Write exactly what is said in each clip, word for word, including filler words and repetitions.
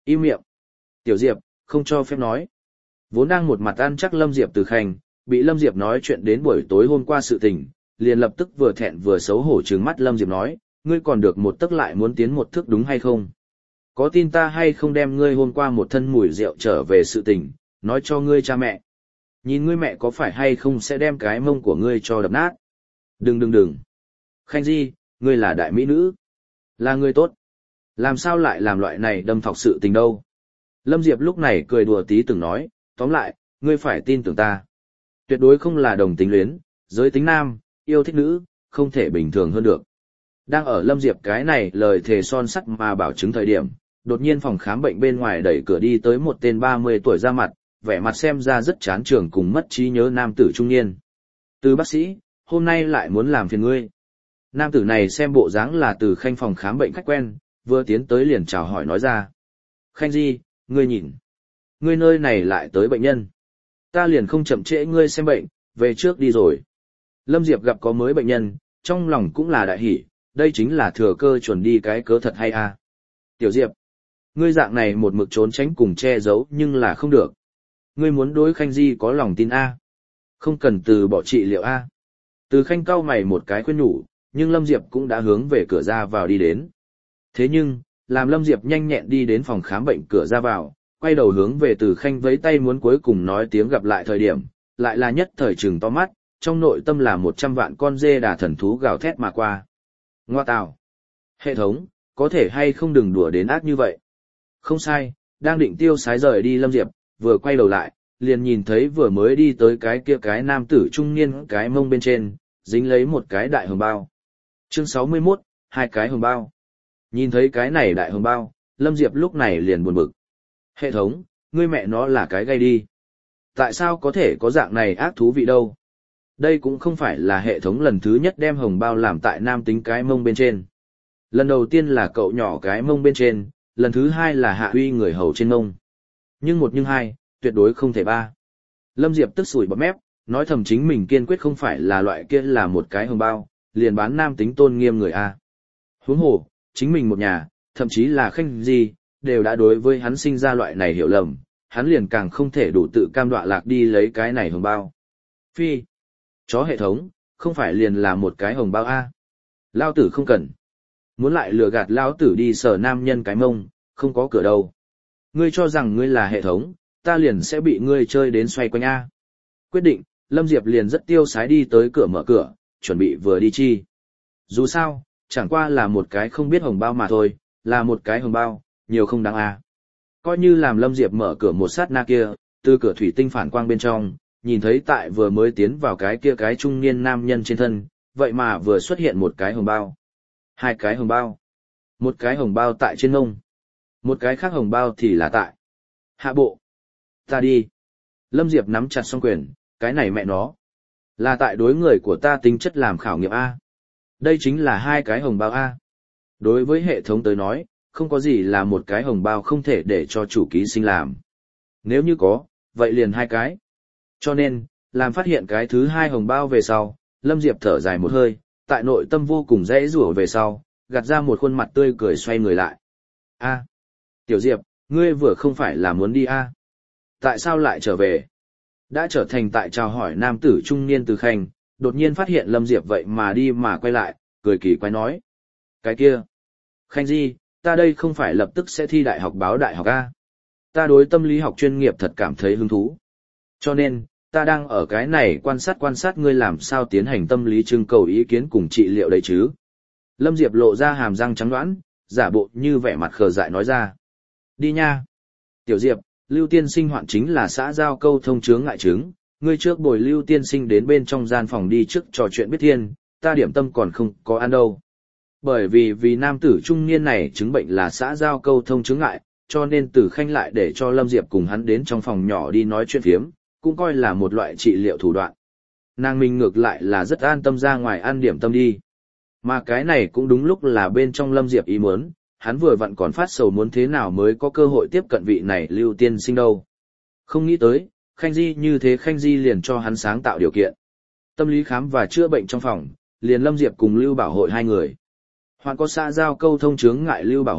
Im miệng. Tiểu Diệp, không cho phép nói. Vốn đang một mặt ăn chắc Lâm Diệp Từ Khanh, bị Lâm Diệp nói chuyện đến buổi tối hôm qua sự tình, liền lập tức vừa thẹn vừa xấu hổ trừng mắt Lâm Diệp nói, ngươi còn được một tấc lại muốn tiến một thước đúng hay không? Có tin ta hay không đem ngươi hôm qua một thân mùi rượu trở về sự tình, nói cho ngươi cha mẹ. Nhìn ngươi mẹ có phải hay không sẽ đem cái mông của ngươi cho đập nát. Đừng đừng đừng. Khanh Di, ngươi là đại mỹ nữ. Là người tốt. Làm sao lại làm loại này đâm thọc sự tình đâu? Lâm Diệp lúc này cười đùa tí từng nói, tóm lại, ngươi phải tin tưởng ta. Tuyệt đối không là đồng tính luyến, giới tính nam, yêu thích nữ, không thể bình thường hơn được. Đang ở Lâm Diệp cái này lời thề son sắt mà bảo chứng thời điểm, đột nhiên phòng khám bệnh bên ngoài đẩy cửa đi tới một tên ba mươi tuổi ra mặt, vẻ mặt xem ra rất chán trường cùng mất trí nhớ nam tử trung niên. Từ bác sĩ, hôm nay lại muốn làm phiền ngươi. Nam tử này xem bộ dáng là từ Khanh phòng khám bệnh khách quen, vừa tiến tới liền chào hỏi nói ra. Khanh Di, ngươi nhìn. Ngươi nơi này lại tới bệnh nhân. Ta liền không chậm trễ ngươi xem bệnh, về trước đi rồi. Lâm Diệp gặp có mới bệnh nhân, trong lòng cũng là đại hỉ, đây chính là thừa cơ chuẩn đi cái cớ thật hay a. Tiểu Diệp, ngươi dạng này một mực trốn tránh cùng che giấu nhưng là không được. Ngươi muốn đối Khanh Di có lòng tin a, không cần từ bỏ trị liệu a. Từ Khanh cau mày một cái khuyên nhủ, nhưng Lâm Diệp cũng đã hướng về cửa ra vào đi đến. Thế nhưng, làm Lâm Diệp nhanh nhẹn đi đến phòng khám bệnh cửa ra vào, quay đầu hướng về Từ Khanh vẫy tay muốn cuối cùng nói tiếng gặp lại thời điểm, lại là nhất thời trừng to mắt, trong nội tâm là một trăm vạn con dê đà thần thú gào thét mà qua. Ngoa tào! Hệ thống, có thể hay không đừng đùa đến ác như vậy? Không sai, đang định tiêu sái rời đi Lâm Diệp, vừa quay đầu lại, liền nhìn thấy vừa mới đi tới cái kia cái nam tử trung niên cái mông bên trên, dính lấy một cái đại hồng bao. Chương sáu mươi mốt, hai cái hồng bao. Nhìn thấy cái này đại hồng bao, Lâm Diệp lúc này liền buồn bực. Hệ thống, ngươi mẹ nó là cái gây đi. Tại sao có thể có dạng này ác thú vị đâu? Đây cũng không phải là hệ thống lần thứ nhất đem hồng bao làm tại nam tính cái mông bên trên. Lần đầu tiên là cậu nhỏ cái mông bên trên, lần thứ hai là hạ uy người hầu trên mông. Nhưng một nhưng hai, tuyệt đối không thể ba. Lâm Diệp tức sủi bọt mép, nói thầm chính mình kiên quyết không phải là loại kia là một cái hồng bao, liền bán nam tính tôn nghiêm người A. Huống hồ, chính mình một nhà, thậm chí là Khanh Di, đều đã đối với hắn sinh ra loại này hiểu lầm, hắn liền càng không thể đủ tự cam đoạ lạc đi lấy cái này hồng bao. Phi, chó hệ thống, không phải liền là một cái hồng bao A. Lao tử không cần. Muốn lại lừa gạt Lao tử đi sờ nam nhân cái mông, không có cửa đâu. Ngươi cho rằng ngươi là hệ thống, ta liền sẽ bị ngươi chơi đến xoay quanh A. Quyết định, Lâm Diệp liền rất tiêu sái đi tới cửa mở cửa, chuẩn bị vừa đi chi. Dù sao, chẳng qua là một cái không biết hồng bao mà thôi, là một cái hồng bao, nhiều không đáng A. Coi như làm Lâm Diệp mở cửa một sát na kia, từ cửa thủy tinh phản quang bên trong, nhìn thấy tại vừa mới tiến vào cái kia cái trung niên nam nhân trên thân, vậy mà vừa xuất hiện một cái hồng bao. Hai cái hồng bao. Một cái hồng bao tại trên ngông. Một cái khác hồng bao thì là tại hạ bộ. Ta đi. Lâm Diệp nắm chặt song quyền, cái này mẹ nó. Là tại đối người của ta tính chất làm khảo nghiệm A. Đây chính là hai cái hồng bao A. Đối với hệ thống tới nói, không có gì là một cái hồng bao không thể để cho chủ ký sinh làm. Nếu như có, vậy liền hai cái. Cho nên, làm phát hiện cái thứ hai hồng bao về sau, Lâm Diệp thở dài một hơi, tại nội tâm vô cùng dễ rủa về sau, gạt ra một khuôn mặt tươi cười xoay người lại. A. Tiểu Diệp, ngươi vừa không phải là muốn đi A. Tại sao lại trở về? Đã trở thành tại chào hỏi nam tử trung niên Từ Khanh, đột nhiên phát hiện Lâm Diệp vậy mà đi mà quay lại, cười kỳ quái nói. Cái kia. Khanh Di, ta đây không phải lập tức sẽ thi đại học báo đại học A. Ta đối tâm lý học chuyên nghiệp thật cảm thấy hứng thú. Cho nên, ta đang ở cái này quan sát quan sát ngươi làm sao tiến hành tâm lý trưng cầu ý kiến cùng trị liệu đấy chứ. Lâm Diệp lộ ra hàm răng trắng đoán, giả bộ như vẻ mặt khờ dại nói ra. Đi nha. Tiểu Diệp, Lưu Tiên Sinh hoạn chính là xã giao câu thông chướng ngại chứng, ngươi trước bồi Lưu Tiên Sinh đến bên trong gian phòng đi trước trò chuyện biết thiên, ta điểm tâm còn không có ăn đâu. Bởi vì vì nam tử trung niên này chứng bệnh là xã giao câu thông chướng ngại, cho nên Từ Khanh lại để cho Lâm Diệp cùng hắn đến trong phòng nhỏ đi nói chuyện phiếm, cũng coi là một loại trị liệu thủ đoạn. Nàng mình ngược lại là rất an tâm ra ngoài ăn điểm tâm đi. Mà cái này cũng đúng lúc là bên trong Lâm Diệp ý muốn, hắn vừa vặn còn phát sầu muốn thế nào mới có cơ hội tiếp cận vị này Lưu Tiên Sinh đâu. Không nghĩ tới, Khanh Di như thế Khanh Di liền cho hắn sáng tạo điều kiện. Tâm lý khám và chữa bệnh trong phòng, liền Lâm Diệp cùng Lưu Bảo Hội hai người. Hoạn có xã giao câu thông chướng ngại Lưu Bảo Hội,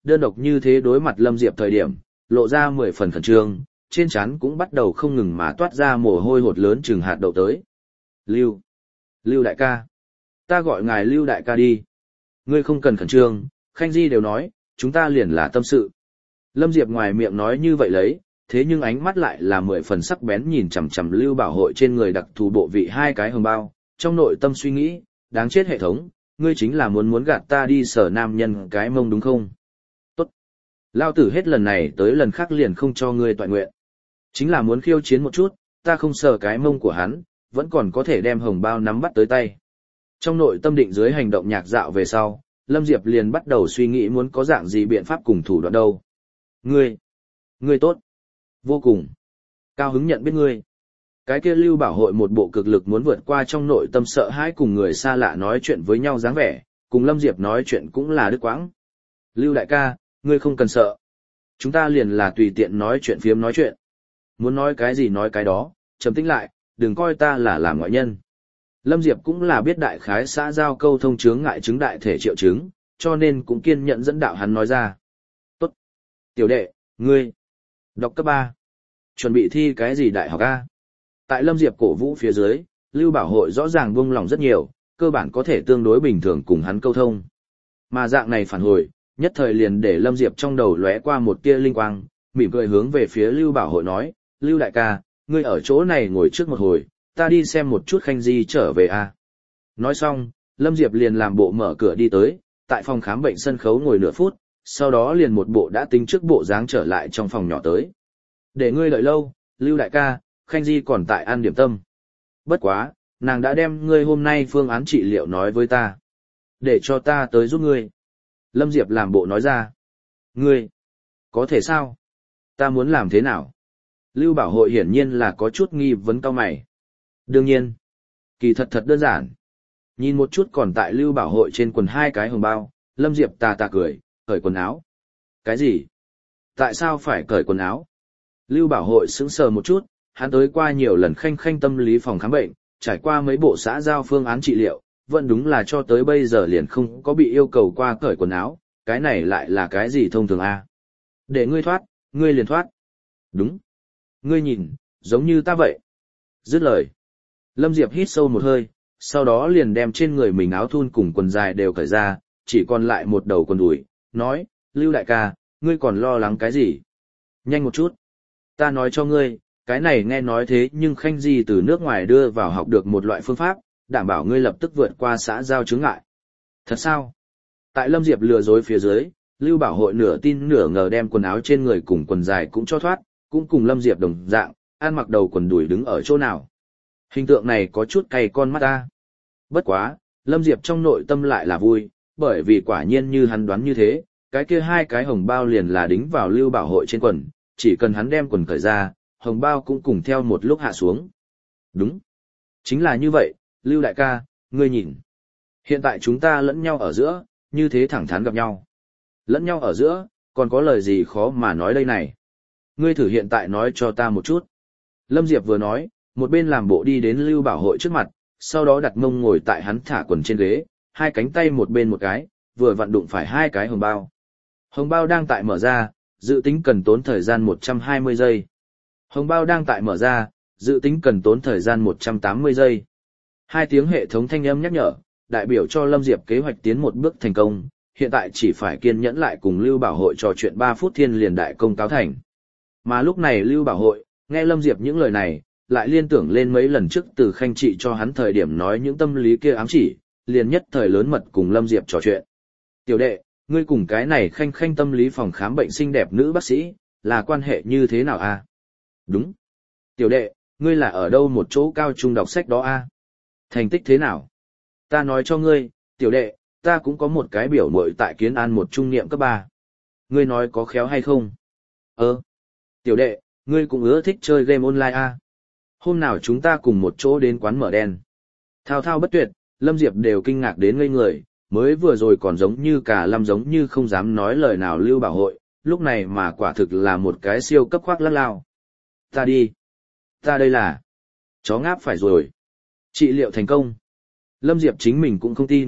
đơn độc như thế đối mặt Lâm Diệp thời điểm, lộ ra mười phần khẩn trương, trên trán cũng bắt đầu không ngừng mà toát ra mồ hôi hột lớn chừng hạt đậu tới. Lưu, Lưu đại ca, ta gọi ngài Lưu đại ca đi. Ngươi không cần khẩn trương, Khanh Di đều nói, chúng ta liền là tâm sự. Lâm Diệp ngoài miệng nói như vậy lấy, thế nhưng ánh mắt lại là mười phần sắc bén nhìn chằm chằm Lưu Bảo Hội trên người đặc thù bộ vị hai cái hồng bao, trong nội tâm suy nghĩ, đáng chết hệ thống, ngươi chính là muốn muốn gạt ta đi sở nam nhân cái mông đúng không? Tốt. Lao tử hết lần này tới lần khác liền không cho ngươi toại nguyện. Chính là muốn khiêu chiến một chút, ta không sờ cái mông của hắn, vẫn còn có thể đem hồng bao nắm bắt tới tay. Trong nội tâm định dưới hành động nhạc dạo về sau, Lâm Diệp liền bắt đầu suy nghĩ muốn có dạng gì biện pháp cùng thủ đoạn đâu. Ngươi, ngươi tốt, vô cùng, cao hứng nhận biết ngươi. Cái kia Lưu Bảo Hội một bộ cực lực muốn vượt qua trong nội tâm sợ hãi cùng người xa lạ nói chuyện với nhau dáng vẻ, cùng Lâm Diệp nói chuyện cũng là đứt quãng. Lưu đại ca, ngươi không cần sợ. Chúng ta liền là tùy tiện nói chuyện phiếm nói chuyện. Muốn nói cái gì nói cái đó, trầm tĩnh lại, đừng coi ta là làm ngoại nhân. Lâm Diệp cũng là biết đại khái xã giao câu thông chướng ngại chứng đại thể triệu chứng, cho nên cũng kiên nhẫn dẫn đạo hắn nói ra. Tốt. Tiểu đệ, ngươi, đọc cấp ba. Chuẩn bị thi cái gì đại học A? Tại Lâm Diệp cổ vũ phía dưới, Lưu Bảo Hội rõ ràng buông lòng rất nhiều, cơ bản có thể tương đối bình thường cùng hắn câu thông. Mà dạng này phản hồi, nhất thời liền để Lâm Diệp trong đầu lóe qua một tia linh quang, mỉm cười hướng về phía Lưu Bảo Hội nói, Lưu đại ca, ngươi ở chỗ này ngồi trước một hồi, ta đi xem một chút Khanh Di trở về a. Nói xong, Lâm Diệp liền làm bộ mở cửa đi tới, tại phòng khám bệnh sân khấu ngồi nửa phút, sau đó liền một bộ đã tính trước bộ dáng trở lại trong phòng nhỏ tới. Để ngươi đợi lâu, Lưu đại ca, Khanh Di còn tại ăn điểm tâm. Bất quá, nàng đã đem ngươi hôm nay phương án trị liệu nói với ta. Để cho ta tới giúp ngươi. Lâm Diệp làm bộ nói ra. Ngươi, có thể sao? Ta muốn làm thế nào? Lưu Bảo Hội hiển nhiên là có chút nghi vấn cao mày. Đương nhiên, kỳ thật thật đơn giản. Nhìn một chút còn tại Lưu Bảo Hội trên quần hai cái hồng bao, Lâm Diệp tà tà cười, cởi quần áo. Cái gì? Tại sao phải cởi quần áo? Lưu Bảo Hội sững sờ một chút, hắn tới qua nhiều lần khanh khanh tâm lý phòng khám bệnh, trải qua mấy bộ xã giao phương án trị liệu, vẫn đúng là cho tới bây giờ liền không có bị yêu cầu qua cởi quần áo, cái này lại là cái gì thông thường a? Để ngươi thoát, ngươi liền thoát. Đúng. Ngươi nhìn, giống như ta vậy. Dứt lời. Lâm Diệp hít sâu một hơi, sau đó liền đem trên người mình áo thun cùng quần dài đều cởi ra, chỉ còn lại một đầu quần đùi, nói, Lưu đại ca, ngươi còn lo lắng cái gì? Nhanh một chút. Ta nói cho ngươi, cái này nghe nói thế nhưng Khanh Di từ nước ngoài đưa vào học được một loại phương pháp, đảm bảo ngươi lập tức vượt qua xã giao chướng ngại. Thật sao? Tại Lâm Diệp lừa dối phía dưới, Lưu Bảo Hội nửa tin nửa ngờ đem quần áo trên người cùng quần dài cũng cho thoát, cũng cùng Lâm Diệp đồng dạng, ăn mặc đầu quần đùi đứng ở chỗ nào. Hình tượng này có chút cay con mắt ta. Bất quá, Lâm Diệp trong nội tâm lại là vui, bởi vì quả nhiên như hắn đoán như thế, cái kia hai cái hồng bao liền là đính vào Lưu Bảo Hội trên quần, chỉ cần hắn đem quần cởi ra, hồng bao cũng cùng theo một lúc hạ xuống. Đúng. Chính là như vậy, Lưu đại ca, ngươi nhìn. Hiện tại chúng ta lẫn nhau ở giữa, như thế thẳng thắn gặp nhau. Lẫn nhau ở giữa, còn có lời gì khó mà nói đây này. Ngươi thử hiện tại nói cho ta một chút. Lâm Diệp vừa nói, một bên làm bộ đi đến Lưu Bảo Hội trước mặt, sau đó đặt mông ngồi tại hắn thả quần trên ghế, hai cánh tay một bên một cái, vừa vặn đụng phải hai cái hồng bao. Hồng bao đang tại mở ra, dự tính cần tốn thời gian một trăm hai mươi giây. Hồng bao đang tại mở ra, dự tính cần tốn thời gian một trăm tám mươi giây. Hai tiếng hệ thống thanh âm nhắc nhở, đại biểu cho Lâm Diệp kế hoạch tiến một bước thành công, hiện tại chỉ phải kiên nhẫn lại cùng Lưu Bảo Hội trò chuyện ba phút thiên liền đại công cáo thành. Mà lúc này Lưu Bảo Hội, nghe Lâm Diệp những lời này, lại liên tưởng lên mấy lần trước từ Khanh trị cho hắn thời điểm nói những tâm lý kia ám chỉ, liền nhất thời lớn mật cùng Lâm Diệp trò chuyện. Tiểu đệ, ngươi cùng cái này Khanh Khanh tâm lý phòng khám bệnh xinh đẹp nữ bác sĩ, là quan hệ như thế nào a? Đúng. Tiểu đệ, ngươi là ở đâu một chỗ cao trung đọc sách đó a? Thành tích thế nào? Ta nói cho ngươi, tiểu đệ, ta cũng có một cái biểu muội tại Kiến An một trung niệm cấp ba. Ngươi nói có khéo hay không? Ơ. Tiểu đệ, ngươi cũng ưa thích chơi game online a? Hôm nào chúng ta cùng một chỗ đến quán mở đèn. Thao thao bất tuyệt, Lâm Diệp đều kinh ngạc đến ngây người, mới vừa rồi còn giống như cả lâm giống như không dám nói lời nào Lưu Bảo Hội, lúc này mà quả thực là một cái siêu cấp khoác lác lao. Ta đi. Ta đây là. Chó ngáp phải rồi. Trị liệu thành công. Lâm Diệp chính mình cũng không tin,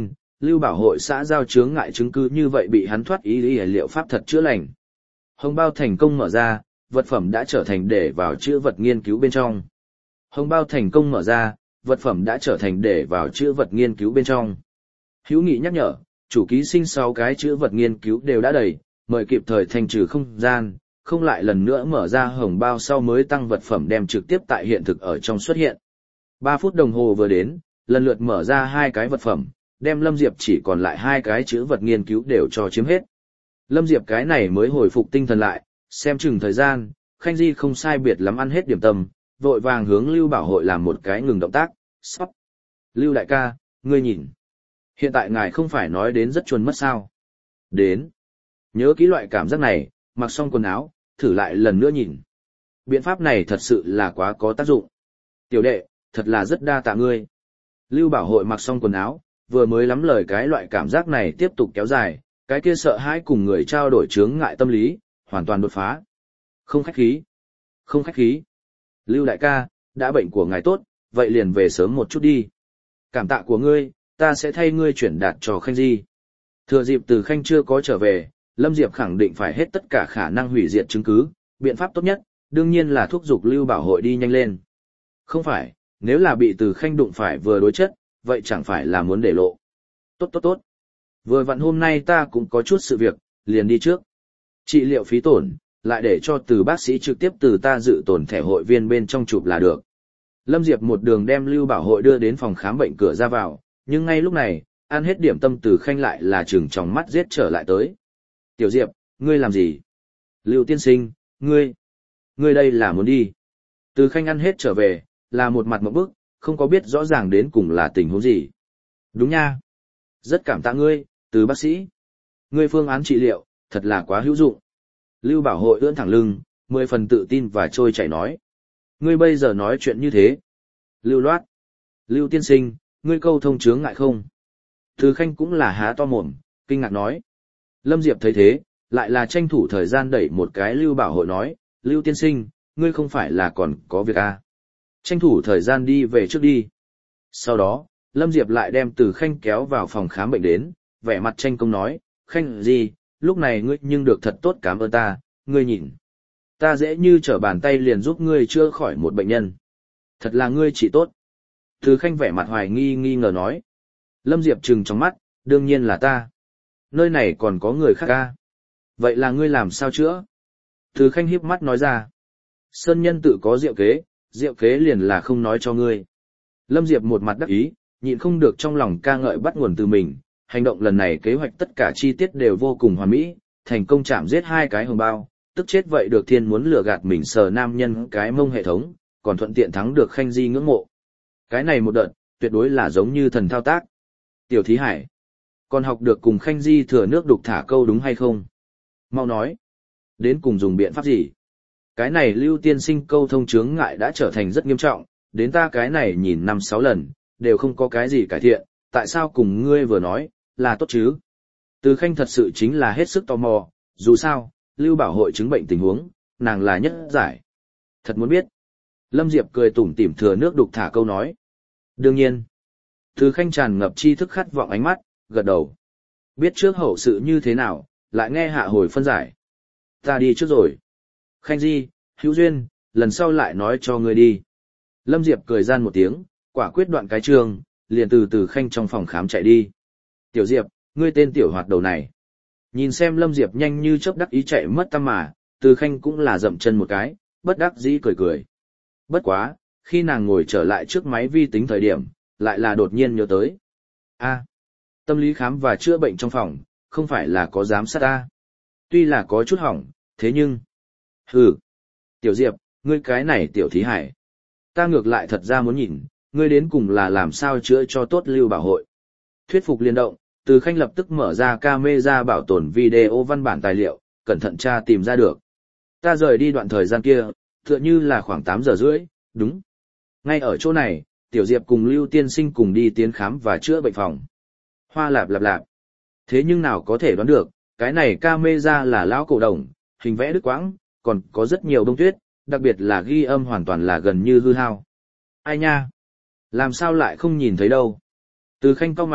Lưu Bảo Hội xã giao chướng ngại chứng cứ như vậy bị hắn thoát ý lý liệu pháp thật chữa lành. Hồng bao thành công mở ra, vật phẩm đã trở thành để vào chữ vật nghiên cứu bên trong. Hồng bao thành công mở ra, vật phẩm đã trở thành để vào chữ vật nghiên cứu bên trong. Hữu Nghị nhắc nhở, chủ ký sinh sáu cái chữ vật nghiên cứu đều đã đầy, mời kịp thời thanh trừ không gian, không lại lần nữa mở ra hồng bao sau mới tăng vật phẩm đem trực tiếp tại hiện thực ở trong xuất hiện. ba phút đồng hồ vừa đến, lần lượt mở ra hai cái vật phẩm, đem Lâm Diệp chỉ còn lại hai cái chữ vật nghiên cứu đều cho chiếm hết. Lâm Diệp cái này mới hồi phục tinh thần lại, xem chừng thời gian, Khanh Di không sai biệt lắm ăn hết điểm tâm, vội vàng hướng Lưu Bảo Hội làm một cái ngừng động tác, sắp. Lưu đại ca, ngươi nhìn. Hiện tại ngài không phải nói đến rất chuẩn mất sao. Đến. Nhớ kỹ loại cảm giác này, mặc xong quần áo, thử lại lần nữa nhìn. Biện pháp này thật sự là quá có tác dụng. Tiểu đệ, thật là rất đa tạ ngươi. Lưu Bảo Hội mặc xong quần áo, vừa mới lắm lời cái loại cảm giác này tiếp tục kéo dài, cái kia sợ hãi cùng người trao đổi chướng ngại tâm lý, hoàn toàn đột phá. Không khách khí. Không khách khí. Lưu đại ca, đã bệnh của ngài tốt, vậy liền về sớm một chút đi. Cảm tạ của ngươi, ta sẽ thay ngươi chuyển đạt cho Khanh Di. Thừa dịp từ Khanh chưa có trở về, Lâm Diệp khẳng định phải hết tất cả khả năng hủy diệt chứng cứ, biện pháp tốt nhất, đương nhiên là thúc giục Lưu Bảo Hội đi nhanh lên. Không phải, nếu là bị từ Khanh đụng phải vừa đối chất, vậy chẳng phải là muốn để lộ. Tốt tốt tốt. Vừa vặn hôm nay ta cũng có chút sự việc, liền đi trước. Trị liệu phí tổn, lại để cho từ bác sĩ trực tiếp từ ta dự tổn thẻ hội viên bên trong chụp là được. Lâm Diệp một đường đem Lưu Bảo Hội đưa đến phòng khám bệnh cửa ra vào, nhưng ngay lúc này, ăn hết điểm tâm từ Khanh lại là trừng trong mắt giết trở lại tới. Tiểu Diệp, ngươi làm gì? Lưu tiên sinh, ngươi, ngươi đây là muốn đi. Từ Khanh ăn hết trở về, là một mặt mộng bức, không có biết rõ ràng đến cùng là tình huống gì. Đúng nha. Rất cảm tạ ngươi, từ bác sĩ. Ngươi phương án trị liệu, thật là quá hữu dụng. Lưu Bảo Hội ưỡn thẳng lưng, mười phần tự tin và trôi chảy nói. Ngươi bây giờ nói chuyện như thế. Lưu loát. Lưu tiên sinh, ngươi câu thông chướng ngại không? Từ Khanh cũng là há to mồm, kinh ngạc nói. Lâm Diệp thấy thế, lại là tranh thủ thời gian đẩy một cái Lưu Bảo Hội nói, Lưu tiên sinh, ngươi không phải là còn có việc à? Tranh thủ thời gian đi về trước đi. Sau đó, Lâm Diệp lại đem Từ Khanh kéo vào phòng khám bệnh đến, vẻ mặt tranh công nói, Khanh gì, lúc này ngươi nhưng được thật tốt cảm ơn ta, ngươi nhìn. Ta dễ như trở bàn tay liền giúp ngươi chữa khỏi một bệnh nhân. Thật là ngươi chỉ tốt. Từ Khanh vẻ mặt hoài nghi nghi ngờ nói. Lâm Diệp trừng trong mắt, đương nhiên là ta. Nơi này còn có người khác ca. Vậy là ngươi làm sao chữa? Từ Khanh híp mắt nói ra. Sơn nhân tự có diệu kế, diệu kế liền là không nói cho ngươi. Lâm Diệp một mặt đắc ý, nhịn không được trong lòng ca ngợi bắt nguồn từ mình. Hành động lần này kế hoạch tất cả chi tiết đều vô cùng hoàn mỹ, thành công chạm giết hai cái hồng bao, tức chết vậy được thiên muốn lừa gạt mình sờ nam nhân cái mông hệ thống, còn thuận tiện thắng được Khanh Di ngưỡng mộ. Cái này một đợt, tuyệt đối là giống như thần thao tác. Tiểu Thí Hải, còn học được cùng Khanh Di thừa nước đục thả câu đúng hay không? Mau nói, đến cùng dùng biện pháp gì? Cái này Lưu tiên sinh câu thông chướng ngại đã trở thành rất nghiêm trọng, đến ta cái này nhìn năm sáu lần, đều không có cái gì cải thiện, tại sao cùng ngươi vừa nói, là tốt chứ? Từ Khanh thật sự chính là hết sức tò mò, dù sao, Lưu Bảo Hội chứng bệnh tình huống, nàng là nhất giải. Thật muốn biết. Lâm Diệp cười tủm tỉm thừa nước đục thả câu nói. Đương nhiên. Từ Khanh tràn ngập tri thức khát vọng ánh mắt, gật đầu. Biết trước hậu sự như thế nào, lại nghe hạ hồi phân giải. Ta đi trước rồi. Khanh Di, hữu duyên, lần sau lại nói cho ngươi đi. Lâm Diệp cười gian một tiếng, quả quyết đoạn cái trường, liền từ từ Khanh trong phòng khám chạy đi. Tiểu Diệp, ngươi tên tiểu hoạt đầu này. Nhìn xem Lâm Diệp nhanh như chớp đắc ý chạy mất tăm mà, Từ Khanh cũng là dậm chân một cái, bất đắc dĩ cười cười. Bất quá, khi nàng ngồi trở lại trước máy vi tính thời điểm, lại là đột nhiên nhớ tới. A, tâm lý khám và chữa bệnh trong phòng, không phải là có giám sát ta. Tuy là có chút hỏng, thế nhưng... Hừ, Tiểu Diệp, ngươi cái này Tiểu Thí Hải. Ta ngược lại thật ra muốn nhìn, ngươi đến cùng là làm sao chữa cho tốt Lưu Bảo Hội. Thuyết phục liên động, Từ Khanh lập tức mở ra camera bảo tồn video văn bản tài liệu, cẩn thận tra tìm ra được. Ta rời đi đoạn thời gian kia, tựa như là khoảng tám giờ rưỡi, đúng. Ngay ở chỗ này, Tiểu Diệp cùng Lưu Tiên Sinh cùng đi tiến khám và chữa bệnh phòng. Hoa lạp lạp lạp. Thế nhưng nào có thể đoán được, cái này camera là lão cổ đồng, hình vẽ đứt quãng, còn có rất nhiều bông tuyết, đặc biệt là ghi âm hoàn toàn là gần như hư hao. Ai nha? Làm sao lại không nhìn thấy đâu? Từ Khanh cau mày,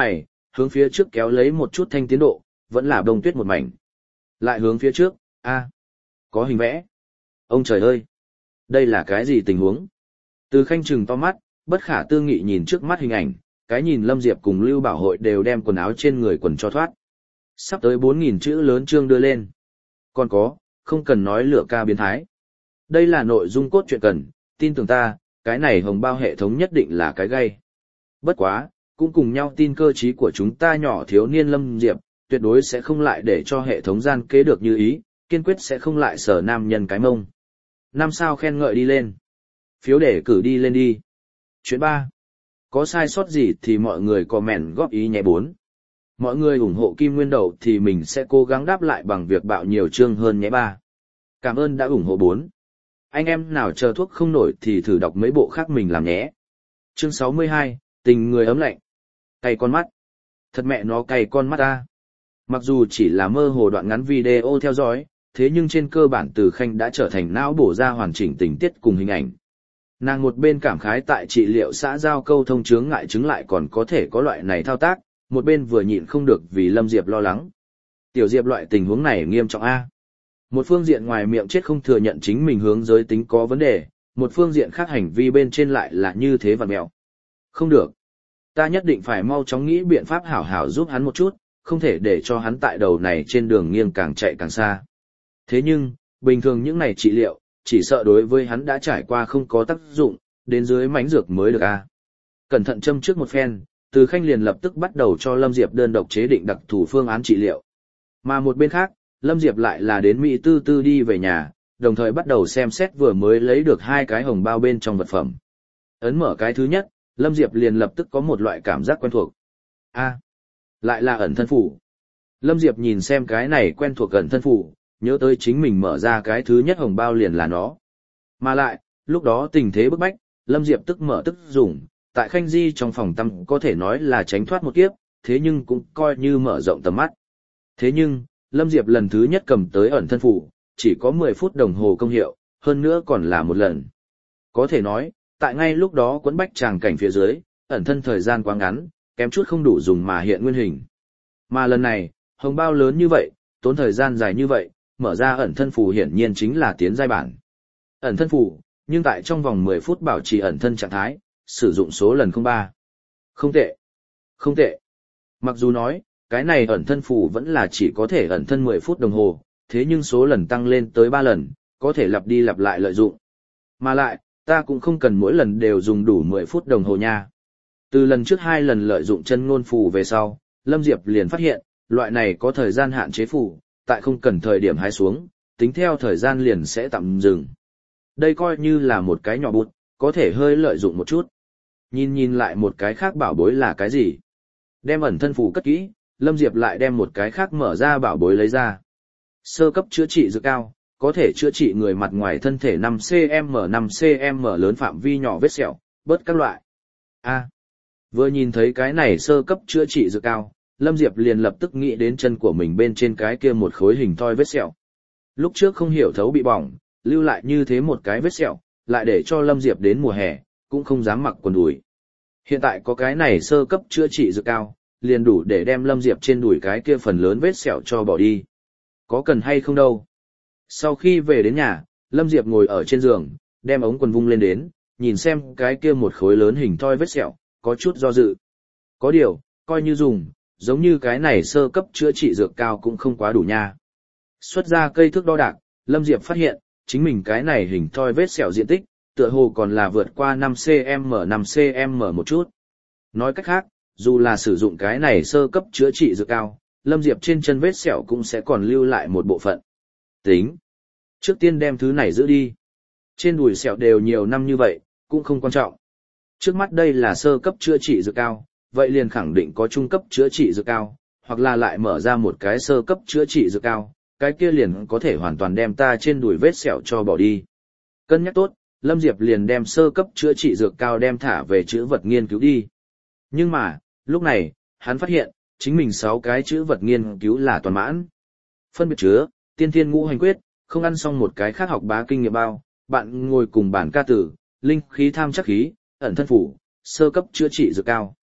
hướng phía trước kéo lấy một chút thanh tiến độ, vẫn là đông tuyết một mảnh. Lại hướng phía trước, a, có hình vẽ. Ông trời ơi, đây là cái gì tình huống? Từ Khanh trừng to mắt, bất khả tư nghị nhìn trước mắt hình ảnh, cái nhìn Lâm Diệp cùng Lưu Bảo Hội đều đem quần áo trên người quần cho thoát. Sắp tới bốn nghìn chữ lớn chương đưa lên. Còn có, không cần nói lửa ca biến thái. Đây là nội dung cốt truyện cần, tin tưởng ta, cái này hồng bao hệ thống nhất định là cái gây. Bất quá, cũng cùng nhau tin cơ trí của chúng ta nhỏ thiếu niên Lâm Diệp, tuyệt đối sẽ không lại để cho hệ thống gian kế được như ý, kiên quyết sẽ không lại sở nam nhân cái mông. Năm sao khen ngợi đi lên. Phiếu để cử đi lên đi. Chuyện ba. Có sai sót gì thì mọi người comment góp ý nhé bốn. Mọi người ủng hộ Kim Nguyên Đầu thì mình sẽ cố gắng đáp lại bằng việc bạo nhiều chương hơn nhé ba. Cảm ơn đã ủng hộ bốn. Anh em nào chờ thuốc không nổi thì thử đọc mấy bộ khác mình làm nhé. Chương sáu mươi hai, tình người ấm lạnh. Cay con mắt. Thật mẹ nó cay con mắt ta. Mặc dù chỉ là mơ hồ đoạn ngắn video theo dõi, thế nhưng trên cơ bản Từ Khanh đã trở thành não bổ ra hoàn chỉnh tình tiết cùng hình ảnh. Nàng một bên cảm khái tại trị liệu xã giao câu thông chướng ngại chứng lại còn có thể có loại này thao tác, một bên vừa nhịn không được vì Lâm Diệp lo lắng. Tiểu Diệp loại tình huống này nghiêm trọng a. Một phương diện ngoài miệng chết không thừa nhận chính mình hướng giới tính có vấn đề, một phương diện khác hành vi bên trên lại là như thế vặn mẹo. Không được. Ta nhất định phải mau chóng nghĩ biện pháp hảo hảo giúp hắn một chút, không thể để cho hắn tại đầu này trên đường nghiêng càng chạy càng xa. Thế nhưng, bình thường những này trị liệu, chỉ sợ đối với hắn đã trải qua không có tác dụng, đến dưới mánh dược mới được a. Cẩn thận châm trước một phen, Từ Khanh liền lập tức bắt đầu cho Lâm Diệp đơn độc chế định đặc thù phương án trị liệu. Mà một bên khác, Lâm Diệp lại là đến Mỹ tư tư đi về nhà, đồng thời bắt đầu xem xét vừa mới lấy được hai cái hồng bao bên trong vật phẩm. Ấn mở cái thứ nhất, Lâm Diệp liền lập tức có một loại cảm giác quen thuộc. A, lại là ẩn thân phủ. Lâm Diệp nhìn xem cái này quen thuộc ẩn thân phủ, nhớ tới chính mình mở ra cái thứ nhất hồng bao liền là nó. Mà lại, lúc đó tình thế bức bách, Lâm Diệp tức mở tức dùng, tại Khanh Di trong phòng tắm có thể nói là tránh thoát một kiếp, thế nhưng cũng coi như mở rộng tầm mắt. Thế nhưng, Lâm Diệp lần thứ nhất cầm tới ẩn thân phủ, chỉ có mười phút đồng hồ công hiệu, hơn nữa còn là một lần. Có thể nói, tại ngay lúc đó quấn bách tràng cảnh phía dưới, ẩn thân thời gian quá ngắn, kém chút không đủ dùng mà hiện nguyên hình. Mà lần này, hồng bao lớn như vậy, tốn thời gian dài như vậy, mở ra ẩn thân phù hiển nhiên chính là tiến giai bản. Ẩn thân phù, nhưng tại trong vòng mười phút bảo trì ẩn thân trạng thái, sử dụng số lần không ba. Không tệ. Không tệ. Mặc dù nói, cái này ẩn thân phù vẫn là chỉ có thể ẩn thân mười phút đồng hồ, thế nhưng số lần tăng lên tới ba lần, có thể lặp đi lặp lại lợi dụng. Mà lại, ta cũng không cần mỗi lần đều dùng đủ mười phút đồng hồ nha. Từ lần trước hai lần lợi dụng chân ngôn phù về sau, Lâm Diệp liền phát hiện, loại này có thời gian hạn chế phù, tại không cần thời điểm hái xuống, tính theo thời gian liền sẽ tạm dừng. Đây coi như là một cái nhỏ bút, có thể hơi lợi dụng một chút. Nhìn nhìn lại một cái khác bảo bối là cái gì. Đem ẩn thân phù cất kỹ, Lâm Diệp lại đem một cái khác mở ra bảo bối lấy ra. Sơ cấp chữa trị dược cao, có thể chữa trị người mặt ngoài thân thể năm xăng-ti-mét năm xăng-ti-mét lớn phạm vi nhỏ vết sẹo, bớt các loại. A. Vừa nhìn thấy cái này sơ cấp chữa trị dược cao, Lâm Diệp liền lập tức nghĩ đến chân của mình bên trên cái kia một khối hình thoi vết sẹo. Lúc trước không hiểu thấu bị bỏng, lưu lại như thế một cái vết sẹo, lại để cho Lâm Diệp đến mùa hè, cũng không dám mặc quần đùi. Hiện tại có cái này sơ cấp chữa trị dược cao, liền đủ để đem Lâm Diệp trên đùi cái kia phần lớn vết sẹo cho bỏ đi. Có cần hay không đâu. Sau khi về đến nhà, Lâm Diệp ngồi ở trên giường, đem ống quần vung lên đến, nhìn xem cái kia một khối lớn hình thoi vết sẹo, có chút do dự. Có điều, coi như dùng, giống như cái này sơ cấp chữa trị dược cao cũng không quá đủ nha. Xuất ra cây thước đo đạc, Lâm Diệp phát hiện, chính mình cái này hình thoi vết sẹo diện tích, tựa hồ còn là vượt qua năm xăng-ti-mét năm xăng-ti-mét một chút. Nói cách khác, dù là sử dụng cái này sơ cấp chữa trị dược cao, Lâm Diệp trên chân vết sẹo cũng sẽ còn lưu lại một bộ phận. Tính. Trước tiên đem thứ này giữ đi. Trên đùi sẹo đều nhiều năm như vậy, cũng không quan trọng. Trước mắt đây là sơ cấp chữa trị dược cao, vậy liền khẳng định có trung cấp chữa trị dược cao, hoặc là lại mở ra một cái sơ cấp chữa trị dược cao, cái kia liền có thể hoàn toàn đem ta trên đùi vết sẹo cho bỏ đi. Cân nhắc tốt, Lâm Diệp liền đem sơ cấp chữa trị dược cao đem thả về chữ vật nghiên cứu đi. Nhưng mà, lúc này, hắn phát hiện, chính mình sáu cái chữ vật nghiên cứu là toàn mãn. Phân biệt chứa, tiên thiên ngũ hành quyết, không ăn xong một cái khác học bá kinh nghiệm bao, bạn ngồi cùng bản ca tử, linh khí tham chắc khí, ẩn thân phủ, sơ cấp chữa trị dược cao.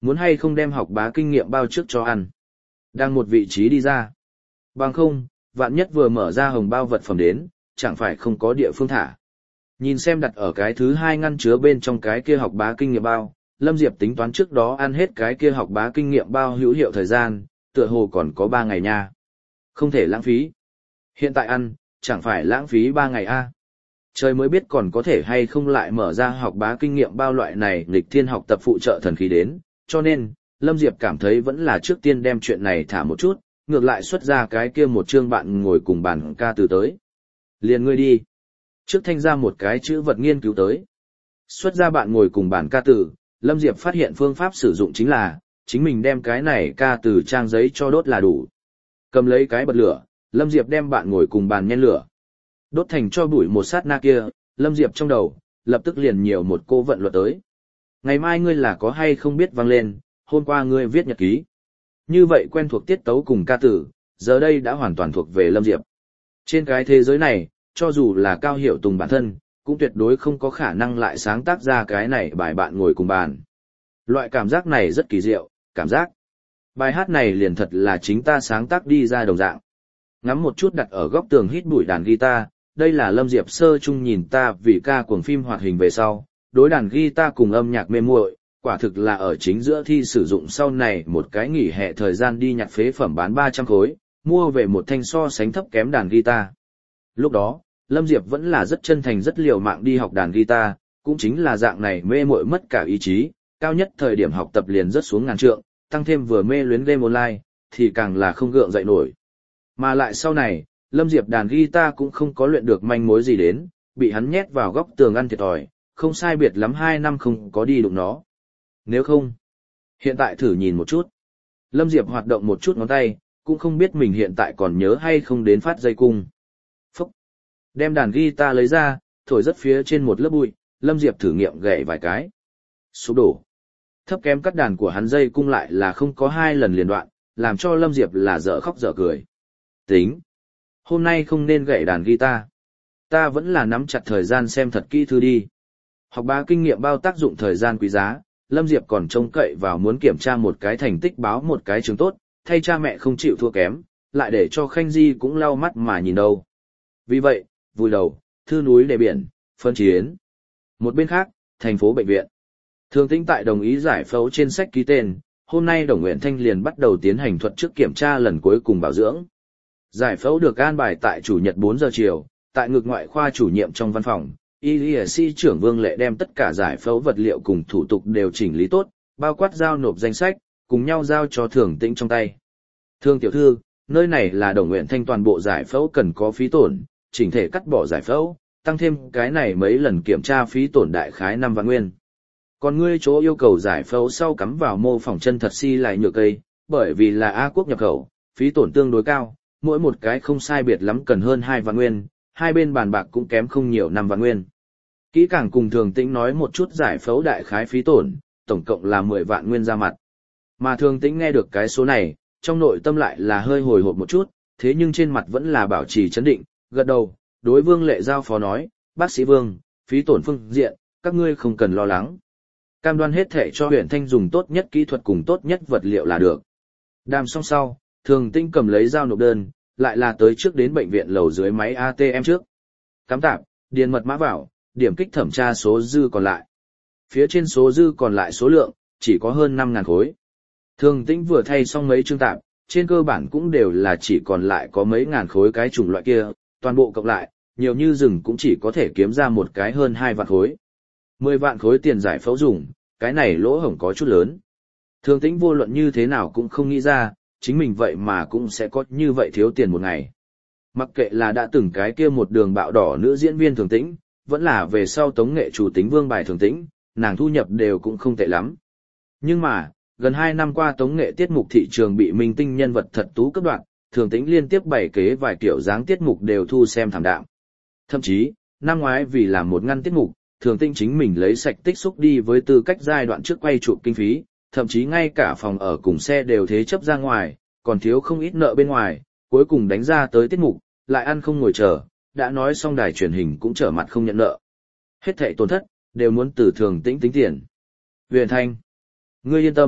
Muốn hay không đem học bá kinh nghiệm bao trước cho ăn. Đang một vị trí đi ra. Bằng không, vạn nhất vừa mở ra hồng bao vật phẩm đến, chẳng phải không có địa phương thả. Nhìn xem đặt ở cái thứ hai ngăn chứa bên trong cái kia học bá kinh nghiệm bao, Lâm Diệp tính toán trước đó ăn hết cái kia học bá kinh nghiệm bao hữu hiệu thời gian, tựa hồ còn có ba ngày nha. Không thể lãng phí. Hiện tại ăn, chẳng phải lãng phí ba ngày a. Trời mới biết còn có thể hay không lại mở ra học bá kinh nghiệm bao loại này nghịch thiên học tập phụ trợ thần khí đến, cho nên, Lâm Diệp cảm thấy vẫn là trước tiên đem chuyện này thả một chút, ngược lại xuất ra cái kia một chương bạn ngồi cùng bàn ca từ tới. Liền ngươi đi. Trước thanh ra một cái chữ vật nghiên cứu tới. Xuất ra bạn ngồi cùng bàn ca từ, Lâm Diệp phát hiện phương pháp sử dụng chính là, chính mình đem cái này ca từ trang giấy cho đốt là đủ. Cầm lấy cái bật lửa, Lâm Diệp đem bạn ngồi cùng bàn nhen lửa. Đốt thành cho bụi một sát na kia, Lâm Diệp trong đầu, lập tức liền nhiều một cô vận luật tới. Ngày mai ngươi là có hay không biết vang lên, hôm qua ngươi viết nhật ký. Như vậy quen thuộc tiết tấu cùng ca tử, giờ đây đã hoàn toàn thuộc về Lâm Diệp. Trên cái thế giới này, cho dù là Cao Hiểu Tùng bản thân, cũng tuyệt đối không có khả năng lại sáng tác ra cái này bài bạn ngồi cùng bàn. Loại cảm giác này rất kỳ diệu, cảm giác. Bài hát này liền thật là chính ta sáng tác đi ra đồng dạng. Ngắm một chút đặt ở góc tường hít bụi đàn guitar, đây là Lâm Diệp sơ chung nhìn ta vì ca cuồng phim hoạt hình về sau, đối đàn guitar cùng âm nhạc mê muội, quả thực là ở chính giữa thi sử dụng sau này một cái nghỉ hè thời gian đi nhặt phế phẩm bán ba trăm khối, mua về một thanh so sánh thấp kém đàn guitar. Lúc đó, Lâm Diệp vẫn là rất chân thành rất liều mạng đi học đàn guitar, cũng chính là dạng này mê muội mất cả ý chí, cao nhất thời điểm học tập liền rớt xuống ngàn trượng, tăng thêm vừa mê luyến game online, thì càng là không gượng dậy nổi. Mà lại sau này, Lâm Diệp đàn guitar cũng không có luyện được manh mối gì đến, bị hắn nhét vào góc tường ăn thiệt thòi, không sai biệt lắm hai năm không có đi đụng nó. Nếu không, hiện tại thử nhìn một chút. Lâm Diệp hoạt động một chút ngón tay, cũng không biết mình hiện tại còn nhớ hay không đến phát dây cung. Phúc! Đem đàn guitar lấy ra, thổi rất phía trên một lớp bụi, Lâm Diệp thử nghiệm gậy vài cái. Sụp đổ. Thấp kém cắt đàn của hắn dây cung lại là không có hai lần liền đoạn, làm cho Lâm Diệp là dở khóc dở cười. Tính! Hôm nay không nên gậy đàn guitar. Ta vẫn là nắm chặt thời gian xem thật kỹ thư đi. Học bá kinh nghiệm bao tác dụng thời gian quý giá, Lâm Diệp còn trông cậy vào muốn kiểm tra một cái thành tích báo một cái trường tốt, thay cha mẹ không chịu thua kém, lại để cho Khanh Di cũng lau mắt mà nhìn đâu. Vì vậy, vùi đầu, thư núi đề biển, phân chiến. Một bên khác, thành phố bệnh viện. Thường Tĩnh tại đồng ý giải phẫu trên sách ký tên, hôm nay Đồng Nguyện Thanh liền bắt đầu tiến hành thuật trước kiểm tra lần cuối cùng bảo dưỡng. Giải phẫu được an bài tại chủ nhật bốn giờ chiều, tại ngực ngoại khoa chủ nhiệm trong văn phòng, y y sĩ trưởng Vương Lệ đem tất cả giải phẫu vật liệu cùng thủ tục đều chỉnh lý tốt, bao quát giao nộp danh sách, cùng nhau giao cho Thường Tĩnh trong tay. Thương tiểu thư, nơi này là Đồng Nguyện Thanh toàn bộ giải phẫu cần có phí tổn, chỉnh thể cắt bỏ giải phẫu, tăng thêm cái này mấy lần kiểm tra phí tổn đại khái năm vạn nguyên. Còn ngươi chỗ yêu cầu giải phẫu sau cắm vào mô phỏng chân thật si lại nhựa cây, bởi vì là A quốc nhập khẩu, phí tổn tương đối cao, mỗi một cái không sai biệt lắm cần hơn hai vạn nguyên, hai bên bàn bạc cũng kém không nhiều năm vạn nguyên. Kỹ càng cùng Thường Tĩnh nói một chút giải phẫu đại khái phí tổn, tổng cộng là mười vạn nguyên ra mặt. Mà Thường Tĩnh nghe được cái số này, trong nội tâm lại là hơi hồi hộp một chút, thế nhưng trên mặt vẫn là bảo trì chấn định, gật đầu, đối Vương Lệ giao phó nói, bác sĩ Vương, phí tổn phương diện, các ngươi không cần lo lắng. Cam đoan hết thể cho Huyền Thanh dùng tốt nhất kỹ thuật cùng tốt nhất vật liệu là được. Đàm xong sau, Thường Tĩnh cầm lấy dao nộp đơn, lại là tới trước đến bệnh viện lầu dưới máy a tê em trước. Cắm tạp, điền mật mã vào, điểm kích thẩm tra số dư còn lại. Phía trên số dư còn lại số lượng, chỉ có hơn năm ngàn khối. Thường Tĩnh vừa thay xong mấy chương tạp, trên cơ bản cũng đều là chỉ còn lại có mấy ngàn khối cái chủng loại kia, toàn bộ cộng lại, nhiều như rừng cũng chỉ có thể kiếm ra một cái hơn hai vạn khối. Mười vạn khối tiền giải phẫu dùng, cái này lỗ hổng có chút lớn. Thường Tĩnh vô luận như thế nào cũng không nghĩ ra, chính mình vậy mà cũng sẽ có như vậy thiếu tiền một ngày. Mặc kệ là đã từng cái kia một đường bạo đỏ nữ diễn viên Thường Tĩnh, vẫn là về sau tống nghệ chủ tính Vương Bài Thường Tĩnh, nàng thu nhập đều cũng không tệ lắm. Nhưng mà, gần hai năm qua tống nghệ tiết mục thị trường bị minh tinh nhân vật thật tú cấp đoạn, Thường Tĩnh liên tiếp bày kế vài kiểu dáng tiết mục đều thu xem thảm đạm. Thậm chí, năm ngoái vì làm một ngăn tiết mục, Thường Tĩnh chính mình lấy sạch tích xúc đi với tư cách giai đoạn trước quay chụp kinh phí, thậm chí ngay cả phòng ở cùng xe đều thế chấp ra ngoài, còn thiếu không ít nợ bên ngoài, cuối cùng đánh ra tới tiết mục, lại ăn không ngồi chờ, đã nói xong đài truyền hình cũng trở mặt không nhận nợ. Hết thảy tổn thất, đều muốn từ Thường Tĩnh tính tiền. Huyền Thanh, ngươi yên tâm,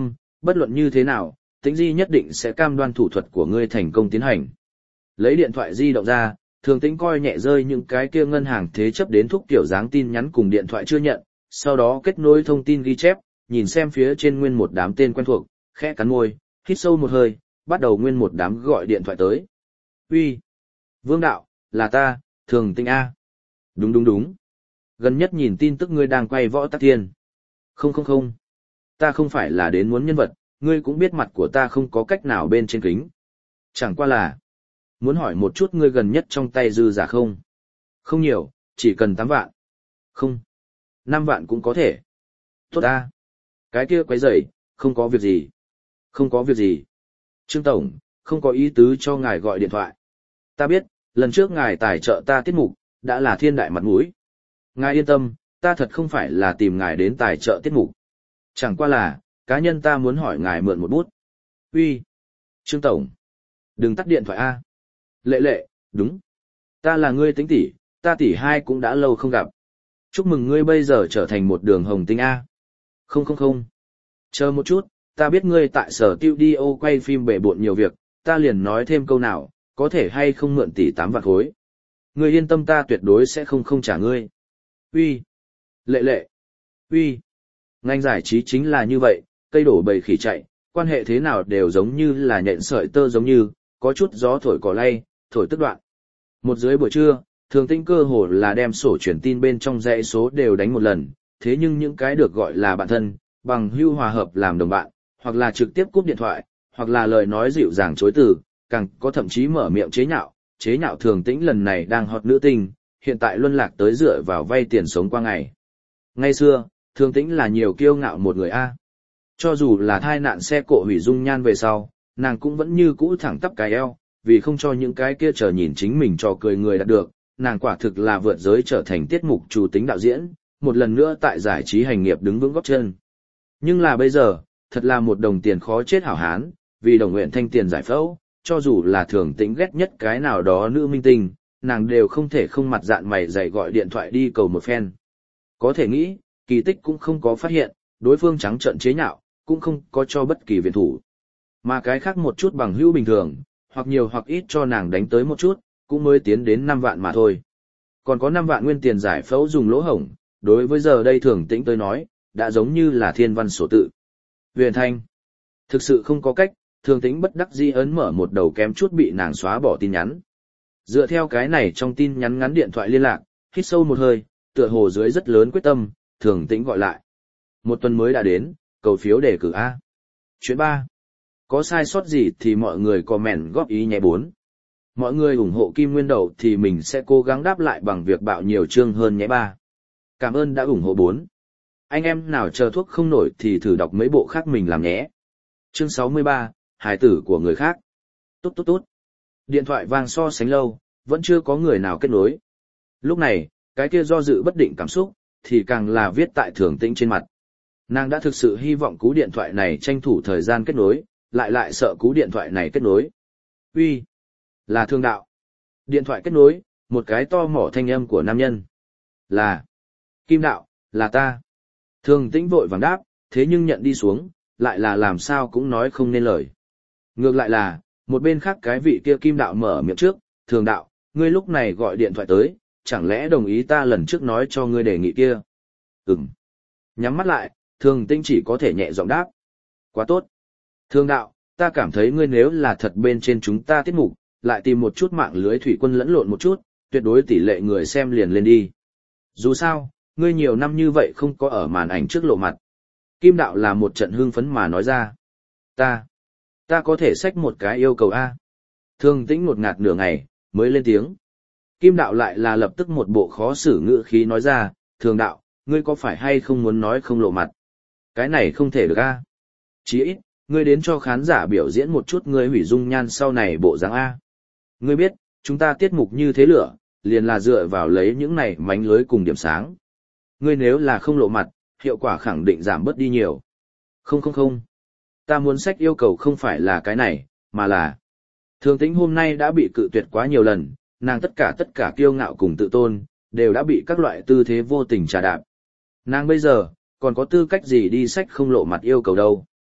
Bất luận như thế nào, Tĩnh Di nhất định sẽ cam đoan thủ thuật của ngươi thành công tiến hành. Lấy điện thoại di động ra, Thường Tĩnh coi nhẹ rơi những cái kia ngân hàng thế chấp đến thúc tiểu dáng tin nhắn cùng điện thoại chưa nhận, sau đó kết nối thông tin ghi chép, nhìn xem phía trên nguyên một đám tên quen thuộc, khẽ cắn môi, hít sâu một hơi, bắt đầu nguyên một đám gọi điện thoại tới. Uy, Vương Đạo, là ta, Thường Tĩnh A. Đúng đúng đúng. Gần nhất nhìn tin tức ngươi đang quay võ tắc thiên. Không không không. Ta không phải là đến muốn nhân vật, ngươi cũng biết mặt của ta không có cách nào bên trên kính. Chẳng qua là, muốn hỏi một chút ngươi gần nhất trong tay dư giả không? Không nhiều, chỉ cần tám vạn. Không. năm vạn cũng có thể. Tốt ta. Cái kia quấy rầy, không có việc gì. Không có việc gì. Trương Tổng, không có ý tứ cho ngài gọi điện thoại. Ta biết, lần trước ngài tài trợ ta tiết mục, đã là thiên đại mặt mũi. Ngài yên tâm, ta thật không phải là tìm ngài đến tài trợ tiết mục. Chẳng qua là, cá nhân ta muốn hỏi ngài mượn một bút. Uy, Trương Tổng, đừng tắt điện thoại A. Lệ lệ, đúng. Ta là ngươi Tĩnh tỷ, ta tỷ hai cũng đã lâu không gặp. Chúc mừng ngươi bây giờ trở thành một đường hồng tinh A. Không không không. Chờ một chút, ta biết ngươi tại sở studio quay phim bể bộn nhiều việc, ta liền nói thêm câu nào, có thể hay không mượn tỷ tám vạn khối. Ngươi yên tâm ta tuyệt đối sẽ không không trả ngươi. Uy, Lệ lệ. Uy, Ngành giải trí chính là như vậy, cây đổ bầy khỉ chạy, quan hệ thế nào đều giống như là nhện sợi tơ giống như, có chút gió thổi cỏ lay, thổi tức đoạn. Một dưới buổi trưa, Thường Tĩnh cơ hồ là đem sổ truyền tin bên trong dãy số đều đánh một lần, thế nhưng những cái được gọi là bạn thân, bằng hữu hòa hợp làm đồng bạn, hoặc là trực tiếp cúp điện thoại, hoặc là lời nói dịu dàng chối từ, càng có thậm chí mở miệng chế nhạo, chế nhạo Thường Tĩnh lần này đang hot nữ tinh, hiện tại luân lạc tới dựa vào vay tiền sống qua ngày. Ngày xưa, Thường Tĩnh là nhiều kiêu ngạo một người A. Cho dù là thai nạn xe cộ hủy dung nhan về sau, nàng cũng vẫn như cũ thẳng tắp cái eo, vì không cho những cái kia chờ nhìn chính mình cho cười người đạt được, nàng quả thực là vượt giới trở thành tiết mục chủ tính đạo diễn, một lần nữa tại giải trí hành nghiệp đứng vững gót chân. Nhưng là bây giờ, thật là một đồng tiền khó chết hảo hán, vì đồng nguyện thanh tiền giải phẫu, cho dù là Thường Tĩnh ghét nhất cái nào đó nữ minh tinh, nàng đều không thể không mặt dạn mày dày gọi điện thoại đi cầu một phen. Có thể nghĩ, kỳ tích cũng không có phát hiện, đối phương trắng trợn chế nhạo, cũng không có cho bất kỳ viện thủ. Mà cái khác một chút bằng hữu bình thường, hoặc nhiều hoặc ít cho nàng đánh tới một chút, cũng mới tiến đến năm vạn mà thôi. Còn có năm vạn nguyên tiền giải phẫu dùng lỗ hổng, đối với giờ đây Thường Tĩnh tới nói, đã giống như là thiên văn sổ tự. Huyền Thanh. Thực sự không có cách, Thường Tĩnh bất đắc dĩ ấn mở một đầu kém chút bị nàng xóa bỏ tin nhắn. Dựa theo cái này trong tin nhắn ngắn điện thoại liên lạc, hít sâu một hơi, tựa hồ dưới rất lớn quyết tâm, Thường Tĩnh gọi lại. Một tuần mới đã đến, cầu phiếu đề cử A. Chuyện ba. Có sai sót gì thì mọi người comment góp ý nhé bốn. Mọi người ủng hộ Kim Nguyên Đậu thì mình sẽ cố gắng đáp lại bằng việc bạo nhiều chương hơn nhé ba. Cảm ơn đã ủng hộ bốn. Anh em nào chờ thuốc không nổi thì thử đọc mấy bộ khác mình làm nhé. Chương sáu mươi ba, hài tử của người khác. Tốt tốt tốt. Điện thoại vang so sánh lâu, vẫn chưa có người nào kết nối. Lúc này, cái kia do dự bất định cảm xúc, thì càng là viết tại Thường Tĩnh trên mặt. Nàng đã thực sự hy vọng cú điện thoại này tranh thủ thời gian kết nối, lại lại sợ cú điện thoại này kết nối. Uy, là Thương Đạo. Điện thoại kết nối, một cái to mỏ thanh âm của nam nhân. Là, Kim Đạo, là ta. Thường Tĩnh vội vàng đáp, thế nhưng nhận đi xuống, lại là làm sao cũng nói không nên lời. Ngược lại là, một bên khác cái vị kia Kim Đạo mở miệng trước, Thường Đạo, ngươi lúc này gọi điện thoại tới, chẳng lẽ đồng ý ta lần trước nói cho ngươi đề nghị kia? Ừm. Nhắm mắt lại, Thường Tĩnh chỉ có thể nhẹ giọng đáp. Quá tốt. Thường Đạo, ta cảm thấy ngươi nếu là thật bên trên chúng ta tiết mục, lại tìm một chút mạng lưới thủy quân lẫn lộn một chút, tuyệt đối tỷ lệ người xem liền lên đi. Dù sao, ngươi nhiều năm như vậy không có ở màn ảnh trước lộ mặt. Kim Đạo là một trận hưng phấn mà nói ra. Ta, ta có thể xách một cái yêu cầu A. Thường Tĩnh ngột ngạt nửa ngày, mới lên tiếng. Kim Đạo lại là lập tức một bộ khó xử ngữ khí nói ra, Thường Đạo, ngươi có phải hay không muốn nói không lộ mặt? Cái này không thể được A. Chí ít, ngươi đến cho khán giả biểu diễn một chút ngươi hủy dung nhan sau này bộ dáng A. Ngươi biết, chúng ta tiết mục như thế lửa, liền là dựa vào lấy những này mánh lưới cùng điểm sáng. Ngươi nếu là không lộ mặt, hiệu quả khẳng định giảm bớt đi nhiều. Không không không. Ta muốn sách yêu cầu không phải là cái này, mà là... Thường Tĩnh hôm nay đã bị cự tuyệt quá nhiều lần, nàng tất cả tất cả kiêu ngạo cùng tự tôn, đều đã bị các loại tư thế vô tình trà đạp. Nàng bây giờ, còn có tư cách gì đi sách không lộ mặt yêu cầu đâu.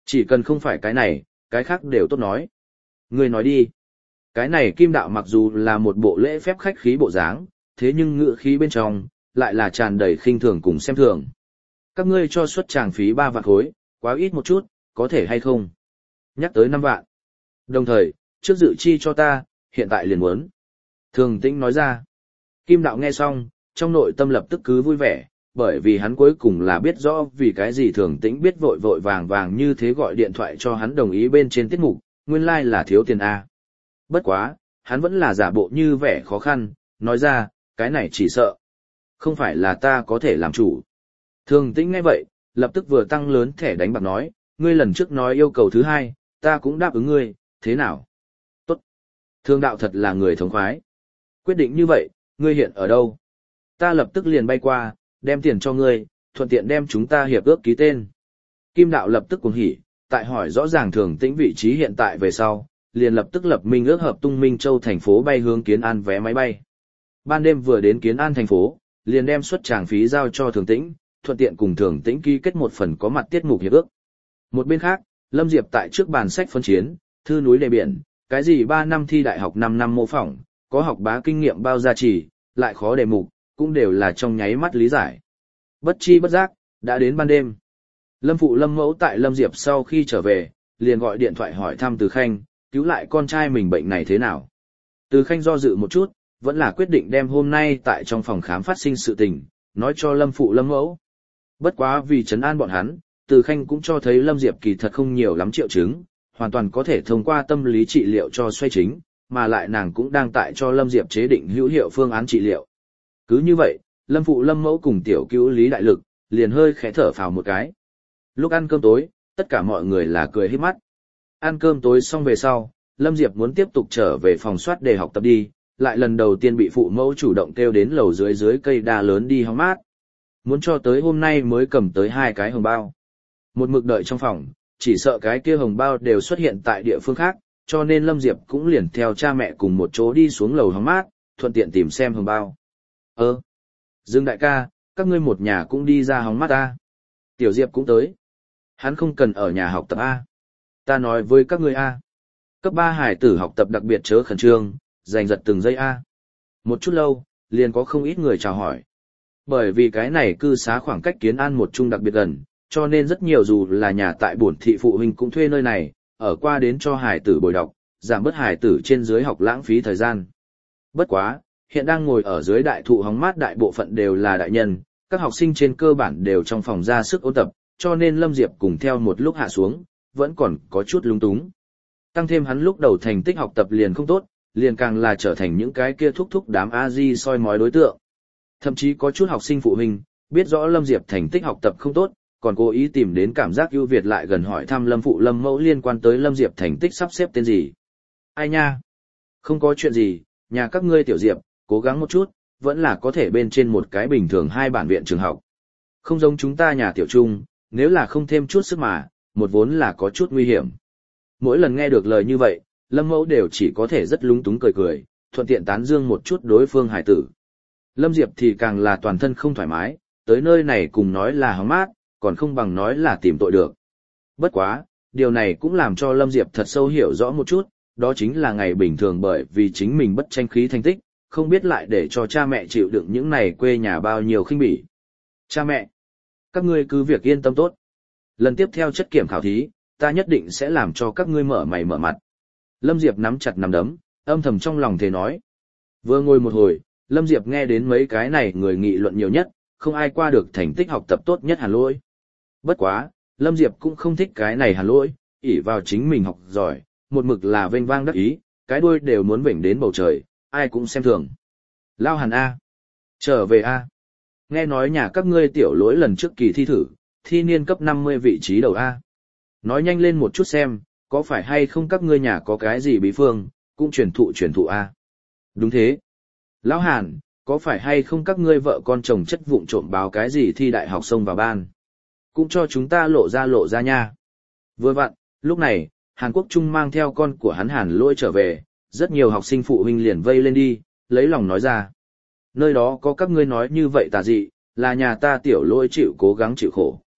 Chỉ cần không phải cái này, cái khác đều tốt nói. Ngươi nói đi. Cái này Kim Đạo mặc dù là một bộ lễ phép khách khí bộ dáng, thế nhưng ngữ khí bên trong, lại là tràn đầy khinh thường cùng xem thường. Các ngươi cho suất tràng phí ba vạn khối, quá ít một chút, có thể hay không? Nhắc tới năm vạn. Đồng thời, trước dự chi cho ta, hiện tại liền muốn. Thường Tĩnh nói ra. Kim Đạo nghe xong, trong nội tâm lập tức cứ vui vẻ, bởi vì hắn cuối cùng là biết rõ vì cái gì Thường Tĩnh biết vội vội vàng vàng như thế gọi điện thoại cho hắn đồng ý bên trên tiết mục, nguyên lai like là thiếu tiền A. Bất quá, hắn vẫn là giả bộ như vẻ khó khăn, nói ra, cái này chỉ sợ. Không phải là ta có thể làm chủ. Thường Tĩnh nghe vậy, lập tức vừa tăng lớn thẻ đánh bạc nói, ngươi lần trước nói yêu cầu thứ hai, ta cũng đáp ứng ngươi, thế nào? Tốt. Thương Đạo thật là người thống khoái. Quyết định như vậy, ngươi hiện ở đâu? Ta lập tức liền bay qua, đem tiền cho ngươi, thuận tiện đem chúng ta hiệp ước ký tên. Kim Đạo lập tức cuồng hỉ, tại hỏi rõ ràng Thường Tĩnh vị trí hiện tại về sau, liền lập tức lập minh ước hợp tung Minh Châu thành phố bay hướng Kiến An vé máy bay. Ban đêm vừa đến Kiến An thành phố, liền đem suất tràng phí giao cho Thường Tĩnh, thuận tiện cùng Thường Tĩnh ký kết một phần có mặt tiết mục hiệp ước. Một bên khác, Lâm Diệp tại trước bàn sách phân chiến, thư núi đề biển, cái gì ba năm thi đại học năm năm mô phỏng, có học bá kinh nghiệm bao gia trì, lại khó đề mục, cũng đều là trong nháy mắt lý giải. Bất chi bất giác, đã đến ban đêm. Lâm phụ Lâm mẫu tại Lâm Diệp sau khi trở về, liền gọi điện thoại hỏi thăm Từ Khanh, cứu lại con trai mình bệnh này thế nào. Từ Khanh do dự một chút, vẫn là quyết định đem hôm nay tại trong phòng khám phát sinh sự tình, nói cho Lâm phụ Lâm mẫu. Bất quá vì trấn an bọn hắn, Từ Khanh cũng cho thấy Lâm Diệp kỳ thật không nhiều lắm triệu chứng, hoàn toàn có thể thông qua tâm lý trị liệu cho xoay chính, mà lại nàng cũng đang tại cho Lâm Diệp chế định hữu hiệu phương án trị liệu. Cứ như vậy, Lâm phụ Lâm mẫu cùng tiểu cứu Lý Đại Lực, liền hơi khẽ thở phào một cái. Lúc ăn cơm tối, tất cả mọi người là cười híp mắt. Ăn cơm tối xong về sau, Lâm Diệp muốn tiếp tục trở về phòng soát để học tập đi, lại lần đầu tiên bị phụ mẫu chủ động kêu đến lầu dưới dưới cây đa lớn đi hóng mát. Muốn cho tới hôm nay mới cầm tới hai cái hồng bao. Một mực đợi trong phòng, chỉ sợ cái kia hồng bao đều xuất hiện tại địa phương khác, cho nên Lâm Diệp cũng liền theo cha mẹ cùng một chỗ đi xuống lầu hóng mát, thuận tiện tìm xem hồng bao. Ơ, Dương đại ca, các ngươi một nhà cũng đi ra hóng mát ta. Tiểu Diệp cũng tới. Hắn không cần ở nhà học tập A. Ta nói với các ngươi A. Cấp ba hải tử học tập đặc biệt chớ khẩn trương, giành giật từng giây A. Một chút lâu, liền có không ít người chào hỏi. Bởi vì cái này cư xá khoảng cách Kiến An một chung đặc biệt gần, cho nên rất nhiều dù là nhà tại bổn thị phụ huynh cũng thuê nơi này, ở qua đến cho hải tử bồi đọc, giảm bớt hải tử trên dưới học lãng phí thời gian. Bất quá, hiện đang ngồi ở dưới đại thụ hóng mát đại bộ phận đều là đại nhân, các học sinh trên cơ bản đều trong phòng ra sức ôn tập, cho nên Lâm Diệp cùng theo một lúc hạ xuống, vẫn còn có chút lung túng. Tăng thêm hắn lúc đầu thành tích học tập liền không tốt, liền càng là trở thành những cái kia thúc thúc đám A-di soi mói đối tượng. Thậm chí có chút học sinh phụ huynh, biết rõ Lâm Diệp thành tích học tập không tốt, còn cố ý tìm đến cảm giác ưu việt lại gần hỏi thăm Lâm phụ Lâm mẫu liên quan tới Lâm Diệp thành tích sắp xếp tên gì. Ai nha? Không có chuyện gì, nhà các ngươi Tiểu Diệp, cố gắng một chút, vẫn là có thể bên trên một cái bình thường hai bản viện trường học. Không giống chúng ta nhà Tiểu Trung, nếu là không thêm chút sức mà, một vốn là có chút nguy hiểm. Mỗi lần nghe được lời như vậy, Lâm mẫu đều chỉ có thể rất lúng túng cười cười, thuận tiện tán dương một chút đối phương hải tử. Lâm Diệp thì càng là toàn thân không thoải mái, tới nơi này cùng nói là hóng mát, còn không bằng nói là tìm tội được. Bất quá, điều này cũng làm cho Lâm Diệp thật sâu hiểu rõ một chút, đó chính là ngày bình thường bởi vì chính mình bất tranh khí thành tích, không biết lại để cho cha mẹ chịu đựng những này quê nhà bao nhiêu khinh bỉ. Cha mẹ, các ngươi cứ việc yên tâm tốt. Lần tiếp theo chất kiểm khảo thí, ta nhất định sẽ làm cho các ngươi mở mày mở mặt. Lâm Diệp nắm chặt nắm đấm, âm thầm trong lòng thề nói. Vừa ngồi một hồi, Lâm Diệp nghe đến mấy cái này người nghị luận nhiều nhất, không ai qua được thành tích học tập tốt nhất Hàn Lỗi. Bất quá, Lâm Diệp cũng không thích cái này Hàn Lỗi, ỷ vào chính mình học giỏi, một mực là vênh vang đắc ý, cái đuôi đều muốn vểnh đến bầu trời, ai cũng xem thường. Lao Hàn A. Trở về A. Nghe nói nhà các ngươi Tiểu Lỗi lần trước kỳ thi thử, thi niên cấp năm mươi vị trí đầu A. Nói nhanh lên một chút xem, có phải hay không các ngươi nhà có cái gì bí phương, cũng truyền thụ truyền thụ A. Đúng thế. Lão Hàn, có phải hay không các ngươi vợ con chồng chất vụng trộm báo cái gì thi đại học xông vào ban? Cũng cho chúng ta lộ ra lộ ra nha. Vừa vặn, lúc này, Hàn Quốc Trung mang theo con của hắn Hàn Lỗi trở về, rất nhiều học sinh phụ huynh liền vây lên đi, lấy lòng nói ra. Nơi đó có các ngươi nói như vậy tà dị, là nhà ta Tiểu Lỗi chịu cố gắng chịu khổ.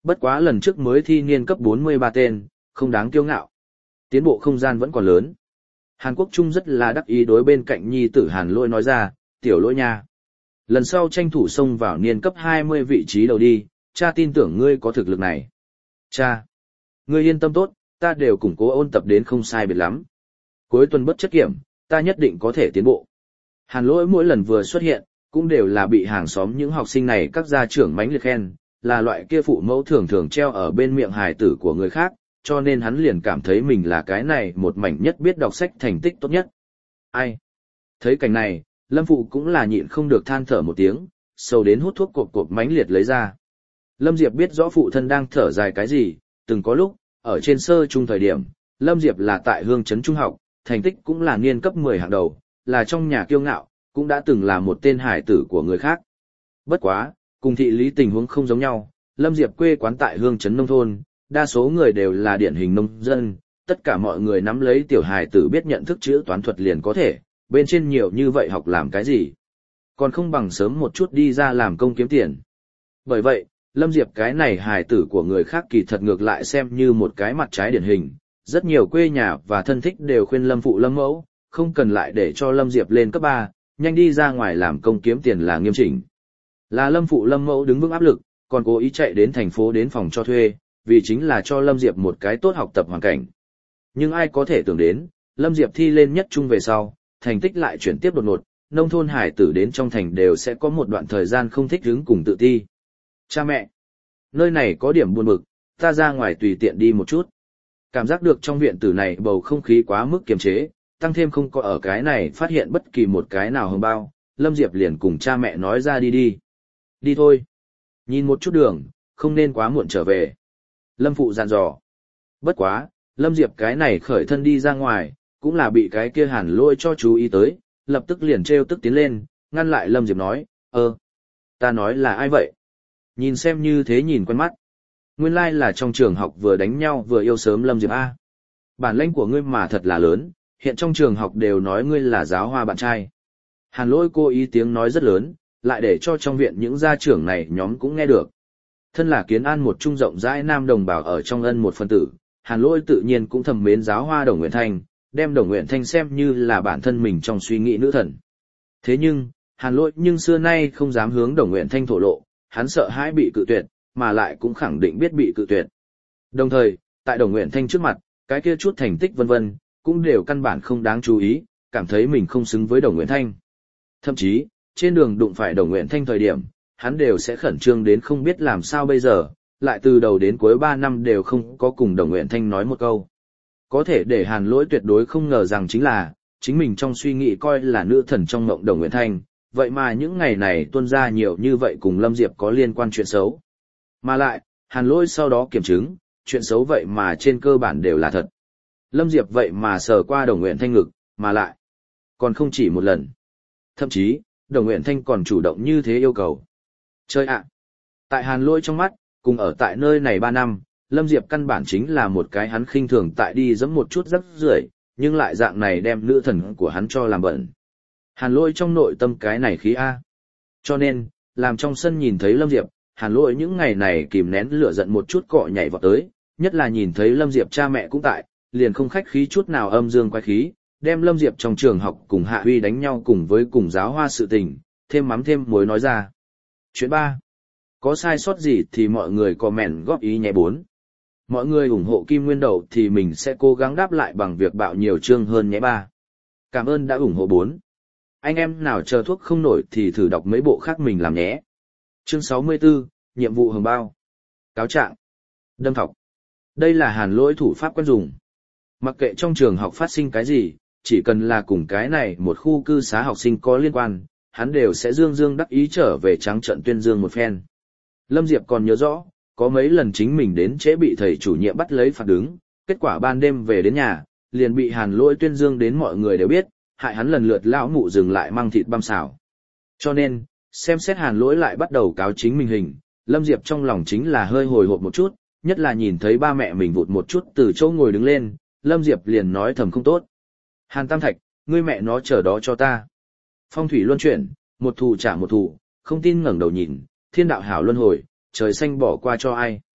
Bất quá lần trước mới thi niên cấp bốn mươi ba tên, không đáng kiêu ngạo. Tiến bộ không gian vẫn còn lớn. Hàn Quốc Trung rất là đắc ý đối bên cạnh nhi tử Hàn Lỗi nói ra, tiểu Lỗi nha. Lần sau tranh thủ xông vào niên cấp hai mươi vị trí đầu đi, cha tin tưởng ngươi có thực lực này. Cha, ngươi yên tâm tốt, ta đều củng cố ôn tập đến không sai biệt lắm. Cuối tuần bất chất kiểm, ta nhất định có thể tiến bộ. Hàn Lỗi mỗi lần vừa xuất hiện, cũng đều là bị hàng xóm những học sinh này các gia trưởng mánh liệt khen, là loại kia phụ mẫu thường thường treo ở bên miệng hài tử của người khác, cho nên hắn liền cảm thấy mình là cái này một mảnh nhất biết đọc sách thành tích tốt nhất. Ai? Thấy cảnh này, Lâm Phụ cũng là nhịn không được than thở một tiếng, sâu đến hút thuốc cộp cộp mánh liệt lấy ra. Lâm Diệp biết rõ phụ thân đang thở dài cái gì, từng có lúc, ở trên sơ trung thời điểm, Lâm Diệp là tại Hương Trấn Trung học, thành tích cũng là niên cấp mười hàng đầu, là trong nhà kiêu ngạo, cũng đã từng là một tên hải tử của người khác. Bất quá, cùng thị lý tình huống không giống nhau, Lâm Diệp quê quán tại Hương Trấn nông thôn, đa số người đều là điển hình nông dân, tất cả mọi người nắm lấy tiểu hài tử biết nhận thức chữ toán thuật liền có thể, bên trên nhiều như vậy học làm cái gì. Còn không bằng sớm một chút đi ra làm công kiếm tiền. Bởi vậy, Lâm Diệp cái này hài tử của người khác kỳ thật ngược lại xem như một cái mặt trái điển hình, rất nhiều quê nhà và thân thích đều khuyên Lâm phụ Lâm mẫu, không cần lại để cho Lâm Diệp lên cấp ba, nhanh đi ra ngoài làm công kiếm tiền là nghiêm chỉnh. Là Lâm phụ Lâm mẫu đứng vững áp lực, còn cố ý chạy đến thành phố đến phòng cho thuê, vì chính là cho Lâm Diệp một cái tốt học tập hoàn cảnh. Nhưng ai có thể tưởng đến, Lâm Diệp thi lên nhất trung về sau, thành tích lại chuyển tiếp đột ngột, nông thôn hải tử đến trong thành đều sẽ có một đoạn thời gian không thích ứng cùng tự ti. Cha mẹ, nơi này có điểm buồn bực, ta ra ngoài tùy tiện đi một chút. Cảm giác được trong viện tử này bầu không khí quá mức kiềm chế, tăng thêm không có ở cái này phát hiện bất kỳ một cái nào hồng bao, Lâm Diệp liền cùng cha mẹ nói ra đi đi. Đi thôi. Nhìn một chút đường, không nên quá muộn trở về. Lâm phụ dặn dò. Bất quá, Lâm Diệp cái này khởi thân đi ra ngoài, cũng là bị cái kia Hàn Lỗi cho chú ý tới, lập tức liền trêu tức tiến lên, ngăn lại Lâm Diệp nói, ơ, ta nói là ai vậy? Nhìn xem như thế nhìn quen mắt. Nguyên lai like là trong trường học vừa đánh nhau vừa yêu sớm Lâm Diệp A. Bản lĩnh của ngươi mà thật là lớn, hiện trong trường học đều nói ngươi là giáo hoa bạn trai. Hàn Lỗi cố ý tiếng nói rất lớn, lại để cho trong viện những gia trưởng này nhóm cũng nghe được. Thân là Kiến An một trung rộng rãi nam đồng bào ở trong ân một phân tử, Hàn Lỗi tự nhiên cũng thầm mến giáo hoa Đồng Nguyện Thanh, đem Đồng Nguyện Thanh xem như là bản thân mình trong suy nghĩ nữ thần. Thế nhưng, Hàn Lỗi nhưng xưa nay không dám hướng Đồng Nguyện Thanh thổ lộ, hắn sợ hãi bị cự tuyệt, mà lại cũng khẳng định biết bị cự tuyệt. Đồng thời, tại Đồng Nguyện Thanh trước mặt, cái kia chút thành tích vân vân, cũng đều căn bản không đáng chú ý, cảm thấy mình không xứng với Đồng Nguyện Thanh. Thậm chí, trên đường đụng phải Đồng Nguyện Thanh thời điểm, hắn đều sẽ khẩn trương đến không biết làm sao bây giờ, lại từ đầu đến cuối ba năm đều không có cùng Đồng Nguyện Thanh nói một câu. Có thể để Hàn Lỗi tuyệt đối không ngờ rằng chính là, chính mình trong suy nghĩ coi là nữ thần trong mộng Đồng Nguyện Thanh, vậy mà những ngày này tuôn ra nhiều như vậy cùng Lâm Diệp có liên quan chuyện xấu. Mà lại, Hàn Lỗi sau đó kiểm chứng, chuyện xấu vậy mà trên cơ bản đều là thật. Lâm Diệp vậy mà sờ qua Đồng Nguyện Thanh ngực, mà lại, còn không chỉ một lần. Thậm chí, Đồng Nguyện Thanh còn chủ động như thế yêu cầu. Chơi ạ! Tại Hàn Lỗi trong mắt, cùng ở tại nơi này ba năm, Lâm Diệp căn bản chính là một cái hắn khinh thường tại đi dẫm một chút rắc rưởi, nhưng lại dạng này đem nữ thần của hắn cho làm bẩn. Hàn Lỗi trong nội tâm cái này khí A. Cho nên, làm trong sân nhìn thấy Lâm Diệp, Hàn Lỗi những ngày này kìm nén lửa giận một chút cọ nhảy vào tới, nhất là nhìn thấy Lâm Diệp cha mẹ cũng tại, liền không khách khí chút nào âm dương quái khí, đem Lâm Diệp trong trường học cùng Hạ Huy đánh nhau cùng với cùng giáo hoa sự tình, thêm mắm thêm muối nói ra. Chuyện ba. Có sai sót gì thì mọi người comment góp ý nhé bốn. Mọi người ủng hộ Kim Nguyên Đậu thì mình sẽ cố gắng đáp lại bằng việc bạo nhiều chương hơn nhé ba. Cảm ơn đã ủng hộ bốn. Anh em nào chờ thuốc không nổi thì thử đọc mấy bộ khác mình làm nhé. Chương sáu mươi tư, nhiệm vụ hồng bao. Cáo trạng. Đâm thọc. Đây là Hàn Lỗi thủ pháp quen dùng. Mặc kệ trong trường học phát sinh cái gì, chỉ cần là cùng cái này một khu cư xá học sinh có liên quan, hắn đều sẽ dương dương đắc ý trở về trắng trận tuyên dương một phen. Lâm Diệp còn nhớ rõ, có mấy lần chính mình đến trễ bị thầy chủ nhiệm bắt lấy phạt đứng, kết quả ban đêm về đến nhà, liền bị Hàn Lỗi tuyên dương đến mọi người đều biết, hại hắn lần lượt lão mụ dừng lại mang thịt băm xào. Cho nên, xem xét Hàn Lỗi lại bắt đầu cáo chính mình hình, Lâm Diệp trong lòng chính là hơi hồi hộp một chút, nhất là nhìn thấy ba mẹ mình vụt một chút từ chỗ ngồi đứng lên, Lâm Diệp liền nói thầm không tốt. Hàn Tam Thạch, ngươi mẹ nó chờ đó cho ta. Phong thủy luân chuyển, một thù trả một thù, không tin ngẩng đầu nhìn, thiên đạo hảo luân hồi, trời xanh bỏ qua cho ai.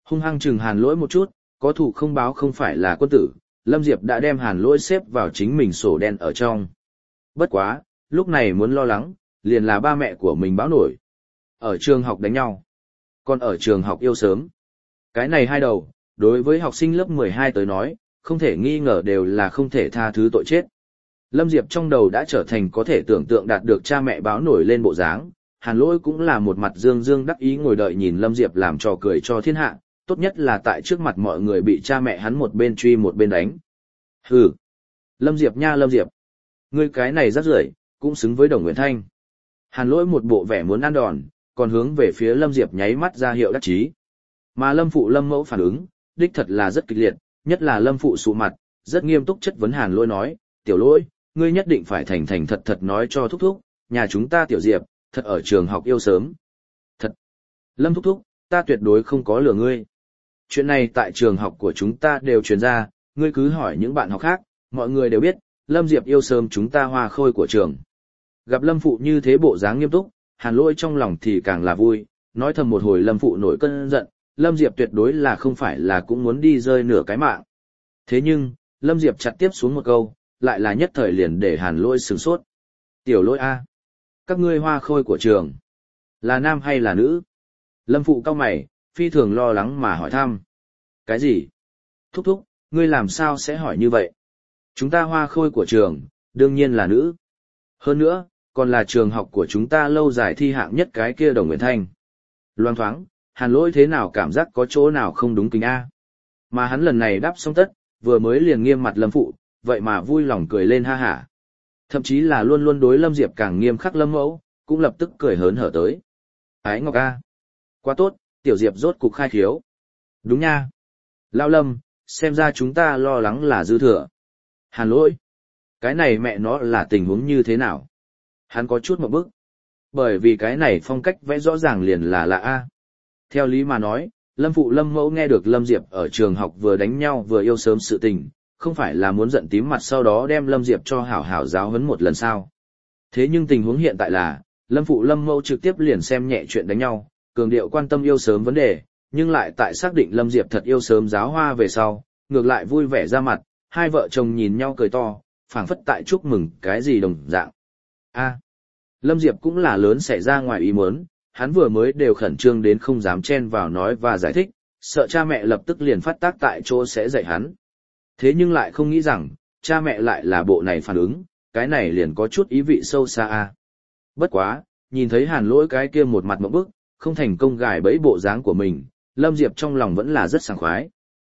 Hung hăng chừng Hàn Lỗi một chút, có thủ không báo không phải là quân tử, Lâm Diệp đã đem Hàn Lỗi xếp vào chính mình sổ đen ở trong. Bất quá, lúc này muốn lo lắng, liền là ba mẹ của mình báo nổi. Ở trường học đánh nhau, còn ở trường học yêu sớm. Cái này hai đầu, đối với học sinh lớp mười hai tới nói, không thể nghi ngờ đều là không thể tha thứ tội chết. Lâm Diệp trong đầu đã trở thành có thể tưởng tượng đạt được cha mẹ báo nổi lên bộ dáng, Hàn Lỗi cũng là một mặt dương dương đắc ý ngồi đợi nhìn Lâm Diệp làm trò cười cho thiên hạ, tốt nhất là tại trước mặt mọi người bị cha mẹ hắn một bên truy một bên đánh. Hừ! Lâm Diệp nha Lâm Diệp! Ngươi cái này rác rưởi, cũng xứng với Đồng Nguyễn Thanh. Hàn Lỗi một bộ vẻ muốn ăn đòn, còn hướng về phía Lâm Diệp nháy mắt ra hiệu đắc chí. Mà Lâm Phụ Lâm Mẫu phản ứng, đích thật là rất kịch liệt, nhất là Lâm Phụ sụ mặt, rất nghiêm túc chất vấn Hàn Lỗi nói, tiểu Lỗi, ngươi nhất định phải thành thành thật thật nói cho thúc thúc, nhà chúng ta tiểu Diệp, thật ở trường học yêu sớm. Thật! Lâm thúc thúc, ta tuyệt đối không có lừa ngươi. Chuyện này tại trường học của chúng ta đều truyền ra, ngươi cứ hỏi những bạn học khác, mọi người đều biết, Lâm Diệp yêu sớm chúng ta hoa khôi của trường. Gặp Lâm Phụ như thế bộ dáng nghiêm túc, Hàn Lỗi trong lòng thì càng là vui, nói thầm một hồi Lâm Phụ nổi cơn giận, Lâm Diệp tuyệt đối là không phải là cũng muốn đi rơi nửa cái mạng. Thế nhưng, Lâm Diệp chặt tiếp xuống một câu, lại là nhất thời liền để Hàn Lỗi sửng sốt. Tiểu Lỗi A. Các ngươi hoa khôi của trường. Là nam hay là nữ? Lâm Phụ cau mày, phi thường lo lắng mà hỏi thăm. Cái gì? Thúc thúc, ngươi làm sao sẽ hỏi như vậy? Chúng ta hoa khôi của trường, đương nhiên là nữ. Hơn nữa, còn là trường học của chúng ta lâu dài thi hạng nhất cái kia Đồng Nguyễn Thanh. Loan thoáng, Hàn Lỗi thế nào cảm giác có chỗ nào không đúng kính A. Mà hắn lần này đáp xong tất, vừa mới liền nghiêm mặt Lâm Phụ, vậy mà vui lòng cười lên ha hả. Thậm chí là luôn luôn đối Lâm Diệp càng nghiêm khắc Lâm Mẫu, cũng lập tức cười hớn hở tới. Ái Ngọc A. Quá tốt, tiểu Diệp rốt cục khai khiếu. Đúng nha. Lão Lâm, xem ra chúng ta lo lắng là dư thừa. Hàn Lỗi. Cái này mẹ nó là tình huống như thế nào? Hắn có chút một bức. Bởi vì cái này phong cách vẽ rõ ràng liền là lạ A. Theo lý mà nói, Lâm Phụ Lâm Mẫu nghe được Lâm Diệp ở trường học vừa đánh nhau vừa yêu sớm sự tình, không phải là muốn giận tím mặt sau đó đem Lâm Diệp cho hảo hảo giáo huấn một lần sao. Thế nhưng tình huống hiện tại là, Lâm Phụ Lâm Mẫu trực tiếp liền xem nhẹ chuyện đánh nhau, cường điệu quan tâm yêu sớm vấn đề, nhưng lại tại xác định Lâm Diệp thật yêu sớm giáo hoa về sau, ngược lại vui vẻ ra mặt, hai vợ chồng nhìn nhau cười to, phảng phất tại chúc mừng cái gì đồng dạng. A. Lâm Diệp cũng là lớn xảy ra ngoài ý muốn, hắn vừa mới đều khẩn trương đến không dám chen vào nói và giải thích, sợ cha mẹ lập tức liền phát tác tại chỗ sẽ dạy hắn. Thế nhưng lại không nghĩ rằng, cha mẹ lại là bộ này phản ứng, cái này liền có chút ý vị sâu xa a. Bất quá, nhìn thấy Hàn Lỗi cái kia một mặt mộng bức, không thành công gài bẫy bộ dáng của mình, Lâm Diệp trong lòng vẫn là rất sảng khoái.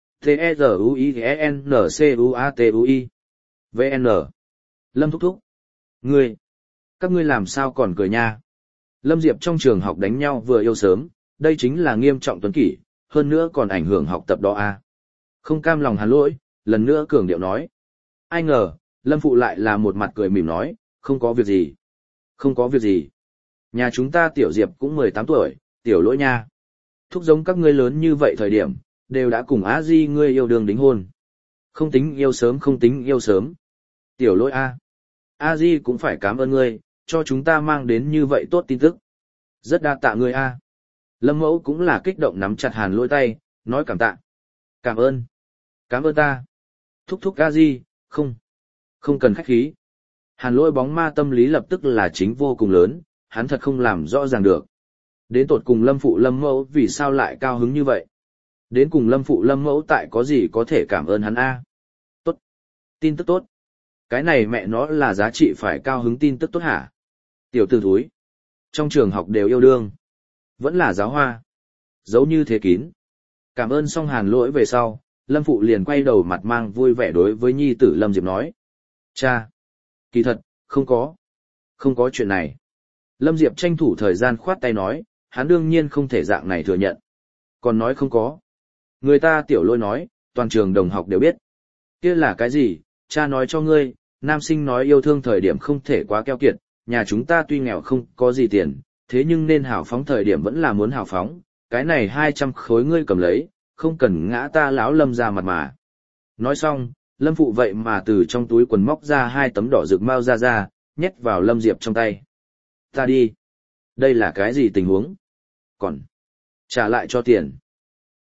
T-E-Z-U-I-N-C-U-A-T-U-I vê en Lâm thúc thúc. Ngươi. Các ngươi làm sao còn cười nha. Lâm Diệp trong trường học đánh nhau vừa yêu sớm, đây chính là nghiêm trọng tuấn kỷ, hơn nữa còn ảnh hưởng học tập đó a. Không cam lòng Hàn Lỗi, lần nữa cường điệu nói. Ai ngờ, Lâm Phụ lại là một mặt cười mỉm nói, không có việc gì. Không có việc gì. Nhà chúng ta tiểu Diệp cũng mười tám tuổi, tiểu Lỗi nha. Thúc giống các ngươi lớn như vậy thời điểm, đều đã cùng á di ngươi yêu đương đính hôn. Không tính yêu sớm không tính yêu sớm. Tiểu Lỗi a. A di cũng phải cảm ơn ngươi, cho chúng ta mang đến như vậy tốt tin tức. Rất đa tạ ngươi a. Lâm Mẫu cũng là kích động nắm chặt Hàn Lỗi tay, nói cảm tạ. Cảm ơn. Cảm ơn ta. Thúc thúc a di, không. Không cần khách khí. Hàn Lỗi bóng ma tâm lý lập tức là chính vô cùng lớn, hắn thật không làm rõ ràng được. Đến tột cùng Lâm Phụ Lâm Mẫu vì sao lại cao hứng như vậy? Đến cùng Lâm Phụ Lâm Mẫu tại có gì có thể cảm ơn hắn a? Tốt. Tin tức tốt. Cái này mẹ nó là giá trị phải cao hứng tin tức tốt hả? Tiểu tử thúi. Trong trường học đều yêu đương. Vẫn là giáo hoa. Giấu như thế kín. Cảm ơn xong Hàn Lỗi về sau, Lâm Phụ liền quay đầu mặt mang vui vẻ đối với nhi tử Lâm Diệp nói. Cha. Kỳ thật, không có. Không có chuyện này. Lâm Diệp tranh thủ thời gian khoát tay nói, hắn đương nhiên không thể dạng này thừa nhận. Còn nói không có. Người ta Tiểu Lỗi nói, toàn trường đồng học đều biết. Kia là cái gì? Cha nói cho ngươi, nam sinh nói yêu thương thời điểm không thể quá keo kiệt, nhà chúng ta tuy nghèo không có gì tiền, thế nhưng nên hào phóng thời điểm vẫn là muốn hào phóng, cái này hai trăm khối ngươi cầm lấy, không cần ngã ta lão Lâm ra mặt mà. Nói xong, Lâm Phụ vậy mà từ trong túi quần móc ra hai tấm đỏ rực mau ra ra, nhét vào Lâm Diệp trong tay. Ta đi. Đây là cái gì tình huống? Còn. Trả lại cho tiền.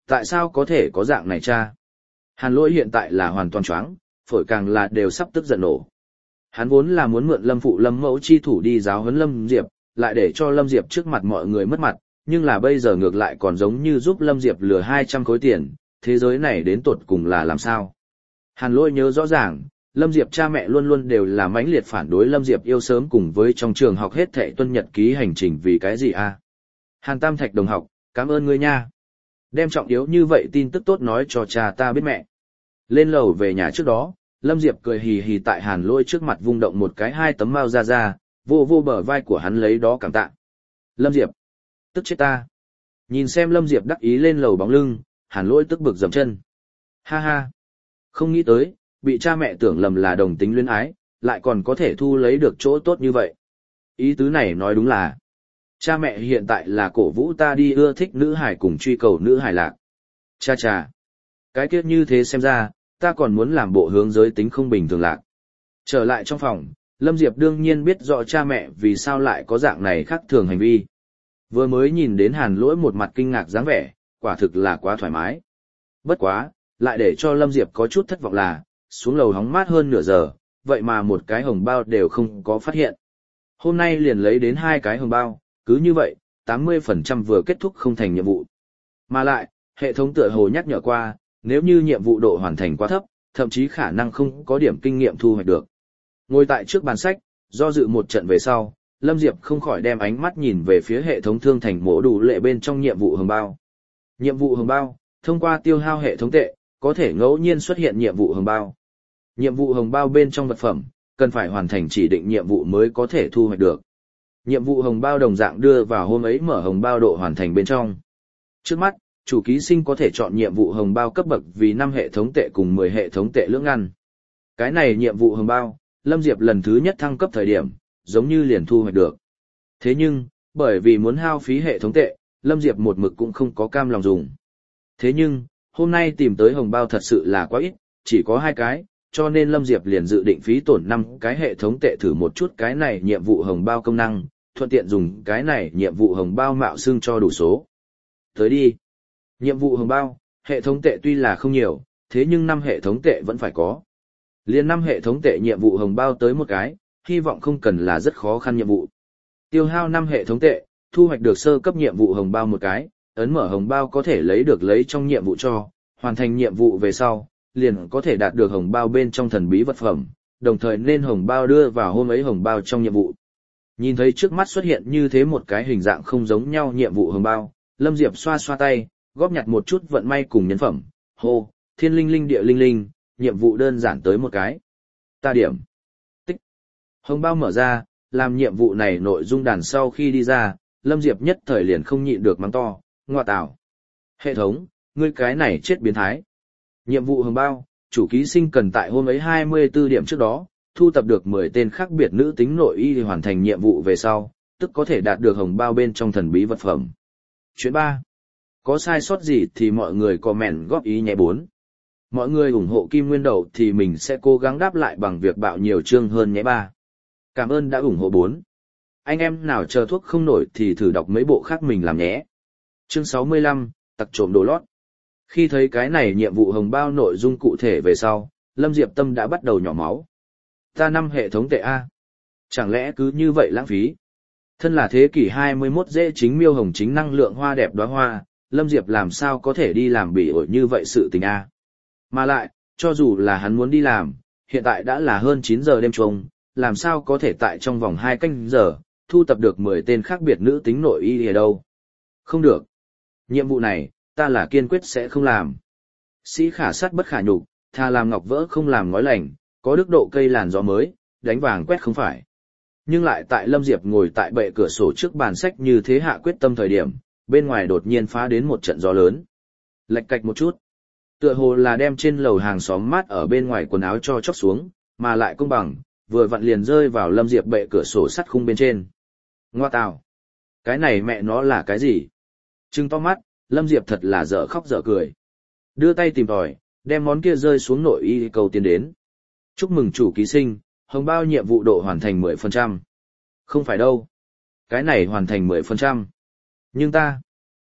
Tại sao có thể có dạng này cha? Hàn Lỗi hiện tại là hoàn toàn choáng, phổi càng là đều sắp tức giận nổ. Hắn vốn là muốn mượn Lâm phụ Lâm mẫu chi thủ đi giáo huấn Lâm Diệp, lại để cho Lâm Diệp trước mặt mọi người mất mặt, nhưng là bây giờ ngược lại còn giống như giúp Lâm Diệp lừa hai trăm khối tiền, thế giới này đến tột cùng là làm sao? Hàn Lỗi nhớ rõ ràng, Lâm Diệp cha mẹ luôn luôn đều là mãnh liệt phản đối Lâm Diệp yêu sớm cùng với trong trường học hết thảy tuân nhật ký hành trình vì cái gì a? Hàn Tam Thạch đồng học, cảm ơn ngươi nha. Đem trọng yếu như vậy tin tức tốt nói cho cha ta biết mẹ. Lên lầu về nhà trước đó, Lâm Diệp cười hì hì tại Hàn Lỗi trước mặt vung động một cái hai tấm mao ra ra, vô vô bờ vai của hắn lấy đó cảm tạ. Lâm Diệp, tức chết ta. Nhìn xem Lâm Diệp đắc ý lên lầu bóng lưng, Hàn Lỗi tức bực dậm chân. Ha ha, không nghĩ tới, bị cha mẹ tưởng lầm là đồng tính luyến ái, lại còn có thể thu lấy được chỗ tốt như vậy. Ý tứ này nói đúng là, cha mẹ hiện tại là cổ vũ ta đi ưa thích nữ hải cùng truy cầu nữ hải lạc. Cha cha, cái kiết như thế xem ra, ta còn muốn làm bộ hướng giới tính không bình thường lạc. Trở lại trong phòng, Lâm Diệp đương nhiên biết rõ cha mẹ vì sao lại có dạng này khác thường hành vi. Vừa mới nhìn đến Hàn Lỗi một mặt kinh ngạc dáng vẻ, quả thực là quá thoải mái. Bất quá, lại để cho Lâm Diệp có chút thất vọng là, xuống lầu hóng mát hơn nửa giờ, vậy mà một cái hồng bao đều không có phát hiện. Hôm nay liền lấy đến hai cái hồng bao, cứ như vậy, tám mươi phần trăm vừa kết thúc không thành nhiệm vụ. Mà lại, hệ thống tựa hồ nhắc nhở qua, nếu như nhiệm vụ độ hoàn thành quá thấp, thậm chí khả năng không có điểm kinh nghiệm thu hoạch được. Ngồi tại trước bàn sách, do dự một trận về sau, Lâm Diệp không khỏi đem ánh mắt nhìn về phía hệ thống thương thành mổ đủ lệ bên trong nhiệm vụ hồng bao. Nhiệm vụ hồng bao, thông qua tiêu hao hệ thống tệ, có thể ngẫu nhiên xuất hiện nhiệm vụ hồng bao. Nhiệm vụ hồng bao bên trong vật phẩm, cần phải hoàn thành chỉ định nhiệm vụ mới có thể thu hoạch được. Nhiệm vụ hồng bao đồng dạng đưa vào hôm ấy mở hồng bao độ hoàn thành bên trong. Trước mắt, chủ ký sinh có thể chọn nhiệm vụ hồng bao cấp bậc vì năm hệ thống tệ cùng mười hệ thống tệ lưỡng ngăn. Cái này nhiệm vụ hồng bao, Lâm Diệp lần thứ nhất thăng cấp thời điểm, giống như liền thu hoạch được. Thế nhưng, bởi vì muốn hao phí hệ thống tệ, Lâm Diệp một mực cũng không có cam lòng dùng. Thế nhưng, hôm nay tìm tới hồng bao thật sự là quá ít, chỉ có hai cái, cho nên Lâm Diệp liền dự định phí tổn năm cái hệ thống tệ thử một chút cái này nhiệm vụ hồng bao công năng, thuận tiện dùng cái này nhiệm vụ hồng bao mạo xưng cho đủ số. Tới đi. Nhiệm vụ hồng bao, hệ thống tệ tuy là không nhiều, thế nhưng năm hệ thống tệ vẫn phải có. Liên năm hệ thống tệ nhiệm vụ hồng bao tới một cái, hy vọng không cần là rất khó khăn nhiệm vụ. Tiêu hao năm hệ thống tệ, thu hoạch được sơ cấp nhiệm vụ hồng bao một cái, ấn mở hồng bao có thể lấy được lấy trong nhiệm vụ cho, hoàn thành nhiệm vụ về sau, liền có thể đạt được hồng bao bên trong thần bí vật phẩm, đồng thời nên hồng bao đưa vào hôm ấy hồng bao trong nhiệm vụ. Nhìn thấy trước mắt xuất hiện như thế một cái hình dạng không giống nhau nhiệm vụ hồng bao, Lâm Diệp xoa xoa tay, góp nhặt một chút vận may cùng nhân phẩm, hô, thiên linh linh địa linh linh, nhiệm vụ đơn giản tới một cái. Ta điểm. Tích. Hồng bao mở ra, làm nhiệm vụ này nội dung đàn sau khi đi ra, Lâm Diệp nhất thời liền không nhịn được mắng to, ngoa tảo. Hệ thống, ngươi cái này chết biến thái. Nhiệm vụ hồng bao, chủ ký sinh cần tại hôm ấy hai mươi tư điểm trước đó, thu tập được mười tên khác biệt nữ tính nội y để hoàn thành nhiệm vụ về sau, tức có thể đạt được hồng bao bên trong thần bí vật phẩm. Chuyện ba. Có sai sót gì thì mọi người comment góp ý nhé bốn. Mọi người ủng hộ Kim Nguyên Đầu thì mình sẽ cố gắng đáp lại bằng việc bạo nhiều chương hơn nhé ba. Cảm ơn đã ủng hộ bốn. Anh em nào chờ thuốc không nổi thì thử đọc mấy bộ khác mình làm nhé. Chương sáu mươi lăm, tặc trộm đồ lót. Khi thấy cái này nhiệm vụ hồng bao nội dung cụ thể về sau, Lâm Diệp Tâm đã bắt đầu nhỏ máu. Ta năm hệ thống tệ A. Chẳng lẽ cứ như vậy lãng phí? Thân là thế kỷ hai mươi mốt dễ chính miêu hồng chính năng lượng hoa đẹp đóa hoa, Lâm Diệp làm sao có thể đi làm bị ổi như vậy sự tình A. Mà lại, cho dù là hắn muốn đi làm, hiện tại đã là hơn chín giờ đêm trông, làm sao có thể tại trong vòng hai canh giờ, thu tập được mười tên khác biệt nữ tính nội y ở đâu. Không được. Nhiệm vụ này, ta là kiên quyết sẽ không làm. Sĩ khả sắt bất khả nhục, thà làm ngọc vỡ không làm ngói lành, có đức độ cây làn gió mới, đánh vàng quét không phải. Nhưng lại tại Lâm Diệp ngồi tại bệ cửa sổ trước bàn sách như thế hạ quyết tâm thời điểm, bên ngoài đột nhiên phá đến một trận gió lớn. Lạch cạch một chút. Tựa hồ là đem trên lầu hàng xóm mát ở bên ngoài quần áo cho chóc xuống, mà lại công bằng, vừa vặn liền rơi vào Lâm Diệp bệ cửa sổ sắt khung bên trên. Ngoa tào. Cái này mẹ nó là cái gì? Trừng to mắt, Lâm Diệp thật là dở khóc dở cười. Đưa tay tìm tòi, đem món kia rơi xuống nội y cầu tiến đến. Chúc mừng chủ ký sinh, hồng bao nhiệm vụ độ hoàn thành mười phần trăm. Không phải đâu. Cái này hoàn thành mười phần trăm. Nhưng ta,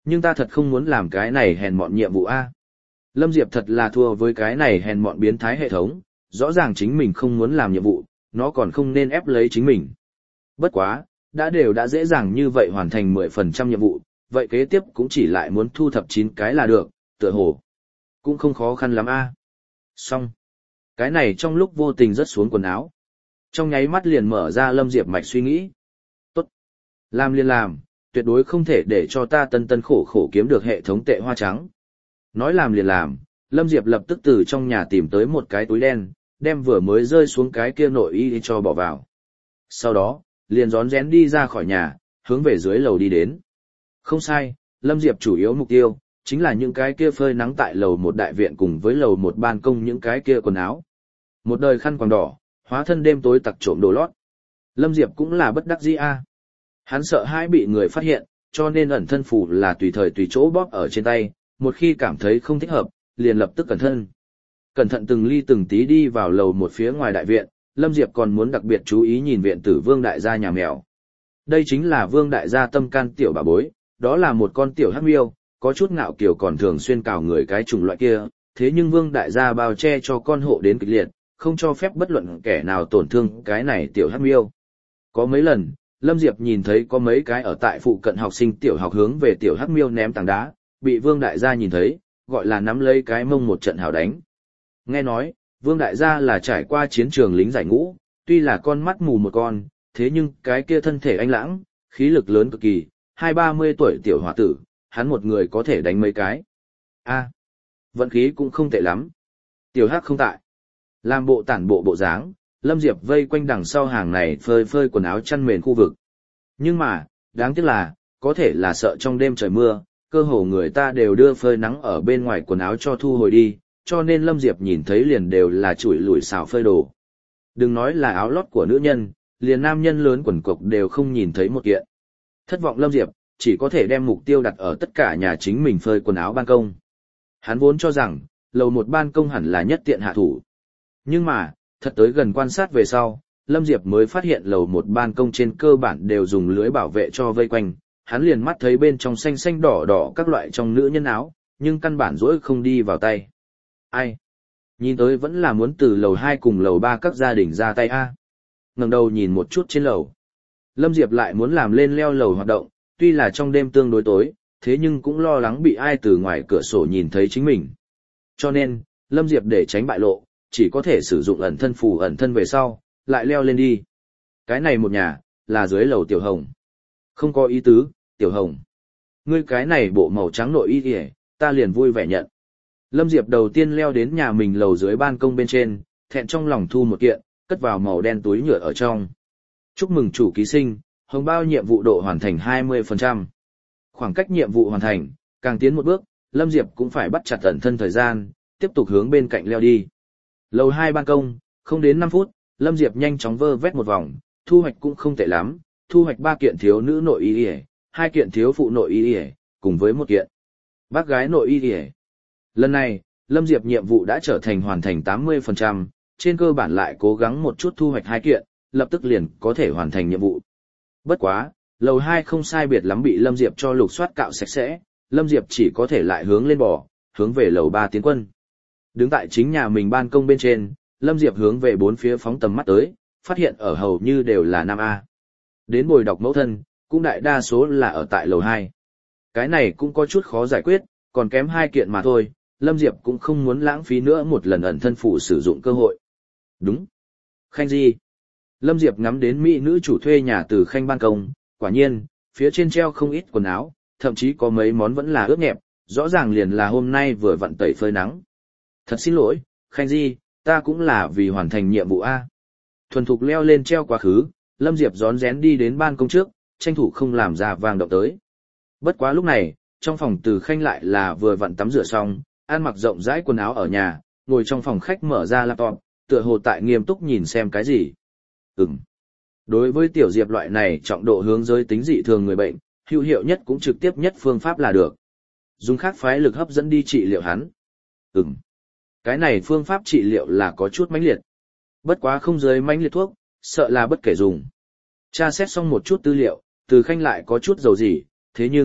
Nhưng ta thật không muốn làm cái này hèn mọn nhiệm vụ a. Lâm Diệp thật là thua với cái này hèn mọn biến thái hệ thống, rõ ràng chính mình không muốn làm nhiệm vụ, nó còn không nên ép lấy chính mình. Bất quá, đã đều đã dễ dàng như vậy hoàn thành mười phần trăm nhiệm vụ, vậy kế tiếp cũng chỉ lại muốn thu thập chín cái là được, tựa hồ. Cũng không khó khăn lắm a. Xong. Cái này trong lúc vô tình rớt xuống quần áo. Trong nháy mắt liền mở ra Lâm Diệp mạch suy nghĩ. Tốt. Làm liền làm, tuyệt đối không thể để cho ta tân tân khổ khổ kiếm được hệ thống tệ hoa trắng. Nói làm liền làm, Lâm Diệp lập tức từ trong nhà tìm tới một cái túi đen, đem vừa mới rơi xuống cái kia nội y cho bỏ vào. Sau đó, liền rón rén đi ra khỏi nhà, hướng về dưới lầu đi đến. Không sai, Lâm Diệp chủ yếu mục tiêu, chính là những cái kia phơi nắng tại lầu một đại viện cùng với lầu một ban công những cái kia quần áo. Một đời khăn quàng đỏ, hóa thân đêm tối tặc trộm đồ lót. Lâm Diệp cũng là bất đắc dĩ a. Hắn sợ hãi bị người phát hiện, cho nên ẩn thân phủ là tùy thời tùy chỗ bóp ở trên tay, một khi cảm thấy không thích hợp, liền lập tức cẩn thân. Cẩn thận từng ly từng tí đi vào lầu một phía ngoài đại viện, Lâm Diệp còn muốn đặc biệt chú ý nhìn viện tử Vương đại gia nhà mèo. Đây chính là Vương đại gia tâm can tiểu bà bối, đó là một con tiểu hắc miêu, có chút ngạo kiều còn thường xuyên cào người cái chủng loại kia, thế nhưng Vương đại gia bao che cho con hộ đến kịch liệt, không cho phép bất luận kẻ nào tổn thương cái này tiểu hắc miêu. Có mấy lần, Lâm Diệp nhìn thấy có mấy cái ở tại phụ cận học sinh tiểu học hướng về tiểu hắc miêu ném tảng đá, bị Vương đại gia nhìn thấy, gọi là nắm lấy cái mông một trận hào đánh. Nghe nói, Vương đại gia là trải qua chiến trường lính giải ngũ, tuy là con mắt mù một con, thế nhưng cái kia thân thể anh lãng, khí lực lớn cực kỳ, hai ba mươi tuổi tiểu hòa tử, hắn một người có thể đánh mấy cái. A, vận khí cũng không tệ lắm. Tiểu hắc không tại. Làm bộ tản bộ bộ dáng, Lâm Diệp vây quanh đằng sau hàng này phơi phơi quần áo chăn mền khu vực. Nhưng mà, đáng tiếc là, có thể là sợ trong đêm trời mưa, cơ hồ người ta đều đưa phơi nắng ở bên ngoài quần áo cho thu hồi đi, cho nên Lâm Diệp nhìn thấy liền đều là chủi lủi xào phơi đồ. Đừng nói là áo lót của nữ nhân, liền nam nhân lớn quần cộc đều không nhìn thấy một kiện. Thất vọng Lâm Diệp, chỉ có thể đem mục tiêu đặt ở tất cả nhà chính mình phơi quần áo ban công. Hắn vốn cho rằng, lầu một ban công hẳn là nhất tiện hạ thủ. Nhưng mà, thật tới gần quan sát về sau, Lâm Diệp mới phát hiện lầu một ban công trên cơ bản đều dùng lưới bảo vệ cho vây quanh, hắn liền mắt thấy bên trong xanh xanh đỏ đỏ các loại trong nữ nhân áo, nhưng căn bản rỗi không đi vào tay. Ai? Nhìn tới vẫn là muốn từ lầu hai cùng lầu ba các gia đình ra tay a. Ngẩng đầu nhìn một chút trên lầu. Lâm Diệp lại muốn làm lên leo lầu hoạt động, tuy là trong đêm tương đối tối, thế nhưng cũng lo lắng bị ai từ ngoài cửa sổ nhìn thấy chính mình. Cho nên, Lâm Diệp để tránh bại lộ, chỉ có thể sử dụng ẩn thân phù ẩn thân về sau, lại leo lên đi. Cái này một nhà, là dưới lầu Tiểu Hồng. Không có ý tứ, Tiểu Hồng. Ngươi cái này bộ màu trắng nội y kìa, ta liền vui vẻ nhận. Lâm Diệp đầu tiên leo đến nhà mình lầu dưới ban công bên trên, thẹn trong lòng thu một kiện, cất vào màu đen túi nhựa ở trong. Chúc mừng chủ ký sinh, hồng bao nhiệm vụ độ hoàn thành hai mươi phần trăm. Khoảng cách nhiệm vụ hoàn thành, càng tiến một bước, Lâm Diệp cũng phải bắt chặt ẩn thân thời gian, tiếp tục hướng bên cạnh leo đi. Lầu hai ban công, không đến năm phút, Lâm Diệp nhanh chóng vơ vét một vòng, thu hoạch cũng không tệ lắm, thu hoạch ba kiện thiếu nữ nội y y, hai kiện thiếu phụ nội y y, cùng với một kiện bác gái nội y y. Lần này, Lâm Diệp nhiệm vụ đã trở thành hoàn thành tám mươi phần trăm, trên cơ bản lại cố gắng một chút thu hoạch hai kiện, lập tức liền có thể hoàn thành nhiệm vụ. Bất quá, lầu hai không sai biệt lắm bị Lâm Diệp cho lục soát cạo sạch sẽ, Lâm Diệp chỉ có thể lại hướng lên bò, hướng về lầu ba tiến quân. Đứng tại chính nhà mình ban công bên trên, Lâm Diệp hướng về bốn phía phóng tầm mắt tới, phát hiện ở hầu như đều là nam A. Đến bồi đọc mẫu thân, cũng đại đa số là ở tại lầu hai. Cái này cũng có chút khó giải quyết, còn kém hai kiện mà thôi, Lâm Diệp cũng không muốn lãng phí nữa một lần ẩn thân phủ sử dụng cơ hội. Đúng. Khanh Di. Lâm Diệp ngắm đến mỹ nữ chủ thuê nhà từ Khanh ban công, quả nhiên, phía trên treo không ít quần áo, thậm chí có mấy món vẫn là ướt nhẹp, rõ ràng liền là hôm nay vừa vặn tẩy phơi nắng. Thật xin lỗi, Khanh Di, ta cũng là vì hoàn thành nhiệm vụ A. Thuần thục leo lên treo quá khứ, Lâm Diệp rón rén đi đến ban công trước, tranh thủ không làm ra vang động tới. Bất quá lúc này, trong phòng từ Khanh lại là vừa vặn tắm rửa xong, ăn mặc rộng rãi quần áo ở nhà, ngồi trong phòng khách mở ra laptop, tựa hồ tại nghiêm túc nhìn xem cái gì. Ừm. Đối với Tiểu Diệp loại này trọng độ hướng giới tính dị thường người bệnh, hữu hiệu nhất cũng trực tiếp nhất phương pháp là được. Dùng khác phái lực hấp dẫn đi trị liệu hắn. Ừm. Cái này phương pháp trị liệu là có chút mãnh liệt. Bất quá không giới mãnh liệt thuốc, sợ là bất kể dùng. Tra xét xong một chút tư liệu, từ Khanh lại có chút dầu gì, thế nhưng,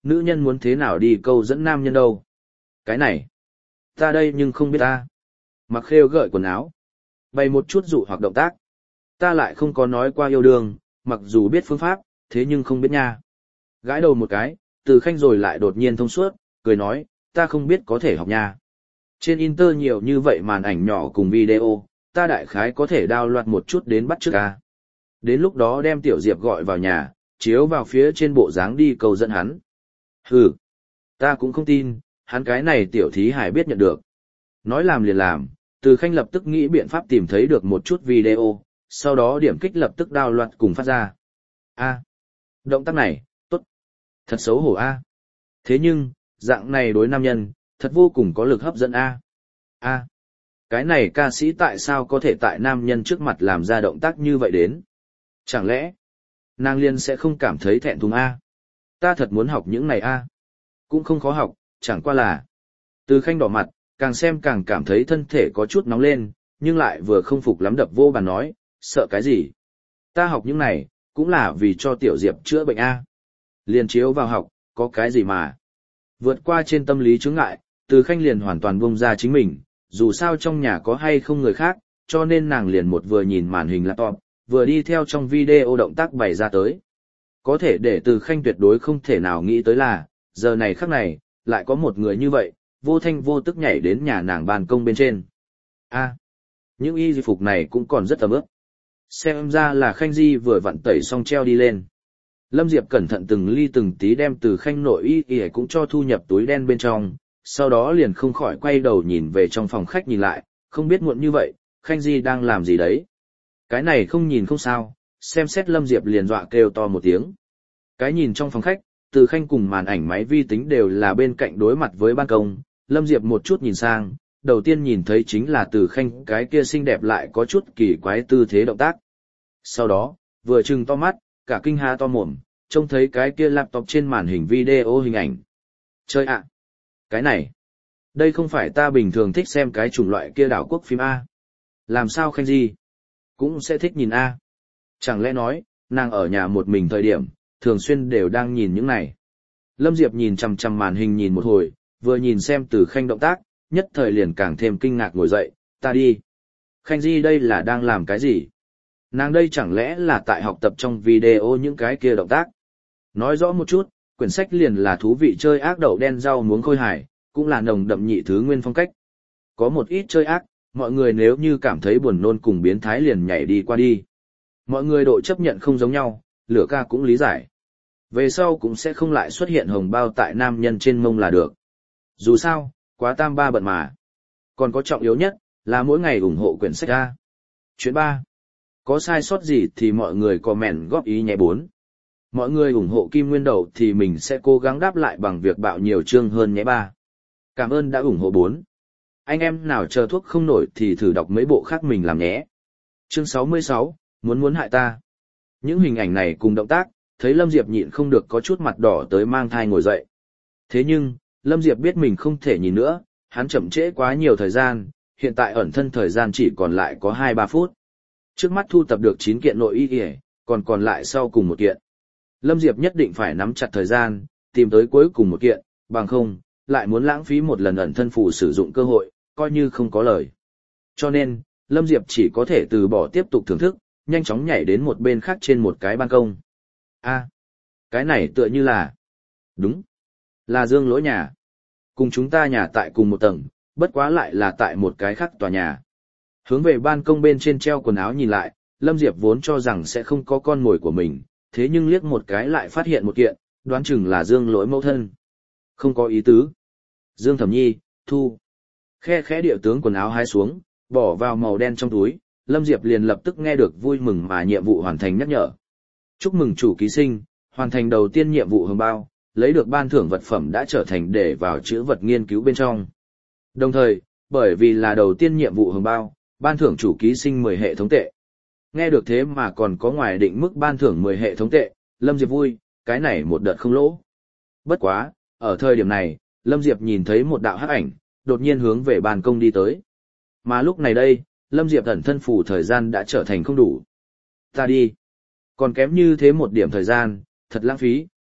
nữ nhân muốn thế nào đi câu dẫn nam nhân đâu. Cái này, ta đây nhưng không biết ta. Mặc Khêu gợi quần áo, bày một chút dụ hoặc động tác. Ta lại không có nói qua yêu đương, mặc dù biết phương pháp, thế nhưng không biết nha. Gãi đầu một cái, Từ Khanh rồi lại đột nhiên thông suốt, cười nói, ta không biết có thể học nha. Trên Inter nhiều như vậy màn ảnh nhỏ cùng video, ta đại khái có thể download một chút đến bắt chước ca. Đến lúc đó đem Tiểu Diệp gọi vào nhà, chiếu vào phía trên bộ dáng đi cầu dẫn hắn. Hừ, ta cũng không tin, hắn cái này tiểu thí hải biết nhận được. Nói làm liền làm, Từ Khanh lập tức nghĩ biện pháp tìm thấy được một chút video, sau đó điểm kích lập tức download cùng phát ra. A, động tác này, tốt, thật xấu hổ a. Thế nhưng, dạng này đối nam nhân, thật vô cùng có lực hấp dẫn a. A, cái này ca sĩ tại sao có thể tại nam nhân trước mặt làm ra động tác như vậy đến? Chẳng lẽ, nàng liên sẽ không cảm thấy thẹn thùng a? Ta thật muốn học những này a. Cũng không khó học, chẳng qua là. Từ Khanh đỏ mặt, càng xem càng cảm thấy thân thể có chút nóng lên, nhưng lại vừa không phục lắm đập vô bàn nói, sợ cái gì? Ta học những này, cũng là vì cho Tiểu Diệp chữa bệnh a. Liền chiếu vào học, có cái gì mà. Vượt qua trên tâm lý chướng ngại, Từ Khanh liền hoàn toàn buông ra chính mình, dù sao trong nhà có hay không người khác, cho nên nàng liền một vừa nhìn màn hình laptop, vừa đi theo trong video động tác bày ra tới. Có thể để Từ Khanh tuyệt đối không thể nào nghĩ tới là, giờ này khắc này, lại có một người như vậy, vô thanh vô tức nhảy đến nhà nàng ban công bên trên. A, những y phục này cũng còn rất tầm ướp. Xem ra là Khanh Di vừa vặn tẩy xong treo đi lên. Lâm Diệp cẩn thận từng ly từng tí đem Từ Khanh nội y y cũng cho thu nhập túi đen bên trong, sau đó liền không khỏi quay đầu nhìn về trong phòng khách nhìn lại, không biết muộn như vậy, Khanh Di đang làm gì đấy. Cái này không nhìn không sao, xem xét Lâm Diệp liền dọa kêu to một tiếng. Cái nhìn trong phòng khách, Từ Khanh cùng màn ảnh máy vi tính đều là bên cạnh đối mặt với ban công, Lâm Diệp một chút nhìn sang, đầu tiên nhìn thấy chính là Từ Khanh cái kia xinh đẹp lại có chút kỳ quái tư thế động tác. Sau đó, vừa trừng to mắt, cả kinh ha to mồm, trông thấy cái kia laptop trên màn hình video hình ảnh. Chơi ạ! Cái này! Đây không phải ta bình thường thích xem cái chủng loại kia đảo quốc phim A. Làm sao Khanh Di? Cũng sẽ thích nhìn A. Chẳng lẽ nói, nàng ở nhà một mình thời điểm, thường xuyên đều đang nhìn những này. Lâm Diệp nhìn chằm chằm màn hình nhìn một hồi, vừa nhìn xem Từ Khanh động tác, nhất thời liền càng thêm kinh ngạc ngồi dậy, ta đi. Khanh Di đây là đang làm cái gì? Nàng đây chẳng lẽ là tại học tập trong video những cái kia động tác? Nói rõ một chút, quyển sách liền là thú vị chơi ác đậu đen rau muống khôi hài, cũng là nồng đậm nhị thứ nguyên phong cách. Có một ít chơi ác, mọi người nếu như cảm thấy buồn nôn cùng biến thái liền nhảy đi qua đi. Mọi người độ chấp nhận không giống nhau, Lửa ca cũng lý giải. Về sau cũng sẽ không lại xuất hiện hồng bao tại nam nhân trên mông là được. Dù sao, quá tam ba bận mà. Còn có trọng yếu nhất, là mỗi ngày ủng hộ quyển sách A. Chuyện ba. Có sai sót gì thì mọi người comment góp ý nhé bốn. Mọi người ủng hộ Kim Nguyên Đầu thì mình sẽ cố gắng đáp lại bằng việc bạo nhiều chương hơn nhé ba. Cảm ơn đã ủng hộ bốn. Anh em nào chờ thuốc không nổi thì thử đọc mấy bộ khác mình làm nhé. Chương sáu mươi sáu, muốn muốn hại ta. Những hình ảnh này cùng động tác, thấy Lâm Diệp nhịn không được có chút mặt đỏ tới mang thai ngồi dậy. Thế nhưng, Lâm Diệp biết mình không thể nhìn nữa, hắn chậm trễ quá nhiều thời gian, hiện tại ẩn thân thời gian chỉ còn lại có hai ba phút. Trước mắt thu tập được chín kiện nội y y, còn còn lại sau cùng một kiện. Lâm Diệp nhất định phải nắm chặt thời gian, tìm tới cuối cùng một kiện, bằng không, lại muốn lãng phí một lần ẩn thân phù sử dụng cơ hội, coi như không có lời. Cho nên, Lâm Diệp chỉ có thể từ bỏ tiếp tục thưởng thức, nhanh chóng nhảy đến một bên khác trên một cái ban công. A, cái này tựa như là... Đúng, là Dương Lỗi nhà. Cùng chúng ta nhà tại cùng một tầng, bất quá lại là tại một cái khác tòa nhà. Hướng về ban công bên trên treo quần áo nhìn lại, Lâm Diệp vốn cho rằng sẽ không có con mồi của mình, thế nhưng liếc một cái lại phát hiện một kiện, đoán chừng là Dương Lỗi mẫu thân. Không có ý tứ. Dương Thẩm Nhi, thu. Khe khẽ điệu tướng quần áo hái xuống, bỏ vào màu đen trong túi, Lâm Diệp liền lập tức nghe được vui mừng mà nhiệm vụ hoàn thành nhắc nhở. Chúc mừng chủ ký sinh, hoàn thành đầu tiên nhiệm vụ hồng bao, lấy được ban thưởng vật phẩm đã trở thành để vào chữ vật nghiên cứu bên trong. Đồng thời, bởi vì là đầu tiên nhiệm vụ hồng bao, ban thưởng chủ ký sinh mười hệ thống tệ. Nghe được thế mà còn có ngoài định mức ban thưởng mười hệ thống tệ, Lâm Diệp vui, cái này một đợt không lỗ. Bất quá, ở thời điểm này, Lâm Diệp nhìn thấy một đạo hắc ảnh, đột nhiên hướng về ban công đi tới. Mà lúc này đây, Lâm Diệp ẩn thân phủ thời gian đã trở thành không đủ. Ta đi. Còn kém như thế một điểm thời gian, thật lãng phí.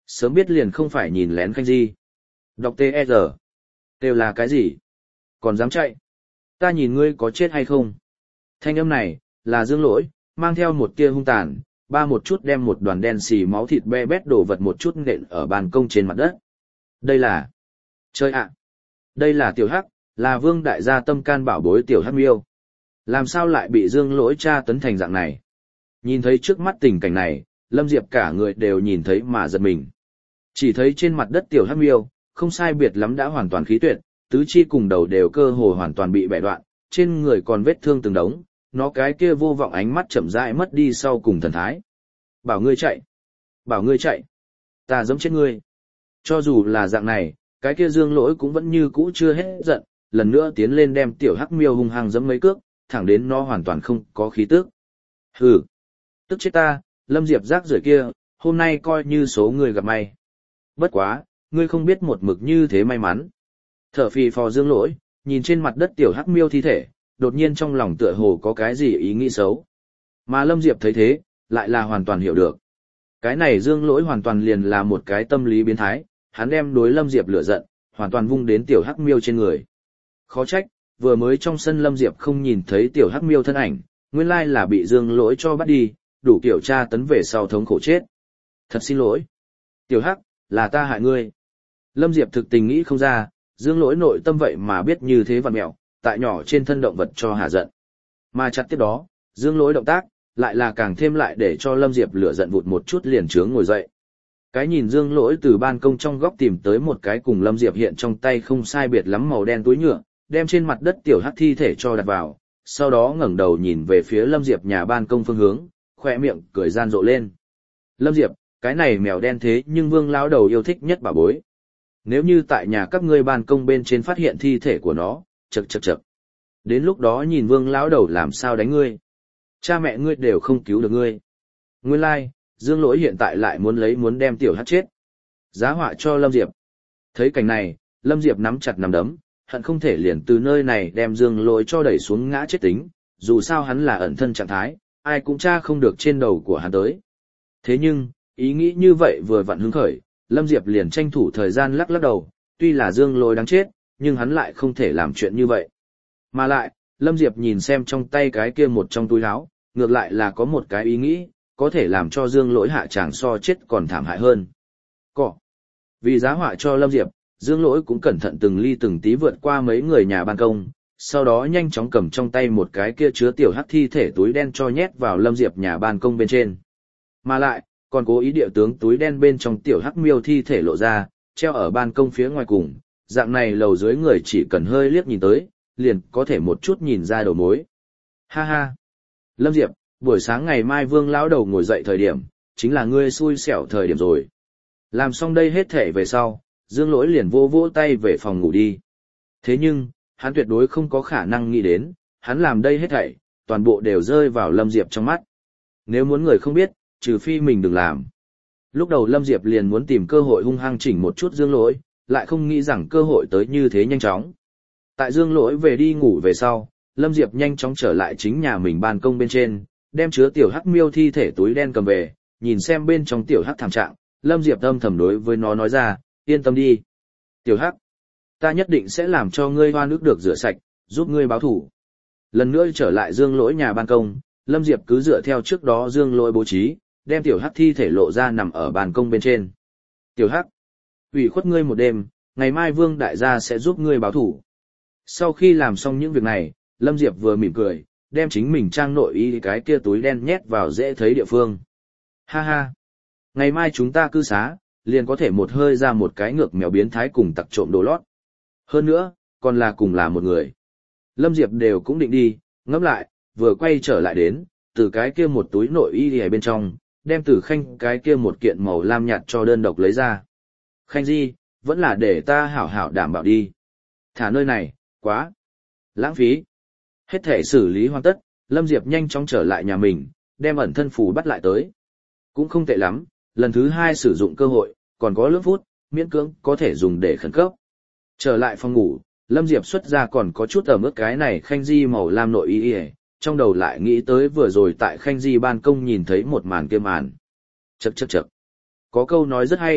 Sớm biết liền không phải nhìn lén Khanh Di. Đọc tê e rờ. Đều là cái gì? Còn dám chạy? Ta nhìn ngươi có chết hay không? Thanh âm này, là Dương Lỗi, mang theo một tia hung tàn, ba một chút đem một đoàn đen xì máu thịt be bét đổ vật một chút nện ở ban công trên mặt đất. Đây là... Chơi ạ! Đây là tiểu hắc, là Vương đại gia tâm can bảo bối tiểu hắc miêu. Làm sao lại bị Dương Lỗi tra tấn thành dạng này? Nhìn thấy trước mắt tình cảnh này, Lâm Diệp cả người đều nhìn thấy mà giật mình. Chỉ thấy trên mặt đất tiểu hắc miêu, không sai biệt lắm đã hoàn toàn khí tuyệt, tứ chi cùng đầu đều cơ hồ hoàn toàn bị bẻ đoạn, trên người còn vết thương từng đống, nó cái kia vô vọng ánh mắt chậm rãi mất đi sau cùng thần thái. Bảo ngươi chạy! Bảo ngươi chạy! Ta giẫm chết ngươi! Cho dù là dạng này, cái kia Dương Lỗi cũng vẫn như cũ chưa hết giận, lần nữa tiến lên đem tiểu hắc miêu hung hăng giẫm mấy cước, thẳng đến nó hoàn toàn không có khí tức. Hừ! Tức chết ta, Lâm Diệp rác rưởi kia, hôm nay coi như số người gặp may. Bất quá, ngươi không biết một mực như thế may mắn. Thở phì phò Dương Lỗi, nhìn trên mặt đất tiểu hắc miêu thi thể, đột nhiên trong lòng tựa hồ có cái gì ý nghĩ xấu. Mà Lâm Diệp thấy thế, lại là hoàn toàn hiểu được. Cái này Dương Lỗi hoàn toàn liền là một cái tâm lý biến thái, hắn đem đối Lâm Diệp lửa giận, hoàn toàn vung đến tiểu hắc miêu trên người. Khó trách, vừa mới trong sân Lâm Diệp không nhìn thấy tiểu hắc miêu thân ảnh, nguyên lai là bị Dương Lỗi cho bắt đi, đủ kiểu tra tấn về sau thống khổ chết. Thật xin lỗi. Tiểu hắc, là ta hại ngươi. Lâm Diệp thực tình nghĩ không ra, Dương Lỗi nội tâm vậy mà biết như thế vặn mẹo, tại nhỏ trên thân động vật cho hạ giận. Mà chặt tiếp đó, Dương Lỗi động tác, lại là càng thêm lại để cho Lâm Diệp lửa giận vụt một chút liền trướng ngồi dậy. Cái nhìn Dương Lỗi từ ban công trong góc tìm tới một cái cùng Lâm Diệp hiện trong tay không sai biệt lắm màu đen túi nhựa, đem trên mặt đất tiểu hắc thi thể cho đặt vào, sau đó ngẩng đầu nhìn về phía Lâm Diệp nhà ban công phương hướng, khỏe miệng cười gian rộ lên. Lâm Diệp, cái này mèo đen thế nhưng Vương lão đầu yêu thích nhất bà bối. Nếu như tại nhà các ngươi ban công bên trên phát hiện thi thể của nó, chậc chậc chậc. Đến lúc đó nhìn Vương lão đầu làm sao đánh ngươi. Cha mẹ ngươi đều không cứu được ngươi. Nguyên lai, like, Dương Lỗi hiện tại lại muốn lấy muốn đem tiểu hắc chết. Giá họa cho Lâm Diệp. Thấy cảnh này, Lâm Diệp nắm chặt nắm đấm, hận không thể liền từ nơi này đem Dương Lỗi cho đẩy xuống ngã chết tính, dù sao hắn là ẩn thân trạng thái, ai cũng tra không được trên đầu của hắn tới. Thế nhưng, ý nghĩ như vậy vừa vặn hứng khởi, Lâm Diệp liền tranh thủ thời gian lắc lắc đầu, tuy là Dương Lỗi đáng chết, nhưng hắn lại không thể làm chuyện như vậy. Mà lại, Lâm Diệp nhìn xem trong tay cái kia một trong túi áo, ngược lại là có một cái ý nghĩ, có thể làm cho Dương Lỗi hạ tràng so chết còn thảm hại hơn. Cỏ. Vì giá họa cho Lâm Diệp, Dương Lỗi cũng cẩn thận từng ly từng tí vượt qua mấy người nhà ban công, sau đó nhanh chóng cầm trong tay một cái kia chứa tiểu hắc thi thể túi đen cho nhét vào Lâm Diệp nhà ban công bên trên. Mà lại, còn cố ý địa tướng túi đen bên trong tiểu hắc miêu thi thể lộ ra, treo ở ban công phía ngoài cùng, dạng này lầu dưới người chỉ cần hơi liếc nhìn tới, liền có thể một chút nhìn ra đầu mối. Ha ha! Lâm Diệp, buổi sáng ngày mai Vương lão đầu ngồi dậy thời điểm, chính là ngươi xui xẻo thời điểm rồi. Làm xong đây hết thể về sau, Dương Lỗi liền vô vỗ tay về phòng ngủ đi. Thế nhưng, hắn tuyệt đối không có khả năng nghĩ đến, hắn làm đây hết thảy, toàn bộ đều rơi vào Lâm Diệp trong mắt. Nếu muốn người không biết, trừ phi mình đừng làm. Lúc đầu Lâm Diệp liền muốn tìm cơ hội hung hăng chỉnh một chút Dương Lỗi, lại không nghĩ rằng cơ hội tới như thế nhanh chóng. Tại Dương Lỗi về đi ngủ về sau, Lâm Diệp nhanh chóng trở lại chính nhà mình ban công bên trên, đem chứa tiểu hắc miêu thi thể túi đen cầm về, nhìn xem bên trong tiểu hắc thảm trạng, Lâm Diệp âm thầm đối với nó nói ra, yên tâm đi. Tiểu hắc, ta nhất định sẽ làm cho ngươi hoa nước được rửa sạch, giúp ngươi báo thủ. Lần nữa trở lại Dương Lỗi nhà ban công, Lâm Diệp cứ dựa theo trước đó Dương Lỗi bố trí, đem tiểu hắc thi thể lộ ra nằm ở ban công bên trên. Tiểu hắc, ủy khuất ngươi một đêm, ngày mai Vương đại gia sẽ giúp ngươi báo thủ. Sau khi làm xong những việc này, Lâm Diệp vừa mỉm cười, đem chính mình trang nội y cái kia túi đen nhét vào dễ thấy địa phương. Ha ha, ngày mai chúng ta cư xá, liền có thể một hơi ra một cái ngược mèo biến thái cùng tặc trộm đồ lót. Hơn nữa, còn là cùng là một người. Lâm Diệp đều cũng định đi, ngẫm lại, vừa quay trở lại đến, từ cái kia một túi nội y ở bên trong, đem từ Khanh cái kia một kiện màu lam nhạt cho đơn độc lấy ra. Khanh Di, vẫn là để ta hảo hảo đảm bảo đi. Thả nơi này, quá lãng phí. Hết thể xử lý hoàn tất, Lâm Diệp nhanh chóng trở lại nhà mình, đem ẩn thân phù bắt lại tới. Cũng không tệ lắm, lần thứ hai sử dụng cơ hội, còn có lưỡng phút, miễn cưỡng có thể dùng để khẩn cấp. Trở lại phòng ngủ, Lâm Diệp xuất ra còn có chút ở mức cái này Khanh Di màu lam nội y y, trong đầu lại nghĩ tới vừa rồi tại Khanh Di ban công nhìn thấy một màn kia màn. Chậc chậc chậc. Có câu nói rất hay,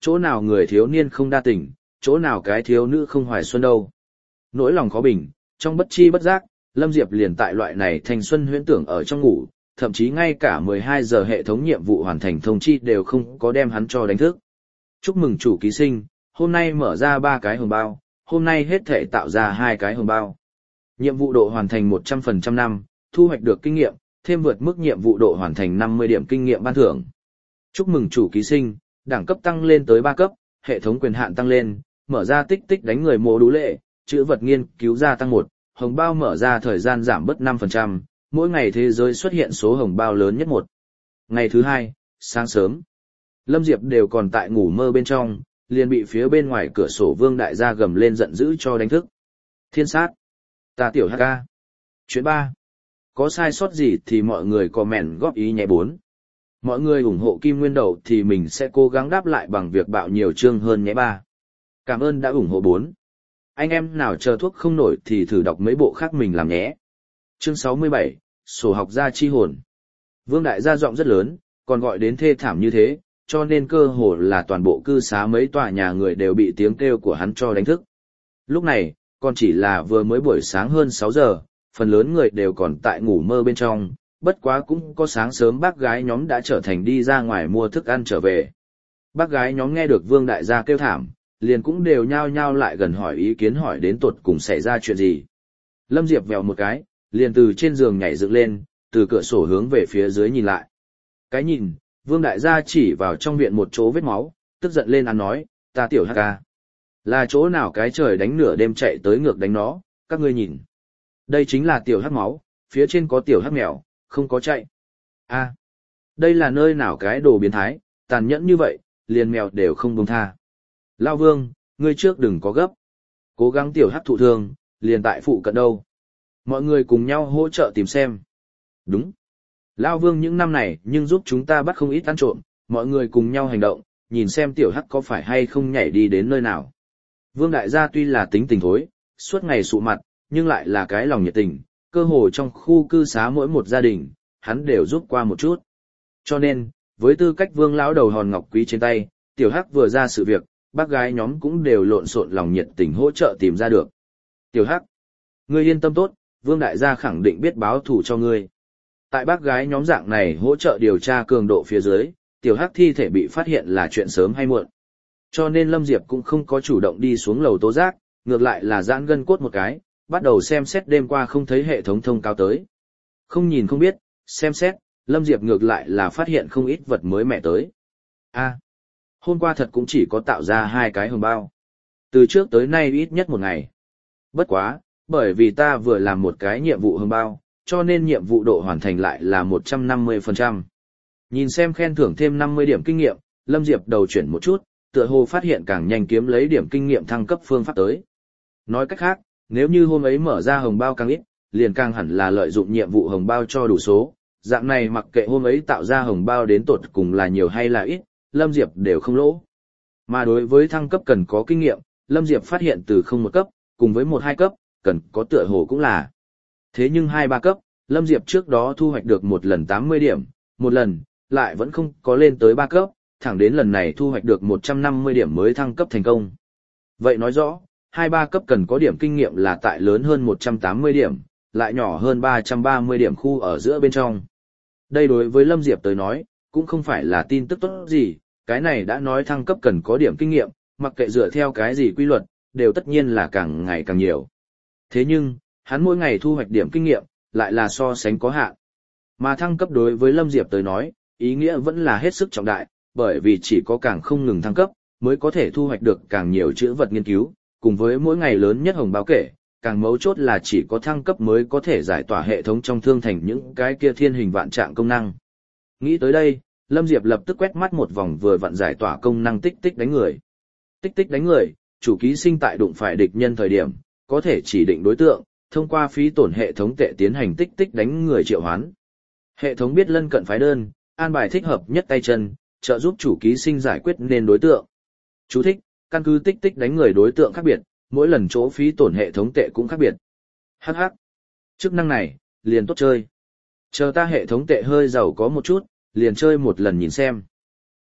chỗ nào người thiếu niên không đa tình, chỗ nào cái thiếu nữ không hoài xuân đâu. Nỗi lòng khó bình, trong bất chi bất giác, Lâm Diệp liền tại loại này thanh xuân huyễn tưởng ở trong ngủ, thậm chí ngay cả mười hai giờ hệ thống nhiệm vụ hoàn thành thông chi đều không có đem hắn cho đánh thức. Chúc mừng chủ ký sinh, hôm nay mở ra ba cái hồng bao, hôm nay hết thể tạo ra hai cái hồng bao. Nhiệm vụ độ hoàn thành một trăm phần trăm năm, thu hoạch được kinh nghiệm, thêm vượt mức nhiệm vụ độ hoàn thành năm mươi điểm kinh nghiệm ban thưởng. Chúc mừng chủ ký sinh, đẳng cấp tăng lên tới ba cấp, hệ thống quyền hạn tăng lên, mở ra tích tích đánh người mô đú lệ, chữ vật nghiên cứu gia tăng một, hồng bao mở ra thời gian giảm bớt năm phần trăm, mỗi ngày thế giới xuất hiện số hồng bao lớn nhất một. Ngày thứ hai, sáng sớm, Lâm Diệp đều còn tại ngủ mơ bên trong, liền bị phía bên ngoài cửa sổ Vương Đại gia gầm lên giận dữ cho đánh thức. Thiên sát, ta tiểu hát ca. Chuyện ba. Có sai sót gì thì mọi người comment góp ý nhé bốn. Mọi người ủng hộ Kim Nguyên Đầu thì mình sẽ cố gắng đáp lại bằng việc bạo nhiều chương hơn nhé ba. Cảm ơn đã ủng hộ bốn. Anh em nào chờ thuốc không nổi thì thử đọc mấy bộ khác mình làm nhé. Chương sáu mươi bảy, sổ học gia chi hồn. Vương Đại gia giọng rất lớn, còn gọi đến thê thảm như thế, cho nên cơ hồ là toàn bộ cư xá mấy tòa nhà người đều bị tiếng kêu của hắn cho đánh thức. Lúc này, còn chỉ là vừa mới buổi sáng hơn sáu giờ, phần lớn người đều còn tại ngủ mơ bên trong, bất quá cũng có sáng sớm bác gái nhóm đã trở thành đi ra ngoài mua thức ăn trở về. Bác gái nhóm nghe được Vương Đại gia kêu thảm, liền cũng đều nhao nhao lại gần hỏi ý kiến hỏi đến tột cùng xảy ra chuyện gì. Lâm Diệp vèo một cái, liền từ trên giường nhảy dựng lên, từ cửa sổ hướng về phía dưới nhìn lại. Cái nhìn, Vương Đại gia chỉ vào trong viện một chỗ vết máu, tức giận lên ăn nói, ta tiểu hát ca. Là chỗ nào cái trời đánh nửa đêm chạy tới ngược đánh nó, các ngươi nhìn. Đây chính là tiểu hát máu, phía trên có tiểu hát mèo, không có chạy. A, đây là nơi nào cái đồ biến thái, tàn nhẫn như vậy, liền mèo đều không buông tha. Lao Vương, ngươi trước đừng có gấp. Cố gắng tiểu hát thụ thương, liền tại phụ cận đâu. Mọi người cùng nhau hỗ trợ tìm xem. Đúng. Lao Vương những năm này nhưng giúp chúng ta bắt không ít ăn trộm, mọi người cùng nhau hành động, nhìn xem tiểu hắc có phải hay không nhảy đi đến nơi nào. Vương Đại gia tuy là tính tình thối, suốt ngày sụ mặt, nhưng lại là cái lòng nhiệt tình, cơ hồ trong khu cư xá mỗi một gia đình, hắn đều giúp qua một chút. Cho nên, với tư cách Vương lão đầu hòn ngọc quý trên tay, tiểu hắc vừa ra sự việc, bác gái nhóm cũng đều lộn xộn lòng nhiệt tình hỗ trợ tìm ra được. Tiểu hắc, ngươi yên tâm tốt, Vương Đại gia khẳng định biết báo thù cho ngươi. Tại bác gái nhóm dạng này hỗ trợ điều tra cường độ phía dưới, tiểu hắc thi thể bị phát hiện là chuyện sớm hay muộn. Cho nên Lâm Diệp cũng không có chủ động đi xuống lầu tố giác, ngược lại là giãn gân cốt một cái, bắt đầu xem xét đêm qua không thấy hệ thống thông cáo tới. Không nhìn không biết, xem xét, Lâm Diệp ngược lại là phát hiện không ít vật mới mẻ tới. A, hôm qua thật cũng chỉ có tạo ra hai cái hồng bao. Từ trước tới nay ít nhất một ngày. Bất quá, bởi vì ta vừa làm một cái nhiệm vụ hồng bao, cho nên nhiệm vụ độ hoàn thành lại là một trăm năm mươi phần trăm. Nhìn xem khen thưởng thêm năm mươi điểm kinh nghiệm, Lâm Diệp đầu chuyển một chút, tựa hồ phát hiện càng nhanh kiếm lấy điểm kinh nghiệm thăng cấp phương pháp tới. Nói cách khác, nếu như hôm ấy mở ra hồng bao càng ít, liền càng hẳn là lợi dụng nhiệm vụ hồng bao cho đủ số, dạng này mặc kệ hôm ấy tạo ra hồng bao đến tột cùng là nhiều hay là ít, Lâm Diệp đều không lỗ. Mà đối với thăng cấp cần có kinh nghiệm, Lâm Diệp phát hiện từ không một cấp, cùng với một hai cấp, cần có tựa hồ cũng là. Thế nhưng hai ba cấp, Lâm Diệp trước đó thu hoạch được một lần tám mươi điểm, một lần, lại vẫn không có lên tới ba cấp, thẳng đến lần này thu hoạch được một trăm năm mươi điểm mới thăng cấp thành công. Vậy nói rõ, hai ba cấp cần có điểm kinh nghiệm là tại lớn hơn một trăm tám mươi điểm, lại nhỏ hơn ba trăm ba mươi điểm khu ở giữa bên trong. Đây đối với Lâm Diệp tới nói, cũng không phải là tin tức tốt gì, cái này đã nói thăng cấp cần có điểm kinh nghiệm, mặc kệ dựa theo cái gì quy luật, đều tất nhiên là càng ngày càng nhiều. Thế nhưng, hắn mỗi ngày thu hoạch điểm kinh nghiệm, lại là so sánh có hạn. Mà thăng cấp đối với Lâm Diệp tới nói, ý nghĩa vẫn là hết sức trọng đại, bởi vì chỉ có càng không ngừng thăng cấp, mới có thể thu hoạch được càng nhiều chữ vật nghiên cứu, cùng với mỗi ngày lớn nhất hồng báo kể, càng mấu chốt là chỉ có thăng cấp mới có thể giải tỏa hệ thống trong thương thành những cái kia thiên hình vạn trạng công năng. Nghĩ tới đây, Lâm Diệp lập tức quét mắt một vòng vừa vặn giải tỏa công năng tích tích đánh người. Tích tích đánh người, chủ ký sinh tại đụng phải địch nhân thời điểm, có thể chỉ định đối tượng, thông qua phí tổn hệ thống tệ tiến hành tích tích đánh người triệu hoán. Hệ thống biết lân cận phái đơn, an bài thích hợp nhất tay chân, trợ giúp chủ ký sinh giải quyết nên đối tượng. Chú thích, căn cứ tích tích đánh người đối tượng khác biệt, mỗi lần chỗ phí tổn hệ thống tệ cũng khác biệt. Hắc hắc. Chức năng này, liền tốt chơi. Chờ ta hệ thống tệ hơi giàu có một chút, liền chơi một lần nhìn xem.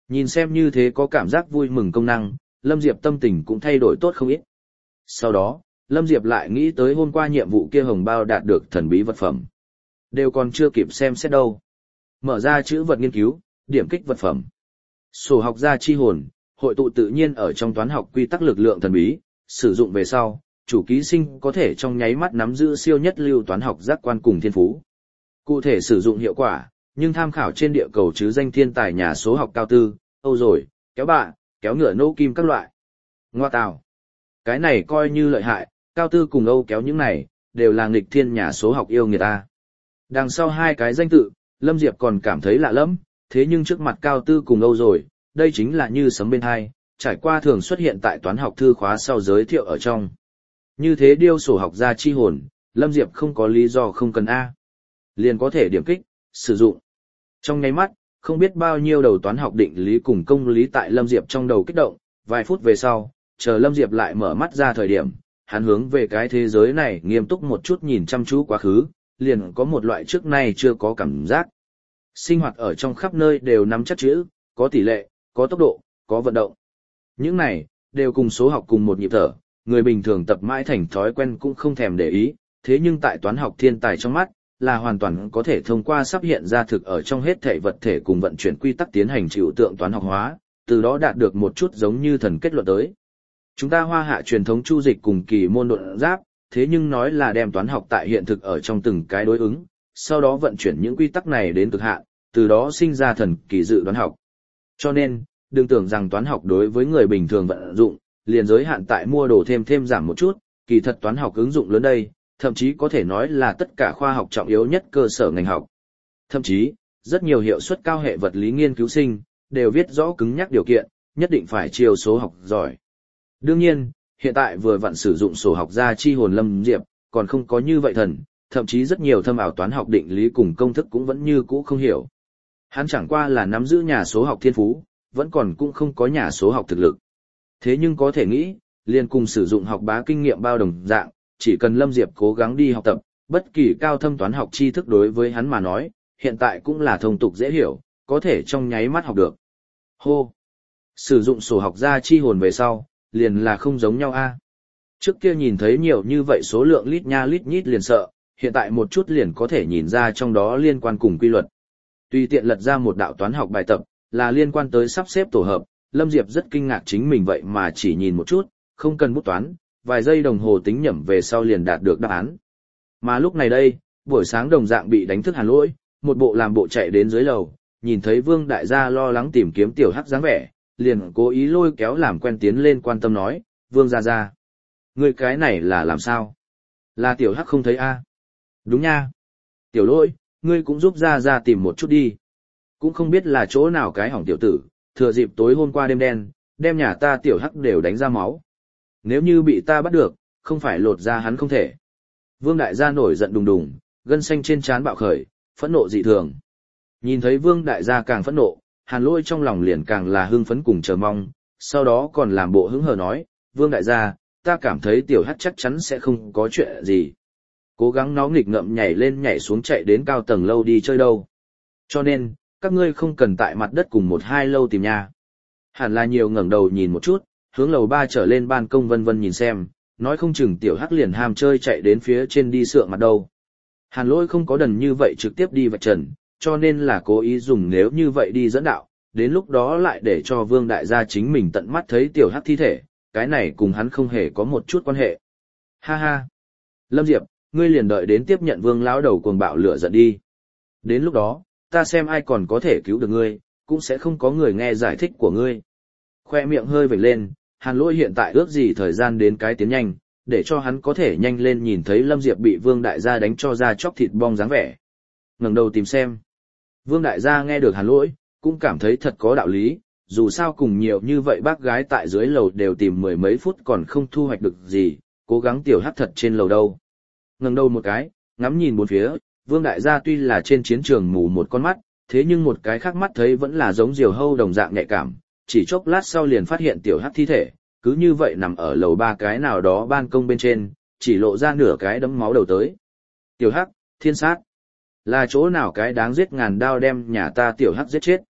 Nhìn xem như thế có cảm giác vui mừng công năng, Lâm Diệp tâm tình cũng thay đổi tốt không ít. Sau đó, Lâm Diệp lại nghĩ tới hôm qua nhiệm vụ kia hồng bao đạt được thần bí vật phẩm. Đều còn chưa kịp xem xét đâu. Mở ra chữ vật nghiên cứu, điểm kích vật phẩm. Sổ học gia chi hồn, hội tụ tự nhiên ở trong toán học quy tắc lực lượng thần bí, sử dụng về sau, chủ ký sinh có thể trong nháy mắt nắm giữ siêu nhất lưu toán học giác quan cùng thiên phú. Cụ thể sử dụng hiệu quả, nhưng tham khảo trên địa cầu chứ danh thiên tài nhà số học cao tư, Âu rồi, kéo bạ, kéo ngựa nô kim các loại. Ngoa tào. Cái này coi như lợi hại, cao tư cùng Âu kéo những này, đều là nghịch thiên nhà số học yêu người ta. Đằng sau hai cái danh tự, Lâm Diệp còn cảm thấy lạ lắm, thế nhưng trước mặt cao tư cùng Âu rồi, đây chính là như sấm bên hai, trải qua thường xuất hiện tại toán học thư khóa sau giới thiệu ở trong. Như thế điêu sổ học gia chi hồn, Lâm Diệp không có lý do không cần A. Liền có thể điểm kích, sử dụng. Trong nháy mắt, không biết bao nhiêu đầu toán học định lý cùng công lý tại Lâm Diệp trong đầu kích động, vài phút về sau, chờ Lâm Diệp lại mở mắt ra thời điểm, hắn hướng về cái thế giới này nghiêm túc một chút nhìn chăm chú quá khứ, liền có một loại trước nay chưa có cảm giác. Sinh hoạt ở trong khắp nơi đều nắm chắc chữ, có tỷ lệ, có tốc độ, có vận động. Những này, đều cùng số học cùng một nhịp thở, người bình thường tập mãi thành thói quen cũng không thèm để ý, thế nhưng tại toán học thiên tài trong mắt, là hoàn toàn có thể thông qua sắp hiện ra thực ở trong hết thể vật thể cùng vận chuyển quy tắc tiến hành chịu tượng toán học hóa, từ đó đạt được một chút giống như thần kết luận tới. Chúng ta Hoa Hạ truyền thống chu dịch cùng kỳ môn độn giáp, thế nhưng nói là đem toán học tại hiện thực ở trong từng cái đối ứng, sau đó vận chuyển những quy tắc này đến cực hạn, từ đó sinh ra thần kỳ dự đoán học. Cho nên, đừng tưởng rằng toán học đối với người bình thường vận dụng, liền giới hạn tại mua đồ thêm thêm giảm một chút, kỳ thật toán học ứng dụng lớn đây, thậm chí có thể nói là tất cả khoa học trọng yếu nhất cơ sở ngành học. Thậm chí, rất nhiều hiệu suất cao hệ vật lý nghiên cứu sinh, đều viết rõ cứng nhắc điều kiện, nhất định phải chiều số học giỏi. Đương nhiên, hiện tại vừa vặn sử dụng sổ học gia chi hồn Lâm Diệp, còn không có như vậy thần, thậm chí rất nhiều thâm ảo toán học định lý cùng công thức cũng vẫn như cũ không hiểu. Hắn chẳng qua là nắm giữ nhà số học thiên phú, vẫn còn cũng không có nhà số học thực lực. Thế nhưng có thể nghĩ, liền cùng sử dụng học bá kinh nghiệm bao đồng dạng, chỉ cần Lâm Diệp cố gắng đi học tập, bất kỳ cao thâm toán học tri thức đối với hắn mà nói, hiện tại cũng là thông tục dễ hiểu, có thể trong nháy mắt học được. Hô! Sử dụng sổ học gia chi hồn về sau, liền là không giống nhau a. Trước kia nhìn thấy nhiều như vậy số lượng lít nha lít nhít liền sợ, hiện tại một chút liền có thể nhìn ra trong đó liên quan cùng quy luật. Tùy tiện lật ra một đạo toán học bài tập, là liên quan tới sắp xếp tổ hợp, Lâm Diệp rất kinh ngạc chính mình vậy mà chỉ nhìn một chút, không cần bút toán, vài giây đồng hồ tính nhẩm về sau liền đạt được đáp án. Mà lúc này đây, buổi sáng đồng dạng bị đánh thức Hàn Lỗi, một bộ làm bộ chạy đến dưới lầu, nhìn thấy Vương Đại gia lo lắng tìm kiếm tiểu hắc dáng vẻ, liền cố ý lôi kéo làm quen tiến lên quan tâm nói, Vương gia gia, người cái này là làm sao? Là tiểu hắc không thấy a? Đúng nha. Tiểu Lỗi, ngươi cũng giúp gia gia tìm một chút đi. Cũng không biết là chỗ nào cái hỏng tiểu tử, thừa dịp tối hôm qua đêm đen, đem nhà ta tiểu hắc đều đánh ra máu. Nếu như bị ta bắt được, không phải lột ra hắn không thể. Vương Đại gia nổi giận đùng đùng, gân xanh trên trán bạo khởi, phẫn nộ dị thường. Nhìn thấy Vương Đại gia càng phẫn nộ, Hàn Lỗi trong lòng liền càng là hưng phấn cùng chờ mong, sau đó còn làm bộ hứng hờ nói, Vương Đại gia, ta cảm thấy tiểu hắc chắc chắn sẽ không có chuyện gì. Cố gắng nó nghịch ngợm nhảy lên nhảy xuống chạy đến cao tầng lâu đi chơi đâu. Cho nên, các ngươi không cần tại mặt đất cùng một hai lâu tìm nha. Hẳn là nhiều ngẩng đầu nhìn một chút, hướng lầu ba trở lên ban công vân vân nhìn xem, nói không chừng tiểu hắc liền ham chơi chạy đến phía trên đi sượng mặt đâu. Hàn Lỗi không có đần như vậy trực tiếp đi vạch trần, cho nên là cố ý dùng nếu như vậy đi dẫn đạo, đến lúc đó lại để cho Vương Đại gia chính mình tận mắt thấy tiểu hắc thi thể, cái này cùng hắn không hề có một chút quan hệ. Ha ha! Lâm Diệp, ngươi liền đợi đến tiếp nhận Vương lão đầu cuồng bạo lửa giận đi. Đến lúc đó, ta xem ai còn có thể cứu được ngươi, cũng sẽ không có người nghe giải thích của ngươi. Khoe miệng hơi vểnh lên, Hàn Lỗi hiện tại ước gì thời gian đến cái tiến nhanh, để cho hắn có thể nhanh lên nhìn thấy Lâm Diệp bị Vương Đại gia đánh cho ra chóc thịt bong dáng vẻ. Ngẩng đầu tìm xem. Vương Đại gia nghe được Hàn Lỗi, cũng cảm thấy thật có đạo lý, dù sao cùng nhiều như vậy bác gái tại dưới lầu đều tìm mười mấy phút còn không thu hoạch được gì, cố gắng tiểu hắc thật trên lầu đâu. Ngẩng đầu một cái, ngắm nhìn bốn phía, Vương Đại gia tuy là trên chiến trường mù một con mắt, thế nhưng một cái khác mắt thấy vẫn là giống diều hâu đồng dạng nhạy cảm, chỉ chốc lát sau liền phát hiện tiểu hắc thi thể, cứ như vậy nằm ở lầu ba cái nào đó ban công bên trên, chỉ lộ ra nửa cái đấm máu đầu tới. Tiểu hắc, thiên sát. Là chỗ nào cái đáng giết ngàn đao đem nhà ta tiểu hắc giết chết.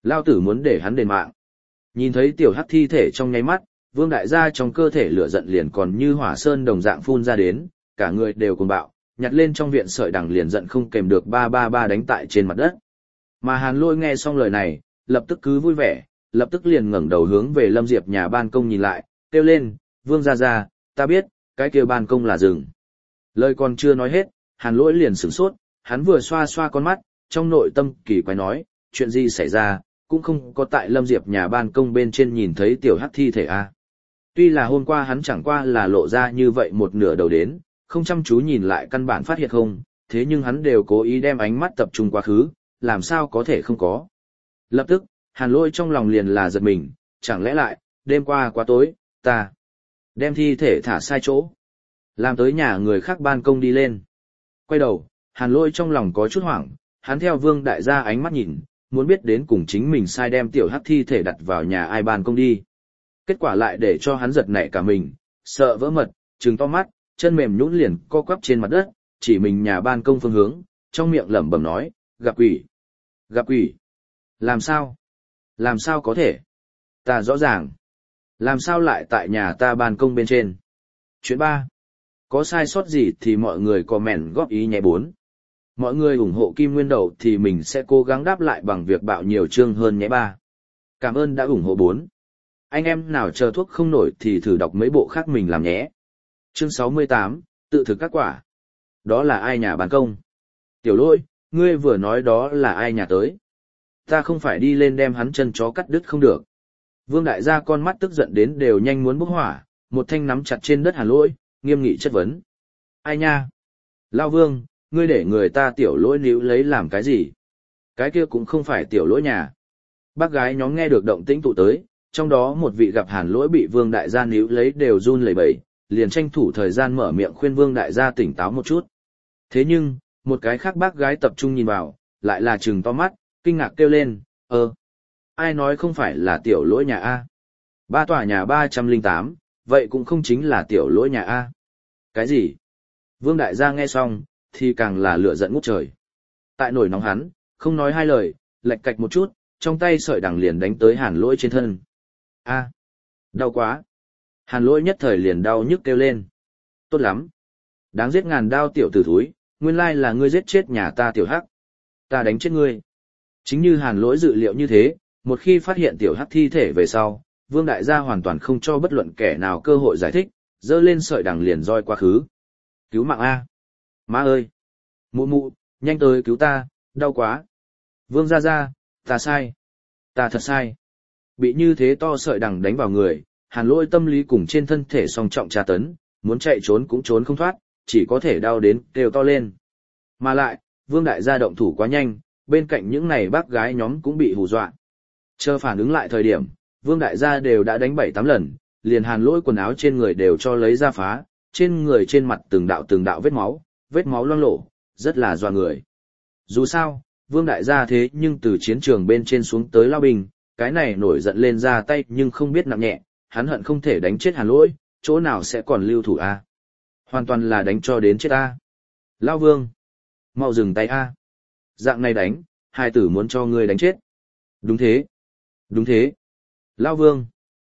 Lao tử muốn để hắn đền mạng. Nhìn thấy tiểu hắc thi thể trong nháy mắt, Vương đại gia trong cơ thể lửa giận liền còn như hỏa sơn đồng dạng phun ra đến, cả người đều cuồng bạo, nhặt lên trong viện sợi đằng liền giận không kềm được ba ba ba đánh tại trên mặt đất. Mà Hàn Lôi nghe xong lời này, lập tức cứ vui vẻ, lập tức liền ngẩng đầu hướng về Lâm Diệp nhà ban công nhìn lại, kêu lên, Vương gia gia, ta biết, cái kia ban công là rừng. Lời còn chưa nói hết, Hàn Lỗi liền sửng sốt, hắn vừa xoa xoa con mắt, trong nội tâm kỳ quái nói, chuyện gì xảy ra, cũng không có tại Lâm Diệp nhà ban công bên trên nhìn thấy tiểu hắc thi thể a. Tuy là hôm qua hắn chẳng qua là lộ ra như vậy một nửa đầu đến, không chăm chú nhìn lại căn bản phát hiện không, thế nhưng hắn đều cố ý đem ánh mắt tập trung quá khứ, làm sao có thể không có. Lập tức, Hàn Lỗi trong lòng liền là giật mình, chẳng lẽ lại, đêm qua quá tối, ta đem thi thể thả sai chỗ, làm tới nhà người khác ban công đi lên. Quay đầu, Hàn Lỗi trong lòng có chút hoảng, hắn theo Vương đại gia ánh mắt nhìn, muốn biết đến cùng chính mình sai đem tiểu hắc thi thể đặt vào nhà ai ban công đi. Kết quả lại để cho hắn giật nảy cả mình, sợ vỡ mật, trừng to mắt, chân mềm nhũn liền co quắp trên mặt đất, chỉ mình nhà ban công phương hướng, trong miệng lẩm bẩm nói, gặp quỷ, gặp quỷ. Làm sao? Làm sao có thể? Ta rõ ràng. Làm sao lại tại nhà ta ban công bên trên? Chuyện ba. Có sai sót gì thì mọi người comment góp ý nhé bốn. Mọi người ủng hộ Kim Nguyên Đậu thì mình sẽ cố gắng đáp lại bằng việc bạo nhiều chương hơn nhé ba. Cảm ơn đã ủng hộ bốn. Anh em nào chờ thuốc không nổi thì thử đọc mấy bộ khác mình làm nhé. Chương sáu mươi tám, tự thực các quả. Đó là ai nhà ban công? Tiểu Lỗi, ngươi vừa nói đó là ai nhà tới? Ta không phải đi lên đem hắn chân chó cắt đứt không được. Vương đại gia con mắt tức giận đến đều nhanh muốn bốc hỏa, một thanh nắm chặt trên đất Hàn Lỗi, nghiêm nghị chất vấn. Ai nha? Lao Vương, ngươi để người ta Tiểu Lỗi níu lấy làm cái gì? Cái kia cũng không phải Tiểu Lỗi nhà. Bác gái nhóm nghe được động tĩnh tụ tới, trong đó một vị gặp Hàn Lỗi bị Vương đại gia níu lấy đều run lẩy bẩy, liền tranh thủ thời gian mở miệng khuyên Vương đại gia tỉnh táo một chút. Thế nhưng, một cái khác bác gái tập trung nhìn vào, lại là trừng to mắt, kinh ngạc kêu lên, ơ, ai nói không phải là Tiểu Lỗi nhà A? Ba tòa nhà ba trăm lẻ tám, vậy cũng không chính là Tiểu Lỗi nhà A. Cái gì? Vương đại gia nghe xong, thì càng là lửa giận ngút trời. Tại nổi nóng hắn, không nói hai lời, lệch cạch một chút, trong tay sợi đằng liền đánh tới Hàn Lỗi trên thân. A, đau quá. Hàn Lỗi nhất thời liền đau nhức kêu lên. Tốt lắm. Đáng giết ngàn đao tiểu tử thúi, nguyên lai là ngươi giết chết nhà ta Tiểu Hắc. Ta đánh chết ngươi. Chính như Hàn Lỗi dự liệu như thế, một khi phát hiện Tiểu Hắc thi thể về sau, Vương đại gia hoàn toàn không cho bất luận kẻ nào cơ hội giải thích, giơ lên sợi đằng liền roi quá khứ. Cứu mạng A. Má ơi. Mụ mụ, nhanh tới cứu ta, đau quá. Vương gia gia, ta sai. Ta thật sai. Bị như thế to sợi đằng đánh vào người, Hàn Lỗi tâm lý cùng trên thân thể song trọng tra tấn, muốn chạy trốn cũng trốn không thoát, chỉ có thể đau đến kêu to lên. Mà lại, Vương đại gia động thủ quá nhanh, bên cạnh những này bác gái nhóm cũng bị hù dọa. Chờ phản ứng lại thời điểm, Vương đại gia đều đã đánh bảy tám lần, liền Hàn Lỗi quần áo trên người đều cho lấy ra phá, trên người trên mặt từng đạo từng đạo vết máu, vết máu loang lổ, rất là dọa người. Dù sao, Vương đại gia thế nhưng từ chiến trường bên trên xuống tới lao bình, cái này nổi giận lên ra tay nhưng không biết nặng nhẹ, hắn hận không thể đánh chết Hàn Lỗi, chỗ nào sẽ còn lưu thủ a? Hoàn toàn là đánh cho đến chết a. Lao Vương, mau dừng tay a. Dạng này đánh, hai tử muốn cho ngươi đánh chết. Đúng thế. Đúng thế. Lao Vương,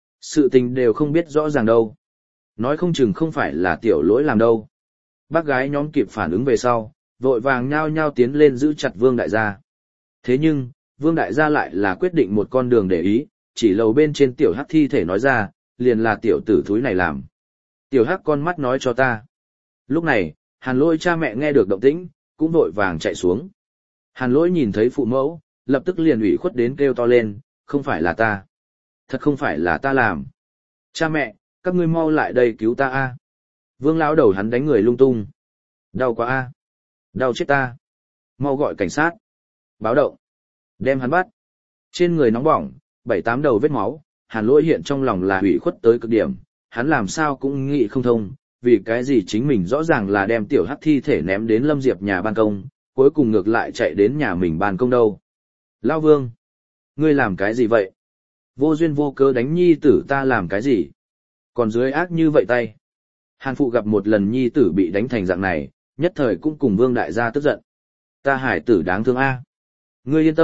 sự tình đều không biết rõ ràng đâu. Nói không chừng không phải là Tiểu Lỗi làm đâu. Bác gái nhóm kịp phản ứng về sau, vội vàng nhao nhao tiến lên giữ chặt Vương đại gia. Thế nhưng, Vương đại gia lại là quyết định một con đường để ý, chỉ lầu bên trên Tiểu Hắc thi thể nói ra, liền là tiểu tử thúi này làm. Tiểu Hắc con mắt nói cho ta. Lúc này, Hàn Lỗi cha mẹ nghe được động tĩnh, cũng vội vàng chạy xuống. Hàn Lỗi nhìn thấy phụ mẫu, lập tức liền ủy khuất đến kêu to lên, không phải là ta. Thật không phải là ta làm. Cha mẹ, các ngươi mau lại đây cứu ta a. Vương lão đầu hắn đánh người lung tung. Đau quá a. Đau chết ta. Mau gọi cảnh sát. Báo động. Đem hắn bắt. Trên người nóng bỏng, bảy tám đầu vết máu, Hàn Lỗi hiện trong lòng là ủy khuất tới cực điểm, hắn làm sao cũng nghĩ không thông, vì cái gì chính mình rõ ràng là đem Tiểu Hắc thi thể ném đến Lâm Diệp nhà ban công, cuối cùng ngược lại chạy đến nhà mình ban công đâu. Lao Vương, ngươi làm cái gì vậy? Vô duyên vô cớ đánh nhi tử ta làm cái gì? Còn dưới ác như vậy tay. Hàn phụ gặp một lần nhi tử bị đánh thành dạng này, nhất thời cũng cùng Vương đại gia tức giận. Ta hải tử đáng thương a. Ngươi yên tâm,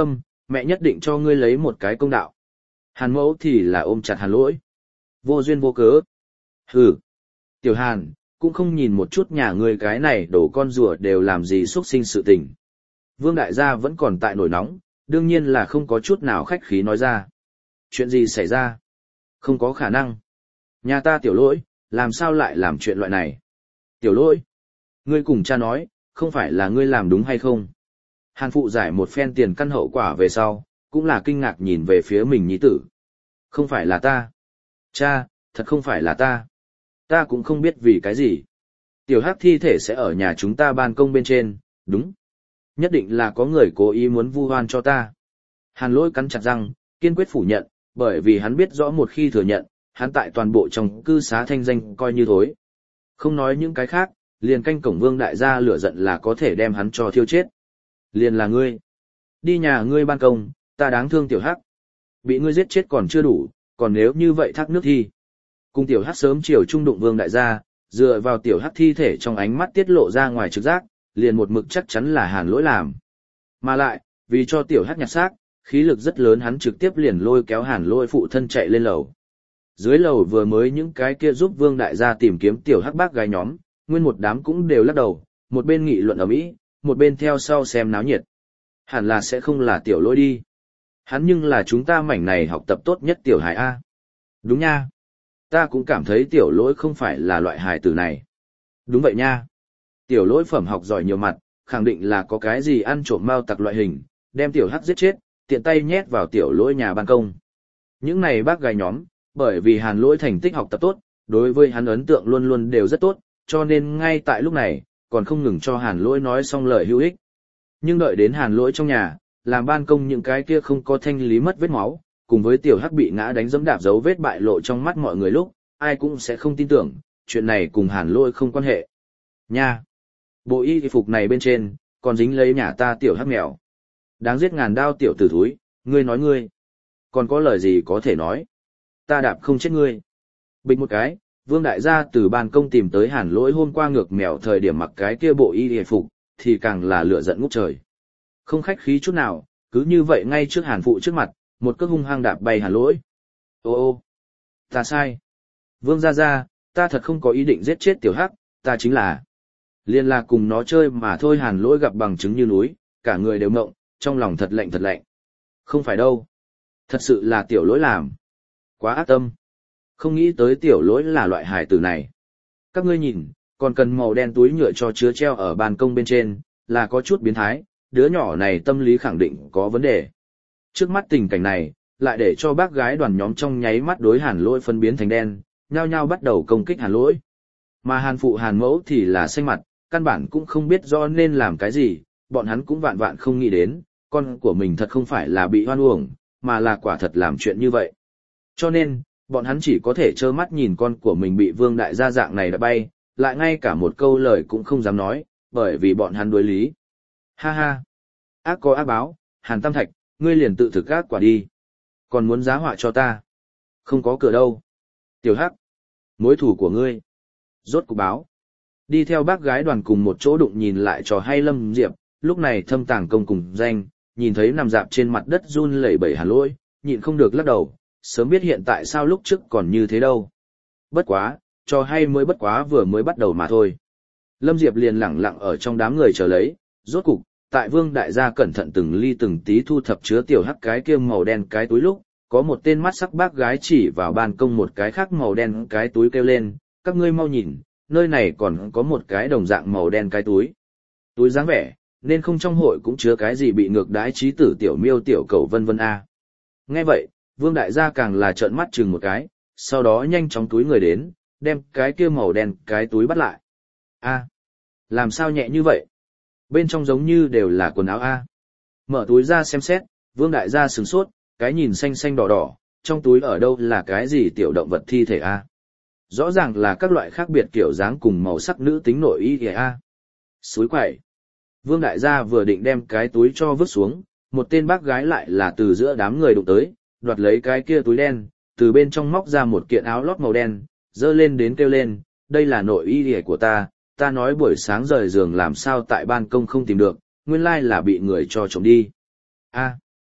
mẹ nhất định cho ngươi lấy một cái công đạo. Hàn mẫu thì là ôm chặt Hàn Lỗi. Vô duyên vô cớ. Hừ. Tiểu Hàn, cũng không nhìn một chút nhà ngươi cái này đổ con rùa đều làm gì xuất sinh sự tình. Vương đại gia vẫn còn tại nổi nóng, đương nhiên là không có chút nào khách khí nói ra. Chuyện gì xảy ra? Không có khả năng. Nhà ta Tiểu Lỗi, làm sao lại làm chuyện loại này? Tiểu Lỗi, ngươi cùng cha nói, không phải là ngươi làm đúng hay không? Hàn phụ giải một phen tiền căn hậu quả về sau, cũng là kinh ngạc nhìn về phía mình nhi tử. Không phải là ta. Cha, thật không phải là ta. Ta cũng không biết vì cái gì. Tiểu Hắc thi thể sẽ ở nhà chúng ta ban công bên trên, đúng. Nhất định là có người cố ý muốn vu oan cho ta. Hàn Lỗi cắn chặt răng, kiên quyết phủ nhận, bởi vì hắn biết rõ một khi thừa nhận, hắn tại toàn bộ trong cư xá thanh danh coi như thối. Không nói những cái khác, liền canh cổng Vương đại gia lửa giận là có thể đem hắn cho thiêu chết. Liền là ngươi. Đi nhà ngươi ban công, ta đáng thương Tiểu Hắc. Bị ngươi giết chết còn chưa đủ, còn nếu như vậy thác nước thi. Cùng Tiểu Hắc sớm chiều trung đụng Vương đại gia, dựa vào Tiểu Hắc thi thể trong ánh mắt tiết lộ ra ngoài trực giác, liền một mực chắc chắn là Hàn Lỗi làm. Mà lại, vì cho Tiểu Hắc nhặt xác, khí lực rất lớn hắn trực tiếp liền lôi kéo Hàn Lỗi phụ thân chạy lên lầu. Dưới lầu vừa mới những cái kia giúp Vương đại gia tìm kiếm Tiểu Hắc bác gái nhóm, nguyên một đám cũng đều lắc đầu, một bên nghị luận ầm ĩ, một bên theo sau xem náo nhiệt. Hẳn là sẽ không là Tiểu Lỗi đi. Hắn nhưng là chúng ta mảnh này học tập tốt nhất Tiểu Hải A. Đúng nha. Ta cũng cảm thấy Tiểu Lỗi không phải là loại hài tử này. Đúng vậy nha. Tiểu Lỗi phẩm học giỏi nhiều mặt, khẳng định là có cái gì ăn trộm mao tặc loại hình, đem Tiểu Hắc giết chết, tiện tay nhét vào Tiểu Lỗi nhà ban công. Những này bác gái nhóm, bởi vì Hàn Lỗi thành tích học tập tốt, đối với hắn ấn tượng luôn luôn đều rất tốt, cho nên ngay tại lúc này, còn không ngừng cho Hàn Lỗi nói xong lời hữu ích. Nhưng đợi đến Hàn Lỗi trong nhà, làm ban công những cái kia không có thanh lý mất vết máu, cùng với Tiểu Hắc bị ngã đánh dẫm đạp dấu vết bại lộ trong mắt mọi người lúc, ai cũng sẽ không tin tưởng, chuyện này cùng Hàn Lỗi không quan hệ. Nha! Bộ y phục này bên trên, còn dính lấy nhà ta Tiểu Hắc mèo. Đáng giết ngàn đao tiểu tử thúi, ngươi nói ngươi. Còn có lời gì có thể nói? Ta đạp không chết ngươi. Bình một cái, Vương đại gia từ ban công tìm tới Hàn Lỗi hôm qua ngược mèo thời điểm mặc cái kia bộ y phục, thì càng là lửa giận ngút trời. Không khách khí chút nào, cứ như vậy ngay trước Hàn phụ trước mặt, một cước hung hăng đạp bay Hàn Lỗi. Ô ô, ta sai. Vương gia gia, ta thật không có ý định giết chết Tiểu Hắc, ta chính là liên là cùng nó chơi mà thôi. Hàn Lỗi gặp bằng chứng như núi, cả người đều mộng, trong lòng thật lạnh thật lạnh. Không phải đâu. Thật sự là Tiểu Lỗi làm. Quá ác tâm. Không nghĩ tới Tiểu Lỗi là loại hài tử này. Các ngươi nhìn, còn cần màu đen túi nhựa cho chứa treo ở ban công bên trên, là có chút biến thái, đứa nhỏ này tâm lý khẳng định có vấn đề. Trước mắt tình cảnh này, lại để cho bác gái đoàn nhóm trong nháy mắt đối Hàn Lỗi phân biến thành đen, nhao nhao bắt đầu công kích Hàn Lỗi. Mà Hàn phụ Hàn mẫu thì là xanh mặt, căn bản cũng không biết do nên làm cái gì, bọn hắn cũng vạn vạn không nghĩ đến, con của mình thật không phải là bị hoan uổng, mà là quả thật làm chuyện như vậy. Cho nên, bọn hắn chỉ có thể trơ mắt nhìn con của mình bị Vương đại gia dạng này đã bay, lại ngay cả một câu lời cũng không dám nói, bởi vì bọn hắn đối lý. Ha ha! Ác có ác báo, Hàn Tam Thạch, ngươi liền tự thực ác quả đi. Còn muốn giá họa cho ta? Không có cửa đâu. Tiểu Hắc! Mối thủ của ngươi. Rốt cục báo. Đi theo bác gái đoàn cùng một chỗ đụng nhìn lại trò hay Lâm Diệp, lúc này thâm tàng công cùng danh, nhìn thấy nằm dạp trên mặt đất run lẩy bẩy Hàn Lỗi, nhịn không được lắc đầu, sớm biết hiện tại sao lúc trước còn như thế đâu. Bất quá, trò hay mới bất quá vừa mới bắt đầu mà thôi. Lâm Diệp liền lẳng lặng ở trong đám người chờ lấy, rốt cục, tại Vương đại gia cẩn thận từng ly từng tí thu thập chứa Tiểu Hắc cái kia màu đen cái túi lúc, có một tên mắt sắc bác gái chỉ vào ban công một cái khác màu đen cái túi kêu lên, các ngươi mau nhìn, nơi này còn có một cái đồng dạng màu đen cái túi. Túi dáng vẻ, nên không trong hội cũng chứa cái gì bị ngược đãi trí tử tiểu miêu tiểu cầu vân vân a. Nghe vậy, Vương đại gia càng là trợn mắt chừng một cái, sau đó nhanh chóng túi người đến, đem cái kia màu đen cái túi bắt lại. A, làm sao nhẹ như vậy? Bên trong giống như đều là quần áo a. Mở túi ra xem xét, Vương đại gia sửng sốt, cái nhìn xanh xanh đỏ đỏ, trong túi ở đâu là cái gì tiểu động vật thi thể a? Rõ ràng là các loại khác biệt kiểu dáng cùng màu sắc nữ tính nội y kìa a. Suối quậy. Vương đại gia vừa định đem cái túi cho vứt xuống, một tên bác gái lại là từ giữa đám người đụng tới, đoạt lấy cái kia túi đen, từ bên trong móc ra một kiện áo lót màu đen, dơ lên đến kêu lên, đây là nội y kìa của ta, ta nói buổi sáng rời giường làm sao tại ban công không tìm được, nguyên lai là bị người cho trộm đi. A,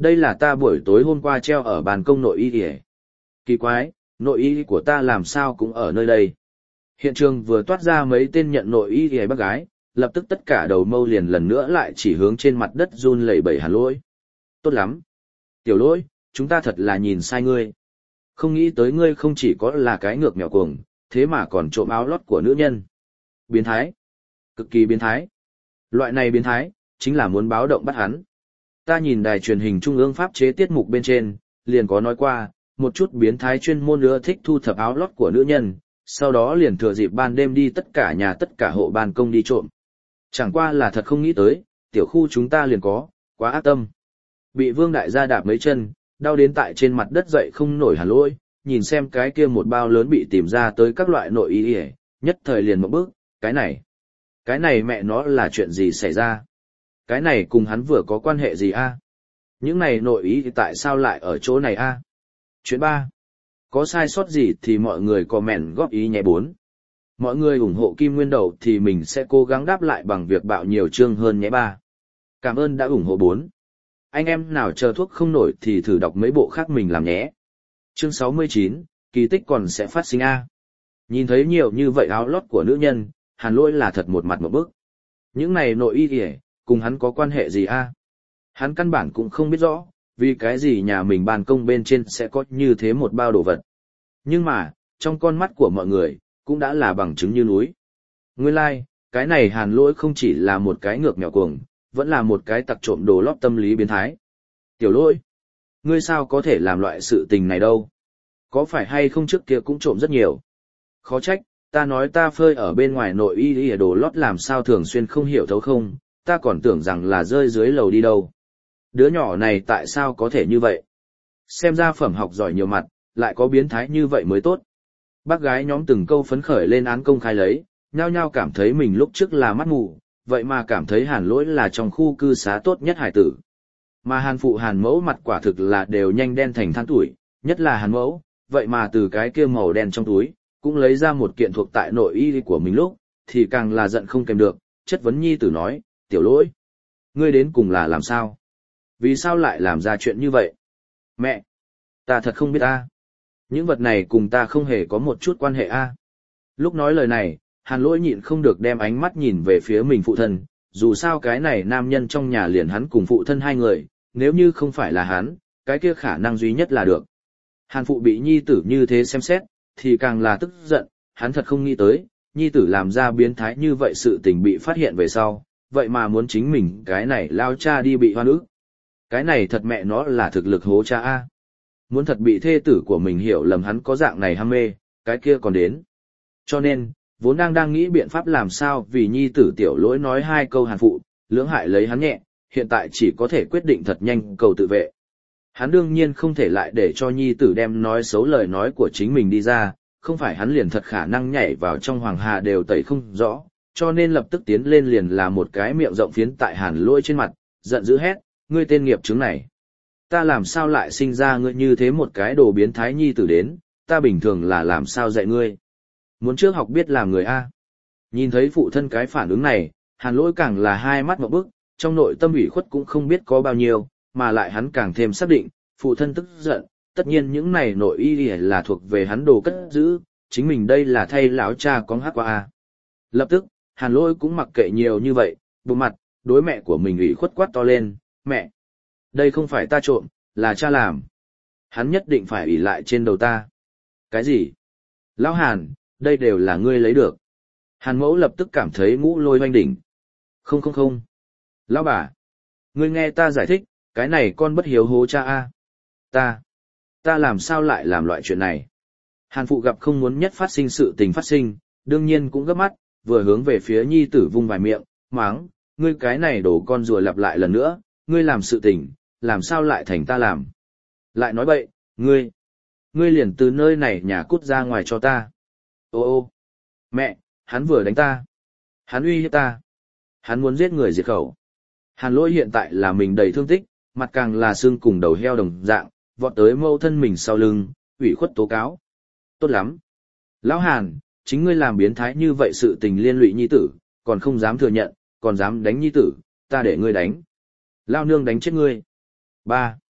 đây là ta buổi tối hôm qua treo ở ban công nội y kìa. Kỳ quái, nội y của ta làm sao cũng ở nơi đây. Hiện trường vừa toát ra mấy tên nhận nội y kìa bác gái, lập tức tất cả đầu mâu liền lần nữa lại chỉ hướng trên mặt đất run lẩy bẩy Hàn Lỗi. Tốt lắm. Tiểu Lỗi, chúng ta thật là nhìn sai ngươi. Không nghĩ tới ngươi không chỉ có là cái ngược mèo cuồng, thế mà còn trộm áo lót của nữ nhân. Biến thái. Cực kỳ biến thái. Loại này biến thái, chính là muốn báo động bắt hắn. Ta nhìn đài truyền hình trung ương pháp chế tiết mục bên trên, liền có nói qua, một chút biến thái chuyên môn ưa thích thu thập áo lót của nữ nhân, sau đó liền thừa dịp ban đêm đi tất cả nhà tất cả hộ ban công đi trộm. Chẳng qua là thật không nghĩ tới, tiểu khu chúng ta liền có, quá ác tâm. Bị Vương đại gia đạp mấy chân, đau đến tại trên mặt đất dậy không nổi Hàn Lỗi, nhìn xem cái kia một bao lớn bị tìm ra tới các loại nội y y, nhất thời liền một bước, cái này, cái này mẹ nó là chuyện gì xảy ra? Cái này cùng hắn vừa có quan hệ gì a? Những này nội ý thì tại sao lại ở chỗ này a? Chuyện ba. Có sai sót gì thì mọi người comment góp ý nhé bốn. Mọi người ủng hộ Kim Nguyên Đầu thì mình sẽ cố gắng đáp lại bằng việc bạo nhiều chương hơn nhé ba. Cảm ơn đã ủng hộ bốn. Anh em nào chờ thuốc không nổi thì thử đọc mấy bộ khác mình làm nhé. Chương sáu mươi chín, kỳ tích còn sẽ phát sinh a. Nhìn thấy nhiều như vậy áo lót của nữ nhân, Hàn Lỗi là thật một mặt một bức. Những này nội y kìa, cùng hắn có quan hệ gì a? Hắn căn bản cũng không biết rõ, vì cái gì nhà mình ban công bên trên sẽ có như thế một bao đồ vật. Nhưng mà, trong con mắt của mọi người, cũng đã là bằng chứng như núi. Nguyên lai, like, cái này Hàn Lỗi không chỉ là một cái ngược mèo cuồng, vẫn là một cái tặc trộm đồ lót tâm lý biến thái. Tiểu Lỗi, ngươi sao có thể làm loại sự tình này đâu? Có phải hay không trước kia cũng trộm rất nhiều? Khó trách, ta nói ta phơi ở bên ngoài nội y y đồ lót làm sao thường xuyên không hiểu thấu không, ta còn tưởng rằng là rơi dưới lầu đi đâu. Đứa nhỏ này tại sao có thể như vậy? Xem ra phẩm học giỏi nhiều mặt, lại có biến thái như vậy mới tốt. Bác gái nhóm từng câu phấn khởi lên án công khai lấy, nhao nhao cảm thấy mình lúc trước là mắt mù, vậy mà cảm thấy Hàn Lỗi là trong khu cư xá tốt nhất hải tử. Mà Hàn phụ Hàn mẫu mặt quả thực là đều nhanh đen thành than tuổi, nhất là Hàn mẫu, vậy mà từ cái kia màu đen trong túi, cũng lấy ra một kiện thuộc tại nội y của mình lúc, thì càng là giận không kèm được, chất vấn nhi tử nói, Tiểu Lỗi, ngươi đến cùng là làm sao? Vì sao lại làm ra chuyện như vậy? Mẹ, ta thật không biết a. Những vật này cùng ta không hề có một chút quan hệ a. Lúc nói lời này, Hàn Lỗi nhịn không được đem ánh mắt nhìn về phía mình phụ thân, dù sao cái này nam nhân trong nhà liền hắn cùng phụ thân hai người, nếu như không phải là hắn, cái kia khả năng duy nhất là được. Hàn phụ bị nhi tử như thế xem xét, thì càng là tức giận, hắn thật không nghĩ tới, nhi tử làm ra biến thái như vậy sự tình bị phát hiện về sau, vậy mà muốn chính mình cái này lao cha đi bị hoan ức. Cái này thật mẹ nó là thực lực hố cha a. Muốn thật bị thê tử của mình hiểu lầm hắn có dạng này ham mê, cái kia còn đến. Cho nên, vốn đang đang nghĩ biện pháp làm sao vì nhi tử Tiểu Lỗi nói hai câu Hàn phụ, lưỡng hại lấy hắn nhẹ, hiện tại chỉ có thể quyết định thật nhanh cầu tự vệ. Hắn đương nhiên không thể lại để cho nhi tử đem nói xấu lời nói của chính mình đi ra, không phải hắn liền thật khả năng nhảy vào trong hoàng hà đều tẩy không rõ, cho nên lập tức tiến lên liền là một cái miệng rộng phiến tại Hàn Lỗi trên mặt, giận dữ hét, ngươi tên nghiệp chứng này. Ta làm sao lại sinh ra ngươi như thế một cái đồ biến thái nhi tử đến, ta bình thường là làm sao dạy ngươi. Muốn trước học biết làm người A. Nhìn thấy phụ thân cái phản ứng này, Hàn Lỗi càng là hai mắt ngộp bức, trong nội tâm ủy khuất cũng không biết có bao nhiêu, mà lại hắn càng thêm xác định, phụ thân tức giận, tất nhiên những này nội y là thuộc về hắn đồ cất giữ, chính mình đây là thay lão cha con hát qua A. Lập tức, Hàn Lỗi cũng mặc kệ nhiều như vậy, bộ mặt, đối mẹ của mình ủy khuất quát to lên, mẹ, đây không phải ta trộm, là cha làm. Hắn nhất định phải ủy lại trên đầu ta. Cái gì? Lão Hàn, đây đều là ngươi lấy được. Hàn mẫu lập tức cảm thấy ngũ lôi hoanh đỉnh. Không không không. Lão bà, ngươi nghe ta giải thích, cái này con bất hiếu hố cha a. Ta, ta làm sao lại làm loại chuyện này? Hàn phụ gặp không muốn nhất phát sinh sự tình phát sinh, đương nhiên cũng gấp mắt, vừa hướng về phía nhi tử vung vài miệng, máng, ngươi cái này đổ con rùa lặp lại lần nữa, ngươi làm sự tình, làm sao lại thành ta làm? Lại nói bậy, ngươi, ngươi liền từ nơi này nhà cút ra ngoài cho ta. Ô ô, mẹ, hắn vừa đánh ta. Hắn uy hiếp ta. Hắn muốn giết người diệt khẩu. Hàn Lỗi hiện tại là mình đầy thương tích, mặt càng là xương cùng đầu heo đồng dạng, vọt tới mâu thân mình sau lưng, ủy khuất tố cáo. Tốt lắm. Lão Hàn, chính ngươi làm biến thái như vậy sự tình liên lụy nhi tử, còn không dám thừa nhận, còn dám đánh nhi tử, ta để ngươi đánh. Lao nương đánh chết ngươi. Ba.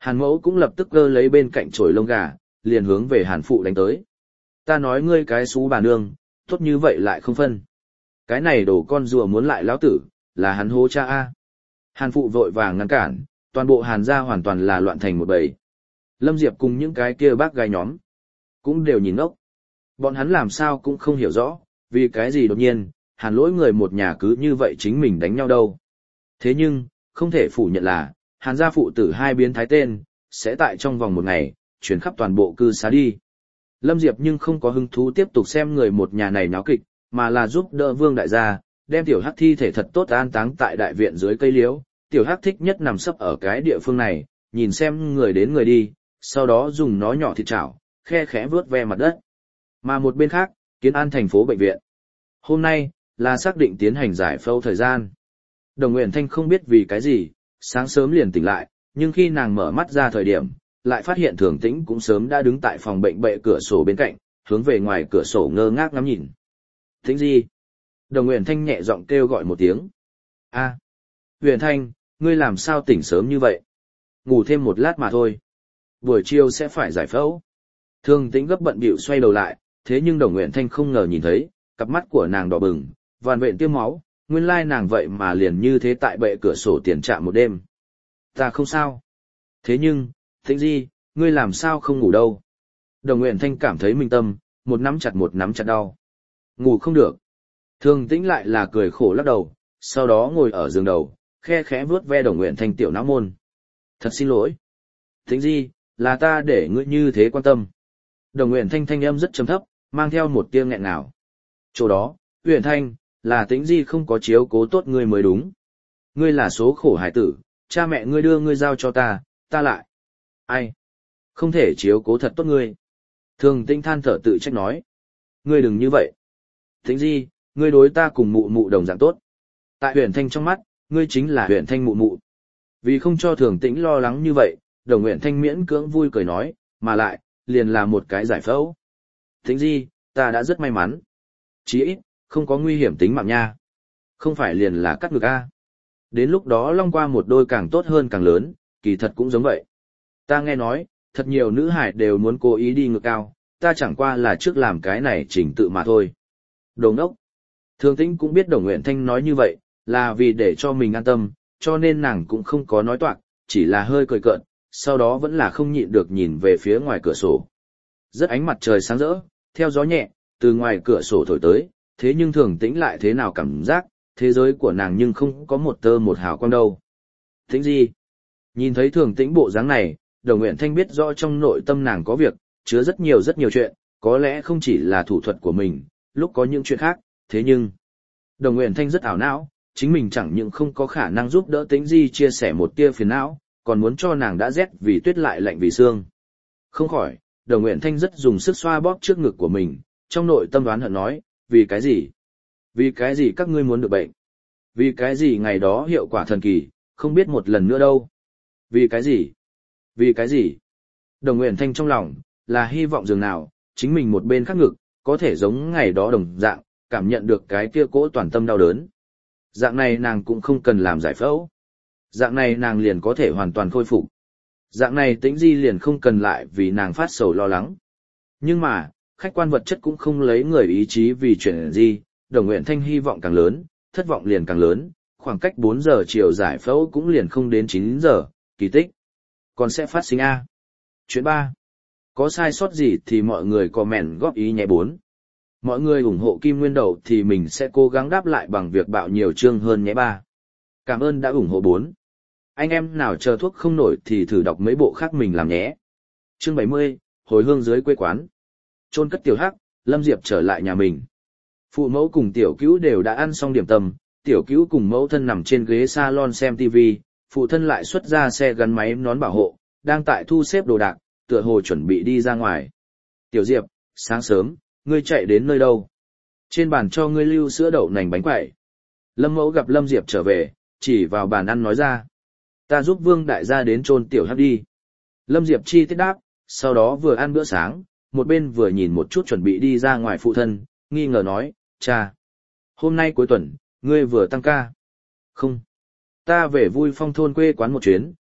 Hàn mẫu cũng lập tức cơ lấy bên cạnh chổi lông gà, liền hướng về hàn phụ đánh tới. Ta nói ngươi cái xú bà nương, tốt như vậy lại không phân. Cái này đổ con rùa muốn lại lão tử, là hắn hố cha A. Hàn phụ vội vàng ngăn cản, toàn bộ hàn gia hoàn toàn là loạn thành một bầy. Lâm Diệp cùng những cái kia bác gái nhóm, cũng đều nhìn ngốc. Bọn hắn làm sao cũng không hiểu rõ, vì cái gì đột nhiên, hàn lỗi người một nhà cứ như vậy chính mình đánh nhau đâu. Thế nhưng, không thể phủ nhận là, hàn gia phụ tử hai biến thái tên, sẽ tại trong vòng một ngày, chuyển khắp toàn bộ cư xá đi. Lâm Diệp nhưng không có hứng thú tiếp tục xem người một nhà này náo kịch, mà là giúp đỡ Vương đại gia, đem tiểu hắc thi thể thật tốt an táng tại đại viện dưới cây liễu. Tiểu hắc thích nhất nằm sấp ở cái địa phương này, nhìn xem người đến người đi, sau đó dùng nó nhỏ thịt chảo, khe khẽ vướt ve mặt đất. Mà một bên khác, Kiến An thành phố bệnh viện. Hôm nay, là xác định tiến hành giải phẫu thời gian. Đồng Nguyễn Thanh không biết vì cái gì, sáng sớm liền tỉnh lại, nhưng khi nàng mở mắt ra thời điểm, lại phát hiện Thường Tĩnh cũng sớm đã đứng tại phòng bệnh bệ cửa sổ bên cạnh, hướng về ngoài cửa sổ ngơ ngác ngắm nhìn. Tĩnh gì? Đồng Nguyễn Thanh nhẹ giọng kêu gọi một tiếng. A, Nguyễn Thanh, ngươi làm sao tỉnh sớm như vậy? Ngủ thêm một lát mà thôi. Buổi chiều sẽ phải giải phẫu. Thường Tĩnh gấp bận bịu xoay đầu lại, thế nhưng Đồng Nguyễn Thanh không ngờ nhìn thấy, cặp mắt của nàng đỏ bừng, vằn vện tiêm máu, nguyên lai nàng vậy mà liền như thế tại bệ cửa sổ tiền trạm một đêm. Ta không sao. Thế nhưng, Tĩnh Di, ngươi làm sao không ngủ đâu? Đồng Nguyễn Thanh cảm thấy minh tâm, một nắm chặt một nắm chặt đau. Ngủ không được. Thường Tĩnh lại là cười khổ lắc đầu, sau đó ngồi ở giường đầu, khe khẽ vuốt ve Đồng Nguyễn Thanh tiểu não môn. Thật xin lỗi. Tĩnh Di, là ta để ngươi như thế quan tâm. Đồng Nguyễn Thanh thanh âm rất trầm thấp, mang theo một tia nghẹn ngào. Chỗ đó, Nguyễn Thanh, là Tĩnh Di không có chiếu cố tốt ngươi mới đúng. Ngươi là số khổ hải tử, cha mẹ ngươi đưa ngươi giao cho ta, ta lại. Ai? Không thể chiếu cố thật tốt ngươi. Thường Tĩnh than thở tự trách nói. Ngươi đừng như vậy. Tĩnh Di, ngươi đối ta cùng mụ mụ đồng dạng tốt. Tại Huyền Thanh trong mắt, ngươi chính là Huyền Thanh mụ mụ. Vì không cho Thường Tĩnh lo lắng như vậy, Đồng Huyền Thanh miễn cưỡng vui cười nói, mà lại, liền là một cái giải phẫu. Tĩnh Di, ta đã rất may mắn. Chí ít, không có nguy hiểm tính mạng nha. Không phải liền là cắt ngực a. Đến lúc đó long qua một đôi càng tốt hơn càng lớn, kỳ thật cũng giống vậy. Ta nghe nói, thật nhiều nữ hải đều muốn cố ý đi ngực cao, ta chẳng qua là trước làm cái này chỉnh tự mà thôi. Đồ ngốc. Thường Tĩnh cũng biết Đồng Nguyễn Thanh nói như vậy, là vì để cho mình an tâm, cho nên nàng cũng không có nói toạc, chỉ là hơi cười cợt, sau đó vẫn là không nhịn được nhìn về phía ngoài cửa sổ. Rất ánh mặt trời sáng rỡ, theo gió nhẹ, từ ngoài cửa sổ thổi tới, thế nhưng Thường Tĩnh lại thế nào cảm giác, thế giới của nàng nhưng không có một tơ một hào quang đâu. Tĩnh gì? Nhìn thấy Thường Tĩnh bộ dáng này, Đồng Nguyễn Thanh biết rõ trong nội tâm nàng có việc, chứa rất nhiều rất nhiều chuyện, có lẽ không chỉ là thủ thuật của mình, lúc có những chuyện khác, thế nhưng... Đồng Nguyễn Thanh rất ảo não, chính mình chẳng những không có khả năng giúp đỡ Tĩnh Di chia sẻ một tia phiền não, còn muốn cho nàng đã rét vì tuyết lại lạnh vì xương. Không khỏi, Đồng Nguyễn Thanh rất dùng sức xoa bóp trước ngực của mình, trong nội tâm đoán hận nói, vì cái gì? Vì cái gì các ngươi muốn được bệnh? Vì cái gì ngày đó hiệu quả thần kỳ, không biết một lần nữa đâu? Vì cái gì? Vì cái gì? Đồng Nguyễn Thanh trong lòng, là hy vọng dường nào, chính mình một bên khắc ngực, có thể giống ngày đó đồng dạng, cảm nhận được cái kia cỗ toàn tâm đau đớn. Dạng này nàng cũng không cần làm giải phẫu. Dạng này nàng liền có thể hoàn toàn khôi phục. Dạng này Tĩnh Di liền không cần lại vì nàng phát sầu lo lắng. Nhưng mà, khách quan vật chất cũng không lấy người ý chí vì chuyện gì, Đồng Nguyễn Thanh hy vọng càng lớn, thất vọng liền càng lớn, khoảng cách bốn giờ chiều giải phẫu cũng liền không đến chín giờ, kỳ tích. Còn sẽ phát sinh A. Chuyện ba. Có sai sót gì thì mọi người comment góp ý nhé bốn. Mọi người ủng hộ Kim Nguyên Đầu thì mình sẽ cố gắng đáp lại bằng việc bạo nhiều chương hơn nhé ba. Cảm ơn đã ủng hộ bốn. Anh em nào chờ thuốc không nổi thì thử đọc mấy bộ khác mình làm nhé. Chương bảy mươi, hồi hương dưới quê quán. Chôn cất tiểu hắc, Lâm Diệp trở lại nhà mình. Phụ mẫu cùng tiểu cứu đều đã ăn xong điểm tâm, tiểu cứu cùng mẫu thân nằm trên ghế salon xem tivi, phụ thân lại xuất ra xe gắn máy nón bảo hộ, đang tại thu xếp đồ đạc, tựa hồ chuẩn bị đi ra ngoài. Tiểu Diệp, sáng sớm, ngươi chạy đến nơi đâu? Trên bàn cho ngươi lưu sữa đậu nành bánh quẩy. Lâm mẫu gặp Lâm Diệp trở về, chỉ vào bàn ăn nói ra. Ta giúp Vương đại gia đến chôn tiểu hắc đi. Lâm Diệp chi tiết đáp, sau đó vừa ăn bữa sáng, một bên vừa nhìn một chút chuẩn bị đi ra ngoài phụ thân, nghi ngờ nói, cha. Hôm nay cuối tuần, ngươi vừa tăng ca. Không. Ta về vui phong thôn quê quán một chuyến,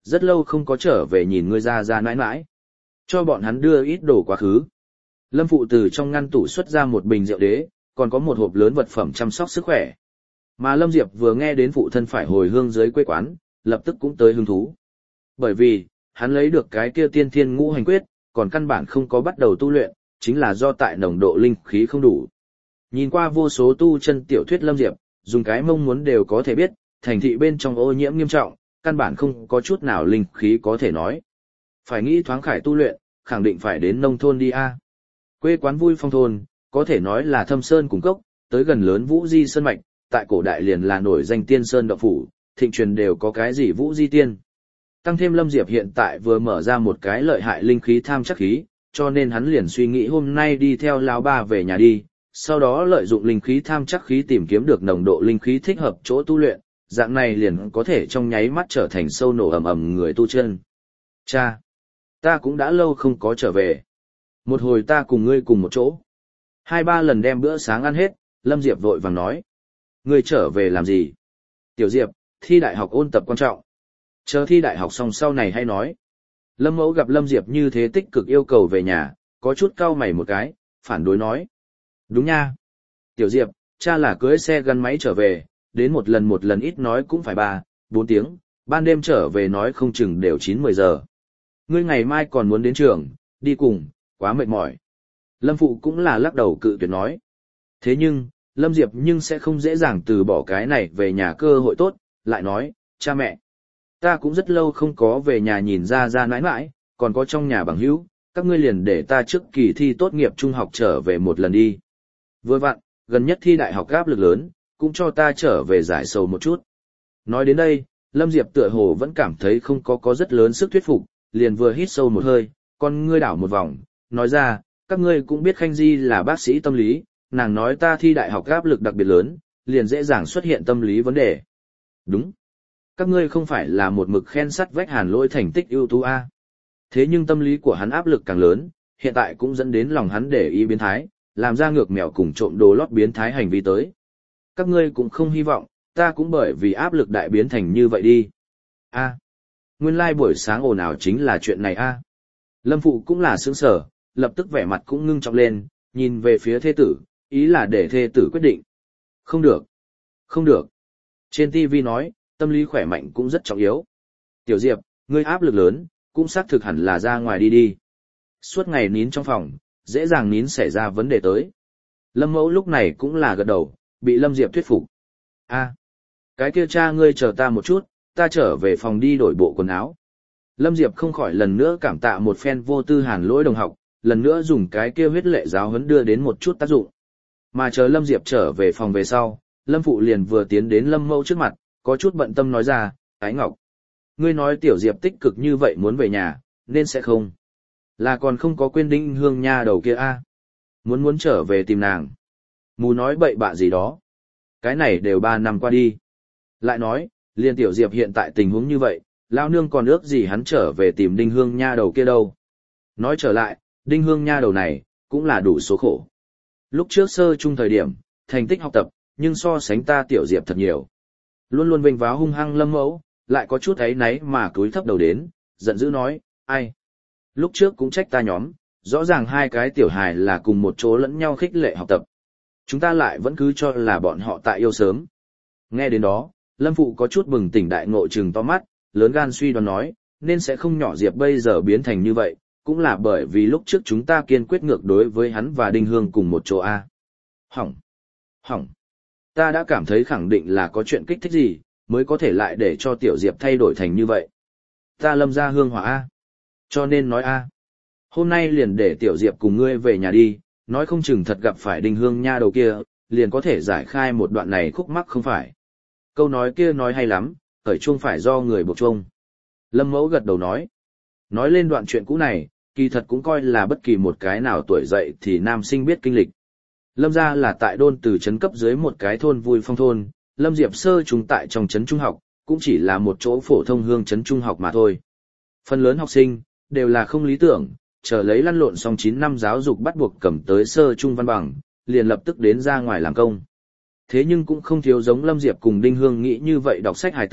rất lâu không có trở về nhìn ngươi ra ra nãi nãi. Cho bọn hắn đưa ít đồ quá khứ. Lâm Phụ từ trong ngăn tủ xuất ra một bình rượu đế, còn có một hộp lớn vật phẩm chăm sóc sức khỏe. Mà Lâm Diệp vừa nghe đến phụ thân phải hồi hương dưới quê quán, lập tức cũng tới hứng thú. Bởi vì, hắn lấy được cái kia tiên thiên ngũ hành quyết, còn căn bản không có bắt đầu tu luyện, chính là do tại nồng độ linh khí không đủ. Nhìn qua vô số tu chân tiểu thuyết Lâm Diệp, dùng cái mong muốn đều có thể biết, thành thị bên trong ô nhiễm nghiêm trọng, căn bản không có chút nào linh khí có thể nói. Phải nghĩ thoáng khải tu luyện, khẳng định phải đến nông thôn đi a. Quê quán Vui Phong thôn, có thể nói là thâm sơn cùng cốc, tới gần lớn Vũ Di Sơn Mạch, tại cổ đại liền là nổi danh tiên sơn động phủ, thịnh truyền đều có cái gì Vũ Di Tiên. Tăng thêm Lâm Diệp hiện tại vừa mở ra một cái lợi hại linh khí tham chắc khí, cho nên hắn liền suy nghĩ hôm nay đi theo lão ba về nhà đi, sau đó lợi dụng linh khí tham chắc khí tìm kiếm được nồng độ linh khí thích hợp chỗ tu luyện, dạng này liền có thể trong nháy mắt trở thành sâu nổ ầm ầm người tu chân. Cha, ta cũng đã lâu không có trở về. Một hồi ta cùng ngươi cùng một chỗ. Hai ba lần đem bữa sáng ăn hết, Lâm Diệp vội vàng nói. Ngươi trở về làm gì? Tiểu Diệp, thi đại học ôn tập quan trọng. Chờ thi đại học xong sau này hay nói. Lâm Mẫu gặp Lâm Diệp như thế tích cực yêu cầu về nhà, có chút cau mày một cái, phản đối nói. Đúng nha. Tiểu Diệp, cha là cưới xe gắn máy trở về, đến một lần một lần ít nói cũng phải ba, bốn tiếng, ban đêm trở về nói không chừng đều chín mười giờ. Ngươi ngày mai còn muốn đến trường, đi cùng, quá mệt mỏi. Lâm Phụ cũng là lắc đầu cự tuyệt nói. Thế nhưng, Lâm Diệp nhưng sẽ không dễ dàng từ bỏ cái này về nhà cơ hội tốt, lại nói, cha mẹ. Ta cũng rất lâu không có về nhà nhìn ra ra nãi nãi, còn có trong nhà bằng hữu, các ngươi liền để ta trước kỳ thi tốt nghiệp trung học trở về một lần đi. Vừa vặn, gần nhất thi đại học áp lực lớn, cũng cho ta trở về giải sầu một chút. Nói đến đây, Lâm Diệp tựa hồ vẫn cảm thấy không có có rất lớn sức thuyết phục, liền vừa hít sâu một hơi, con ngươi đảo một vòng, nói ra, các ngươi cũng biết Khanh Di là bác sĩ tâm lý, nàng nói ta thi đại học áp lực đặc biệt lớn, liền dễ dàng xuất hiện tâm lý vấn đề. Đúng. Các ngươi không phải là một mực khen sắt vách Hàn Lỗi thành tích ưu tú a. Thế nhưng tâm lý của hắn áp lực càng lớn, hiện tại cũng dẫn đến lòng hắn để ý biến thái, làm ra ngược mèo cùng trộm đồ lót biến thái hành vi tới. Các ngươi cũng không hy vọng, ta cũng bởi vì áp lực đại biến thành như vậy đi. A. Nguyên lai like buổi sáng ồn ào chính là chuyện này a. Lâm Phụ cũng là sướng sở, lập tức vẻ mặt cũng ngưng trọng lên, nhìn về phía thê tử, ý là để thê tử quyết định. Không được. Không được. Trên ti vi nói, tâm lý khỏe mạnh cũng rất trọng yếu. Tiểu Diệp, ngươi áp lực lớn, cũng xác thực hẳn là ra ngoài đi đi. Suốt ngày nín trong phòng, dễ dàng nín xảy ra vấn đề tới. Lâm Mẫu lúc này cũng là gật đầu, bị Lâm Diệp thuyết phục. A, cái kia cha ngươi chờ ta một chút, ta trở về phòng đi đổi bộ quần áo. Lâm Diệp không khỏi lần nữa cảm tạ một phen vô tư Hàn Lỗi đồng học, lần nữa dùng cái kia huyết lệ giáo huấn đưa đến một chút tác dụng. Mà chờ Lâm Diệp trở về phòng về sau, Lâm Phụ liền vừa tiến đến Lâm Mẫu trước mặt, có chút bận tâm nói ra, Ái Ngọc. Ngươi nói Tiểu Diệp tích cực như vậy muốn về nhà, nên sẽ không. Là còn không có quên Đinh Hương nha đầu kia a, muốn muốn trở về tìm nàng. Mù nói bậy bạ gì đó. Cái này đều ba năm qua đi. Lại nói, liền Tiểu Diệp hiện tại tình huống như vậy, lão nương còn ước gì hắn trở về tìm Đinh Hương nha đầu kia đâu. Nói trở lại, Đinh Hương nha đầu này, cũng là đủ số khổ. Lúc trước sơ chung thời điểm, thành tích học tập, nhưng so sánh ta Tiểu Diệp thật nhiều. Luôn luôn vênh váo hung hăng Lâm Mẫu, lại có chút ấy náy mà cúi thấp đầu đến, giận dữ nói, ai? Lúc trước cũng trách ta nhóm, rõ ràng hai cái tiểu hài là cùng một chỗ lẫn nhau khích lệ học tập. Chúng ta lại vẫn cứ cho là bọn họ tại yêu sớm. Nghe đến đó, Lâm Phụ có chút bừng tỉnh đại ngộ trừng to mắt, lớn gan suy đoán nói, nên sẽ không nhỏ Diệp bây giờ biến thành như vậy, cũng là bởi vì lúc trước chúng ta kiên quyết ngược đối với hắn và Đinh Hương cùng một chỗ A. Hỏng! Hỏng! Ta đã cảm thấy khẳng định là có chuyện kích thích gì, mới có thể lại để cho Tiểu Diệp thay đổi thành như vậy. Ta Lâm ra hương hỏa A. Cho nên nói A. Hôm nay liền để Tiểu Diệp cùng ngươi về nhà đi, nói không chừng thật gặp phải Đinh Hương nha đầu kia, liền có thể giải khai một đoạn này khúc mắc không phải. Câu nói kia nói hay lắm, khởi chuông phải do người buộc chuông. Lâm Mẫu gật đầu nói. Nói lên đoạn chuyện cũ này, kỳ thật cũng coi là bất kỳ một cái nào tuổi dậy thì nam sinh biết kinh lịch. Lâm gia là tại đôn từ trấn cấp dưới một cái thôn Vui Phong thôn, Lâm Diệp sơ trùng tại trong trấn trung học, cũng chỉ là một chỗ phổ thông hương trấn trung học mà thôi. Phần lớn học sinh, đều là không lý tưởng, chờ lấy lăn lộn xong chín năm giáo dục bắt buộc cầm tới sơ trung văn bằng, liền lập tức đến ra ngoài làm công. Thế nhưng cũng không thiếu giống Lâm Diệp cùng Đinh Hương nghĩ như vậy đọc sách hài tử,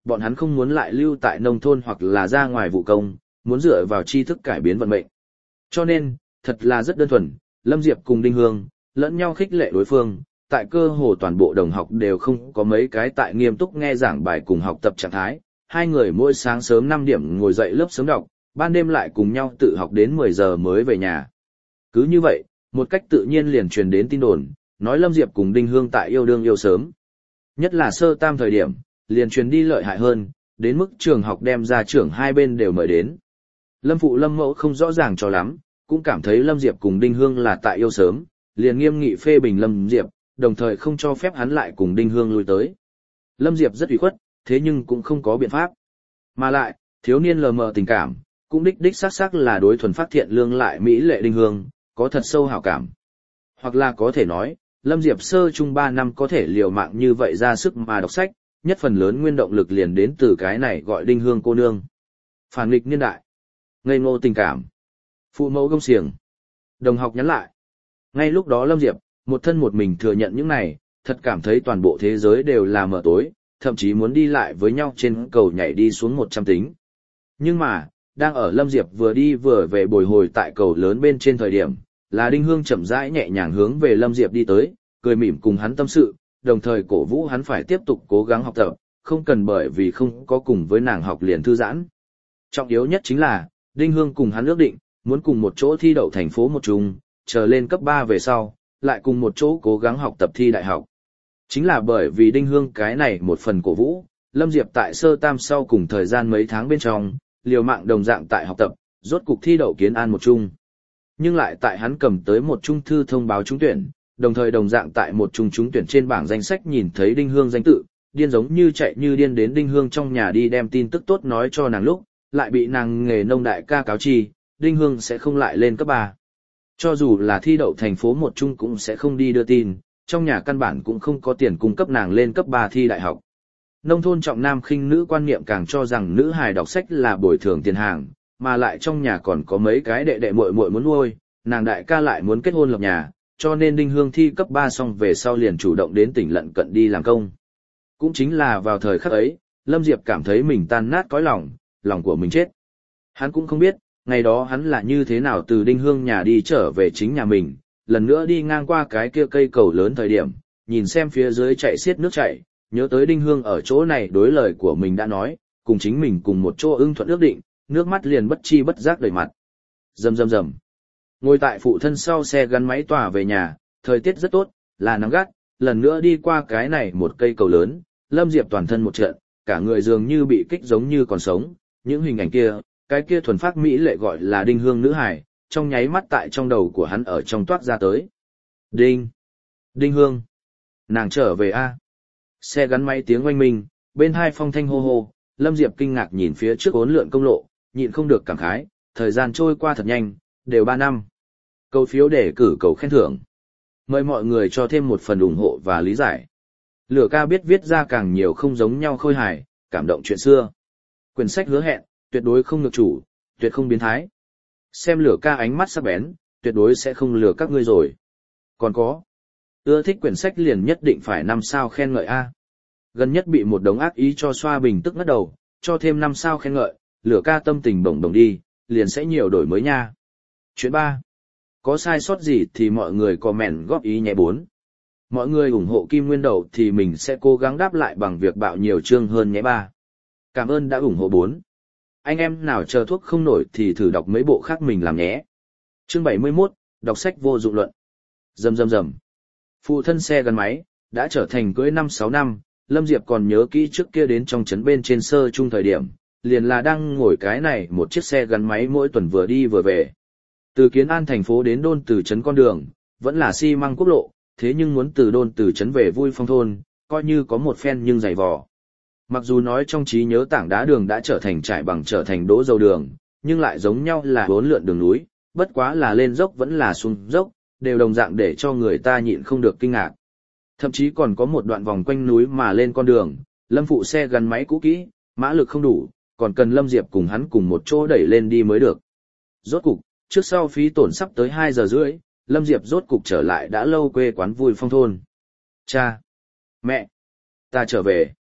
bọn hắn không muốn lại lưu tại nông thôn hoặc là ra ngoài vụ công, muốn dựa vào tri thức cải biến vận mệnh. Cho nên, thật là rất đơn thuần, Lâm Diệp cùng Đinh Hương, lẫn nhau khích lệ đối phương, tại cơ hồ toàn bộ đồng học đều không có mấy cái tại nghiêm túc nghe giảng bài cùng học tập trạng thái, hai người mỗi sáng sớm năm điểm ngồi dậy lớp sớm đọc, ban đêm lại cùng nhau tự học đến mười giờ mới về nhà. Cứ như vậy, một cách tự nhiên liền truyền đến tin đồn, nói Lâm Diệp cùng Đinh Hương tại yêu đương yêu sớm. Nhất là sơ tam thời điểm, liền truyền đi lợi hại hơn, đến mức trường học đem ra trưởng hai bên đều mời đến. Lâm phụ Lâm mẫu không rõ ràng cho lắm, cũng cảm thấy Lâm Diệp cùng Đinh Hương là tại yêu sớm, liền nghiêm nghị phê bình Lâm Diệp, đồng thời không cho phép hắn lại cùng Đinh Hương lui tới. Lâm Diệp rất ủy khuất, thế nhưng cũng không có biện pháp. Mà lại, thiếu niên lờ mờ tình cảm, cũng đích đích xác xác là đối thuần phát thiện lương lại mỹ lệ Đinh Hương, có thật sâu hảo cảm. Hoặc là có thể nói, Lâm Diệp sơ trung ba năm có thể liều mạng như vậy ra sức mà đọc sách, nhất phần lớn nguyên động lực liền đến từ cái này gọi Đinh Hương cô nương. Phản nghịch niên đại, ngây ngô tình cảm, phụ mẫu gông xiềng. Đồng học nhắn lại. Ngay lúc đó Lâm Diệp, một thân một mình thừa nhận những này, thật cảm thấy toàn bộ thế giới đều là mờ tối, thậm chí muốn đi lại với nhau trên cầu nhảy đi xuống một trăm tính. Nhưng mà, đang ở Lâm Diệp vừa đi vừa về bồi hồi tại cầu lớn bên trên thời điểm, là Đinh Hương chậm rãi nhẹ nhàng hướng về Lâm Diệp đi tới, cười mỉm cùng hắn tâm sự, đồng thời cổ vũ hắn phải tiếp tục cố gắng học tập, không cần bởi vì không có cùng với nàng học liền thư giãn. Trọng yếu nhất chính là, Đinh Hương cùng hắn ước định, muốn cùng một chỗ thi đậu thành phố một trung, chờ lên cấp ba về sau, lại cùng một chỗ cố gắng học tập thi đại học. Chính là bởi vì Đinh Hương cái này một phần cổ vũ, Lâm Diệp tại sơ tam sau cùng thời gian mấy tháng bên trong, liều mạng đồng dạng tại học tập, rốt cục thi đậu Kiến An một trung. Nhưng lại tại hắn cầm tới một trung thư thông báo trúng tuyển, đồng thời đồng dạng tại một trung trúng tuyển trên bảng danh sách nhìn thấy Đinh Hương danh tự, điên giống như chạy như điên đến Đinh Hương trong nhà đi đem tin tức tốt nói cho nàng lúc, lại bị nàng nghề nông đại ca cáo chi, Đinh Hương sẽ không lại lên cấp ba. Cho dù là thi đậu thành phố một trung cũng sẽ không đi đưa tin, trong nhà căn bản cũng không có tiền cung cấp nàng lên cấp ba thi đại học. Nông thôn trọng nam khinh nữ quan niệm càng cho rằng nữ hài đọc sách là bồi thường tiền hàng, mà lại trong nhà còn có mấy cái đệ đệ muội muội muốn nuôi, nàng đại ca lại muốn kết hôn lập nhà, cho nên Đinh Hương thi cấp ba xong về sau liền chủ động đến tỉnh Lận Cận đi làm công. Cũng chính là vào thời khắc ấy, Lâm Diệp cảm thấy mình tan nát cõi lòng, lòng của mình chết. Hắn cũng không biết, ngày đó hắn là như thế nào từ Đinh Hương nhà đi trở về chính nhà mình, lần nữa đi ngang qua cái kia cây cầu lớn thời điểm, nhìn xem phía dưới chạy xiết nước chảy, nhớ tới Đinh Hương ở chỗ này đối lời của mình đã nói, cùng chính mình cùng một chỗ ưng thuận ước định, nước mắt liền bất chi bất giác đầy mặt. Rầm rầm rầm. Ngồi tại phụ thân sau xe gắn máy tỏa về nhà, thời tiết rất tốt, là nắng gắt, lần nữa đi qua cái này một cây cầu lớn, Lâm Diệp toàn thân một trận, cả người dường như bị kích giống như còn sống, những hình ảnh kia, cái kia thuần phác mỹ lệ gọi là Đinh Hương nữ hải, trong nháy mắt tại trong đầu của hắn ở trong toát ra tới. Đinh! Đinh Hương! Nàng trở về a. Xe gắn máy tiếng oanh minh, bên hai phong thanh hô hô, Lâm Diệp kinh ngạc nhìn phía trước uốn lượn công lộ, nhịn không được cảm khái, thời gian trôi qua thật nhanh, đều ba năm. Câu phiếu để cử cầu khen thưởng. Mời mọi người cho thêm một phần ủng hộ và lý giải. Lửa ca biết viết ra càng nhiều không giống nhau khôi hài, cảm động chuyện xưa. Quyển sách hứa hẹn, tuyệt đối không ngược chủ, tuyệt không biến thái. Xem Lửa ca ánh mắt sắc bén, tuyệt đối sẽ không lừa các ngươi rồi. Còn có, ưa thích quyển sách liền nhất định phải năm sao khen ngợi a. Gần nhất bị một đống ác ý cho xoa bình tức ngất đầu, cho thêm năm sao khen ngợi, Lửa ca tâm tình bổng đồng đi, liền sẽ nhiều đổi mới nha. Chuyện ba. Có sai sót gì thì mọi người comment góp ý nhé bốn. Mọi người ủng hộ Kim Nguyên Đầu thì mình sẽ cố gắng đáp lại bằng việc bạo nhiều chương hơn nhé ba. Cảm ơn đã ủng hộ bốn. Anh em nào chờ thuốc không nổi thì thử đọc mấy bộ khác mình làm nhé. Chương bảy mươi mốt, đọc sách vô dụng luận. Rầm rầm rầm. Phụ thân xe gắn máy, đã trở thành cưới năm sáu năm, Lâm Diệp còn nhớ kỹ trước kia đến trong trấn bên trên sơ trung thời điểm, liền là đang ngồi cái này một chiếc xe gắn máy mỗi tuần vừa đi vừa về. Từ Kiến An thành phố đến Đôn Từ trấn con đường, vẫn là xi măng quốc lộ, thế nhưng muốn từ Đôn Từ trấn về Vui Phong thôn, coi như có một phen nhưng dày vò. Mặc dù nói trong trí nhớ tảng đá đường đã trở thành trải bằng trở thành đỗ dầu đường, nhưng lại giống nhau là bốn lượn đường núi, bất quá là lên dốc vẫn là xuống dốc, đều đồng dạng để cho người ta nhịn không được kinh ngạc. Thậm chí còn có một đoạn vòng quanh núi mà lên con đường, Lâm phụ xe gắn máy cũ kỹ, mã lực không đủ, còn cần Lâm Diệp cùng hắn cùng một chỗ đẩy lên đi mới được. Rốt cục, trước sau phí tổn sắp tới hai giờ rưỡi, Lâm Diệp rốt cục trở lại đã lâu quê quán Vui Phong thôn. Cha! Mẹ! Ta trở về!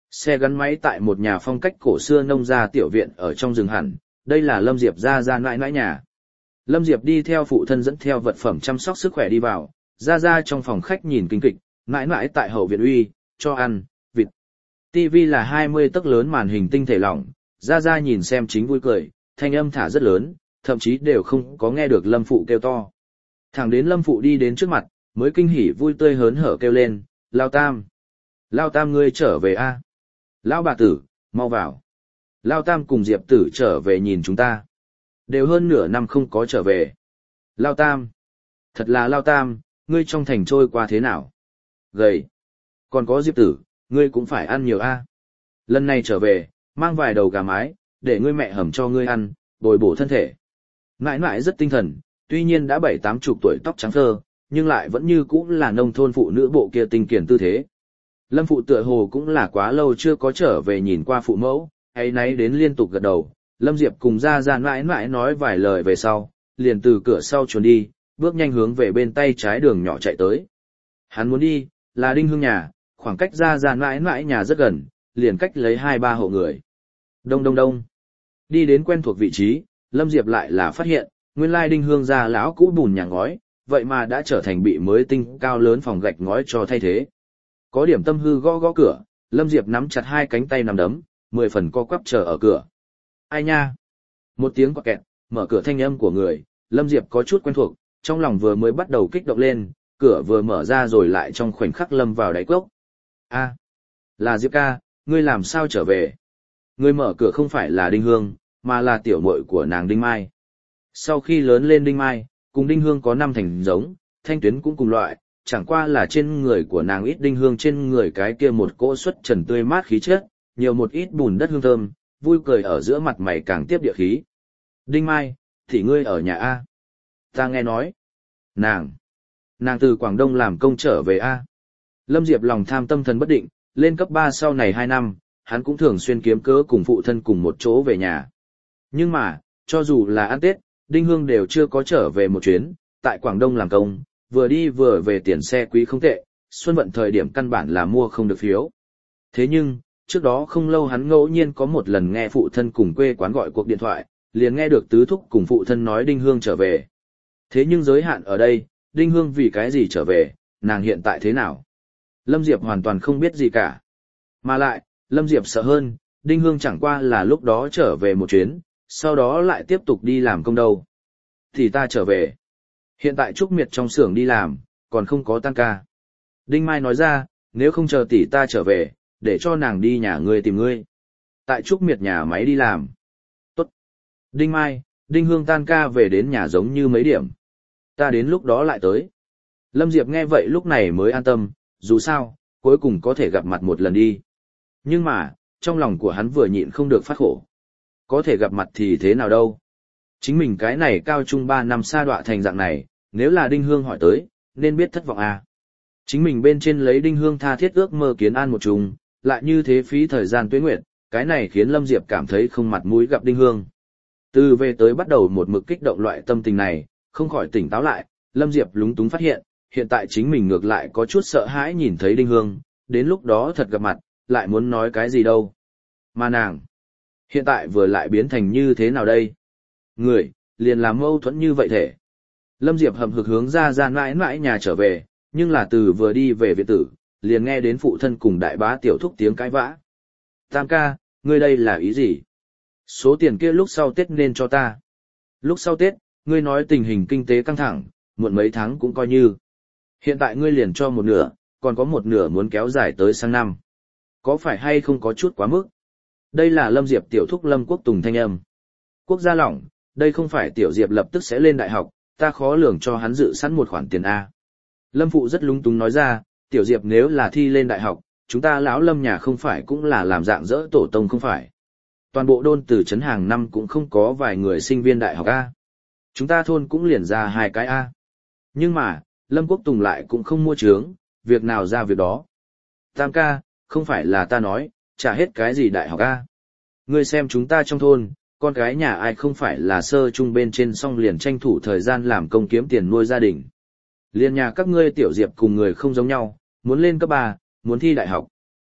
Xe gắn máy tại một nhà phong cách cổ xưa nông gia tiểu viện ở trong rừng hẳn, đây là Lâm Diệp ra ra nãi nãi nhà. Lâm Diệp đi theo phụ thân dẫn theo vật phẩm chăm sóc sức khỏe đi vào, ra ra trong phòng khách nhìn kinh kịch, nãi nãi tại hậu viện uy, cho ăn, vịt. ti vi là hai mươi tấc lớn màn hình tinh thể lỏng, ra ra nhìn xem chính vui cười, thanh âm thả rất lớn, thậm chí đều không có nghe được Lâm Phụ kêu to. Thẳng đến Lâm Phụ đi đến trước mặt, mới kinh hỉ vui tươi hớn hở kêu lên, Lao Tam. Lao Tam ngươi trở về a? Lao bà tử, mau vào. Lao Tam cùng Diệp tử trở về nhìn chúng ta. Đều hơn nửa năm không có trở về. Lao Tam. Thật là Lao Tam, ngươi trong thành trôi qua thế nào? Gầy. Còn có Diệp tử, ngươi cũng phải ăn nhiều a. Lần này trở về, mang vài đầu gà mái, để ngươi mẹ hầm cho ngươi ăn, bồi bổ thân thể. Nãi nãi rất tinh thần, tuy nhiên đã bảy tám chục tuổi tóc trắng phơ, nhưng lại vẫn như cũ là nông thôn phụ nữ bộ kia tinh kiển tư thế. Lâm Phụ tựa hồ cũng là quá lâu chưa có trở về nhìn qua phụ mẫu, ấy nấy đến liên tục gật đầu. Lâm Diệp cùng ra ra mãi mãi nói vài lời về sau, liền từ cửa sau chuồn đi, bước nhanh hướng về bên tay trái đường nhỏ chạy tới. Hắn muốn đi, là Đinh Hương nhà, khoảng cách ra ra mãi mãi nhà rất gần, liền cách lấy hai ba hộ người. Đông đông đông. Đi đến quen thuộc vị trí, Lâm Diệp lại là phát hiện, nguyên lai Đinh Hương gia lão cũ bùn nhà ngói, vậy mà đã trở thành bị mới tinh cao lớn phòng gạch ngói cho thay thế. Có điểm tâm hư gõ gõ cửa, Lâm Diệp nắm chặt hai cánh tay nắm đấm, mười phần co quắp chờ ở cửa. Ai nha? Một tiếng quạt kẹt, mở cửa thanh âm của người, Lâm Diệp có chút quen thuộc, trong lòng vừa mới bắt đầu kích động lên, cửa vừa mở ra rồi lại trong khoảnh khắc lâm vào đáy cốc. A, là Diệp ca, ngươi làm sao trở về? Người mở cửa không phải là Đinh Hương, mà là tiểu muội của nàng Đinh Mai. Sau khi lớn lên Đinh Mai, cùng Đinh Hương có năm thành giống, thanh tuyến cũng cùng loại, chẳng qua là trên người của nàng ít Đinh Hương trên người cái kia một cỗ xuất trần tươi mát khí chất, nhiều một ít bùn đất hương thơm, vui cười ở giữa mặt mày càng tiếp địa khí. Đinh Mai, thì ngươi ở nhà A. Ta nghe nói. Nàng. Nàng từ Quảng Đông làm công trở về A. Lâm Diệp lòng tham tâm thần bất định, lên cấp ba sau này hai năm, hắn cũng thường xuyên kiếm cớ cùng phụ thân cùng một chỗ về nhà. Nhưng mà, cho dù là ăn Tết, Đinh Hương đều chưa có trở về một chuyến, tại Quảng Đông làm công, vừa đi vừa về tiền xe quý không tệ, xuân vận thời điểm căn bản là mua không được phiếu. Thế nhưng, trước đó không lâu hắn ngẫu nhiên có một lần nghe phụ thân cùng quê quán gọi cuộc điện thoại, liền nghe được tứ thúc cùng phụ thân nói Đinh Hương trở về. Thế nhưng giới hạn ở đây, Đinh Hương vì cái gì trở về, nàng hiện tại thế nào? Lâm Diệp hoàn toàn không biết gì cả. Mà lại, Lâm Diệp sợ hơn, Đinh Hương chẳng qua là lúc đó trở về một chuyến, sau đó lại tiếp tục đi làm công đâu. Thì ta trở về. Hiện tại Trúc Miệt trong xưởng đi làm, còn không có tăng ca. Đinh Mai nói ra, nếu không chờ tỷ ta trở về, để cho nàng đi nhà ngươi tìm ngươi. Tại Trúc Miệt nhà máy đi làm. Tốt. Đinh Mai, Đinh Hương tan ca về đến nhà giống như mấy điểm. Ta đến lúc đó lại tới. Lâm Diệp nghe vậy lúc này mới an tâm, dù sao, cuối cùng có thể gặp mặt một lần đi. Nhưng mà, trong lòng của hắn vừa nhịn không được phát khổ. Có thể gặp mặt thì thế nào đâu. Chính mình cái này cao trung ba năm xa đọa thành dạng này, nếu là Đinh Hương hỏi tới, nên biết thất vọng à. Chính mình bên trên lấy Đinh Hương tha thiết ước mơ kiến an một trùng, lại như thế phí thời gian tuế nguyệt, cái này khiến Lâm Diệp cảm thấy không mặt mũi gặp Đinh Hương. Từ về tới bắt đầu một mực kích động loại tâm tình này, không khỏi tỉnh táo lại, Lâm Diệp lúng túng phát hiện, hiện tại chính mình ngược lại có chút sợ hãi nhìn thấy Đinh Hương, đến lúc đó thật gặp mặt, lại muốn nói cái gì đâu. Mà nàng, hiện tại vừa lại biến thành như thế nào đây? Người, liền làm mâu thuẫn như vậy thể. Lâm Diệp hầm hực hướng ra ra mãi mãi nhà trở về, nhưng là từ vừa đi về viện tử, liền nghe đến phụ thân cùng đại bá tiểu thúc tiếng cãi vã. Tam ca, ngươi đây là ý gì? Số tiền kia lúc sau Tết nên cho ta. Lúc sau Tết, ngươi nói tình hình kinh tế căng thẳng, muộn mấy tháng cũng coi như. Hiện tại ngươi liền cho một nửa, còn có một nửa muốn kéo dài tới sang năm. Có phải hay không có chút quá mức? Đây là Lâm Diệp tiểu thúc Lâm Quốc Tùng thanh âm. Quốc gia lỏng, đây không phải tiểu Diệp lập tức sẽ lên đại học, ta khó lường cho hắn dự sẵn một khoản tiền A. Lâm Phụ rất lúng túng nói ra, tiểu Diệp nếu là thi lên đại học, chúng ta lão Lâm nhà không phải cũng là làm dạng dỡ tổ tông không phải. Toàn bộ đôn từ trấn hàng năm cũng không có vài người sinh viên đại học A. Chúng ta thôn cũng liền ra hai cái A. Nhưng mà, Lâm Quốc Tùng lại cũng không mua trướng, việc nào ra việc đó. Tam ca, không phải là ta nói, trả hết cái gì đại học A. Ngươi xem chúng ta trong thôn, con gái nhà ai không phải là sơ trung bên trên xong liền tranh thủ thời gian làm công kiếm tiền nuôi gia đình. Liên nhà các ngươi tiểu Diệp cùng người không giống nhau, muốn lên cấp ba, muốn thi đại học.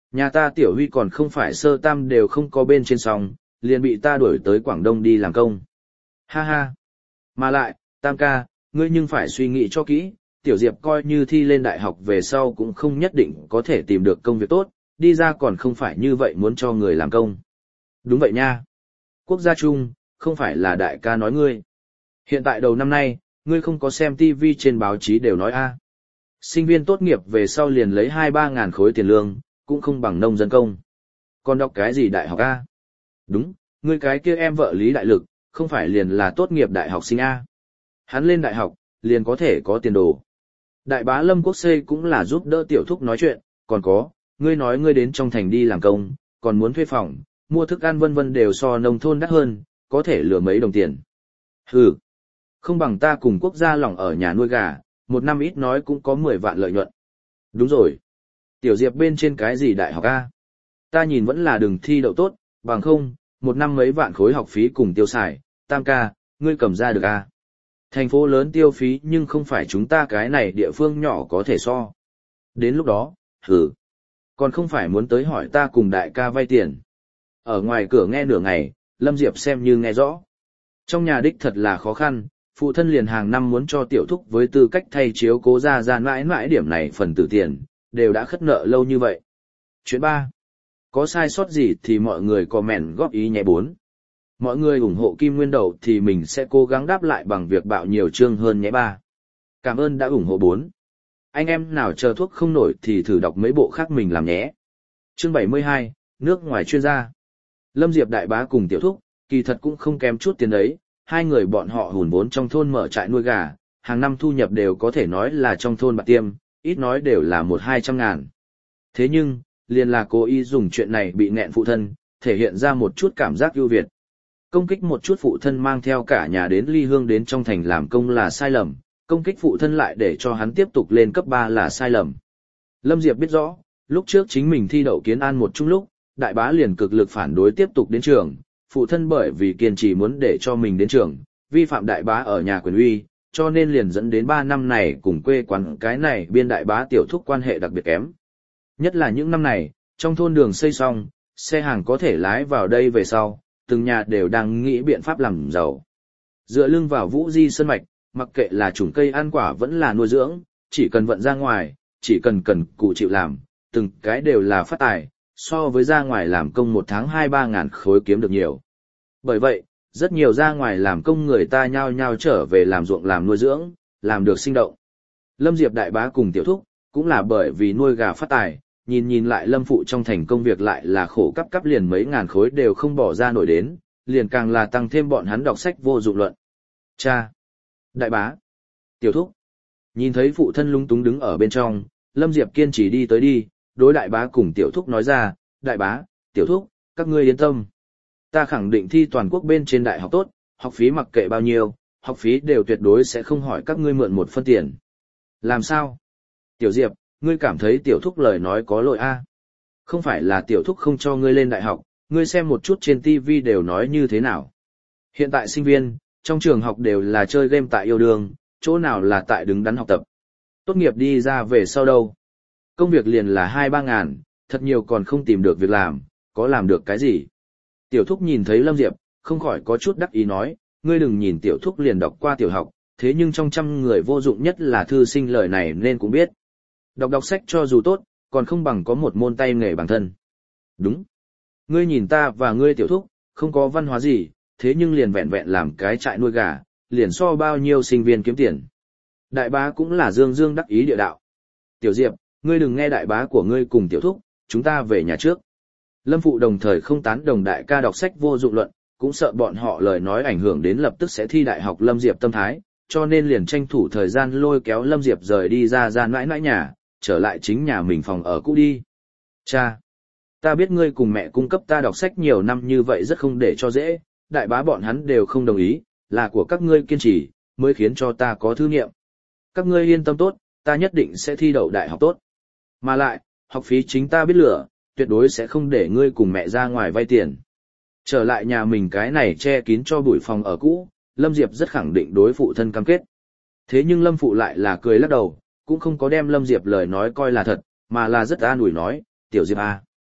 Nhà ta Tiểu Huy còn không phải sơ tam đều không có bên trên song, liền bị ta đuổi tới Quảng Đông đi làm công. Ha ha. Mà lại, Tam ca, ngươi nhưng phải suy nghĩ cho kỹ, Tiểu Diệp coi như thi lên đại học về sau cũng không nhất định có thể tìm được công việc tốt, đi ra còn không phải như vậy muốn cho người làm công. Đúng vậy nha. Quốc gia chung, không phải là đại ca nói ngươi. Hiện tại đầu năm nay, ngươi không có xem ti vi trên báo chí đều nói a. Sinh viên tốt nghiệp về sau liền lấy hai ba ngàn khối tiền lương, cũng không bằng nông dân công. Còn đọc cái gì đại học a? Đúng, ngươi cái kia em vợ Lý Đại Lực, không phải liền là tốt nghiệp đại học sinh a. Hắn lên đại học, liền có thể có tiền đồ. Đại bá Lâm Quốc Xây cũng là giúp đỡ tiểu thúc nói chuyện, còn có, ngươi nói ngươi đến trong thành đi làm công, còn muốn thuê phòng, mua thức ăn vân vân đều so nông thôn đắt hơn, có thể lừa mấy đồng tiền. Hừ, không bằng ta cùng quốc gia lỏng ở nhà nuôi gà, một năm ít nói cũng có mười vạn lợi nhuận. Đúng rồi. Tiểu Diệp bên trên cái gì đại học a? Ta nhìn vẫn là đừng thi đậu tốt, bằng không, một năm mấy vạn khối học phí cùng tiêu xài, Tam ca, ngươi cầm ra được a? Thành phố lớn tiêu phí nhưng không phải chúng ta cái này địa phương nhỏ có thể so. Đến lúc đó, hừ, còn không phải muốn tới hỏi ta cùng đại ca vay tiền. Ở ngoài cửa nghe nửa ngày, Lâm Diệp xem như nghe rõ. Trong nhà đích thật là khó khăn, phụ thân liền hàng năm muốn cho tiểu thúc với tư cách thay chiếu cố ra ra mãi mãi điểm này phần tử tiền, đều đã khất nợ lâu như vậy. Chuyện ba. Có sai sót gì thì mọi người comment góp ý nhé bốn. Mọi người ủng hộ Kim Nguyên Đầu thì mình sẽ cố gắng đáp lại bằng việc bạo nhiều chương hơn nhé ba. Cảm ơn đã ủng hộ bốn. Anh em nào chờ thuốc không nổi thì thử đọc mấy bộ khác mình làm nhé. Chương bảy mươi hai, nước ngoài chuyên gia. Lâm Diệp đại bá cùng tiểu thúc, kỳ thật cũng không kém chút tiền đấy, hai người bọn họ hùn vốn trong thôn mở trại nuôi gà, hàng năm thu nhập đều có thể nói là trong thôn bạc tiêm, ít nói đều là một hai trăm ngàn. Thế nhưng, liền là cố ý dùng chuyện này bị nghẹn phụ thân, thể hiện ra một chút cảm giác ưu việt. Công kích một chút phụ thân mang theo cả nhà đến ly hương đến trong thành làm công là sai lầm, công kích phụ thân lại để cho hắn tiếp tục lên cấp ba là sai lầm. Lâm Diệp biết rõ, lúc trước chính mình thi đậu Kiến An một chung lúc, đại bá liền cực lực phản đối tiếp tục đến trường, phụ thân bởi vì kiên trì muốn để cho mình đến trường, vi phạm đại bá ở nhà quyền uy, cho nên liền dẫn đến ba năm này cùng quê quán cái này biên đại bá tiểu thúc quan hệ đặc biệt kém. Nhất là những năm này, trong thôn đường xây xong, xe hàng có thể lái vào đây về sau, từng nhà đều đang nghĩ biện pháp làm giàu. Dựa lưng vào Vũ Di Sơn Mạch, mặc kệ là trùng cây ăn quả vẫn là nuôi dưỡng, chỉ cần vận ra ngoài, chỉ cần cần cù chịu làm, từng cái đều là phát tài, so với ra ngoài làm công một tháng hai ba ngàn khối kiếm được nhiều. Bởi vậy, rất nhiều ra ngoài làm công người ta nhao nhao trở về làm ruộng làm nuôi dưỡng, làm được sinh động. Lâm Diệp đại bá cùng tiểu thúc, cũng là bởi vì nuôi gà phát tài, nhìn nhìn lại Lâm phụ trong thành công việc lại là khổ cấp cấp liền mấy ngàn khối đều không bỏ ra nổi đến, liền càng là tăng thêm bọn hắn đọc sách vô dụng luận. Cha! Đại bá! Tiểu thúc! Nhìn thấy phụ thân lung túng đứng ở bên trong, Lâm Diệp kiên trì đi tới đi, đối đại bá cùng tiểu thúc nói ra, đại bá, tiểu thúc, các ngươi yên tâm. Ta khẳng định thi toàn quốc bên trên đại học tốt, học phí mặc kệ bao nhiêu, học phí đều tuyệt đối sẽ không hỏi các ngươi mượn một phân tiền. Làm sao? Tiểu Diệp, ngươi cảm thấy tiểu thúc lời nói có lỗi a? À? Không phải là tiểu thúc không cho ngươi lên đại học, ngươi xem một chút trên ti vi đều nói như thế nào. Hiện tại sinh viên, trong trường học đều là chơi game tại yêu đương, chỗ nào là tại đứng đắn học tập. Tốt nghiệp đi ra về sau đâu? Công việc liền là hai ba ngàn, thật nhiều còn không tìm được việc làm, có làm được cái gì? Tiểu thúc nhìn thấy Lâm Diệp, không khỏi có chút đắc ý nói, ngươi đừng nhìn tiểu thúc liền đọc qua tiểu học, thế nhưng trong trăm người vô dụng nhất là thư sinh lời này nên cũng biết. Đọc đọc sách cho dù tốt, còn không bằng có một môn tay nghề bản thân. Đúng. Ngươi nhìn ta và ngươi tiểu thúc, không có văn hóa gì, thế nhưng liền vẹn vẹn làm cái trại nuôi gà, liền so bao nhiêu sinh viên kiếm tiền. Đại bá cũng là dương dương đắc ý địa đạo. Tiểu Diệp, ngươi đừng nghe đại bá của ngươi cùng tiểu thúc, chúng ta về nhà trước. Lâm phụ đồng thời không tán đồng đại ca đọc sách vô dụng luận, cũng sợ bọn họ lời nói ảnh hưởng đến lập tức sẽ thi đại học Lâm Diệp tâm thái, cho nên liền tranh thủ thời gian lôi kéo Lâm Diệp rời đi ra ra mãi mãi nhà, trở lại chính nhà mình phòng ở cũ đi. Cha, ta biết ngươi cùng mẹ cung cấp ta đọc sách nhiều năm như vậy rất không để cho dễ, đại bá bọn hắn đều không đồng ý, là của các ngươi kiên trì, mới khiến cho ta có thư nghiệm. Các ngươi yên tâm tốt, ta nhất định sẽ thi đậu đại học tốt. Mà lại, học phí chính ta biết lựa, tuyệt đối sẽ không để ngươi cùng mẹ ra ngoài vay tiền. Trở lại nhà mình cái này che kín cho bụi phòng ở cũ, Lâm Diệp rất khẳng định đối phụ thân cam kết. Thế nhưng Lâm phụ lại là cười lắc đầu, cũng không có đem Lâm Diệp lời nói coi là thật, mà là rất an ủi nói, tiểu Diệp à,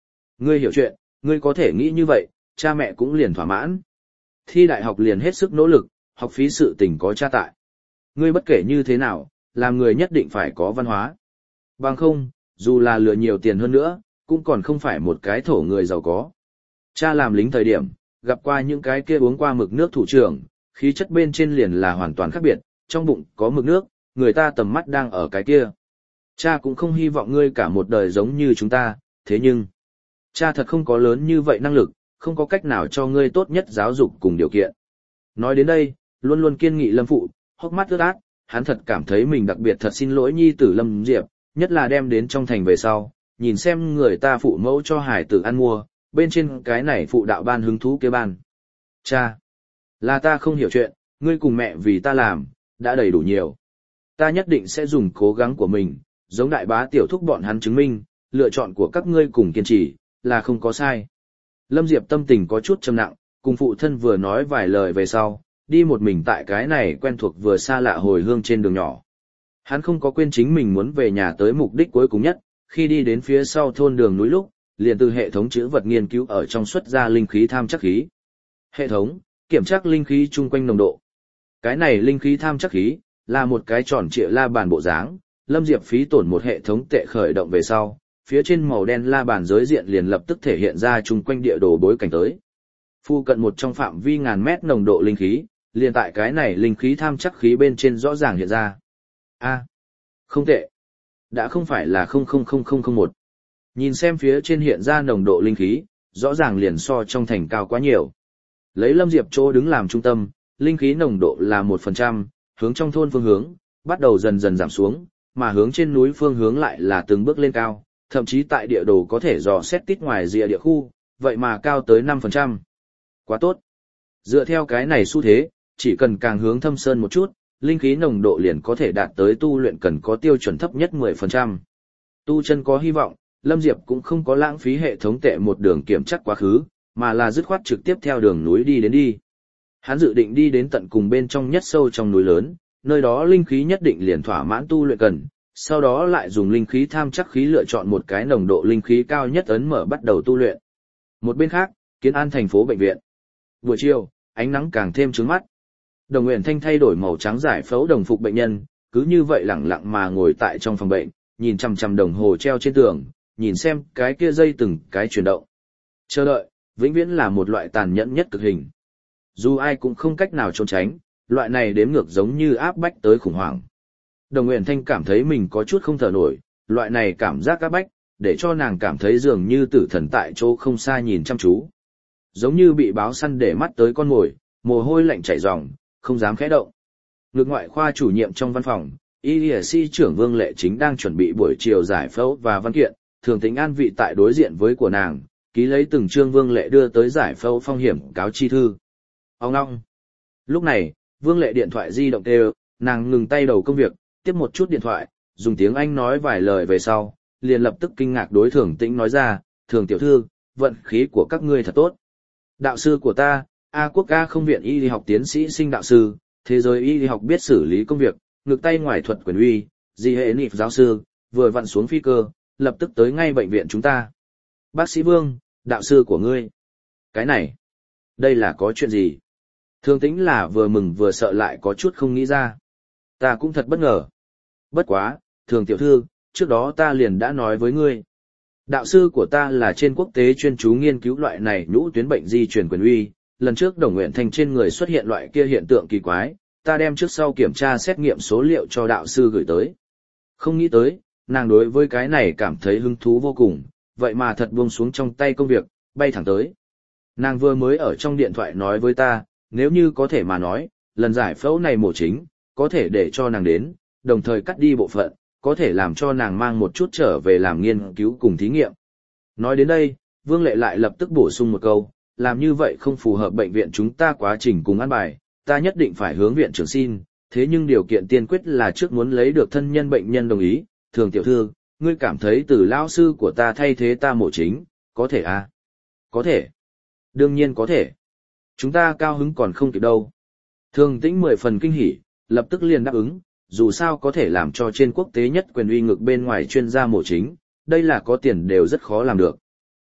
Ngươi hiểu chuyện, ngươi có thể nghĩ như vậy, cha mẹ cũng liền thỏa mãn. Thi đại học liền hết sức nỗ lực, học phí sự tình có cha tại. Ngươi bất kể như thế nào, làm người nhất định phải có văn hóa. Bằng không, dù là lừa nhiều tiền hơn nữa, cũng còn không phải một cái thổ người giàu có. Cha làm lính thời điểm, gặp qua những cái kia uống qua mực nước thủ trưởng, khí chất bên trên liền là hoàn toàn khác biệt, trong bụng có mực nước, người ta tầm mắt đang ở cái kia. Cha cũng không hy vọng ngươi cả một đời giống như chúng ta, thế nhưng, cha thật không có lớn như vậy năng lực, không có cách nào cho ngươi tốt nhất giáo dục cùng điều kiện. Nói đến đây, luôn luôn kiên nghị Lâm Phụ, hốc mắt ướt át, hắn thật cảm thấy mình đặc biệt thật xin lỗi nhi tử Lâm Diệp, nhất là đem đến trong thành về sau, nhìn xem người ta phụ mẫu cho hải tử ăn mua, bên trên cái này phụ đạo ban hứng thú kia ban. Cha, là ta không hiểu chuyện, ngươi cùng mẹ vì ta làm, đã đầy đủ nhiều. Ta nhất định sẽ dùng cố gắng của mình, giống đại bá tiểu thúc bọn hắn chứng minh, lựa chọn của các ngươi cùng kiên trì, là không có sai. Lâm Diệp tâm tình có chút trầm nặng, cùng phụ thân vừa nói vài lời về sau, đi một mình tại cái này quen thuộc vừa xa lạ hồi hương trên đường nhỏ. Hắn không có quên chính mình muốn về nhà tới mục đích cuối cùng nhất, khi đi đến phía sau thôn đường núi lúc, liền từ hệ thống chữ vật nghiên cứu ở trong xuất ra linh khí tham chắc khí. Hệ thống, kiểm tra linh khí chung quanh nồng độ. Cái này linh khí tham chắc khí, là một cái tròn trịa la bàn bộ dáng, Lâm Diệp phí tổn một hệ thống tệ khởi động về sau, phía trên màu đen la bàn giới diện liền lập tức thể hiện ra chung quanh địa đồ bối cảnh tới. Phu cận một trong phạm vi ngàn mét nồng độ linh khí, liền tại cái này linh khí tham chắc khí bên trên rõ ràng hiện ra. A, không tệ. Đã không phải là không không không không không một. Nhìn xem phía trên hiện ra nồng độ linh khí, rõ ràng liền so trong thành cao quá nhiều. Lấy Lâm Diệp chỗ đứng làm trung tâm, linh khí nồng độ là một phần trăm, hướng trong thôn phương hướng, bắt đầu dần dần giảm xuống, mà hướng trên núi phương hướng lại là từng bước lên cao, thậm chí tại địa đồ có thể dò xét tít ngoài rìa địa khu, vậy mà cao tới năm phần trăm. Quá tốt. Dựa theo cái này xu thế, chỉ cần càng hướng thâm sơn một chút, linh khí nồng độ liền có thể đạt tới tu luyện cần có tiêu chuẩn thấp nhất mười phần trăm. Tu chân có hy vọng, Lâm Diệp cũng không có lãng phí hệ thống tệ một đường kiểm chắc quá khứ, mà là dứt khoát trực tiếp theo đường núi đi đến đi. Hắn dự định đi đến tận cùng bên trong nhất sâu trong núi lớn, nơi đó linh khí nhất định liền thỏa mãn tu luyện cần, sau đó lại dùng linh khí tham chắc khí lựa chọn một cái nồng độ linh khí cao nhất ấn mở bắt đầu tu luyện. Một bên khác, Kiến An thành phố bệnh viện. Buổi chiều, ánh nắng càng thêm chói mắt. Đồng Uyển Thanh thay đổi màu trắng giải phẫu đồng phục bệnh nhân, cứ như vậy lặng lặng mà ngồi tại trong phòng bệnh, nhìn chằm chằm đồng hồ treo trên tường, nhìn xem cái kia dây từng cái chuyển động. Chờ đợi, vĩnh viễn là một loại tàn nhẫn nhất cực hình. Dù ai cũng không cách nào trốn tránh, loại này đếm ngược giống như áp bách tới khủng hoảng. Đồng Uyển Thanh cảm thấy mình có chút không thở nổi, loại này cảm giác áp bách, để cho nàng cảm thấy dường như tử thần tại chỗ không xa nhìn chăm chú. Giống như bị báo săn để mắt tới con mồi, mồ hôi lạnh chảy ròng, không dám khẽ động. Ngược ngoại khoa chủ nhiệm trong văn phòng, y y sĩ trưởng Vương Lệ Chính đang chuẩn bị buổi chiều giải phẫu và văn kiện, Thường Tính an vị tại đối diện với của nàng, ký lấy từng chương Vương Lệ đưa tới giải phẫu phong hiểm cáo chi thư. Ông ngong. Lúc này, Vương Lệ điện thoại di động kêu, nàng ngừng tay đầu công việc, tiếp một chút điện thoại, dùng tiếng Anh nói vài lời về sau, liền lập tức kinh ngạc đối Thường Tĩnh nói ra, Thường tiểu thư, vận khí của các ngươi thật tốt. Đạo sư của ta, A Quốc A không viện y lý học tiến sĩ sinh đạo sư, thế giới y lý học biết xử lý công việc, ngược tay ngoài thuật quyền uy, di hệ nịp giáo sư, vừa vặn xuống phi cơ, lập tức tới ngay bệnh viện chúng ta. Bác sĩ Vương, đạo sư của ngươi. Cái này, đây là có chuyện gì? Thường Tĩnh là vừa mừng vừa sợ lại có chút không nghĩ ra. Ta cũng thật bất ngờ. Bất quá, Thường tiểu thư, trước đó ta liền đã nói với ngươi. Đạo sư của ta là trên quốc tế chuyên chú nghiên cứu loại này nhũ tuyến bệnh di truyền quyền uy, lần trước Đồng Uyển Thanh trên người xuất hiện loại kia hiện tượng kỳ quái, ta đem trước sau kiểm tra xét nghiệm số liệu cho đạo sư gửi tới. Không nghĩ tới, nàng đối với cái này cảm thấy hứng thú vô cùng, vậy mà thật buông xuống trong tay công việc, bay thẳng tới. Nàng vừa mới ở trong điện thoại nói với ta, nếu như có thể mà nói, lần giải phẫu này mổ chính, có thể để cho nàng đến, đồng thời cắt đi bộ phận, có thể làm cho nàng mang một chút trở về làm nghiên cứu cùng thí nghiệm. Nói đến đây, Vương Lệ lại lập tức bổ sung một câu, làm như vậy không phù hợp bệnh viện chúng ta quá trình cùng an bài, ta nhất định phải hướng viện trưởng xin, thế nhưng điều kiện tiên quyết là trước muốn lấy được thân nhân bệnh nhân đồng ý, Thường tiểu thư, ngươi cảm thấy từ lão sư của ta thay thế ta mổ chính, có thể à? Có thể. Đương nhiên có thể. Chúng ta cao hứng còn không kịp đâu. Thường Tĩnh mười phần kinh hỉ, lập tức liền đáp ứng, dù sao có thể làm cho trên quốc tế nhất quyền uy ngực bên ngoài chuyên gia mổ chính, đây là có tiền đều rất khó làm được.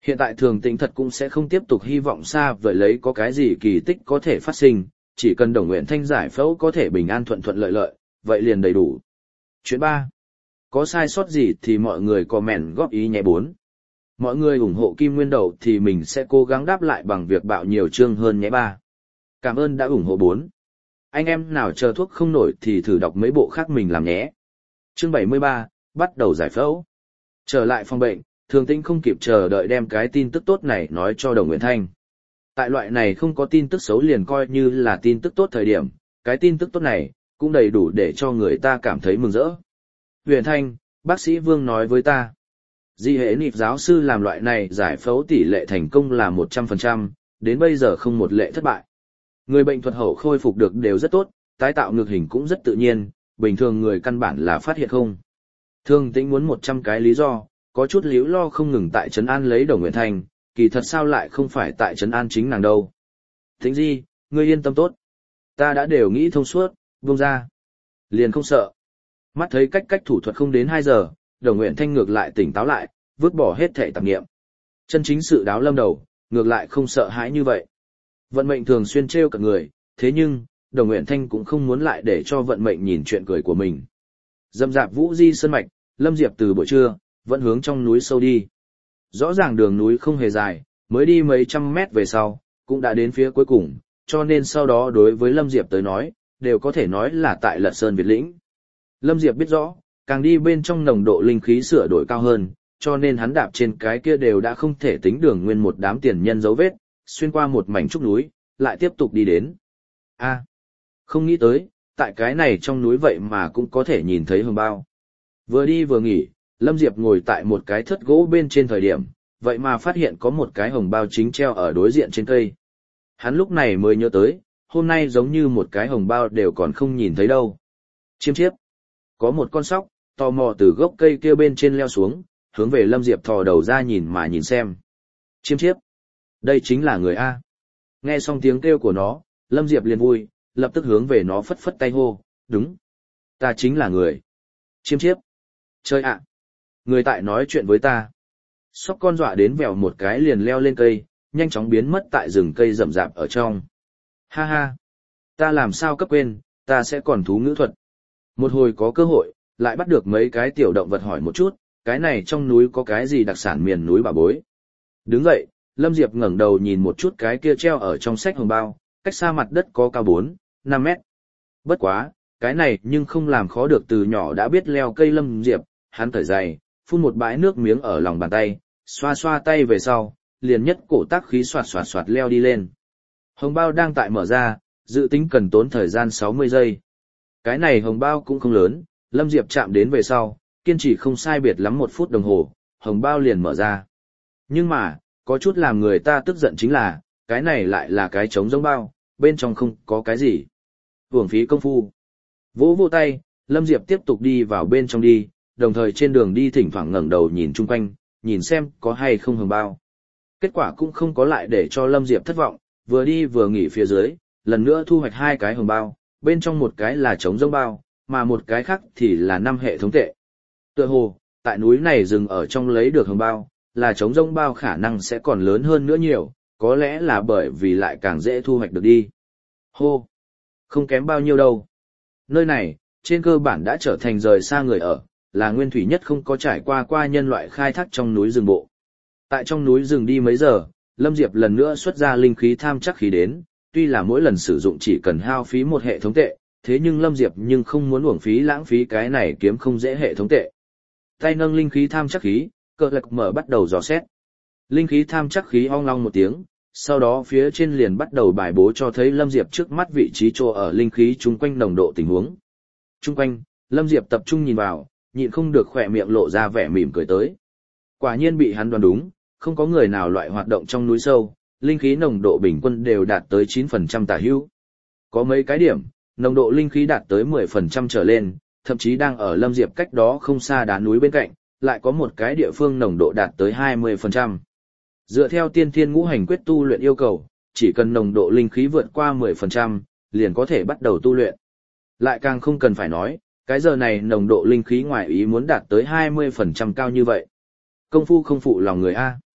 Hiện tại Thường Tĩnh thật cũng sẽ không tiếp tục hy vọng xa vời lấy có cái gì kỳ tích có thể phát sinh, chỉ cần Đồng Nguyện Thanh giải phẫu có thể bình an thuận thuận lợi lợi, vậy liền đầy đủ. Chuyện ba. Có sai sót gì thì mọi người comment góp ý nhé bốn. Mọi người ủng hộ Kim Nguyên Đậu thì mình sẽ cố gắng đáp lại bằng việc bạo nhiều chương hơn nhé ba. Cảm ơn đã ủng hộ bốn. Anh em nào chờ thuốc không nổi thì thử đọc mấy bộ khác mình làm nhé. Chương bảy mươi ba, bắt đầu giải phẫu. Trở lại phòng bệnh, Thường Tĩnh không kịp chờ đợi đem cái tin tức tốt này nói cho Đồng Nguyện Thanh. Tại loại này không có tin tức xấu liền coi như là tin tức tốt thời điểm, cái tin tức tốt này cũng đầy đủ để cho người ta cảm thấy mừng rỡ. Huyền Thanh, bác sĩ Vương nói với ta. Di hệ nịp giáo sư làm loại này giải phẫu tỷ lệ thành công là một trăm phần trăm, đến bây giờ không một lệ thất bại. Người bệnh thuật hậu khôi phục được đều rất tốt, tái tạo ngược hình cũng rất tự nhiên, bình thường người căn bản là phát hiện không. Thường Tĩnh muốn một trăm cái lý do, có chút líu lo không ngừng tại trấn an lấy Đồng Nguyện Thanh, kỳ thật sao lại không phải tại trấn an chính nàng đâu. Tĩnh Di, ngươi yên tâm tốt. Ta đã đều nghĩ thông suốt, buông ra. Liền không sợ. Mắt thấy cách cách thủ thuật không đến hai giờ, Đồng Nguyện Thanh ngược lại tỉnh táo lại, vứt bỏ hết thể tạp niệm. Chân chính sự đáo lâm đầu, ngược lại không sợ hãi như vậy. Vận mệnh thường xuyên trêu cả người, thế nhưng, Đồng Nguyện Thanh cũng không muốn lại để cho vận mệnh nhìn chuyện cười của mình. Dâm dạp vũ di sơn mạch, Lâm Diệp từ buổi trưa, vẫn hướng trong núi sâu đi. Rõ ràng đường núi không hề dài, mới đi mấy trăm mét về sau, cũng đã đến phía cuối cùng, cho nên sau đó đối với Lâm Diệp tới nói, đều có thể nói là tại Lật Sơn Việt Lĩnh. Lâm Diệp biết rõ, càng đi bên trong nồng độ linh khí sửa đổi cao hơn, cho nên hắn đạp trên cái kia đều đã không thể tính đường nguyên một đám tiền nhân dấu vết, xuyên qua một mảnh trúc núi, lại tiếp tục đi đến. A, không nghĩ tới, tại cái này trong núi vậy mà cũng có thể nhìn thấy hồng bao. Vừa đi vừa nghỉ, Lâm Diệp ngồi tại một cái thất gỗ bên trên thời điểm, vậy mà phát hiện có một cái hồng bao chính treo ở đối diện trên cây. Hắn lúc này mới nhớ tới, hôm nay giống như một cái hồng bao đều còn không nhìn thấy đâu. Chiêm chiếp. Có một con sóc, tò mò từ gốc cây kia bên trên leo xuống, hướng về Lâm Diệp thò đầu ra nhìn mà nhìn xem. Chiêm chiếp. Đây chính là người A. Nghe xong tiếng kêu của nó, Lâm Diệp liền vui, lập tức hướng về nó phất phất tay hô, đúng. Ta chính là người. Chiêm chiếp. Chơi ạ. Người tại nói chuyện với ta. Sóc con dọa đến vèo một cái liền leo lên cây, nhanh chóng biến mất tại rừng cây rậm rạp ở trong. Ha ha. Ta làm sao cấp quên, ta sẽ còn thú ngữ thuật. Một hồi có cơ hội, lại bắt được mấy cái tiểu động vật hỏi một chút, cái này trong núi có cái gì đặc sản miền núi bà bối. Đứng dậy, Lâm Diệp ngẩng đầu nhìn một chút cái kia treo ở trong sách hồng bao, cách xa mặt đất có cao bốn, năm mét. Bất quá, cái này nhưng không làm khó được từ nhỏ đã biết leo cây Lâm Diệp, hắn thở dài, phun một bãi nước miếng ở lòng bàn tay, xoa xoa tay về sau, liền nhất cổ tác khí xoạt xoạt xoạt leo đi lên. Hồng bao đang tại mở ra, dự tính cần tốn thời gian sáu mươi giây. Cái này hồng bao cũng không lớn, Lâm Diệp chạm đến về sau, kiên trì không sai biệt lắm một phút đồng hồ, hồng bao liền mở ra. Nhưng mà, có chút làm người ta tức giận chính là, cái này lại là cái trống rỗng bao, bên trong không có cái gì. Uổng phí công phu. Vỗ vỗ tay, Lâm Diệp tiếp tục đi vào bên trong đi, đồng thời trên đường đi thỉnh thoảng ngẩng đầu nhìn chung quanh, nhìn xem có hay không hồng bao. Kết quả cũng không có lại để cho Lâm Diệp thất vọng, vừa đi vừa nghỉ phía dưới, lần nữa thu hoạch hai cái hồng bao, bên trong một cái là trống rỗng bao, mà một cái khác thì là năm hệ thống tệ. Tựa hồ, tại núi này dừng ở trong lấy được hồng bao, là trống rỗng bao khả năng sẽ còn lớn hơn nữa nhiều, có lẽ là bởi vì lại càng dễ thu hoạch được đi. Hô! Không kém bao nhiêu đâu. Nơi này, trên cơ bản đã trở thành rời xa người ở, là nguyên thủy nhất không có trải qua qua nhân loại khai thác trong núi rừng bộ. Tại trong núi rừng đi mấy giờ, Lâm Diệp lần nữa xuất ra linh khí tham chắc khí đến, tuy là mỗi lần sử dụng chỉ cần hao phí một hệ thống tệ, thế nhưng Lâm Diệp nhưng không muốn uổng phí lãng phí cái này kiếm không dễ hệ thống tệ. Tay nâng linh khí tham chắc khí, cờ lạc mở bắt đầu dò xét. Linh khí tham chắc khí ong long một tiếng, sau đó phía trên liền bắt đầu bài bố cho thấy Lâm Diệp trước mắt vị trí chỗ ở linh khí chung quanh nồng độ tình huống. Chung quanh, Lâm Diệp tập trung nhìn vào, nhịn không được khỏe miệng lộ ra vẻ mỉm cười tới. Quả nhiên bị hắn đoán đúng, không có người nào loại hoạt động trong núi sâu, linh khí nồng độ bình quân đều đạt tới chín phần trăm tả hữu. Có mấy cái điểm, nồng độ linh khí đạt tới mười phần trăm trở lên, thậm chí đang ở Lâm Diệp cách đó không xa đá núi bên cạnh, lại có một cái địa phương nồng độ đạt tới hai mươi phần trăm. Dựa theo tiên thiên ngũ hành quyết tu luyện yêu cầu, chỉ cần nồng độ linh khí vượt qua mười phần trăm, liền có thể bắt đầu tu luyện. Lại càng không cần phải nói, cái giờ này nồng độ linh khí ngoài ý muốn đạt tới hai mươi phần trăm cao như vậy. Công phu không phụ lòng người A.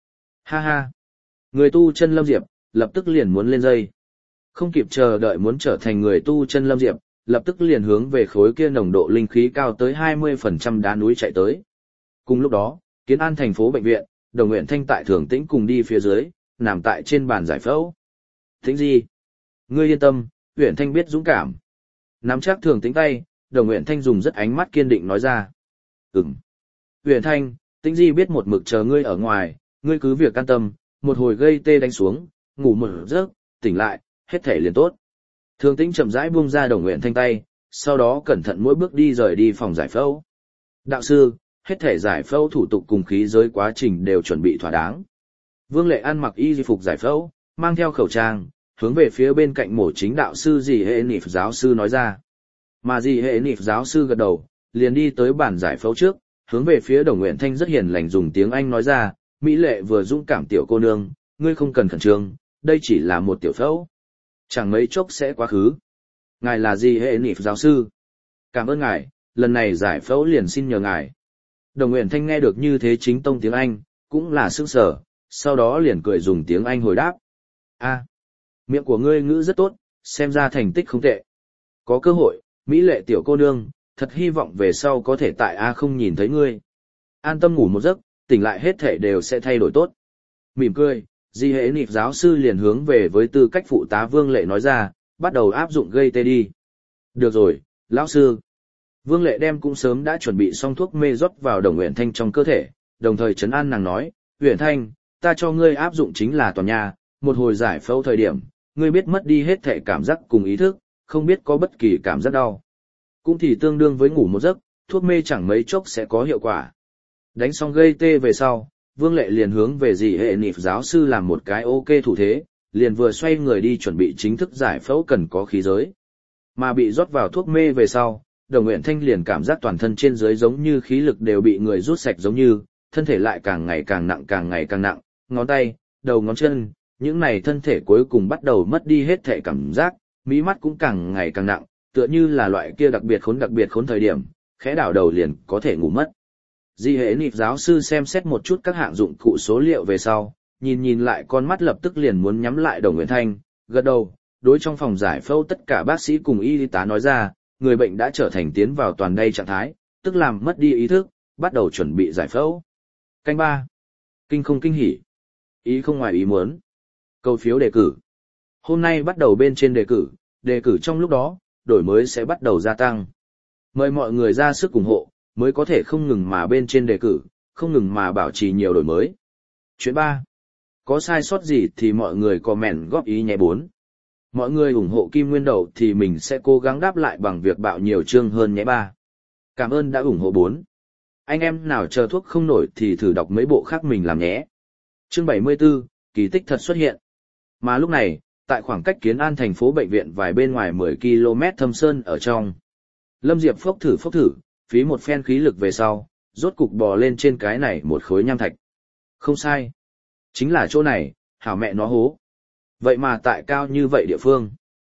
Ha ha. Người tu chân Lâm Diệp, lập tức liền muốn lên dây. Không kịp chờ đợi muốn trở thành người tu chân Lâm Diệp, lập tức liền hướng về khối kia nồng độ linh khí cao tới hai mươi phần trăm đá núi chạy tới. Cùng lúc đó, Kiến An thành phố bệnh viện, Đồng Nguyện Thanh tại Thường Tĩnh cùng đi phía dưới, nằm tại trên bàn giải phẫu. Tĩnh gì? Ngươi yên tâm, Uyển Thanh biết dũng cảm. Nắm chắc Thường Tĩnh tay, Đồng Nguyện Thanh dùng rất ánh mắt kiên định nói ra. Ừm. Uyển Thanh, Tĩnh Di biết một mực chờ ngươi ở ngoài, ngươi cứ việc an tâm, một hồi gây tê đánh xuống, ngủ một giấc, tỉnh lại, hết thể liền tốt. Thường Tĩnh chậm rãi buông ra Đồng Nguyện Thanh tay, sau đó cẩn thận mỗi bước đi rời đi phòng giải phẫu. Đạo sư, hết thể giải phẫu thủ tục cùng khí giới quá trình đều chuẩn bị thỏa đáng. Vương Lệ An mặc y phục giải phẫu, mang theo khẩu trang, hướng về phía bên cạnh mổ chính đạo sư Dì Hệ Nịp giáo sư nói ra. Mà Dì Hệ Nịp giáo sư gật đầu, liền đi tới bàn giải phẫu trước, hướng về phía Đồng Nguyện Thanh rất hiền lành dùng tiếng Anh nói ra, Mỹ lệ vừa dũng cảm tiểu cô nương, ngươi không cần khẩn trương, đây chỉ là một tiểu phẫu. Chẳng mấy chốc sẽ quá khứ. Ngài là Dì Hệ Nịp giáo sư. Cảm ơn ngài, lần này giải phẫu liền xin nhờ ngài. Đồng Nguyện Thanh nghe được như thế chính tông tiếng Anh, cũng là sững sờ, sau đó liền cười dùng tiếng Anh hồi đáp. A, miệng của ngươi ngữ rất tốt, xem ra thành tích không tệ. Có cơ hội, Mỹ lệ tiểu cô nương, thật hy vọng về sau có thể tại A không nhìn thấy ngươi. An tâm ngủ một giấc, tỉnh lại hết thể đều sẽ thay đổi tốt. Mỉm cười, Di Hệ Nịp giáo sư liền hướng về với tư cách phụ tá Vương Lệ nói ra, bắt đầu áp dụng gây tê đi. Được rồi, lão sư. Vương Lệ đem cũng sớm đã chuẩn bị xong thuốc mê rót vào Đồng Uyển Thanh trong cơ thể, đồng thời trấn an nàng nói, Uyển Thanh, ta cho ngươi áp dụng chính là toàn nha, một hồi giải phẫu thời điểm, ngươi biết mất đi hết thể cảm giác cùng ý thức, không biết có bất kỳ cảm giác đau. Cũng thì tương đương với ngủ một giấc, thuốc mê chẳng mấy chốc sẽ có hiệu quả. Đánh xong gây tê về sau, Vương Lệ liền hướng về Dì Hệ Nịp giáo sư làm một cái ok thủ thế, liền vừa xoay người đi chuẩn bị chính thức giải phẫu cần có khí giới. Mà bị rót vào thuốc mê về sau, Đồng Uyển Thanh liền cảm giác toàn thân trên dưới giống như khí lực đều bị người rút sạch giống như, thân thể lại càng ngày càng nặng càng ngày càng nặng, ngón tay, đầu ngón chân, những này thân thể cuối cùng bắt đầu mất đi hết thể cảm giác, mí mắt cũng càng ngày càng nặng, tựa như là loại kia đặc biệt khốn đặc biệt khốn thời điểm, khẽ đảo đầu liền có thể ngủ mất. Di Hệ Nịp giáo sư xem xét một chút các hạng dụng cụ số liệu về sau, nhìn nhìn lại con mắt lập tức liền muốn nhắm lại Đồng Uyển Thanh, gật đầu, đối trong phòng giải phẫu tất cả bác sĩ cùng y tá nói ra, người bệnh đã trở thành tiến vào toàn đay trạng thái, tức làm mất đi ý thức, bắt đầu chuẩn bị giải phẫu. Canh ba. Kinh không kinh hỉ. Ý không ngoài ý muốn. Câu phiếu đề cử. Hôm nay bắt đầu bên trên đề cử, đề cử trong lúc đó, đổi mới sẽ bắt đầu gia tăng. Mời mọi người ra sức ủng hộ, mới có thể không ngừng mà bên trên đề cử, không ngừng mà bảo trì nhiều đổi mới. Chuyện ba. Có sai sót gì thì mọi người comment góp ý nhé bốn. Mọi người ủng hộ Kim Nguyên Đậu thì mình sẽ cố gắng đáp lại bằng việc bạo nhiều chương hơn nhé ba. Cảm ơn đã ủng hộ bốn. Anh em nào chờ thuốc không nổi thì thử đọc mấy bộ khác mình làm nhé. Chương bảy mươi tư, kỳ tích thật xuất hiện. Mà lúc này, tại khoảng cách Kiến An thành phố bệnh viện vài bên ngoài mười ki lô mét thâm sơn ở trong. Lâm Diệp phốc thử phốc thử, phí một phen khí lực về sau, rốt cục bò lên trên cái này một khối nham thạch. Không sai. Chính là chỗ này, hảo mẹ nó hố. Vậy mà tại cao như vậy địa phương.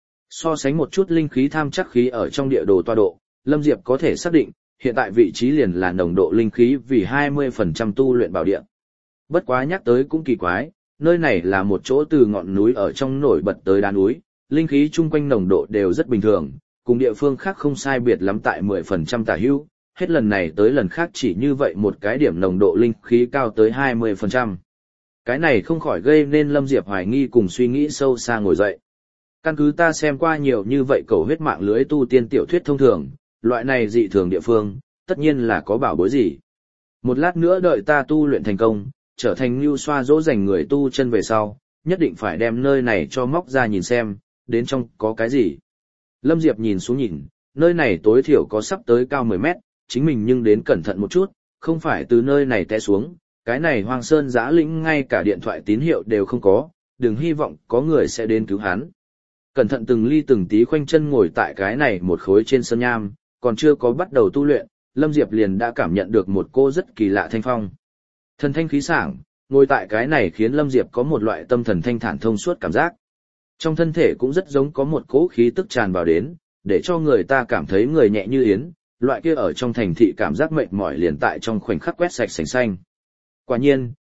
So sánh một chút linh khí tham chắc khí ở trong địa đồ toa độ, Lâm Diệp có thể xác định, hiện tại vị trí liền là nồng độ linh khí vì hai mươi phần trăm tu luyện bảo địa. Bất quá nhắc tới cũng kỳ quái, nơi này là một chỗ từ ngọn núi ở trong nổi bật tới đá núi, linh khí chung quanh nồng độ đều rất bình thường, cùng địa phương khác không sai biệt lắm tại mười phần trăm tả hữu, hết lần này tới lần khác chỉ như vậy một cái điểm nồng độ linh khí cao tới hai mươi phần trăm. Cái này không khỏi gây nên Lâm Diệp hoài nghi cùng suy nghĩ sâu xa ngồi dậy. Căn cứ ta xem qua nhiều như vậy cầu huyết mạng lưới tu tiên tiểu thuyết thông thường, loại này dị thường địa phương, tất nhiên là có bảo bối gì. Một lát nữa đợi ta tu luyện thành công, trở thành lưu xoa dỗ dành người tu chân về sau, nhất định phải đem nơi này cho móc ra nhìn xem, đến trong có cái gì. Lâm Diệp nhìn xuống nhìn, nơi này tối thiểu có sắp tới cao mười mét, chính mình nhưng đến cẩn thận một chút, không phải từ nơi này té xuống, cái này hoang sơn giã lĩnh ngay cả điện thoại tín hiệu đều không có, đừng hy vọng có người sẽ đến cứu hắn. Cẩn thận từng ly từng tí khoanh chân ngồi tại cái này một khối trên sơn nham, còn chưa có bắt đầu tu luyện, Lâm Diệp liền đã cảm nhận được một cô rất kỳ lạ thanh phong. Thần thanh khí sảng, ngồi tại cái này khiến Lâm Diệp có một loại tâm thần thanh thản thông suốt cảm giác. Trong thân thể cũng rất giống có một cỗ khí tức tràn vào đến, để cho người ta cảm thấy người nhẹ như yến, loại kia ở trong thành thị cảm giác mệt mỏi liền tại trong khoảnh khắc quét sạch sành xanh. Quả nhiên,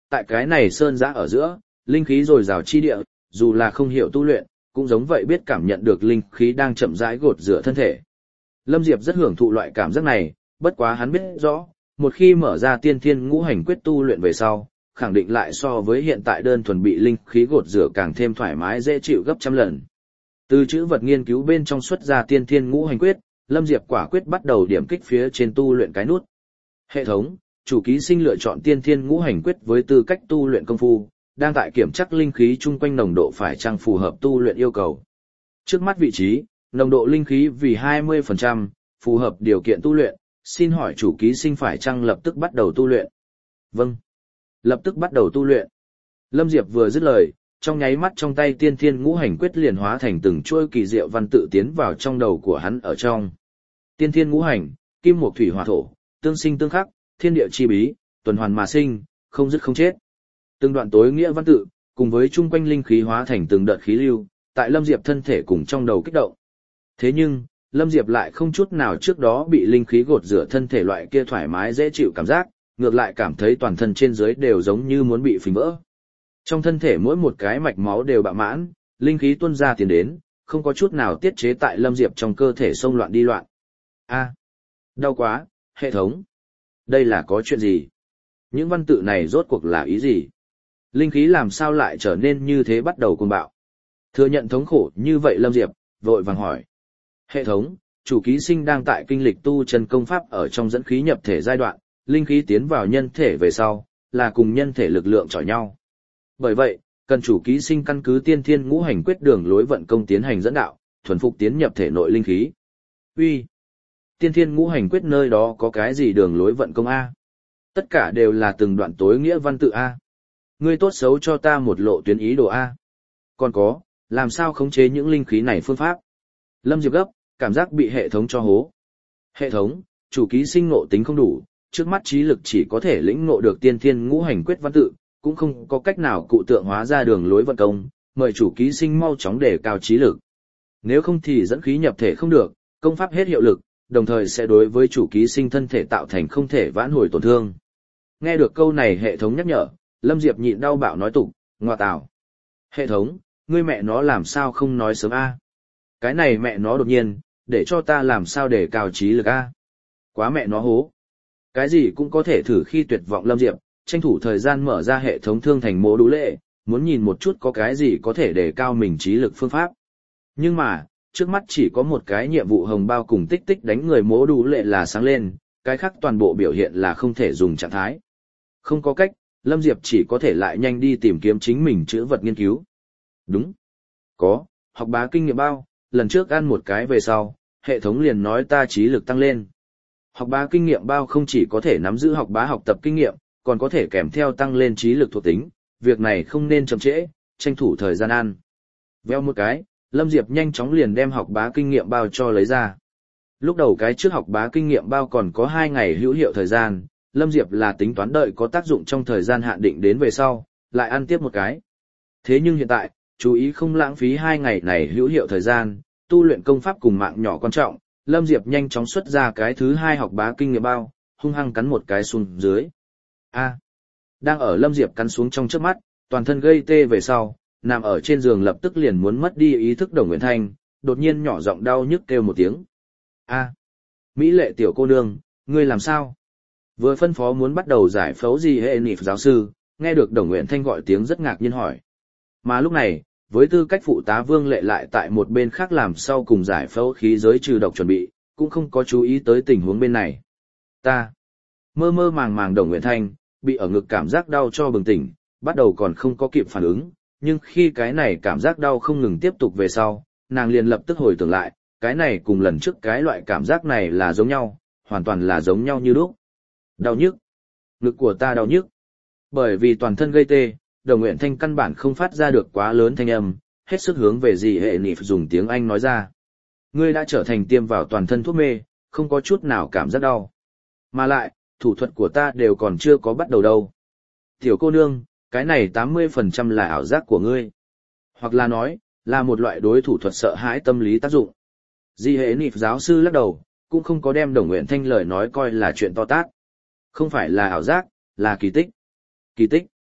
Tại cái này sơn giã ở giữa, linh khí dồi dào chi địa, dù là không hiểu tu luyện, cũng giống vậy biết cảm nhận được linh khí đang chậm rãi gột rửa thân thể. Lâm Diệp rất hưởng thụ loại cảm giác này, bất quá hắn biết rõ, một khi mở ra tiên thiên ngũ hành quyết tu luyện về sau, khẳng định lại so với hiện tại đơn thuần bị linh khí gột rửa càng thêm thoải mái dễ chịu gấp trăm lần. Từ chữ vật nghiên cứu bên trong xuất ra tiên thiên ngũ hành quyết, Lâm Diệp quả quyết bắt đầu điểm kích phía trên tu luyện cái nút. Hệ thống, chủ ký sinh lựa chọn tiên thiên ngũ hành quyết với tư cách tu luyện công phu, đang tại kiểm chắc linh khí chung quanh nồng độ phải chăng phù hợp tu luyện yêu cầu. Trước mắt vị trí, nồng độ linh khí vì hai mươi phần trăm, phù hợp điều kiện tu luyện, xin hỏi chủ ký sinh phải chăng lập tức bắt đầu tu luyện? Vâng. Lập tức bắt đầu tu luyện. Lâm Diệp vừa dứt lời, trong nháy mắt trong tay tiên thiên ngũ hành quyết liền hóa thành từng chuôi kỳ diệu văn tự tiến vào trong đầu của hắn ở trong. Tiên thiên ngũ hành, kim mộc thủy hỏa thổ, tương sinh tương khắc, thiên địa chi bí, tuần hoàn mà sinh, không dứt không chết. Từng đoạn tối nghĩa văn tự, cùng với chung quanh linh khí hóa thành từng đợt khí lưu, tại Lâm Diệp thân thể cùng trong đầu kích động. Thế nhưng, Lâm Diệp lại không chút nào trước đó bị linh khí gột rửa thân thể loại kia thoải mái dễ chịu cảm giác, ngược lại cảm thấy toàn thân trên dưới đều giống như muốn bị phình vỡ. Trong thân thể mỗi một cái mạch máu đều bạo mãn, linh khí tuôn ra tiến đến, không có chút nào tiết chế tại Lâm Diệp trong cơ thể xông loạn đi loạn. A, đau quá, hệ thống. Đây là có chuyện gì? Những văn tự này rốt cuộc là ý gì? Linh khí làm sao lại trở nên như thế bắt đầu cuồng bạo? Thừa nhận thống khổ như vậy Lâm Diệp, vội vàng hỏi. Hệ thống, chủ ký sinh đang tại kinh lịch tu chân công pháp ở trong dẫn khí nhập thể giai đoạn, linh khí tiến vào nhân thể về sau, là cùng nhân thể lực lượng chọi nhau. Bởi vậy, cần chủ ký sinh căn cứ tiên thiên ngũ hành quyết đường lối vận công tiến hành dẫn đạo, thuần phục tiến nhập thể nội linh khí. Uy, tiên thiên ngũ hành quyết nơi đó có cái gì đường lối vận công A? Tất cả đều là từng đoạn tối nghĩa văn tự A. Ngươi tốt xấu cho ta một lộ tuyến ý đồ A. Còn có, làm sao khống chế những linh khí này phương pháp? Lâm Diệp gấp, cảm giác bị hệ thống cho hố. Hệ thống, chủ ký sinh ngộ tính không đủ, trước mắt trí lực chỉ có thể lĩnh ngộ được tiên thiên ngũ hành quyết văn tự, cũng không có cách nào cụ tượng hóa ra đường lối vận công, mời chủ ký sinh mau chóng đề cao trí lực. Nếu không thì dẫn khí nhập thể không được, công pháp hết hiệu lực, đồng thời sẽ đối với chủ ký sinh thân thể tạo thành không thể vãn hồi tổn thương. Nghe được câu này hệ thống nhắc nhở, Lâm Diệp nhịn đau bạo nói tục, ngoa tào. Hệ thống, ngươi mẹ nó làm sao không nói sớm a? Cái này mẹ nó đột nhiên, để cho ta làm sao để cao trí lực a? Quá mẹ nó hố. Cái gì cũng có thể thử khi tuyệt vọng Lâm Diệp, tranh thủ thời gian mở ra hệ thống thương thành mô đũ lệ, muốn nhìn một chút có cái gì có thể để cao mình trí lực phương pháp. Nhưng mà, trước mắt chỉ có một cái nhiệm vụ hồng bao cùng tích tích đánh người mô đũ lệ là sáng lên, cái khác toàn bộ biểu hiện là không thể dùng trạng thái. Không có cách, Lâm Diệp chỉ có thể lại nhanh đi tìm kiếm chính mình chữa vật nghiên cứu. Đúng. Có, học bá kinh nghiệm bao, lần trước ăn một cái về sau, hệ thống liền nói ta trí lực tăng lên. Học bá kinh nghiệm bao không chỉ có thể nắm giữ học bá học tập kinh nghiệm, còn có thể kèm theo tăng lên trí lực thuộc tính, việc này không nên chậm trễ, tranh thủ thời gian ăn. Veo một cái, Lâm Diệp nhanh chóng liền đem học bá kinh nghiệm bao cho lấy ra. Lúc đầu cái trước học bá kinh nghiệm bao còn có hai ngày hữu hiệu thời gian, Lâm Diệp là tính toán đợi có tác dụng trong thời gian hạn định đến về sau, lại ăn tiếp một cái. Thế nhưng hiện tại, chú ý không lãng phí hai ngày này hữu hiệu thời gian, tu luyện công pháp cùng mạng nhỏ quan trọng, Lâm Diệp nhanh chóng xuất ra cái thứ hai học bá kinh nghiệm bao, hung hăng cắn một cái xuống dưới. A. Đang ở Lâm Diệp cắn xuống trong trước mắt, toàn thân gây tê về sau, nằm ở trên giường lập tức liền muốn mất đi ý thức Đồng Nguyễn Thanh, đột nhiên nhỏ giọng đau nhức kêu một tiếng. A. Mỹ lệ tiểu cô nương, ngươi làm sao? Vừa phân phó muốn bắt đầu giải phẫu gì hệ nịp giáo sư, nghe được Đồng Nguyễn Thanh gọi tiếng rất ngạc nhiên hỏi. Mà lúc này, với tư cách phụ tá Vương Lệ lại tại một bên khác làm sau cùng giải phẫu khí giới trừ độc chuẩn bị, cũng không có chú ý tới tình huống bên này. Ta. Mơ mơ màng màng Đồng Nguyễn Thanh, bị ở ngực cảm giác đau cho bừng tỉnh, bắt đầu còn không có kịp phản ứng, nhưng khi cái này cảm giác đau không ngừng tiếp tục về sau, nàng liền lập tức hồi tưởng lại, cái này cùng lần trước cái loại cảm giác này là giống nhau, hoàn toàn là giống nhau như lúc. Đau nhức. Ngực của ta đau nhức. Bởi vì toàn thân gây tê, Đồng Nguyễn Thanh căn bản không phát ra được quá lớn thanh âm, hết sức hướng về gì hệ nịp dùng tiếng Anh nói ra. Ngươi đã trở thành tiêm vào toàn thân thuốc mê, không có chút nào cảm giác đau. Mà lại, thủ thuật của ta đều còn chưa có bắt đầu đâu. Tiểu cô nương, cái này tám mươi phần trăm là ảo giác của ngươi. Hoặc là nói, là một loại đối thủ thuật sợ hãi tâm lý tác dụng. Di hệ nịp giáo sư lắc đầu, cũng không có đem Đồng Nguyễn Thanh lời nói coi là chuyện to tát. Không phải là ảo giác, là kỳ tích. Kỳ tích.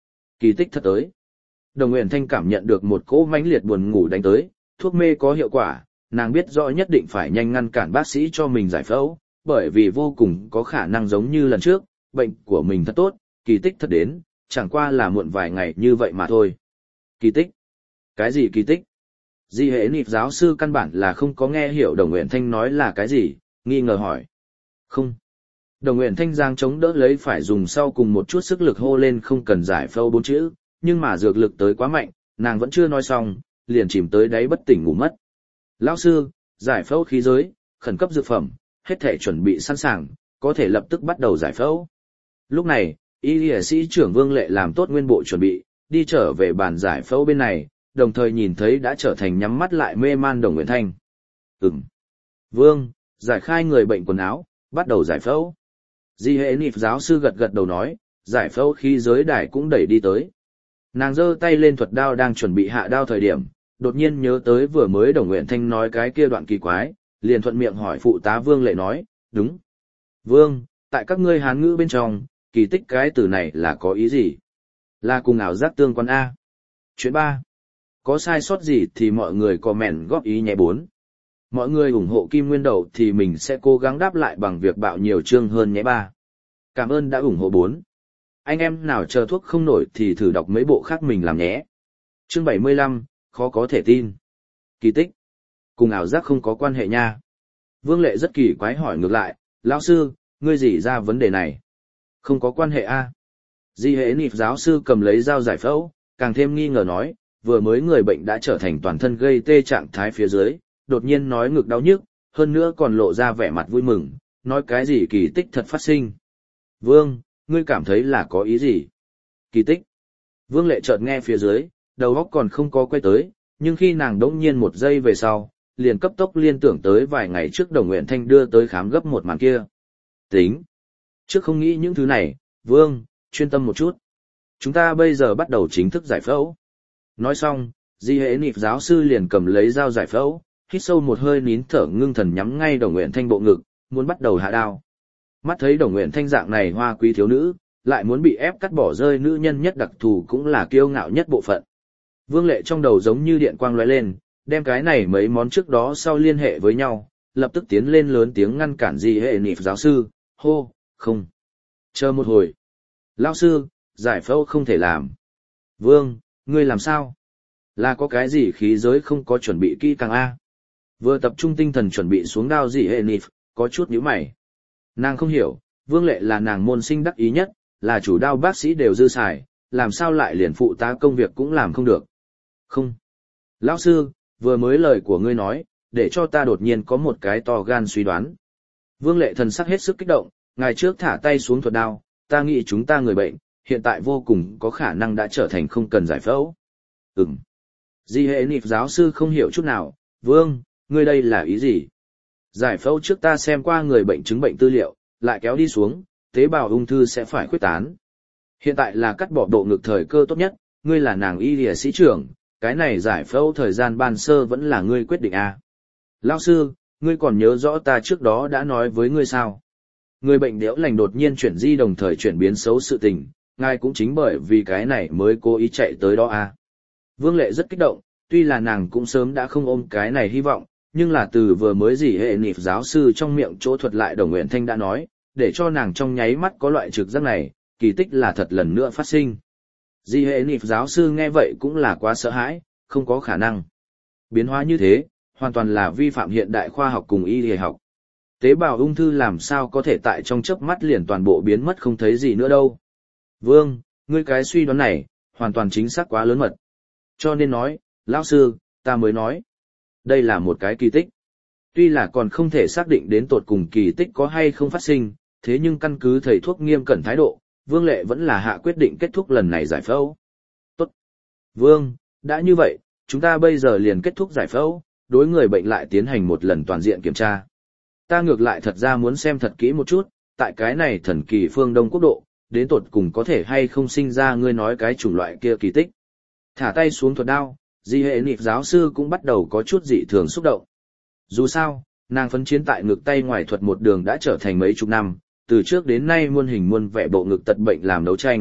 Kỳ tích thật tới. Đồng Nguyễn Thanh cảm nhận được một cỗ mãnh liệt buồn ngủ đánh tới, thuốc mê có hiệu quả, nàng biết rõ nhất định phải nhanh ngăn cản bác sĩ cho mình giải phẫu, bởi vì vô cùng có khả năng giống như lần trước, bệnh của mình thật tốt, kỳ tích thật đến, chẳng qua là muộn vài ngày như vậy mà thôi. Kỳ tích? Cái gì kỳ tích? Di hệ nịp giáo sư căn bản là không có nghe hiểu Đồng Nguyễn Thanh nói là cái gì, nghi ngờ hỏi. Không. Đồng Nguyễn Thanh giang chống đỡ lấy phải dùng sau cùng một chút sức lực hô lên không cần giải phẫu bốn chữ, nhưng mà dược lực tới quá mạnh, nàng vẫn chưa nói xong, liền chìm tới đáy bất tỉnh ngủ mất. Lão sư, giải phẫu khí giới, khẩn cấp dược phẩm, hết thể chuẩn bị sẵn sàng, có thể lập tức bắt đầu giải phẫu. Lúc này, y y sĩ trưởng Vương Lệ làm tốt nguyên bộ chuẩn bị, đi trở về bàn giải phẫu bên này, đồng thời nhìn thấy đã trở thành nhắm mắt lại mê man Đồng Nguyễn Thanh. Ừm. Vương, giải khai người bệnh quần áo, bắt đầu giải phẫu. Di hệ nịp giáo sư gật gật đầu nói, giải phẫu khí giới đài cũng đẩy đi tới. Nàng giơ tay lên thuật đao đang chuẩn bị hạ đao thời điểm, đột nhiên nhớ tới vừa mới Đồng Nguyễn Thanh nói cái kia đoạn kỳ quái, liền thuận miệng hỏi phụ tá Vương Lệ nói, đúng. Vương, tại các ngươi Hán ngữ bên trong, kỳ tích cái từ này là có ý gì? Là cùng ảo giác tương quan A. Chuyện ba. Có sai sót gì thì mọi người comment góp ý nhé bốn. Mọi người ủng hộ Kim Nguyên Đậu thì mình sẽ cố gắng đáp lại bằng việc bạo nhiều chương hơn nhé ba. Cảm ơn đã ủng hộ bốn. Anh em nào chờ thuốc không nổi thì thử đọc mấy bộ khác mình làm nhé. Chương bảy mươi lăm, khó có thể tin. Kỳ tích. Cùng ảo giác không có quan hệ nha. Vương Lệ rất kỳ quái hỏi ngược lại, lão sư, ngươi gì ra vấn đề này? Không có quan hệ a. Di hệ nịp giáo sư cầm lấy dao giải phẫu, càng thêm nghi ngờ nói, vừa mới người bệnh đã trở thành toàn thân gây tê trạng thái phía dưới, đột nhiên nói ngực đau nhức, hơn nữa còn lộ ra vẻ mặt vui mừng, nói cái gì kỳ tích thật phát sinh. Vương, ngươi cảm thấy là có ý gì? Kỳ tích. Vương Lệ chợt nghe phía dưới, đầu óc còn không có quay tới, nhưng khi nàng đỗng nhiên một giây về sau, liền cấp tốc liên tưởng tới vài ngày trước Đồng Nguyễn Thanh đưa tới khám gấp một màn kia. Tính. Trước không nghĩ những thứ này, Vương, chuyên tâm một chút. Chúng ta bây giờ bắt đầu chính thức giải phẫu. Nói xong, Di hệ nịp giáo sư liền cầm lấy dao giải phẫu, hít sâu một hơi nín thở ngưng thần nhắm ngay Đồng Nguyễn Thanh bộ ngực, muốn bắt đầu hạ đao. Mắt thấy Đồng Nguyễn Thanh dạng này hoa quý thiếu nữ, lại muốn bị ép cắt bỏ rơi nữ nhân nhất đặc thù cũng là kiêu ngạo nhất bộ phận. Vương Lệ trong đầu giống như điện quang lóe lên, đem cái này mấy món trước đó sau liên hệ với nhau, lập tức tiến lên lớn tiếng ngăn cản Di hệ nịp giáo sư, hô, không. Chờ một hồi. Lão sư, giải phẫu không thể làm. Vương, ngươi làm sao? Là có cái gì khí giới không có chuẩn bị kỹ càng A? Vừa tập trung tinh thần chuẩn bị xuống đao Di hệ nịp, có chút nhíu mày. Nàng không hiểu, Vương Lệ là nàng môn sinh đắc ý nhất, là chủ đao bác sĩ đều dư xài, làm sao lại liền phụ tá công việc cũng làm không được. Không. Lão sư, vừa mới lời của ngươi nói, để cho ta đột nhiên có một cái to gan suy đoán. Vương Lệ thần sắc hết sức kích động, ngày trước thả tay xuống thuật đao, ta nghĩ chúng ta người bệnh, hiện tại vô cùng có khả năng đã trở thành không cần giải phẫu. Ừm. Di hệ nịp giáo sư không hiểu chút nào, Vương, ngươi đây là ý gì? Giải phẫu trước ta xem qua người bệnh chứng bệnh tư liệu, lại kéo đi xuống, tế bào ung thư sẽ phải khuếch tán. Hiện tại là cắt bỏ độ ngực thời cơ tốt nhất, ngươi là nàng y y sĩ trưởng, cái này giải phẫu thời gian ban sơ vẫn là ngươi quyết định à. Lão sư, ngươi còn nhớ rõ ta trước đó đã nói với ngươi sao? Người bệnh đẽo lành đột nhiên chuyển di đồng thời chuyển biến xấu sự tình, ngài cũng chính bởi vì cái này mới cố ý chạy tới đó à. Vương Lệ rất kích động, tuy là nàng cũng sớm đã không ôm cái này hy vọng, nhưng là từ vừa mới gì hệ nịp giáo sư trong miệng chỗ thuật lại Đồng Nguyễn Thanh đã nói, để cho nàng trong nháy mắt có loại trực giác này, kỳ tích là thật lần nữa phát sinh. Di hệ nịp giáo sư nghe vậy cũng là quá sợ hãi, không có khả năng. Biến hóa như thế, hoàn toàn là vi phạm hiện đại khoa học cùng y y học. Tế bào ung thư làm sao có thể tại trong chớp mắt liền toàn bộ biến mất không thấy gì nữa đâu. Vương, ngươi cái suy đoán này, hoàn toàn chính xác quá lớn mật. Cho nên nói, lão sư, ta mới nói. Đây là một cái kỳ tích. Tuy là còn không thể xác định đến tột cùng kỳ tích có hay không phát sinh, thế nhưng căn cứ thầy thuốc nghiêm cẩn thái độ, Vương Lệ vẫn là hạ quyết định kết thúc lần này giải phẫu. Tốt. Vương, đã như vậy, chúng ta bây giờ liền kết thúc giải phẫu, đối người bệnh lại tiến hành một lần toàn diện kiểm tra. Ta ngược lại thật ra muốn xem thật kỹ một chút, tại cái này thần kỳ phương Đông quốc độ, đến tột cùng có thể hay không sinh ra ngươi nói cái chủng loại kia kỳ tích. Thả tay xuống thuật đao, Di hệ nịp giáo sư cũng bắt đầu có chút dị thường xúc động. Dù sao, nàng phấn chiến tại ngực tay ngoài thuật một đường đã trở thành mấy chục năm, từ trước đến nay muôn hình muôn vẻ bộ ngực tật bệnh làm đấu tranh,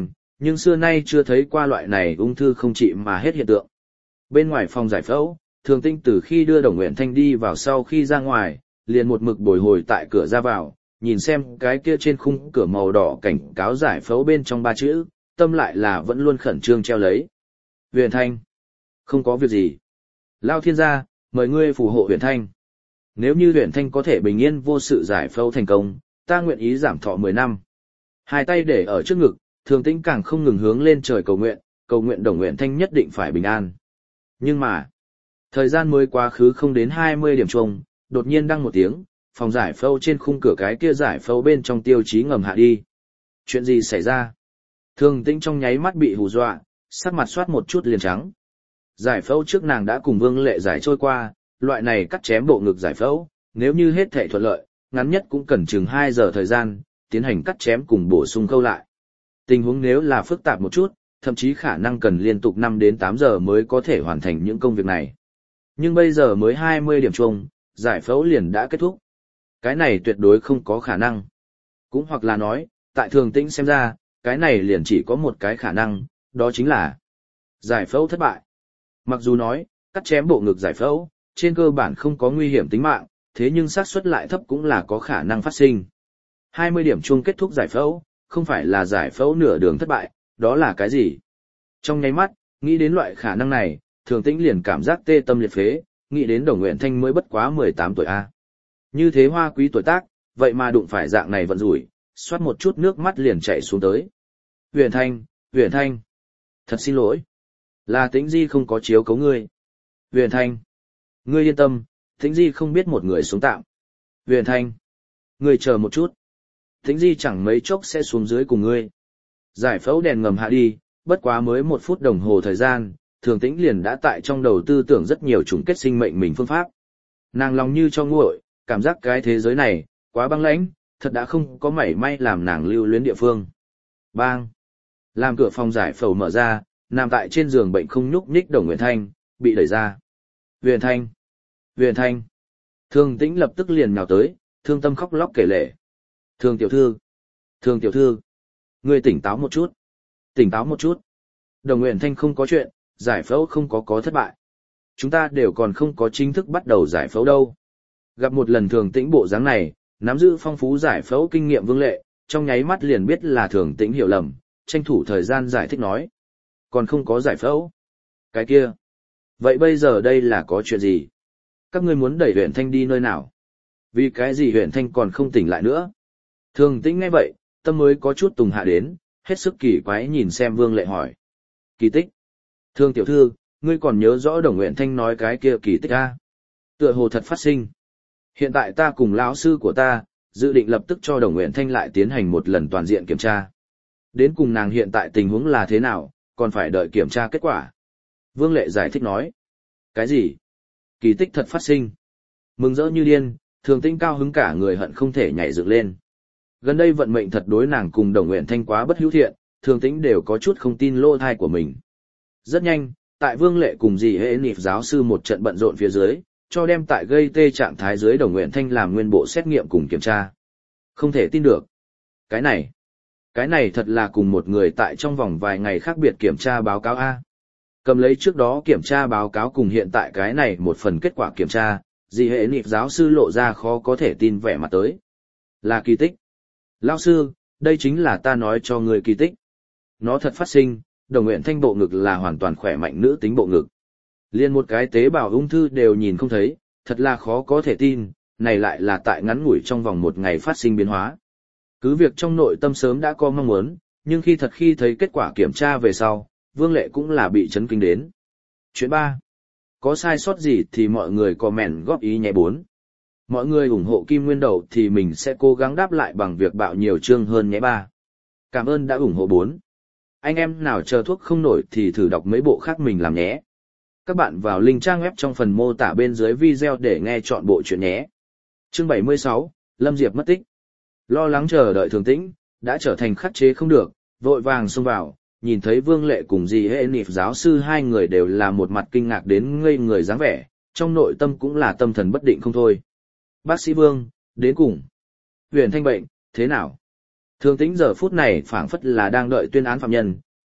nhưng xưa nay chưa thấy qua loại này ung thư không trị mà hết hiện tượng. Bên ngoài phòng giải phẫu, Thường Tĩnh từ khi đưa Đồng Uyển Thanh đi vào sau khi ra ngoài, liền một mực bồi hồi tại cửa ra vào, nhìn xem cái kia trên khung cửa màu đỏ cảnh cáo giải phẫu bên trong ba chữ, tâm lại là vẫn luôn khẩn trương treo lấy. Uyển Thanh, không có việc gì. Lao thiên gia, mời ngươi phù hộ Uyển Thanh. Nếu như Uyển Thanh có thể bình yên vô sự giải phẫu thành công, ta nguyện ý giảm thọ mười năm. Hai tay để ở trước ngực, Thường Tĩnh càng không ngừng hướng lên trời cầu nguyện, cầu nguyện Đồng Uyển Thanh nhất định phải bình an. Nhưng mà, thời gian mới quá khứ không đến hai mươi điểm chuông, đột nhiên đăng một tiếng, phòng giải phẫu trên khung cửa cái kia giải phẫu bên trong tiêu chí ngầm hạ đi. Chuyện gì xảy ra? Thường Tĩnh trong nháy mắt bị hù dọa, sắc mặt soát một chút liền trắng. Giải phẫu trước nàng đã cùng Vương Lệ giải trôi qua, loại này cắt chém bộ ngực giải phẫu, nếu như hết thảy thuận lợi, ngắn nhất cũng cần chừng hai giờ thời gian, tiến hành cắt chém cùng bổ sung khâu lại. Tình huống nếu là phức tạp một chút, thậm chí khả năng cần liên tục năm đến tám giờ mới có thể hoàn thành những công việc này. Nhưng bây giờ mới hai mươi điểm chuông, giải phẫu liền đã kết thúc. Cái này tuyệt đối không có khả năng. Cũng hoặc là nói, tại Thường Tĩnh xem ra, cái này liền chỉ có một cái khả năng, đó chính là giải phẫu thất bại. Mặc dù nói, cắt chém bộ ngực giải phẫu, trên cơ bản không có nguy hiểm tính mạng, thế nhưng xác suất lại thấp cũng là có khả năng phát sinh. hai mươi điểm chuông kết thúc giải phẫu, không phải là giải phẫu nửa đường thất bại, đó là cái gì? Trong nháy mắt, nghĩ đến loại khả năng này, Thường Tĩnh liền cảm giác tê tâm liệt phế, nghĩ đến Đồng Uyển Thanh mới bất quá mười tám tuổi a. Như thế hoa quý tuổi tác, vậy mà đụng phải dạng này vận rủi, xoát một chút nước mắt liền chảy xuống tới. Uyển Thanh, Uyển Thanh, thật xin lỗi, là Tĩnh Di không có chiếu cố ngươi. Uyển Thanh, ngươi yên tâm, Tĩnh Di không biết một người sống tạm. Uyển Thanh, ngươi chờ một chút, Tĩnh Di chẳng mấy chốc sẽ xuống dưới cùng ngươi. Giải phẫu đèn ngầm hạ đi, bất quá mới một phút đồng hồ thời gian, Thường Tĩnh liền đã tại trong đầu tư tưởng rất nhiều chủng kết sinh mệnh mình phương pháp. Nàng lòng như cho nguội, cảm giác cái thế giới này, quá băng lãnh, thật đã không có mảy may làm nàng lưu luyến địa phương. Bang! Làm cửa phòng giải phẫu mở ra, nằm tại trên giường bệnh không nhúc nhích Đồng Uyển Thanh, bị đẩy ra. Uyển Thanh! Uyển Thanh! Thường Tĩnh lập tức liền nhào tới, thương tâm khóc lóc kể lể. Thường tiểu thư! Thường tiểu thư! Ngươi tỉnh táo một chút! Tỉnh táo một chút! Đồng Uyển Thanh không có chuyện, giải phẫu không có có thất bại. Chúng ta đều còn không có chính thức bắt đầu giải phẫu đâu. Gặp một lần Thường Tĩnh bộ dáng này, nắm giữ phong phú giải phẫu kinh nghiệm Vương Lệ, trong nháy mắt liền biết là Thường Tĩnh hiểu lầm, tranh thủ thời gian giải thích nói. Còn không có giải phẫu. Cái kia. Vậy bây giờ đây là có chuyện gì? Các ngươi muốn đẩy Uyển Thanh đi nơi nào? Vì cái gì Uyển Thanh còn không tỉnh lại nữa? Thường Tĩnh nghe vậy, tâm mới có chút tùng hạ đến, hết sức kỳ quái nhìn xem Vương Lệ hỏi. Kỳ tích. Thương tiểu thư, ngươi còn nhớ rõ Đồng Uyển Thanh nói cái kia kỳ tích a? Tựa hồ thật phát sinh. Hiện tại ta cùng lão sư của ta, dự định lập tức cho Đồng Uyển Thanh lại tiến hành một lần toàn diện kiểm tra. Đến cùng nàng hiện tại tình huống là thế nào, còn phải đợi kiểm tra kết quả. Vương Lệ giải thích nói. Cái gì? Kỳ tích thật phát sinh. Mừng rỡ như điên, Thường Tĩnh cao hứng cả người hận không thể nhảy dựng lên. Gần đây vận mệnh thật đối nàng cùng Đồng Uyển Thanh quá bất hữu thiện, Thường Tĩnh đều có chút không tin lỗ thai của mình. Rất nhanh, tại Vương Lệ cùng dì hệ nịp giáo sư một trận bận rộn phía dưới, cho đem tại gây tê trạng thái dưới Đồng Uyển Thanh làm nguyên bộ xét nghiệm cùng kiểm tra. Không thể tin được. Cái này, cái này thật là cùng một người tại trong vòng vài ngày khác biệt kiểm tra báo cáo A. Cầm lấy trước đó kiểm tra báo cáo cùng hiện tại cái này một phần kết quả kiểm tra, dì hệ nịp giáo sư lộ ra khó có thể tin vẻ mặt tới. Là kỳ tích. Lão sư, đây chính là ta nói cho người kỳ tích. Nó thật phát sinh, Đồng Uyển Thanh bộ ngực là hoàn toàn khỏe mạnh nữ tính bộ ngực. Liên một cái tế bào ung thư đều nhìn không thấy, thật là khó có thể tin, này lại là tại ngắn ngủi trong vòng một ngày phát sinh biến hóa. Cứ việc trong nội tâm sớm đã có mong muốn, nhưng khi thật khi thấy kết quả kiểm tra về sau, Vương Lệ cũng là bị chấn kinh đến. Chuyện ba. Có sai sót gì thì mọi người comment góp ý nhé bốn. Mọi người ủng hộ Kim Nguyên Đầu thì mình sẽ cố gắng đáp lại bằng việc bạo nhiều chương hơn nhé ba. Cảm ơn đã ủng hộ bốn. Anh em nào chờ thuốc không nổi thì thử đọc mấy bộ khác mình làm nhé. Các bạn vào link trang web trong phần mô tả bên dưới video để nghe chọn bộ chuyện nhé. Chương bảy mươi sáu, Lâm Diệp mất tích. Lo lắng chờ đợi Thường Tĩnh, đã trở thành khắc chế không được, vội vàng xông vào, nhìn thấy Vương Lệ cùng dì hệ nịp giáo sư hai người đều là một mặt kinh ngạc đến ngây người dáng vẻ, trong nội tâm cũng là tâm thần bất định không thôi. Bác sĩ Vương, đến cùng. Uyển Thanh bệnh, thế nào? Thường Tĩnh giờ phút này phảng phất là đang đợi tuyên án phạm nhân,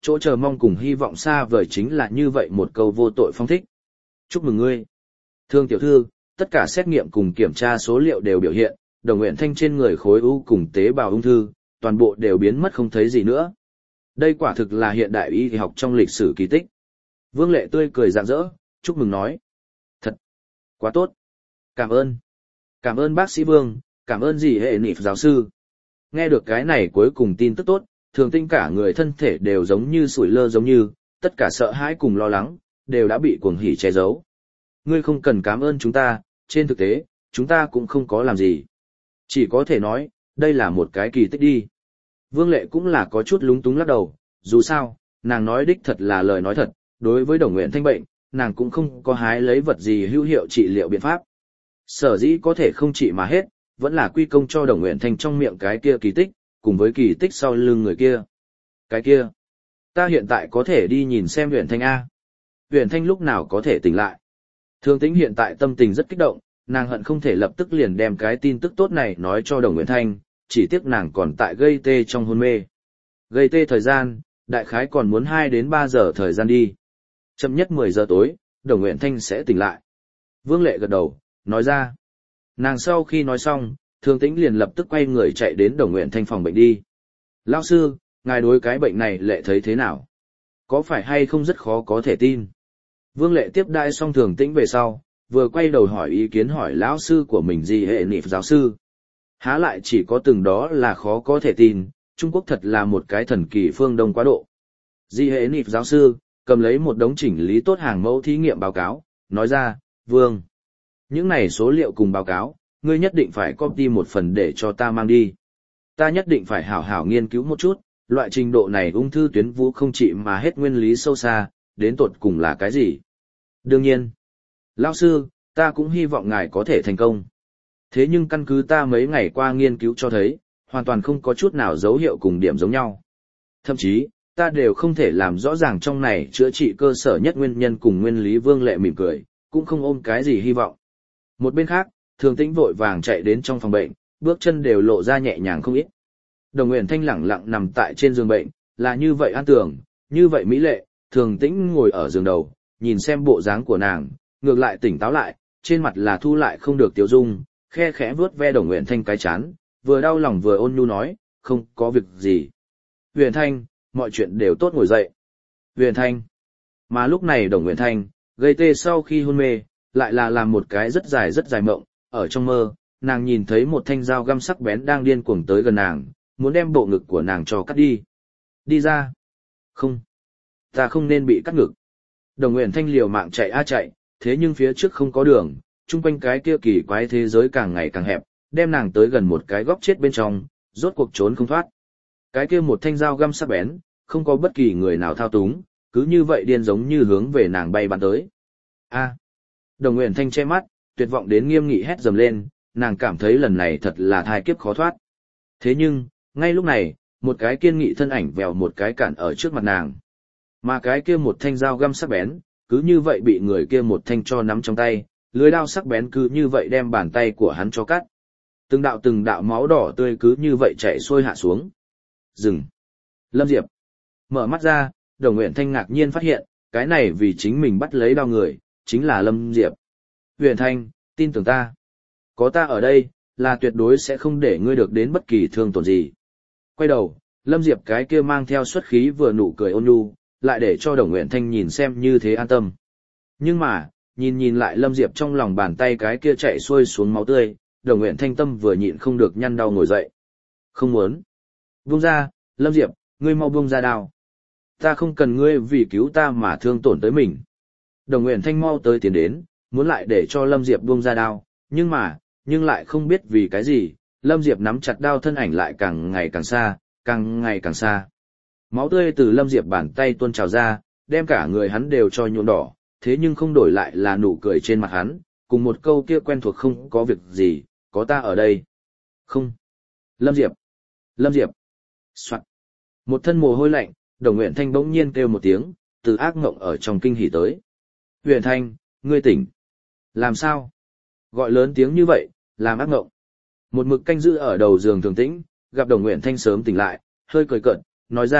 chỗ chờ mong cùng hy vọng xa vời chính là như vậy một câu vô tội phong thích. Chúc mừng ngươi. Thương tiểu thư, tất cả xét nghiệm cùng kiểm tra số liệu đều biểu hiện, Đồng Uyển Thanh trên người khối u cùng tế bào ung thư, toàn bộ đều biến mất không thấy gì nữa. Đây quả thực là hiện đại y học trong lịch sử kỳ tích. Vương Lệ tươi cười rạng rỡ, chúc mừng nói. Thật, quá tốt. Cảm ơn. Cảm ơn bác sĩ Vương, cảm ơn dì hệ nịp giáo sư. Nghe được cái này cuối cùng tin tức tốt, Thường Tĩnh cả người thân thể đều giống như sủi lơ giống như, tất cả sợ hãi cùng lo lắng, đều đã bị cuồng hỉ che giấu. Ngươi không cần cảm ơn chúng ta, trên thực tế, chúng ta cũng không có làm gì. Chỉ có thể nói, đây là một cái kỳ tích đi. Vương Lệ cũng là có chút lúng túng lắc đầu, dù sao, nàng nói đích thật là lời nói thật, đối với Đồng Uyển Thanh bệnh, nàng cũng không có hái lấy vật gì hữu hiệu trị liệu biện pháp. Sở dĩ có thể không trị mà hết, vẫn là quy công cho Đồng Uyển Thanh trong miệng cái kia kỳ tích, cùng với kỳ tích sau lưng người kia. Cái kia, ta hiện tại có thể đi nhìn xem Uyển Thanh A. Uyển Thanh lúc nào có thể tỉnh lại. Thường Tĩnh hiện tại tâm tình rất kích động, nàng hận không thể lập tức liền đem cái tin tức tốt này nói cho Đồng Uyển Thanh, chỉ tiếc nàng còn tại gây tê trong hôn mê. Gây tê thời gian, đại khái còn muốn hai đến ba giờ thời gian đi. Chậm nhất mười giờ tối, Đồng Uyển Thanh sẽ tỉnh lại. Vương Lệ gật đầu, nói ra. Nàng sau khi nói xong, Thường Tĩnh liền lập tức quay người chạy đến Đồng Uyển Thanh phòng bệnh đi. Lão sư, ngài đối cái bệnh này Lệ thấy thế nào? Có phải hay không rất khó có thể tin? Vương Lệ tiếp đãi xong Thường Tĩnh về sau, vừa quay đầu hỏi ý kiến hỏi lão sư của mình gì hệ nịp giáo sư. Há lại chỉ có từng đó là khó có thể tin, Trung Quốc thật là một cái thần kỳ phương Đông quá độ. Di hệ nịp giáo sư, cầm lấy một đống chỉnh lý tốt hàng mẫu thí nghiệm báo cáo, nói ra, Vương. Những này số liệu cùng báo cáo, ngươi nhất định phải copy một phần để cho ta mang đi. Ta nhất định phải hảo hảo nghiên cứu một chút, loại trình độ này ung thư tuyến vú không trị mà hết nguyên lý sâu xa, đến tột cùng là cái gì. Đương nhiên, lão sư, ta cũng hy vọng ngài có thể thành công. Thế nhưng căn cứ ta mấy ngày qua nghiên cứu cho thấy, hoàn toàn không có chút nào dấu hiệu cùng điểm giống nhau. Thậm chí, ta đều không thể làm rõ ràng trong này chữa trị cơ sở nhất nguyên nhân cùng nguyên lý. Vương Lệ mỉm cười, cũng không ôm cái gì hy vọng. Một bên khác, Thường Tĩnh vội vàng chạy đến trong phòng bệnh, bước chân đều lộ ra nhẹ nhàng không ít. Đồng Uyển Thanh lẳng lặng nằm tại trên giường bệnh, là như vậy an tường, như vậy mỹ lệ. Thường Tĩnh ngồi ở giường đầu, nhìn xem bộ dáng của nàng, ngược lại tỉnh táo lại, trên mặt là thu lại không được tiêu dung, khe khẽ vuốt ve Đồng Uyển Thanh cái chán, vừa đau lòng vừa ôn nhu nói, không có việc gì. Uyển Thanh, mọi chuyện đều tốt, ngồi dậy. Uyển Thanh. Mà lúc này Đồng Uyển Thanh, gây tê sau khi hôn mê, lại là làm một cái rất dài rất dài mộng, ở trong mơ, nàng nhìn thấy một thanh dao găm sắc bén đang điên cuồng tới gần nàng, muốn đem bộ ngực của nàng cho cắt đi. Đi ra. Không. Ta không nên bị cắt ngực. Đồng Uyển Thanh liều mạng chạy a chạy, thế nhưng phía trước không có đường, chung quanh cái kia kỳ quái thế giới càng ngày càng hẹp, đem nàng tới gần một cái góc chết bên trong, rốt cuộc trốn không thoát. Cái kia một thanh dao găm sắc bén, không có bất kỳ người nào thao túng, cứ như vậy điên giống như hướng về nàng bay bắn tới. A. Đồng Uyển Thanh che mắt, tuyệt vọng đến nghiêm nghị hét dầm lên, nàng cảm thấy lần này thật là thai kiếp khó thoát. Thế nhưng, ngay lúc này, một cái kiên nghị thân ảnh vèo một cái cản ở trước mặt nàng. Mà cái kia một thanh dao găm sắc bén, cứ như vậy bị người kia một thanh cho nắm trong tay, lưỡi dao sắc bén cứ như vậy đem bàn tay của hắn cho cắt. Từng đạo từng đạo máu đỏ tươi cứ như vậy chảy xuôi hạ xuống. Dừng. Lâm Diệp. Mở mắt ra, Đồng Uyển Thanh ngạc nhiên phát hiện, cái này vì chính mình bắt lấy đao người, chính là Lâm Diệp. Uyển Thanh, tin tưởng ta. Có ta ở đây, là tuyệt đối sẽ không để ngươi được đến bất kỳ thương tổn gì. Quay đầu, Lâm Diệp cái kia mang theo xuất khí vừa nụ cười ôn nhu, lại để cho Đồng Uyển Thanh nhìn xem như thế an tâm. Nhưng mà, nhìn nhìn lại Lâm Diệp trong lòng bàn tay cái kia chạy xuôi xuống máu tươi, Đồng Uyển Thanh tâm vừa nhịn không được nhăn đau ngồi dậy. Không muốn. Buông ra, Lâm Diệp, ngươi mau buông ra đao. Ta không cần ngươi vì cứu ta mà thương tổn tới mình. Đồng Uyển Thanh mau tới tiến đến, muốn lại để cho Lâm Diệp buông ra đao, nhưng mà, nhưng lại không biết vì cái gì, Lâm Diệp nắm chặt đao thân ảnh lại càng ngày càng xa, càng ngày càng xa. Máu tươi từ Lâm Diệp bàn tay tuôn trào ra, đem cả người hắn đều cho nhuộm đỏ, thế nhưng không đổi lại là nụ cười trên mặt hắn, cùng một câu kia quen thuộc không có việc gì, có ta ở đây. Không. Lâm Diệp. Lâm Diệp. Soạn. Một thân mồ hôi lạnh, Đồng Uyển Thanh bỗng nhiên kêu một tiếng, từ ác mộng ở trong kinh hỉ tới. Uyển Thanh, ngươi tỉnh. Làm sao? Gọi lớn tiếng như vậy, làm ác mộng. Một mực canh giữ ở đầu giường Thường Tĩnh, gặp Đồng Uyển Thanh sớm tỉnh lại, hơi cười cợt, nói ra,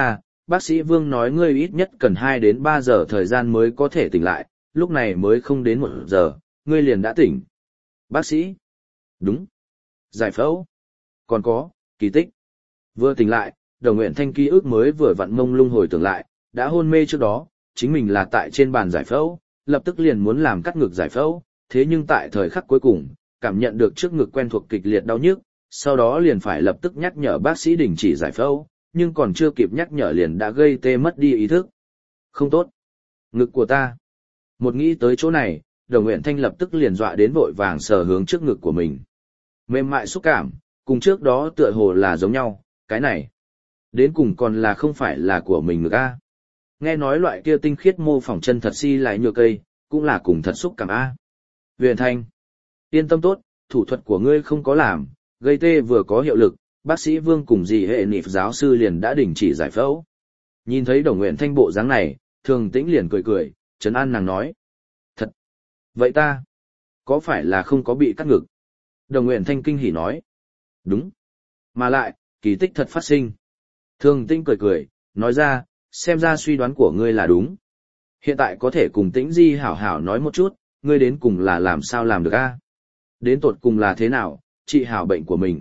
bác sĩ Vương nói ngươi ít nhất cần hai đến ba giờ thời gian mới có thể tỉnh lại, lúc này mới không đến một giờ, ngươi liền đã tỉnh. Bác sĩ? Đúng. Giải phẫu? Còn có, kỳ tích. Vừa tỉnh lại, Đồng Nguyện Thanh ký ức mới vừa vặn mông lung hồi tưởng lại, đã hôn mê trước đó, chính mình là tại trên bàn giải phẫu, lập tức liền muốn làm cắt ngực giải phẫu, thế nhưng tại thời khắc cuối cùng, cảm nhận được trước ngực quen thuộc kịch liệt đau nhức, sau đó liền phải lập tức nhắc nhở bác sĩ đình chỉ giải phẫu, nhưng còn chưa kịp nhắc nhở liền đã gây tê mất đi ý thức. Không tốt. Ngực của ta. Một nghĩ tới chỗ này, Đồng Nguyện Thanh lập tức liền dọa đến vội vàng sờ hướng trước ngực của mình. Mềm mại xúc cảm, cùng trước đó tựa hồ là giống nhau, cái này. Đến cùng còn là không phải là của mình ngực a. Nghe nói loại kia tinh khiết mô phỏng chân thật si lại nhựa cây, cũng là cùng thật xúc cảm a. Huyền Thanh. Yên tâm tốt, thủ thuật của ngươi không có làm, gây tê vừa có hiệu lực, bác sĩ Vương cùng dì hệ nịp giáo sư liền đã đình chỉ giải phẫu. Nhìn thấy Đồng Nguyện Thanh bộ dáng này, Thường Tĩnh liền cười cười, trấn an nàng nói. Thật! Vậy ta? Có phải là không có bị cắt ngực? Đồng Nguyện Thanh kinh hỉ nói. Đúng. Mà lại, kỳ tích thật phát sinh. Thường Tĩnh cười cười, nói ra, xem ra suy đoán của ngươi là đúng. Hiện tại có thể cùng Tĩnh Di hảo hảo nói một chút, ngươi đến cùng là làm sao làm được a? Đến tột cùng là thế nào, trị hảo bệnh của mình?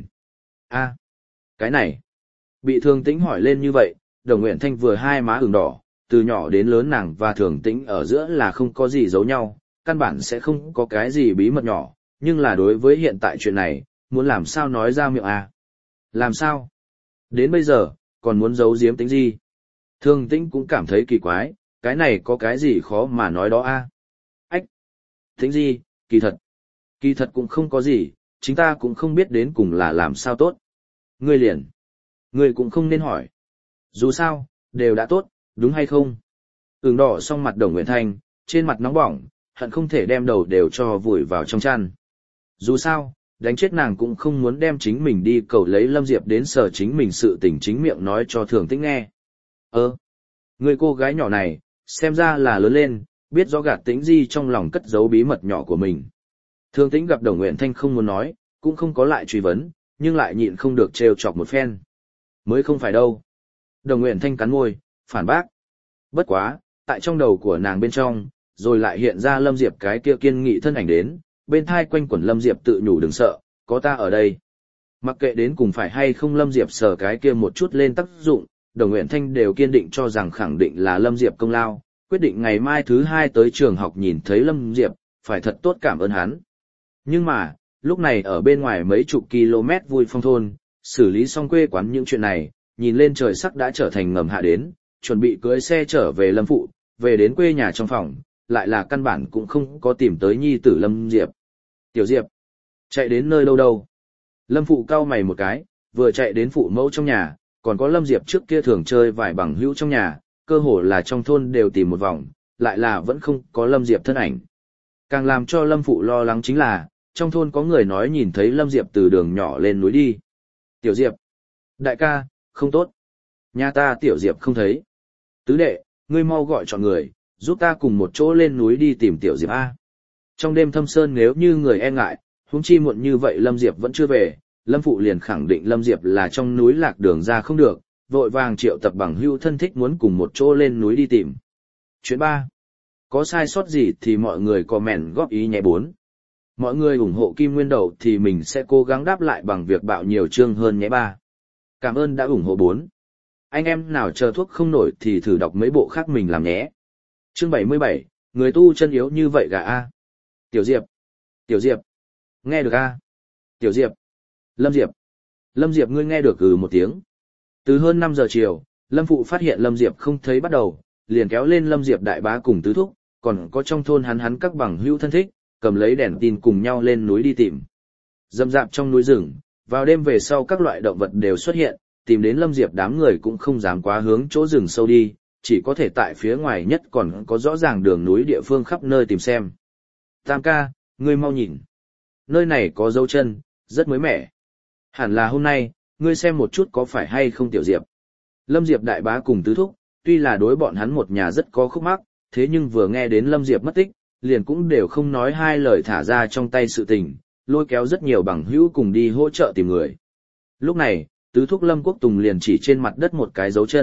A, cái này. Bị Thường Tĩnh hỏi lên như vậy, Đồng Nguyện Thanh vừa hai má ửng đỏ, từ nhỏ đến lớn nàng và Thường Tĩnh ở giữa là không có gì giấu nhau, căn bản sẽ không có cái gì bí mật nhỏ, nhưng là đối với hiện tại chuyện này, muốn làm sao nói ra miệng a? Làm sao? Đến bây giờ, còn muốn giấu giếm Tĩnh Di. Thường Tĩnh cũng cảm thấy kỳ quái, cái này có cái gì khó mà nói đó a? Ách! Tĩnh Di, kỳ thật. Kỳ thật cũng không có gì, chính ta cũng không biết đến cùng là làm sao tốt. Ngươi liền. Ngươi cũng không nên hỏi. Dù sao, đều đã tốt, đúng hay không? Ửng đỏ xong mặt Đồng Nguyện Thanh, trên mặt nóng bỏng, hận không thể đem đầu đều cho vùi vào trong chăn. Dù sao, đánh chết nàng cũng không muốn đem chính mình đi cầu lấy Lâm Diệp đến sở chính mình sự tình chính miệng nói cho Thường Tĩnh nghe. Ơ, người cô gái nhỏ này, xem ra là lớn lên, biết rõ gạt Tĩnh Di trong lòng cất giấu bí mật nhỏ của mình. Thường Tĩnh gặp Đồng Nguyện Thanh không muốn nói, cũng không có lại truy vấn, nhưng lại nhịn không được trêu chọc một phen. Mới không phải đâu. Đồng Nguyện Thanh cắn môi, phản bác. Bất quá, tại trong đầu của nàng bên trong, rồi lại hiện ra Lâm Diệp cái kia kiên nghị thân ảnh đến, bên thai quanh quẩn Lâm Diệp tự nhủ đừng sợ, có ta ở đây. Mặc kệ đến cùng phải hay không Lâm Diệp sờ cái kia một chút lên tác dụng, Đồng Nguyện Thanh đều kiên định cho rằng khẳng định là Lâm Diệp công lao, quyết định ngày mai thứ hai tới trường học nhìn thấy Lâm Diệp, phải thật tốt cảm ơn hắn. Nhưng mà, lúc này ở bên ngoài mấy chục km vui phong thôn, xử lý xong quê quán những chuyện này, nhìn lên trời sắc đã trở thành ngầm hạ đến, chuẩn bị cưới xe trở về Lâm Phụ, về đến quê nhà trong phòng, lại là căn bản cũng không có tìm tới nhi tử Lâm Diệp. Tiểu Diệp, chạy đến nơi đâu đâu? Lâm Phụ cau mày một cái, vừa chạy đến phụ mẫu trong nhà, còn có Lâm Diệp trước kia thường chơi vài bằng hữu trong nhà, cơ hồ là trong thôn đều tìm một vòng, lại là vẫn không có Lâm Diệp thân ảnh. Càng làm cho Lâm Phụ lo lắng chính là, trong thôn có người nói nhìn thấy Lâm Diệp từ đường nhỏ lên núi đi. Tiểu Diệp, đại ca, không tốt. Nhà ta Tiểu Diệp không thấy. Tứ đệ, ngươi mau gọi chọn người, giúp ta cùng một chỗ lên núi đi tìm Tiểu Diệp A. Trong đêm thâm sơn nếu như người e ngại, huống chi muộn như vậy Lâm Diệp vẫn chưa về, Lâm Phụ liền khẳng định Lâm Diệp là trong núi lạc đường ra không được, vội vàng triệu tập bằng hữu thân thích muốn cùng một chỗ lên núi đi tìm. Chuyện ba. Có sai sót gì thì mọi người comment góp ý nhé bốn. Mọi người ủng hộ Kim Nguyên Đầu thì mình sẽ cố gắng đáp lại bằng việc bạo nhiều chương hơn nhé ba. Cảm ơn đã ủng hộ bốn. Anh em nào chờ thuốc không nổi thì thử đọc mấy bộ khác mình làm nhé. Chương bảy mươi bảy, người tu chân yếu như vậy gà A. Tiểu Diệp. Tiểu Diệp. Nghe được A. Tiểu Diệp. Lâm Diệp. Lâm Diệp ngươi nghe được ừ một tiếng. Từ hơn năm giờ chiều, Lâm Phụ phát hiện Lâm Diệp không thấy bắt đầu, liền kéo lên Lâm Diệp đại bá cùng tứ thúc, còn có trong thôn hắn hắn các bằng hữu thân thích, cầm lấy đèn tin cùng nhau lên núi đi tìm. Dâm dạp trong núi rừng, vào đêm về sau các loại động vật đều xuất hiện, tìm đến Lâm Diệp đám người cũng không dám quá hướng chỗ rừng sâu đi, chỉ có thể tại phía ngoài nhất còn có rõ ràng đường núi địa phương khắp nơi tìm xem. Tam ca, ngươi mau nhìn. Nơi này có dấu chân, rất mới mẻ. Hẳn là hôm nay, ngươi xem một chút có phải hay không Tiểu Diệp. Lâm Diệp đại bá cùng tứ thúc, tuy là đối bọn hắn một nhà rất có khúc mắc, thế nhưng vừa nghe đến Lâm Diệp mất tích, liền cũng đều không nói hai lời thả ra trong tay sự tình, lôi kéo rất nhiều bằng hữu cùng đi hỗ trợ tìm người. Lúc này, tứ thúc Lâm Quốc Tùng liền chỉ trên mặt đất một cái dấu chân,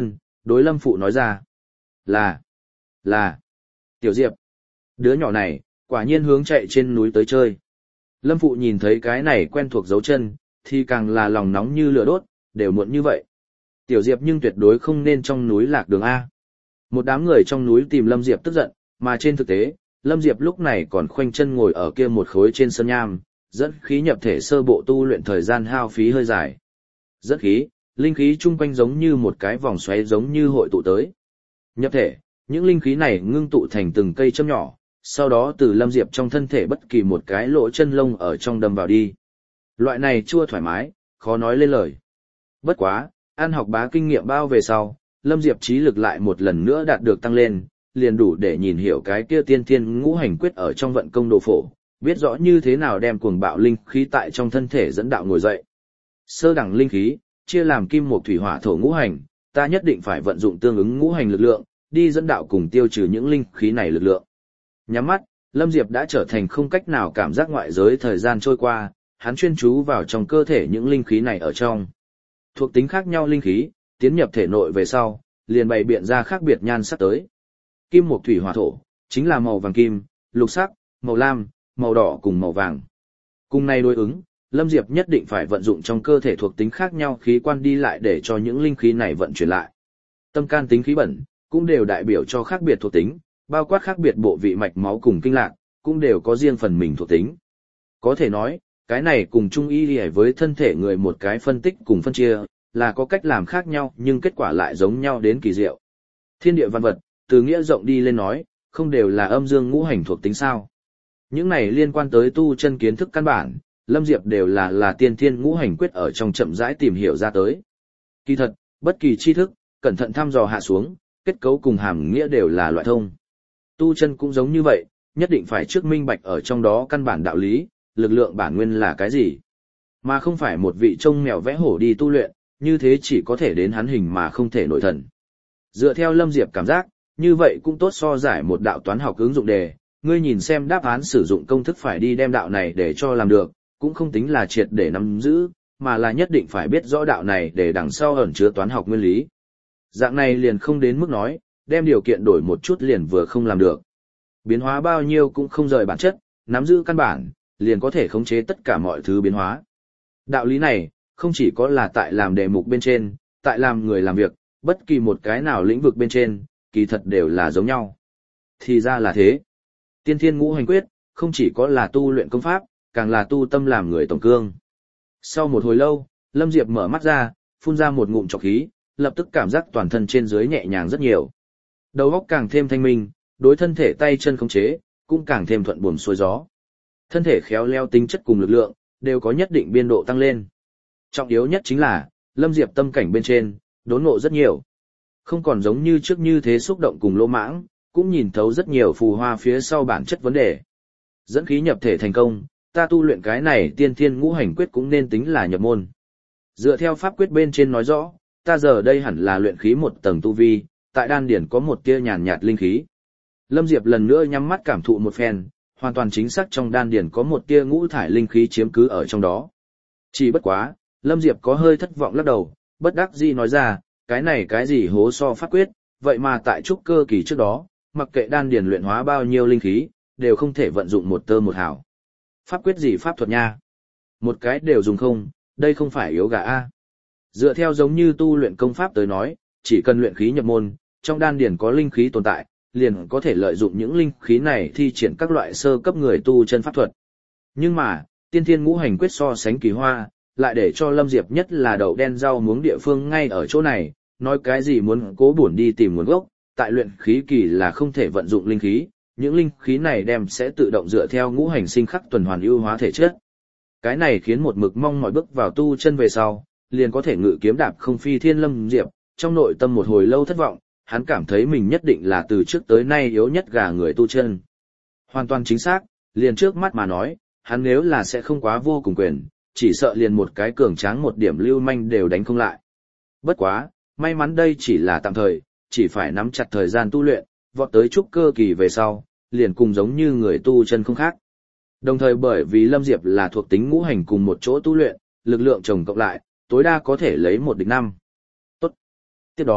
đối Lâm Phụ nói ra. Là, là, Tiểu Diệp. Đứa nhỏ này, quả nhiên hướng chạy trên núi tới chơi. Lâm Phụ nhìn thấy cái này quen thuộc dấu chân, thì càng là lòng nóng như lửa đốt, đều muộn như vậy. Tiểu Diệp nhưng tuyệt đối không nên trong núi lạc đường A. Một đám người trong núi tìm Lâm Diệp tức giận, mà trên thực tế, Lâm Diệp lúc này còn khoanh chân ngồi ở kia một khối trên sơn nham, dẫn khí nhập thể sơ bộ tu luyện thời gian hao phí hơi dài. Dẫn khí, linh khí chung quanh giống như một cái vòng xoáy giống như hội tụ tới. Nhập thể, những linh khí này ngưng tụ thành từng cây châm nhỏ, sau đó từ Lâm Diệp trong thân thể bất kỳ một cái lỗ chân lông ở trong đâm vào đi. Loại này chua thoải mái, khó nói lên lời. Bất quá, ăn học bá kinh nghiệm bao về sau, Lâm Diệp trí lực lại một lần nữa đạt được tăng lên, liền đủ để nhìn hiểu cái kia tiên thiên ngũ hành quyết ở trong vận công đồ phổ, biết rõ như thế nào đem cuồng bạo linh khí tại trong thân thể dẫn đạo ngồi dậy. Sơ đẳng linh khí, chia làm kim mộc thủy hỏa thổ ngũ hành, ta nhất định phải vận dụng tương ứng ngũ hành lực lượng, đi dẫn đạo cùng tiêu trừ những linh khí này lực lượng. Nhắm mắt, Lâm Diệp đã trở thành không cách nào cảm giác ngoại giới thời gian trôi qua, hắn chuyên chú vào trong cơ thể những linh khí này ở trong. Thuộc tính khác nhau linh khí, tiến nhập thể nội về sau, liền bày biện ra khác biệt nhan sắc tới. Kim mộc thủy hỏa thổ, chính là màu vàng kim, lục sắc, màu lam, màu đỏ cùng màu vàng. Cùng này đối ứng, Lâm Diệp nhất định phải vận dụng trong cơ thể thuộc tính khác nhau khí quan đi lại để cho những linh khí này vận chuyển lại. Tâm can tính khí bẩn, cũng đều đại biểu cho khác biệt thuộc tính, bao quát khác biệt bộ vị mạch máu cùng kinh lạc, cũng đều có riêng phần mình thuộc tính. Có thể nói, cái này cùng trung y đi với thân thể người một cái phân tích cùng phân chia, là có cách làm khác nhau nhưng kết quả lại giống nhau đến kỳ diệu. Thiên địa văn vật, từ nghĩa rộng đi lên nói, không đều là âm dương ngũ hành thuộc tính sao. Những này liên quan tới tu chân kiến thức căn bản, Lâm Diệp đều là là tiên thiên ngũ hành quyết ở trong chậm rãi tìm hiểu ra tới. Kỳ thật, bất kỳ tri thức, cẩn thận thăm dò hạ xuống, kết cấu cùng hàm nghĩa đều là loại thông. Tu chân cũng giống như vậy, nhất định phải trước minh bạch ở trong đó căn bản đạo lý, lực lượng bản nguyên là cái gì. Mà không phải một vị trông mèo vẽ hổ đi tu luyện, như thế chỉ có thể đến hắn hình mà không thể nội thần. Dựa theo Lâm Diệp cảm giác, như vậy cũng tốt so giải một đạo toán học ứng dụng đề, ngươi nhìn xem đáp án sử dụng công thức phải đi đem đạo này để cho làm được, cũng không tính là triệt để nắm giữ, mà là nhất định phải biết rõ đạo này để đằng sau ẩn chứa toán học nguyên lý. Dạng này liền không đến mức nói, đem điều kiện đổi một chút liền vừa không làm được. Biến hóa bao nhiêu cũng không rời bản chất, nắm giữ căn bản, liền có thể khống chế tất cả mọi thứ biến hóa. Đạo lý này, không chỉ có là tại làm đề mục bên trên, tại làm người làm việc, bất kỳ một cái nào lĩnh vực bên trên, kỳ thật đều là giống nhau. Thì ra là thế. Tiên thiên ngũ hành quyết, không chỉ có là tu luyện công pháp, càng là tu tâm làm người tổng cương. Sau một hồi lâu, Lâm Diệp mở mắt ra, phun ra một ngụm trọc khí, lập tức cảm giác toàn thân trên dưới nhẹ nhàng rất nhiều. Đầu óc càng thêm thanh minh, đối thân thể tay chân khống chế, cũng càng thêm thuận buồm xuôi gió. Thân thể khéo léo tính chất cùng lực lượng, đều có nhất định biên độ tăng lên. Trọng yếu nhất chính là, Lâm Diệp tâm cảnh bên trên, đốn ngộ rất nhiều. Không còn giống như trước như thế xúc động cùng lỗ mãng, cũng nhìn thấu rất nhiều phù hoa phía sau bản chất vấn đề. Dẫn khí nhập thể thành công, ta tu luyện cái này tiên thiên ngũ hành quyết cũng nên tính là nhập môn. Dựa theo pháp quyết bên trên nói rõ, ta giờ đây hẳn là luyện khí một tầng tu vi, tại đan điển có một tia nhàn nhạt linh khí. Lâm Diệp lần nữa nhắm mắt cảm thụ một phen, hoàn toàn chính xác trong đan điển có một tia ngũ thải linh khí chiếm cứ ở trong đó. Chỉ bất quá, Lâm Diệp có hơi thất vọng lắc đầu, bất đắc dĩ nói ra, cái này cái gì hố so pháp quyết, vậy mà tại trúc cơ kỳ trước đó, mặc kệ đan điển luyện hóa bao nhiêu linh khí, đều không thể vận dụng một tơ một hào. Pháp quyết gì pháp thuật nha? Một cái đều dùng không, đây không phải yếu gà a. Dựa theo giống như tu luyện công pháp tới nói, chỉ cần luyện khí nhập môn, trong đan điển có linh khí tồn tại, liền có thể lợi dụng những linh khí này thi triển các loại sơ cấp người tu chân pháp thuật. Nhưng mà, tiên thiên ngũ hành quyết so sánh kỳ hoa, lại để cho Lâm Diệp nhất là đậu đen rau muống địa phương ngay ở chỗ này, nói cái gì muốn cố bổn đi tìm nguồn gốc, tại luyện khí kỳ là không thể vận dụng linh khí, những linh khí này đem sẽ tự động dựa theo ngũ hành sinh khắc tuần hoàn ưu hóa thể chất. Cái này khiến một mực mong mọi bước vào tu chân về sau, liền có thể ngự kiếm đạp không phi thiên Lâm Diệp, trong nội tâm một hồi lâu thất vọng, hắn cảm thấy mình nhất định là từ trước tới nay yếu nhất gà người tu chân. Hoàn toàn chính xác, liền trước mắt mà nói, hắn nếu là sẽ không quá vô cùng quyền, chỉ sợ liền một cái cường tráng một điểm lưu manh đều đánh không lại. Bất quá, may mắn đây chỉ là tạm thời, chỉ phải nắm chặt thời gian tu luyện, vọt tới trúc cơ kỳ về sau, liền cùng giống như người tu chân không khác. Đồng thời bởi vì Lâm Diệp là thuộc tính ngũ hành cùng một chỗ tu luyện, lực lượng chồng cộng lại, tối đa có thể lấy một địch năm. Tốt. Tiếp đó,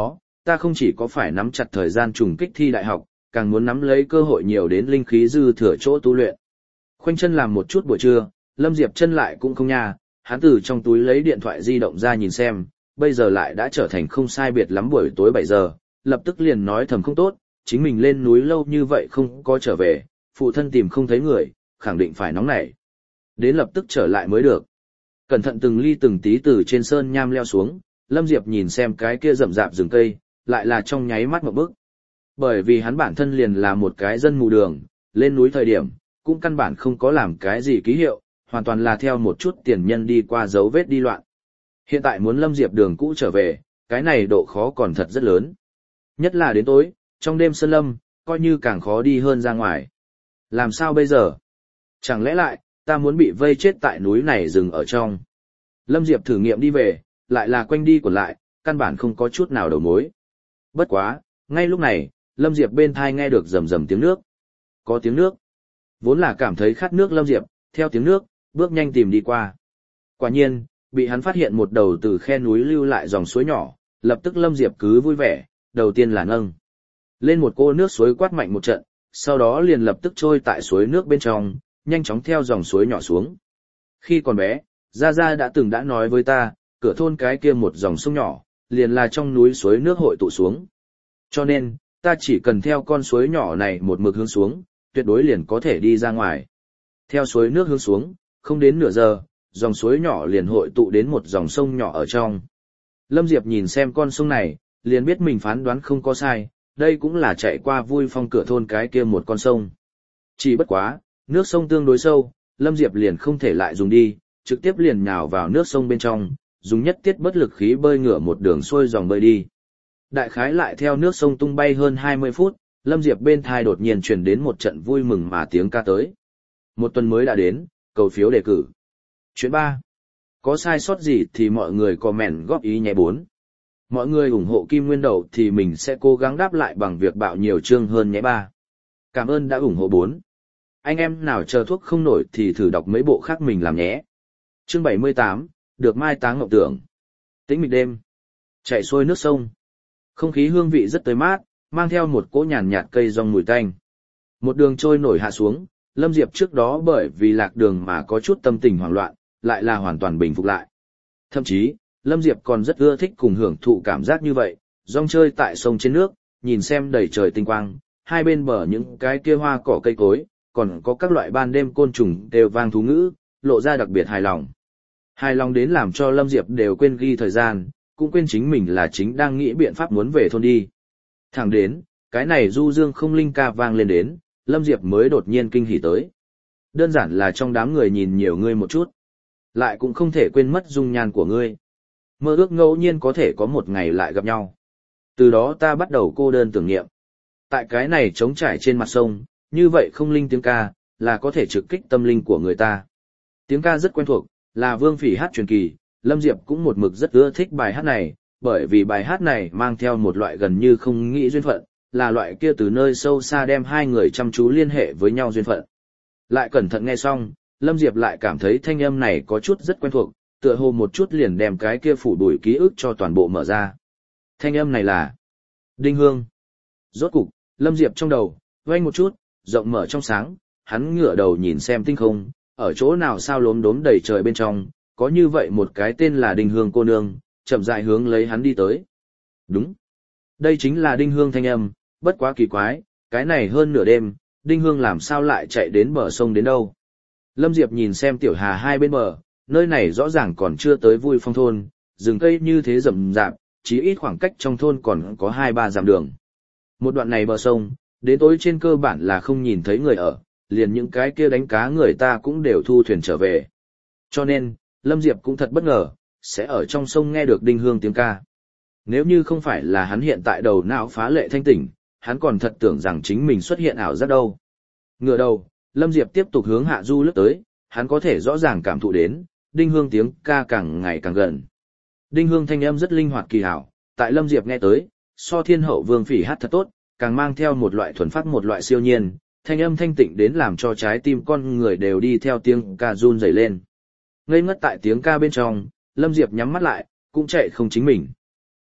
ta không chỉ có phải nắm chặt thời gian trùng kích thi đại học, càng muốn nắm lấy cơ hội nhiều đến linh khí dư thừa chỗ tu luyện. Khoanh chân làm một chút buổi trưa, Lâm Diệp chân lại cũng không nha, hắn từ trong túi lấy điện thoại di động ra nhìn xem, bây giờ lại đã trở thành không sai biệt lắm buổi tối bảy giờ, lập tức liền nói thầm không tốt, chính mình lên núi lâu như vậy không có trở về, phụ thân tìm không thấy người, khẳng định phải nóng nảy. Đến lập tức trở lại mới được. Cẩn thận từng ly từng tí từ trên sơn nham leo xuống, Lâm Diệp nhìn xem cái kia rậm rạp rừng cây, lại là trong nháy mắt một bức. Bởi vì hắn bản thân liền là một cái dân mù đường, lên núi thời điểm, cũng căn bản không có làm cái gì ký hiệu, hoàn toàn là theo một chút tiền nhân đi qua dấu vết đi loạn. Hiện tại muốn Lâm Diệp đường cũ trở về, cái này độ khó còn thật rất lớn. Nhất là đến tối, trong đêm sơn lâm, coi như càng khó đi hơn ra ngoài. Làm sao bây giờ? Chẳng lẽ lại, ta muốn bị vây chết tại núi này rừng ở trong. Lâm Diệp thử nghiệm đi về, lại là quanh đi quẩn lại, căn bản không có chút nào đầu mối. Bất quá, ngay lúc này, Lâm Diệp bên thai nghe được rầm rầm tiếng nước. Có tiếng nước. Vốn là cảm thấy khát nước Lâm Diệp, theo tiếng nước, bước nhanh tìm đi qua. Quả nhiên, bị hắn phát hiện một đầu từ khe núi lưu lại dòng suối nhỏ, lập tức Lâm Diệp cứ vui vẻ, đầu tiên là nâng lên một cô nước suối quát mạnh một trận, sau đó liền lập tức trôi tại suối nước bên trong, nhanh chóng theo dòng suối nhỏ xuống. Khi còn bé, Gia Gia đã từng đã nói với ta, cửa thôn cái kia một dòng sông nhỏ, liền là trong núi suối nước hội tụ xuống. Cho nên, ta chỉ cần theo con suối nhỏ này một mực hướng xuống, tuyệt đối liền có thể đi ra ngoài. Theo suối nước hướng xuống, không đến nửa giờ, dòng suối nhỏ liền hội tụ đến một dòng sông nhỏ ở trong. Lâm Diệp nhìn xem con sông này, liền biết mình phán đoán không có sai, đây cũng là chạy qua Vui Phong cửa thôn cái kia một con sông. Chỉ bất quá, nước sông tương đối sâu, Lâm Diệp liền không thể lại dùng đi, trực tiếp liền nhào vào nước sông bên trong, dùng nhất tiết bất lực khí bơi ngửa một đường xuôi dòng bơi đi. Đại khái lại theo nước sông tung bay hơn hai mươi phút, Lâm Diệp bên thai đột nhiên truyền đến một trận vui mừng mà tiếng ca tới. Một tuần mới đã đến, cầu phiếu đề cử. Chuyện ba. Có sai sót gì thì mọi người comment góp ý nhé bốn. Mọi người ủng hộ Kim Nguyên Đậu thì mình sẽ cố gắng đáp lại bằng việc bạo nhiều chương hơn nhé ba. Cảm ơn đã ủng hộ bốn. Anh em nào chờ thuốc không nổi thì thử đọc mấy bộ khác mình làm nhé. Chương bảy mươi tám, được mai táng ngọc tưởng. Tĩnh mịch đêm. Chạy xuôi nước sông. Không khí hương vị rất tươi mát, mang theo một cỗ nhàn nhạt cây rong mùi tanh. Một đường trôi nổi hạ xuống, Lâm Diệp trước đó bởi vì lạc đường mà có chút tâm tình hoảng loạn, lại là hoàn toàn bình phục lại. Thậm chí, Lâm Diệp còn rất ưa thích cùng hưởng thụ cảm giác như vậy, rong chơi tại sông trên nước, nhìn xem đầy trời tinh quang, hai bên bờ những cái kia hoa cỏ cây cối, còn có các loại ban đêm côn trùng đều vang thú ngữ, lộ ra đặc biệt hài lòng. Hài lòng đến làm cho Lâm Diệp đều quên ghi thời gian, cũng quên chính mình là chính đang nghĩ biện pháp muốn về thôn đi. Thẳng đến, cái này du dương không linh ca vang lên đến, Lâm Diệp mới đột nhiên kinh hỉ tới. Đơn giản là trong đám người nhìn nhiều ngươi một chút, lại cũng không thể quên mất dung nhan của ngươi. Mơ ước ngẫu nhiên có thể có một ngày lại gặp nhau. Từ đó ta bắt đầu cô đơn tưởng niệm. Tại cái này trống trải trên mặt sông, như vậy không linh tiếng ca, là có thể trực kích tâm linh của người ta. Tiếng ca rất quen thuộc, là Vương Phỉ hát truyền kỳ, Lâm Diệp cũng một mực rất ưa thích bài hát này, bởi vì bài hát này mang theo một loại gần như không nghĩ duyên phận, là loại kia từ nơi sâu xa đem hai người chăm chú liên hệ với nhau duyên phận. Lại cẩn thận nghe xong, Lâm Diệp lại cảm thấy thanh âm này có chút rất quen thuộc, tựa hồ một chút liền đem cái kia phủ đuổi ký ức cho toàn bộ mở ra. Thanh âm này là Đinh Hương. Rốt cục, Lâm Diệp trong đầu, vang một chút, rộng mở trong sáng, hắn ngửa đầu nhìn xem tinh không, ở chỗ nào sao lốm đốm đầy trời bên trong, có như vậy một cái tên là Đinh Hương cô nương, chậm rãi hướng lấy hắn đi tới. Đúng. Đây chính là Đinh Hương thanh âm, bất quá kỳ quái, cái này hơn nửa đêm, Đinh Hương làm sao lại chạy đến bờ sông đến đâu. Lâm Diệp nhìn xem tiểu hà hai bên bờ, nơi này rõ ràng còn chưa tới Vui Phong thôn, rừng cây như thế rậm rạp, chí ít khoảng cách trong thôn còn có hai ba dặm đường. Một đoạn này bờ sông, đến tối trên cơ bản là không nhìn thấy người ở, liền những cái kia đánh cá người ta cũng đều thu thuyền trở về. Cho nên, Lâm Diệp cũng thật bất ngờ, sẽ ở trong sông nghe được Đinh Hương tiếng ca. Nếu như không phải là hắn hiện tại đầu não phá lệ thanh tỉnh, hắn còn thật tưởng rằng chính mình xuất hiện ảo giác đâu. Ngửa đầu, Lâm Diệp tiếp tục hướng hạ du lướt tới, hắn có thể rõ ràng cảm thụ đến, Đinh Hương tiếng ca càng ngày càng gần. Đinh Hương thanh âm rất linh hoạt kỳ hảo, tại Lâm Diệp nghe tới, so Thiên Hậu Vương Phỉ hát thật tốt, càng mang theo một loại thuần phát một loại siêu nhiên, thanh âm thanh tịnh đến làm cho trái tim con người đều đi theo tiếng ca run rẩy lên. Ngây ngất tại tiếng ca bên trong, Lâm Diệp nhắm mắt lại, cũng chạy không chính mình.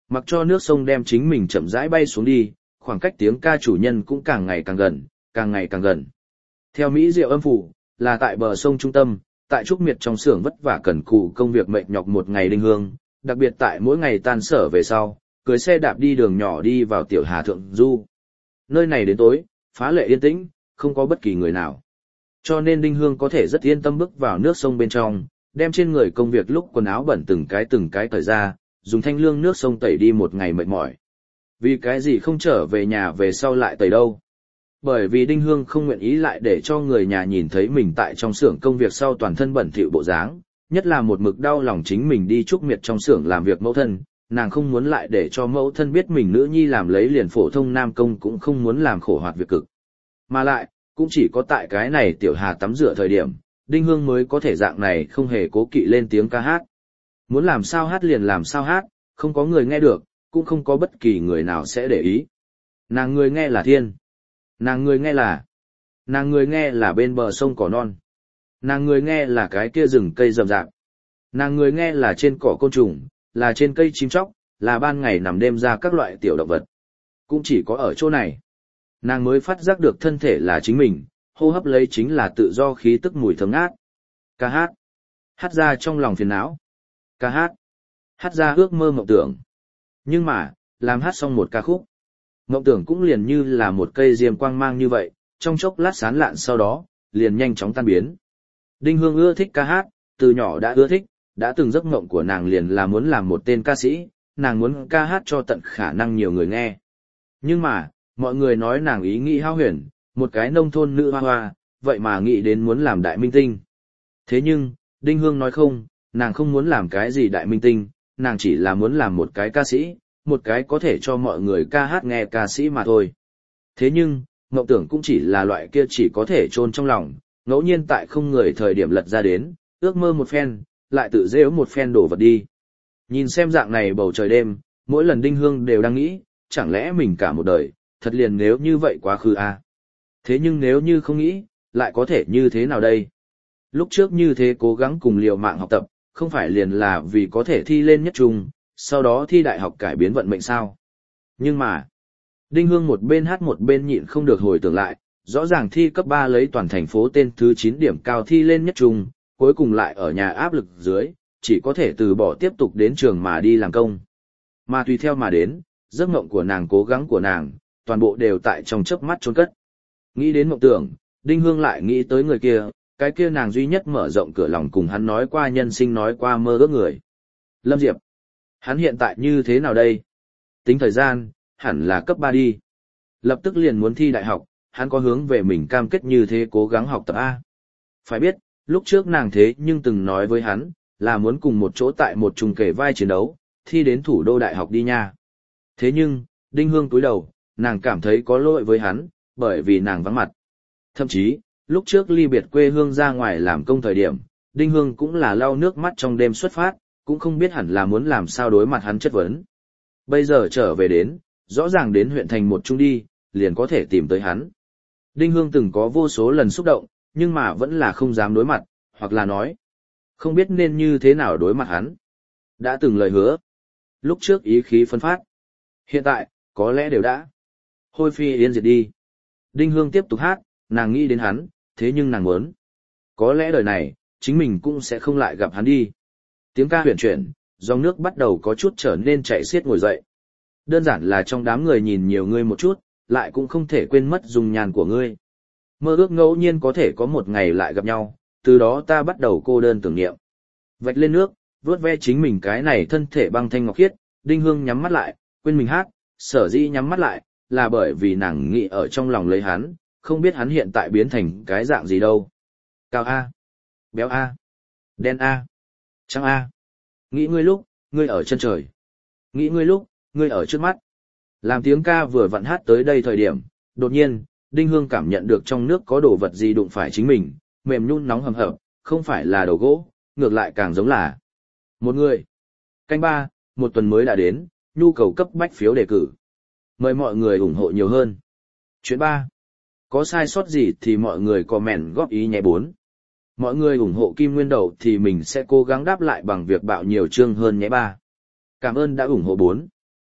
Mặc cho nước sông đem chính mình chậm rãi bay xuống đi, khoảng cách tiếng ca chủ nhân cũng càng ngày càng gần, càng ngày càng gần. Theo mỹ diệu âm phủ, là tại bờ sông trung tâm, tại Trúc Miệt trong xưởng vất vả cần cù công việc mệt nhọc một ngày Đinh Hương, đặc biệt tại mỗi ngày tan sở về sau, cưới xe đạp đi đường nhỏ đi vào tiểu Hà Thượng Du. Nơi này đến tối, phá lệ yên tĩnh, không có bất kỳ người nào. Cho nên Đinh Hương có thể rất yên tâm bước vào nước sông bên trong, đem trên người công việc lúc quần áo bẩn từng cái từng cái cởi ra, dùng thanh lương nước sông tẩy đi một ngày mệt mỏi. Vì cái gì không trở về nhà về sau lại tẩy đâu? Bởi vì Đinh Hương không nguyện ý lại để cho người nhà nhìn thấy mình tại trong xưởng công việc sau toàn thân bẩn thỉu bộ dáng, nhất là một mực đau lòng chính mình đi Trúc Miệt trong xưởng làm việc mẫu thân, nàng không muốn lại để cho mẫu thân biết mình nữ nhi làm lấy liền phổ thông nam công cũng không muốn làm khổ hoạt việc cực. Mà lại, cũng chỉ có tại cái này tiểu Hà tắm rửa thời điểm, Đinh Hương mới có thể dạng này không hề cố kỵ lên tiếng ca hát. Muốn làm sao hát liền làm sao hát, không có người nghe được, cũng không có bất kỳ người nào sẽ để ý. Nàng người nghe là thiên. Nàng người nghe là... Nàng người nghe là bên bờ sông cỏ non. Nàng người nghe là cái kia rừng cây rậm rạp. Nàng người nghe là trên cỏ côn trùng, là trên cây chim chóc, là ban ngày nằm đêm ra các loại tiểu động vật. Cũng chỉ có ở chỗ này. Nàng mới phát giác được thân thể là chính mình, hô hấp lấy chính là tự do khí tức mùi thơm ngát. Ca hát. Hát ra trong lòng phiền não. Ca hát. Hát ra ước mơ mộng tưởng. Nhưng mà, làm hát xong một ca khúc. Mộng tưởng cũng liền như là một cây diêm quang mang như vậy, trong chốc lát sán lạn sau đó, liền nhanh chóng tan biến. Đinh Hương ưa thích ca hát, từ nhỏ đã ưa thích, đã từng giấc mộng của nàng liền là muốn làm một tên ca sĩ, nàng muốn ca hát cho tận khả năng nhiều người nghe. Nhưng mà, mọi người nói nàng ý nghĩ hao huyền, một cái nông thôn nữ hoa hoa, vậy mà nghĩ đến muốn làm đại minh tinh. Thế nhưng, Đinh Hương nói không, nàng không muốn làm cái gì đại minh tinh, nàng chỉ là muốn làm một cái ca sĩ, một cái có thể cho mọi người ca hát nghe ca sĩ mà thôi. Thế nhưng, mộng tưởng cũng chỉ là loại kia chỉ có thể chôn trong lòng, ngẫu nhiên tại không người thời điểm lật ra đến, ước mơ một phen, lại tự dễu một phen đổ vật đi. Nhìn xem dạng này bầu trời đêm, mỗi lần Đinh Hương đều đang nghĩ, chẳng lẽ mình cả một đời, thật liền nếu như vậy quá khứ à? Thế nhưng nếu như không nghĩ, lại có thể như thế nào đây? Lúc trước như thế cố gắng cùng liều mạng học tập, không phải liền là vì có thể thi lên nhất trung, sau đó thi đại học cải biến vận mệnh sao? Nhưng mà, Đinh Hương một bên hát một bên nhịn không được hồi tưởng lại, rõ ràng thi cấp ba lấy toàn thành phố tên thứ chín điểm cao thi lên nhất trung, cuối cùng lại ở nhà áp lực dưới, chỉ có thể từ bỏ tiếp tục đến trường mà đi làm công. Mà tùy theo mà đến, giấc mộng của nàng cố gắng của nàng, toàn bộ đều tại trong chớp mắt trốn cất. Nghĩ đến mộng tưởng, Đinh Hương lại nghĩ tới người kia, cái kia nàng duy nhất mở rộng cửa lòng cùng hắn nói qua nhân sinh nói qua mơ ước người. Lâm Diệp. Hắn hiện tại như thế nào đây? Tính thời gian, hẳn là cấp ba đi. Lập tức liền muốn thi đại học, hắn có hướng về mình cam kết như thế cố gắng học tập A. Phải biết, lúc trước nàng thế nhưng từng nói với hắn, là muốn cùng một chỗ tại một trùng kể vai chiến đấu, thi đến thủ đô đại học đi nha. Thế nhưng, Đinh Hương cúi đầu, nàng cảm thấy có lỗi với hắn, bởi vì nàng vắng mặt. Thậm chí, lúc trước ly biệt quê hương ra ngoài làm công thời điểm, Đinh Hương cũng là lau nước mắt trong đêm xuất phát, cũng không biết hẳn là muốn làm sao đối mặt hắn chất vấn. Bây giờ trở về đến, rõ ràng đến huyện thành một trung đi, liền có thể tìm tới hắn. Đinh Hương từng có vô số lần xúc động, nhưng mà vẫn là không dám đối mặt, hoặc là nói, không biết nên như thế nào đối mặt hắn. Đã từng lời hứa, lúc trước ý khí phân phát, hiện tại, có lẽ đều đã hôi phi yên diệt đi. Đinh Hương tiếp tục hát, nàng nghĩ đến hắn, thế nhưng nàng muốn, có lẽ đời này, chính mình cũng sẽ không lại gặp hắn đi. Tiếng ca huyền chuyển, dòng nước bắt đầu có chút trở nên chảy xiết ngồi dậy. Đơn giản là trong đám người nhìn nhiều ngươi một chút, lại cũng không thể quên mất dung nhan của ngươi. Mơ ước ngẫu nhiên có thể có một ngày lại gặp nhau, từ đó ta bắt đầu cô đơn tưởng niệm. Vạch lên nước, vuốt ve chính mình cái này thân thể băng thanh ngọc khiết, Đinh Hương nhắm mắt lại, quên mình hát, sở dĩ nhắm mắt lại, là bởi vì nàng nghĩ ở trong lòng lấy hắn, không biết hắn hiện tại biến thành cái dạng gì đâu. Cao A, béo A, đen A, trắng A. Nghĩ ngươi lúc, ngươi ở chân trời. Nghĩ ngươi lúc, ngươi ở trước mắt. Làm tiếng ca vừa vặn hát tới đây thời điểm, đột nhiên, Đinh Hương cảm nhận được trong nước có đồ vật gì đụng phải chính mình, mềm nhún nóng hầm hập, không phải là đầu gỗ, ngược lại càng giống là một người. Canh ba, một tuần mới đã đến, nhu cầu cấp bách phiếu đề cử. Mời mọi người ủng hộ nhiều hơn. Chuyện ba. Có sai sót gì thì mọi người comment góp ý nhé. Bốn. Mọi người ủng hộ Kim Nguyên Đầu thì mình sẽ cố gắng đáp lại bằng việc bạo nhiều chương hơn nhé. Ba. Cảm ơn đã ủng hộ. Bốn.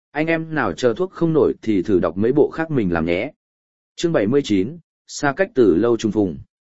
Anh em nào chờ thuốc không nổi thì thử đọc mấy bộ khác mình làm nhé. Chương bảy mươi chín, xa cách từ lâu trùng phùng.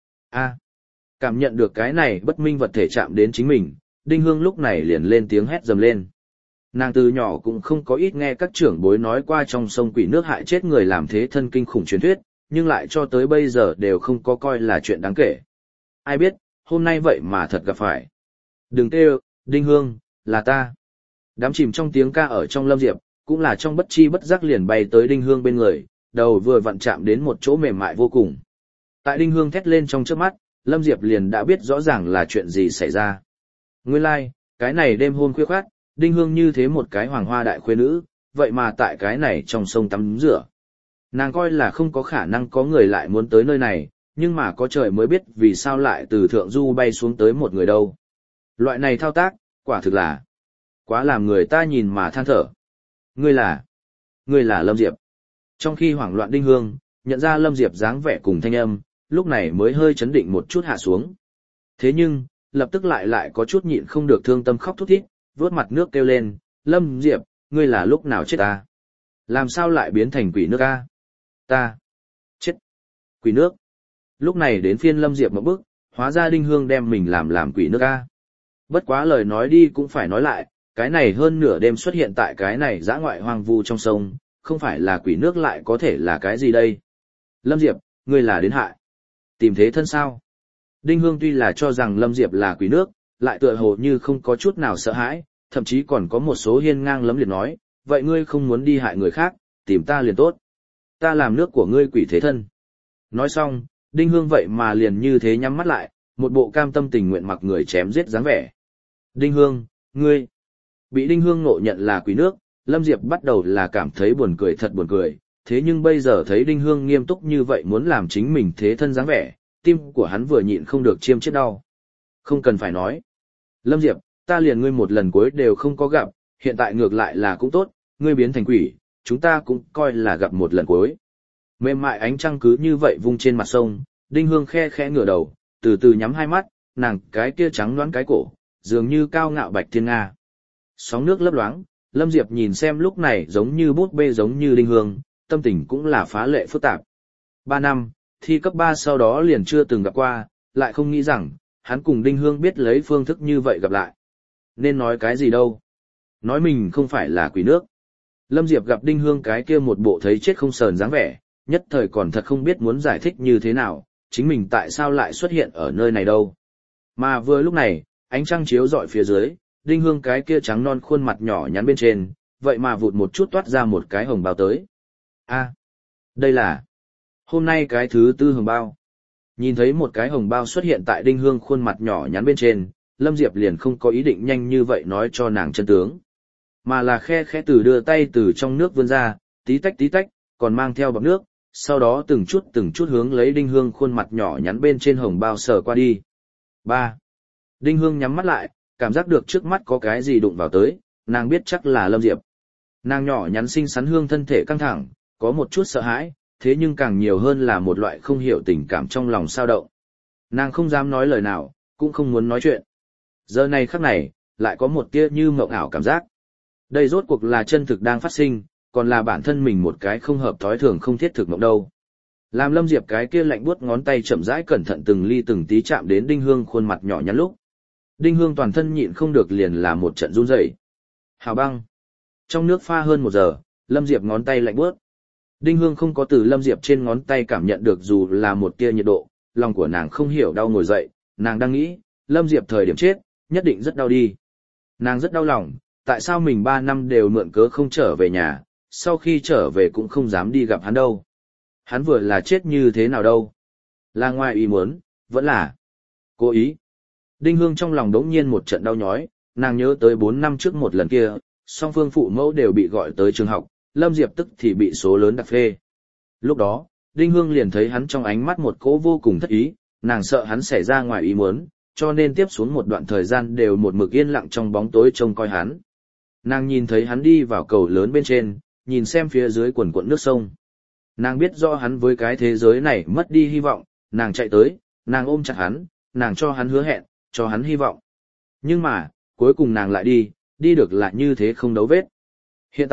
A. Cảm nhận được cái này bất minh vật thể chạm đến chính mình, Đinh Hương lúc này liền lên tiếng hét dầm lên. Nàng từ nhỏ cũng không có ít nghe các trưởng bối nói qua trong sông quỷ nước hại chết người làm thế thân kinh khủng truyền thuyết, nhưng lại cho tới bây giờ đều không có coi là chuyện đáng kể. Ai biết, hôm nay vậy mà thật gặp phải. Đừng kêu, Đinh Hương, là ta. Đám chìm trong tiếng ca ở trong Lâm Diệp, cũng là trong bất chi bất giác liền bay tới Đinh Hương bên người, đầu vừa vặn chạm đến một chỗ mềm mại vô cùng. Tại Đinh Hương thét lên trong trước mắt, Lâm Diệp liền đã biết rõ ràng là chuyện gì xảy ra. Nguyên lai, like, cái này đêm hôm khuya khoát, Đinh Hương như thế một cái hoàng hoa đại khuê nữ, vậy mà tại cái này trong sông tắm rửa. Nàng coi là không có khả năng có người lại muốn tới nơi này, nhưng mà có trời mới biết vì sao lại từ thượng du bay xuống tới một người đâu. Loại này thao tác, quả thực là quá làm người ta nhìn mà than thở. Ngươi là, ngươi là Lâm Diệp. Trong khi hoảng loạn Đinh Hương, nhận ra Lâm Diệp dáng vẻ cùng thanh âm, lúc này mới hơi chấn định một chút hạ xuống. Thế nhưng, lập tức lại lại có chút nhịn không được thương tâm khóc thút thít, vớt mặt nước kêu lên, Lâm Diệp, ngươi là lúc nào chết ta? Làm sao lại biến thành quỷ nước a? Ta, chết, quỷ nước. Lúc này đến phiên Lâm Diệp một bước, hóa ra Đinh Hương đem mình làm làm quỷ nước a. Bất quá lời nói đi cũng phải nói lại, cái này hơn nửa đêm xuất hiện tại cái này dã ngoại hoang vu trong sông, không phải là quỷ nước lại có thể là cái gì đây? Lâm Diệp, ngươi là đến hại. Tìm thế thân sao? Đinh Hương tuy là cho rằng Lâm Diệp là quỷ nước, lại tựa hồ như không có chút nào sợ hãi, thậm chí còn có một số hiên ngang lấm liệt nói, vậy ngươi không muốn đi hại người khác, tìm ta liền tốt. Ta làm nước của ngươi quỷ thế thân. Nói xong, Đinh Hương vậy mà liền như thế nhắm mắt lại, một bộ cam tâm tình nguyện mặc người chém giết dáng vẻ. Đinh Hương, ngươi. Bị Đinh Hương ngộ nhận là quỷ nước, Lâm Diệp bắt đầu là cảm thấy buồn cười thật buồn cười, thế nhưng bây giờ thấy Đinh Hương nghiêm túc như vậy muốn làm chính mình thế thân dáng vẻ, tim của hắn vừa nhịn không được chiêm chết đau. Không cần phải nói. Lâm Diệp, ta liền ngươi một lần cuối đều không có gặp, hiện tại ngược lại là cũng tốt, ngươi biến thành quỷ, chúng ta cũng coi là gặp một lần cuối. Mềm mại ánh trăng cứ như vậy vung trên mặt sông, Đinh Hương khe khẽ ngửa đầu, từ từ nhắm hai mắt, nàng cái kia trắng loáng cái cổ, dường như cao ngạo bạch thiên nga. Sóng nước lấp loáng, Lâm Diệp nhìn xem lúc này giống như bút bê giống như Đinh Hương, tâm tình cũng là phá lệ phức tạp. Ba năm, thi cấp ba sau đó liền chưa từng gặp qua, lại không nghĩ rằng, hắn cùng Đinh Hương biết lấy phương thức như vậy gặp lại. Nên nói cái gì đâu? Nói mình không phải là quỷ nước. Lâm Diệp gặp Đinh Hương cái kia một bộ thấy chết không sờn dáng vẻ, nhất thời còn thật không biết muốn giải thích như thế nào, chính mình tại sao lại xuất hiện ở nơi này đâu. Mà vừa lúc này, ánh trăng chiếu rọi phía dưới, Đinh Hương cái kia trắng non khuôn mặt nhỏ nhắn bên trên, vậy mà vụt một chút toát ra một cái hồng bao tới. A, đây là hôm nay cái thứ tư hồng bao. Nhìn thấy một cái hồng bao xuất hiện tại Đinh Hương khuôn mặt nhỏ nhắn bên trên, Lâm Diệp liền không có ý định nhanh như vậy nói cho nàng chân tướng. Mà là khe khẽ từ đưa tay từ trong nước vươn ra, tí tách tí tách, còn mang theo bọt nước, sau đó từng chút từng chút hướng lấy Đinh Hương khuôn mặt nhỏ nhắn bên trên hồng bao sờ qua đi. Ba. Đinh Hương nhắm mắt lại, cảm giác được trước mắt có cái gì đụng vào tới, nàng biết chắc là Lâm Diệp. Nàng nhỏ nhắn xinh xắn hương thân thể căng thẳng, có một chút sợ hãi, thế nhưng càng nhiều hơn là một loại không hiểu tình cảm trong lòng sao động. Nàng không dám nói lời nào, cũng không muốn nói chuyện. Giờ này khắc này, lại có một tia như mộng ảo cảm giác. Đây rốt cuộc là chân thực đang phát sinh, còn là bản thân mình một cái không hợp thói thường không thiết thực mộng đâu. Làm Lâm Diệp cái kia lạnh buốt ngón tay chậm rãi cẩn thận từng ly từng tí chạm đến Đinh Hương khuôn mặt nhỏ nhắn lúc. Đinh Hương toàn thân nhịn không được liền là một trận run rẩy. Hào băng. Trong nước pha hơn một giờ, Lâm Diệp ngón tay lạnh buốt. Đinh Hương không có từ Lâm Diệp trên ngón tay cảm nhận được dù là một tia nhiệt độ, lòng của nàng không hiểu đau ngồi dậy, nàng đang nghĩ, Lâm Diệp thời điểm chết, nhất định rất đau đi. Nàng rất đau lòng, tại sao mình ba năm đều mượn cớ không trở về nhà, sau khi trở về cũng không dám đi gặp hắn đâu. Hắn vừa là chết như thế nào đâu? Là ngoài ý muốn, vẫn là cố ý. Đinh Hương trong lòng đống nhiên một trận đau nhói, nàng nhớ tới bốn năm trước một lần kia, song phương phụ mẫu đều bị gọi tới trường học, Lâm Diệp tức thì bị số lớn đặc phê. Lúc đó, Đinh Hương liền thấy hắn trong ánh mắt một cỗ vô cùng thất ý, nàng sợ hắn xảy ra ngoài ý muốn, cho nên tiếp xuống một đoạn thời gian đều một mực yên lặng trong bóng tối trông coi hắn. Nàng nhìn thấy hắn đi vào cầu lớn bên trên, nhìn xem phía dưới quần quận nước sông. Nàng biết rõ hắn với cái thế giới này mất đi hy vọng, nàng chạy tới, nàng ôm chặt hắn, nàng cho hắn hứa hẹn, cho hắn hy vọng. Nhưng mà, cuối cùng nàng lại đi, đi được lại như thế không đấu vết. Hiện tại,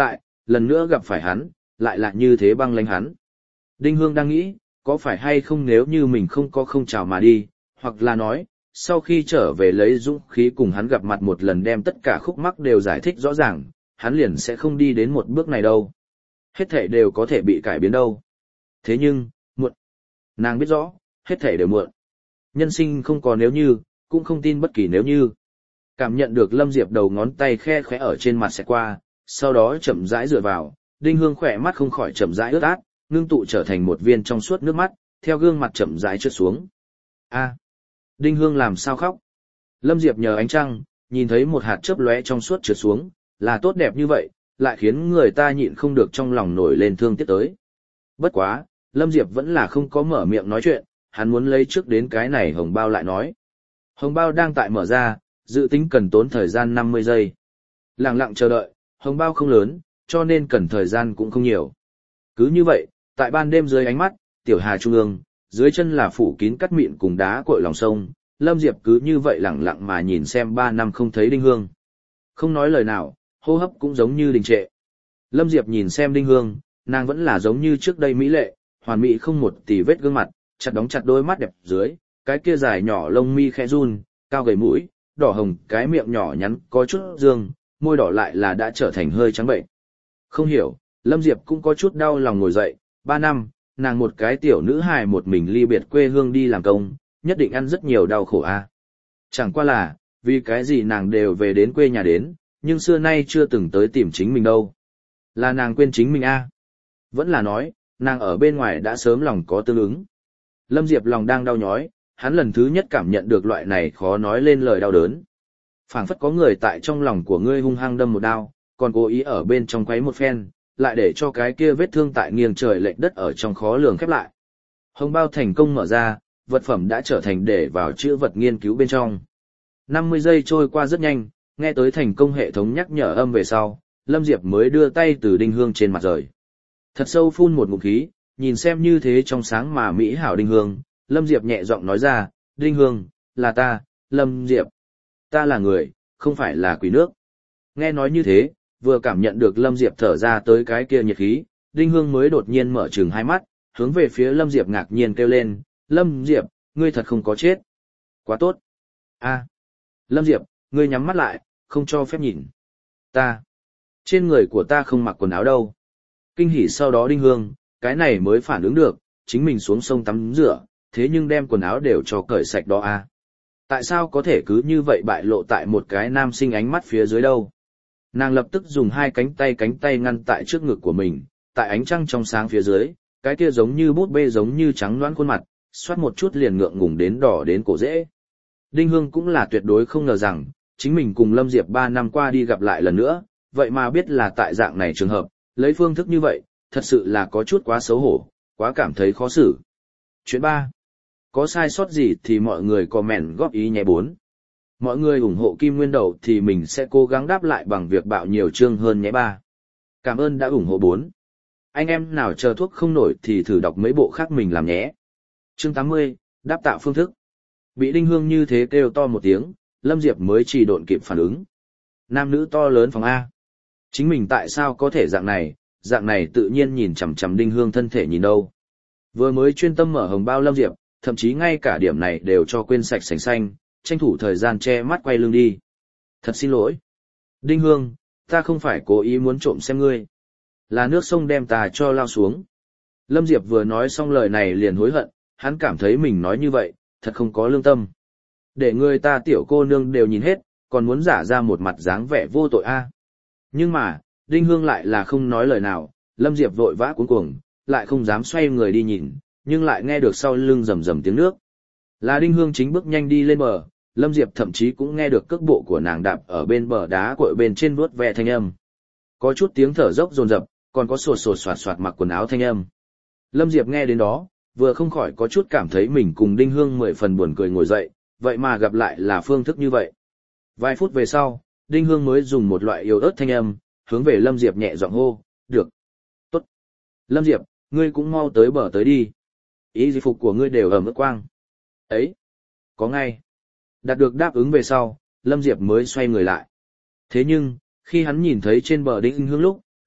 lần nữa gặp phải hắn, lại là như thế băng lãnh hắn. Đinh Hương đang nghĩ, có phải hay không nếu như mình không có không chào mà đi, hoặc là nói, sau khi trở về lấy dũng khí cùng hắn gặp mặt một lần đem tất cả khúc mắc đều giải thích rõ ràng, hắn liền sẽ không đi đến một bước này đâu. Hết thể đều có thể bị cải biến đâu. Thế nhưng, muộn. Nàng biết rõ, hết thể đều muộn. Nhân sinh không có nếu như, cũng không tin bất kỳ nếu như. Cảm nhận được Lâm Diệp đầu ngón tay khe khẽ ở trên mặt sẽ qua, sau đó chậm rãi dựa vào, Đinh Hương khỏe mắt không khỏi chậm rãi ướt át, ngưng tụ trở thành một viên trong suốt nước mắt, theo gương mặt chậm rãi trượt xuống. A, Đinh Hương làm sao khóc? Lâm Diệp nhờ ánh trăng, nhìn thấy một hạt chớp lóe trong suốt trượt xuống, là tốt đẹp như vậy, lại khiến người ta nhịn không được trong lòng nổi lên thương tiếc tới. Bất quá, Lâm Diệp vẫn là không có mở miệng nói chuyện, hắn muốn lấy trước đến cái này hồng bao lại nói. Hồng bao đang tại mở ra, dự tính cần tốn thời gian năm mươi giây. Lặng lặng chờ đợi, hồng bao không lớn, cho nên cần thời gian cũng không nhiều. Cứ như vậy, tại ban đêm dưới ánh mắt, tiểu hà trung ương, dưới chân là phủ kín cắt mịn cùng đá cội lòng sông, Lâm Diệp cứ như vậy lặng lặng mà nhìn xem ba năm không thấy Đinh Hương. Không nói lời nào, hô hấp cũng giống như đình trệ. Lâm Diệp nhìn xem Đinh Hương, nàng vẫn là giống như trước đây mỹ lệ, hoàn mỹ không một tì vết gương mặt, chặt đóng chặt đôi mắt đẹp dưới, cái kia dài nhỏ lông mi khẽ run, cao gầy mũi, đỏ hồng, cái miệng nhỏ nhắn có chút dương, môi đỏ lại là đã trở thành hơi trắng bệnh. Không hiểu, Lâm Diệp cũng có chút đau lòng ngồi dậy, ba năm, nàng một cái tiểu nữ hài một mình ly biệt quê hương đi làm công, nhất định ăn rất nhiều đau khổ a. À. Chẳng qua là, vì cái gì nàng đều về đến quê nhà đến, nhưng xưa nay chưa từng tới tìm chính mình đâu. Là nàng quên chính mình a? À. Vẫn là nói, nàng ở bên ngoài đã sớm lòng có tương ứng. Lâm Diệp lòng đang đau nhói, hắn lần thứ nhất cảm nhận được loại này khó nói lên lời đau đớn. Phảng phất có người tại trong lòng của ngươi hung hăng đâm một đao, còn cố ý ở bên trong quấy một phen, lại để cho cái kia vết thương tại nghiêng trời lệch đất ở trong khó lường khép lại. Hồng bao thành công mở ra, vật phẩm đã trở thành để vào chữ vật nghiên cứu bên trong. năm mươi giây trôi qua rất nhanh, nghe tới thành công hệ thống nhắc nhở âm về sau, Lâm Diệp mới đưa tay từ Đinh Hương trên mặt rời. Thật sâu phun một ngụm khí, nhìn xem như thế trong sáng mà mỹ hảo Đinh Hương, Lâm Diệp nhẹ giọng nói ra, Đinh Hương, là ta, Lâm Diệp. Ta là người, không phải là quỷ nước. Nghe nói như thế, vừa cảm nhận được Lâm Diệp thở ra tới cái kia nhiệt khí, Đinh Hương mới đột nhiên mở trừng hai mắt, hướng về phía Lâm Diệp ngạc nhiên kêu lên, Lâm Diệp, ngươi thật không có chết. Quá tốt. A, Lâm Diệp, ngươi nhắm mắt lại, không cho phép nhìn. Ta, trên người của ta không mặc quần áo đâu. Kinh hỉ sau đó Đinh Hương, cái này mới phản ứng được, chính mình xuống sông tắm rửa, thế nhưng đem quần áo đều cho cởi sạch đó a. Tại sao có thể cứ như vậy bại lộ tại một cái nam sinh ánh mắt phía dưới đâu? Nàng lập tức dùng hai cánh tay cánh tay ngăn tại trước ngực của mình, tại ánh trăng trong sáng phía dưới, cái kia giống như bút bê giống như trắng loãng khuôn mặt, xoát một chút liền ngượng ngùng đến đỏ đến cổ rễ. Đinh Hương cũng là tuyệt đối không ngờ rằng, chính mình cùng Lâm Diệp ba năm qua đi gặp lại lần nữa, vậy mà biết là tại dạng này trường hợp, lấy phương thức như vậy, thật sự là có chút quá xấu hổ, quá cảm thấy khó xử. Chuyện ba. Có sai sót gì thì mọi người comment góp ý nhé bốn. Mọi người ủng hộ Kim Nguyên Đầu thì mình sẽ cố gắng đáp lại bằng việc bạo nhiều chương hơn nhé ba. Cảm ơn đã ủng hộ bốn. Anh em nào chờ thuốc không nổi thì thử đọc mấy bộ khác mình làm nhé. Chương tám mươi, đáp tạo phương thức. Bị Đinh Hương như thế kêu to một tiếng, Lâm Diệp mới chỉ độn kịp phản ứng. Nam nữ to lớn phòng A. Chính mình tại sao có thể dạng này, dạng này tự nhiên nhìn chằm chằm Đinh Hương thân thể nhìn đâu. Vừa mới chuyên tâm mở hồng bao Lâm Diệp, thậm chí ngay cả điểm này đều cho quên sạch sành xanh, tranh thủ thời gian che mắt quay lưng đi. Thật xin lỗi. Đinh Hương, ta không phải cố ý muốn trộm xem ngươi. Là nước sông đem ta cho lao xuống. Lâm Diệp vừa nói xong lời này liền hối hận, hắn cảm thấy mình nói như vậy, thật không có lương tâm. Để người ta tiểu cô nương đều nhìn hết, còn muốn giả ra một mặt dáng vẻ vô tội a. Nhưng mà, Đinh Hương lại là không nói lời nào, Lâm Diệp vội vã cuống cuồng, lại không dám xoay người đi nhìn, nhưng lại nghe được sau lưng rầm rầm tiếng nước. Là Đinh Hương chính bước nhanh đi lên bờ, Lâm Diệp thậm chí cũng nghe được cước bộ của nàng đạp ở bên bờ đá cội bên trên vuốt ve thanh âm. Có chút tiếng thở dốc dồn dập, còn có sột sột soạt soạt mặc quần áo thanh âm. Lâm Diệp nghe đến đó, vừa không khỏi có chút cảm thấy mình cùng Đinh Hương mười phần buồn cười ngồi dậy, vậy mà gặp lại là phương thức như vậy. Vài phút về sau, Đinh Hương mới dùng một loại yếu ớt thanh âm, hướng về Lâm Diệp nhẹ giọng hô, được. Tốt. Lâm Diệp, ngươi cũng mau tới bờ tới đi. Ý gì phục của ngươi đều ẩm ướt quang. Ấy. Có ngay. Đạt được đáp ứng về sau, Lâm Diệp mới xoay người lại. Thế nhưng, khi hắn nhìn thấy trên bờ Đinh Hương lúc,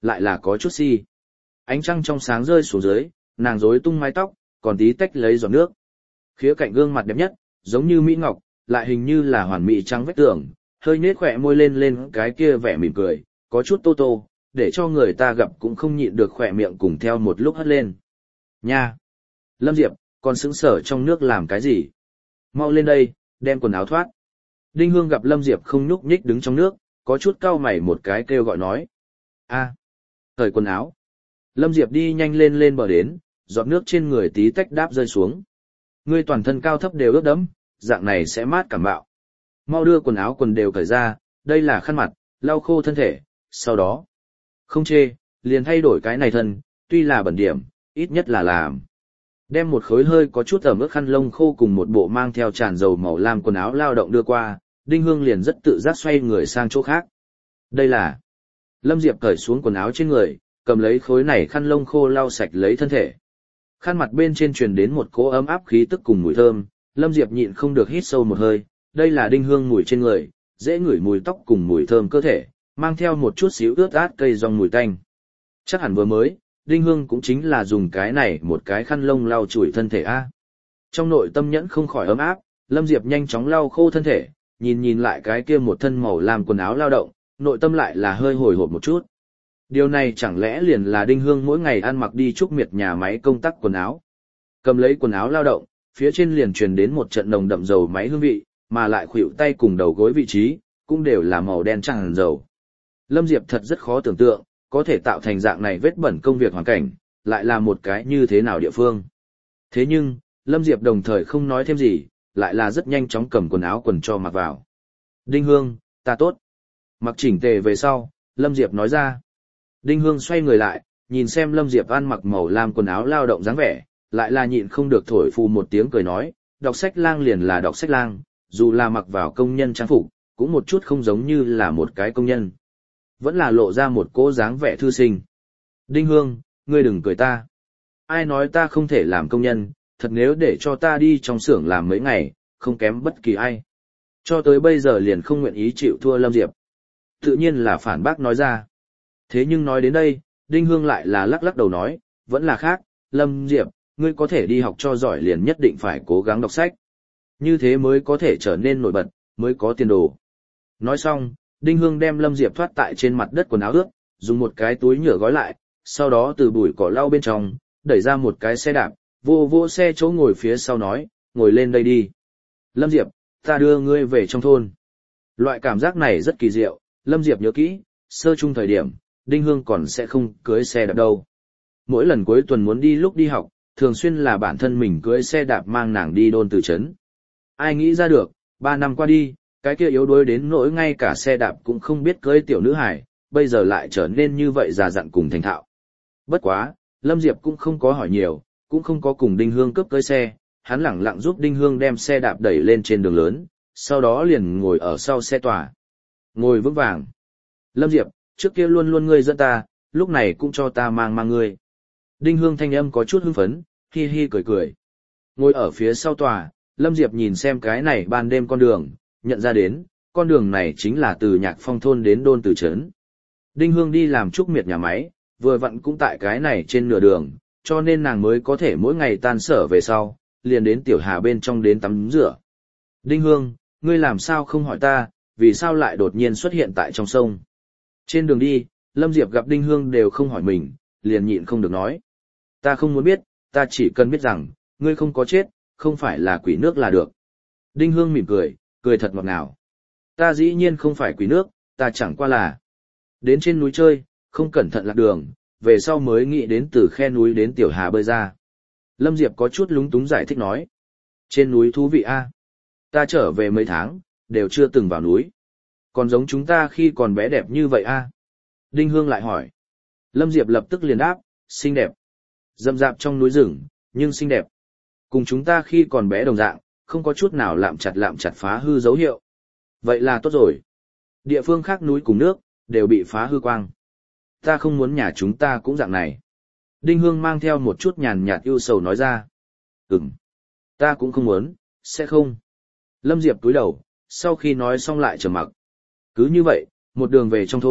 lại là có chút si. Ánh trăng trong sáng rơi xuống dưới, nàng rối tung mái tóc, còn tí tách lấy giọt nước. Khía cạnh gương mặt đẹp nhất, giống như mỹ ngọc, lại hình như là hoàn mỹ trắng vách tường, hơi nết khỏe môi lên lên cái kia vẻ mỉm cười, có chút tô tô, để cho người ta gặp cũng không nhịn được khỏe miệng cùng theo một lúc hất lên. Nha! Lâm Diệp, còn sững sờ trong nước làm cái gì? Mau lên đây, đem quần áo thoát. Đinh Hương gặp Lâm Diệp không nhúc nhích đứng trong nước, có chút cau mày một cái kêu gọi nói. A, thời quần áo. Lâm Diệp đi nhanh lên lên bờ đến, giọt nước trên người tí tách đáp rơi xuống. Ngươi toàn thân cao thấp đều ướt đẫm, dạng này sẽ mát cảm bạo. Mau đưa quần áo quần đều cởi ra, đây là khăn mặt, lau khô thân thể, sau đó. Không chê, liền thay đổi cái này thân, tuy là bẩn điểm, ít nhất là làm. Đem một khối hơi có chút ẩm ướt khăn lông khô cùng một bộ mang theo tràn dầu màu lam quần áo lao động đưa qua, Đinh Hương liền rất tự giác xoay người sang chỗ khác. Đây là... Lâm Diệp cởi xuống quần áo trên người, cầm lấy khối này khăn lông khô lau sạch lấy thân thể. Khăn mặt bên trên truyền đến một cỗ ấm áp khí tức cùng mùi thơm, Lâm Diệp nhịn không được hít sâu một hơi, đây là Đinh Hương mùi trên người, dễ ngửi mùi tóc cùng mùi thơm cơ thể, mang theo một chút xíu ướt át cây rong mùi tanh. Chắc hẳn vừa mới, Đinh Hương cũng chính là dùng cái này một cái khăn lông lau chùi thân thể a. Trong nội tâm nhẫn không khỏi ấm áp, Lâm Diệp nhanh chóng lau khô thân thể, nhìn nhìn lại cái kia một thân màu làm quần áo lao động, nội tâm lại là hơi hồi hộp một chút. Điều này chẳng lẽ liền là Đinh Hương mỗi ngày ăn mặc đi trúc miệt nhà máy công tác quần áo. Cầm lấy quần áo lao động, phía trên liền truyền đến một trận nồng đậm dầu máy hương vị, mà lại khuỷu tay cùng đầu gối vị trí, cũng đều là màu đen tràn dầu. Lâm Diệp thật rất khó tưởng tượng, có thể tạo thành dạng này vết bẩn công việc hoàn cảnh, lại là một cái như thế nào địa phương. Thế nhưng, Lâm Diệp đồng thời không nói thêm gì, lại là rất nhanh chóng cầm quần áo quần cho mặc vào. Đinh Hương, ta tốt. Mặc chỉnh tề về sau, Lâm Diệp nói ra. Đinh Hương xoay người lại, nhìn xem Lâm Diệp ăn mặc màu lam quần áo lao động dáng vẻ, lại là nhịn không được thổi phù một tiếng cười nói, đọc sách lang liền là đọc sách lang, dù là mặc vào công nhân trang phục, cũng một chút không giống như là một cái công nhân. Vẫn là lộ ra một cỗ dáng vẻ thư sinh. Đinh Hương, ngươi đừng cười ta. Ai nói ta không thể làm công nhân, thật nếu để cho ta đi trong xưởng làm mấy ngày, không kém bất kỳ ai. Cho tới bây giờ liền không nguyện ý chịu thua Lâm Diệp. Tự nhiên là phản bác nói ra. Thế nhưng nói đến đây, Đinh Hương lại là lắc lắc đầu nói, vẫn là khác, Lâm Diệp, ngươi có thể đi học cho giỏi liền nhất định phải cố gắng đọc sách. Như thế mới có thể trở nên nổi bật, mới có tiền đồ. Nói xong, Đinh Hương đem Lâm Diệp thoát tại trên mặt đất quần áo ướt, dùng một cái túi nhựa gói lại, sau đó từ bụi cỏ lau bên trong, đẩy ra một cái xe đạp, vô vô xe chỗ ngồi phía sau nói, ngồi lên đây đi. Lâm Diệp, ta đưa ngươi về trong thôn. Loại cảm giác này rất kỳ diệu, Lâm Diệp nhớ kỹ, sơ chung thời điểm, Đinh Hương còn sẽ không cưới xe đạp đâu. Mỗi lần cuối tuần muốn đi lúc đi học, thường xuyên là bản thân mình cưới xe đạp mang nàng đi đôn từ trấn. Ai nghĩ ra được, ba năm qua đi, cái kia yếu đuối đến nỗi ngay cả xe đạp cũng không biết cưới tiểu nữ hải, bây giờ lại trở nên như vậy già dặn cùng thành thạo. Bất quá, Lâm Diệp cũng không có hỏi nhiều, cũng không có cùng Đinh Hương cướp cưới xe, hắn lẳng lặng giúp Đinh Hương đem xe đạp đẩy lên trên đường lớn, sau đó liền ngồi ở sau xe tòa. Ngồi vững vàng. Lâm Diệp, trước kia luôn luôn ngươi dẫn ta, lúc này cũng cho ta mang mang ngươi. Đinh Hương thanh âm có chút hưng phấn, hi hi cười cười. Ngồi ở phía sau tòa, Lâm Diệp nhìn xem cái này ban đêm con đường, nhận ra đến, con đường này chính là từ Nhạc Phong thôn đến đôn từ trấn. Đinh Hương đi làm trúc miệt nhà máy, vừa vặn cũng tại cái này trên nửa đường, cho nên nàng mới có thể mỗi ngày tan sở về sau, liền đến tiểu hà bên trong đến tắm rửa. Đinh Hương, ngươi làm sao không hỏi ta, vì sao lại đột nhiên xuất hiện tại trong sông? Trên đường đi, Lâm Diệp gặp Đinh Hương đều không hỏi mình, liền nhịn không được nói. Ta không muốn biết, ta chỉ cần biết rằng, ngươi không có chết, không phải là quỷ nước là được. Đinh Hương mỉm cười, cười thật ngọt ngào. Ta dĩ nhiên không phải quỷ nước, ta chẳng qua là đến trên núi chơi, không cẩn thận lạc đường, về sau mới nghĩ đến từ khe núi đến tiểu hà bơi ra. Lâm Diệp có chút lúng túng giải thích nói. Trên núi thú vị a. Ta trở về mấy tháng, đều chưa từng vào núi. Còn giống chúng ta khi còn bé đẹp như vậy a. Đinh Hương lại hỏi. Lâm Diệp lập tức liền đáp, xinh đẹp. Rậm rạp trong núi rừng, nhưng xinh đẹp. Cùng chúng ta khi còn bé đồng dạng, không có chút nào lạm chặt lạm chặt phá hư dấu hiệu. Vậy là tốt rồi. Địa phương khác núi cùng nước, đều bị phá hư quang. Ta không muốn nhà chúng ta cũng dạng này. Đinh Hương mang theo một chút nhàn nhạt ưu sầu nói ra. Ừm. Ta cũng không muốn, sẽ không. Lâm Diệp túi đầu, sau khi nói xong lại trầm mặc. Cứ như vậy, một đường về trong thôn,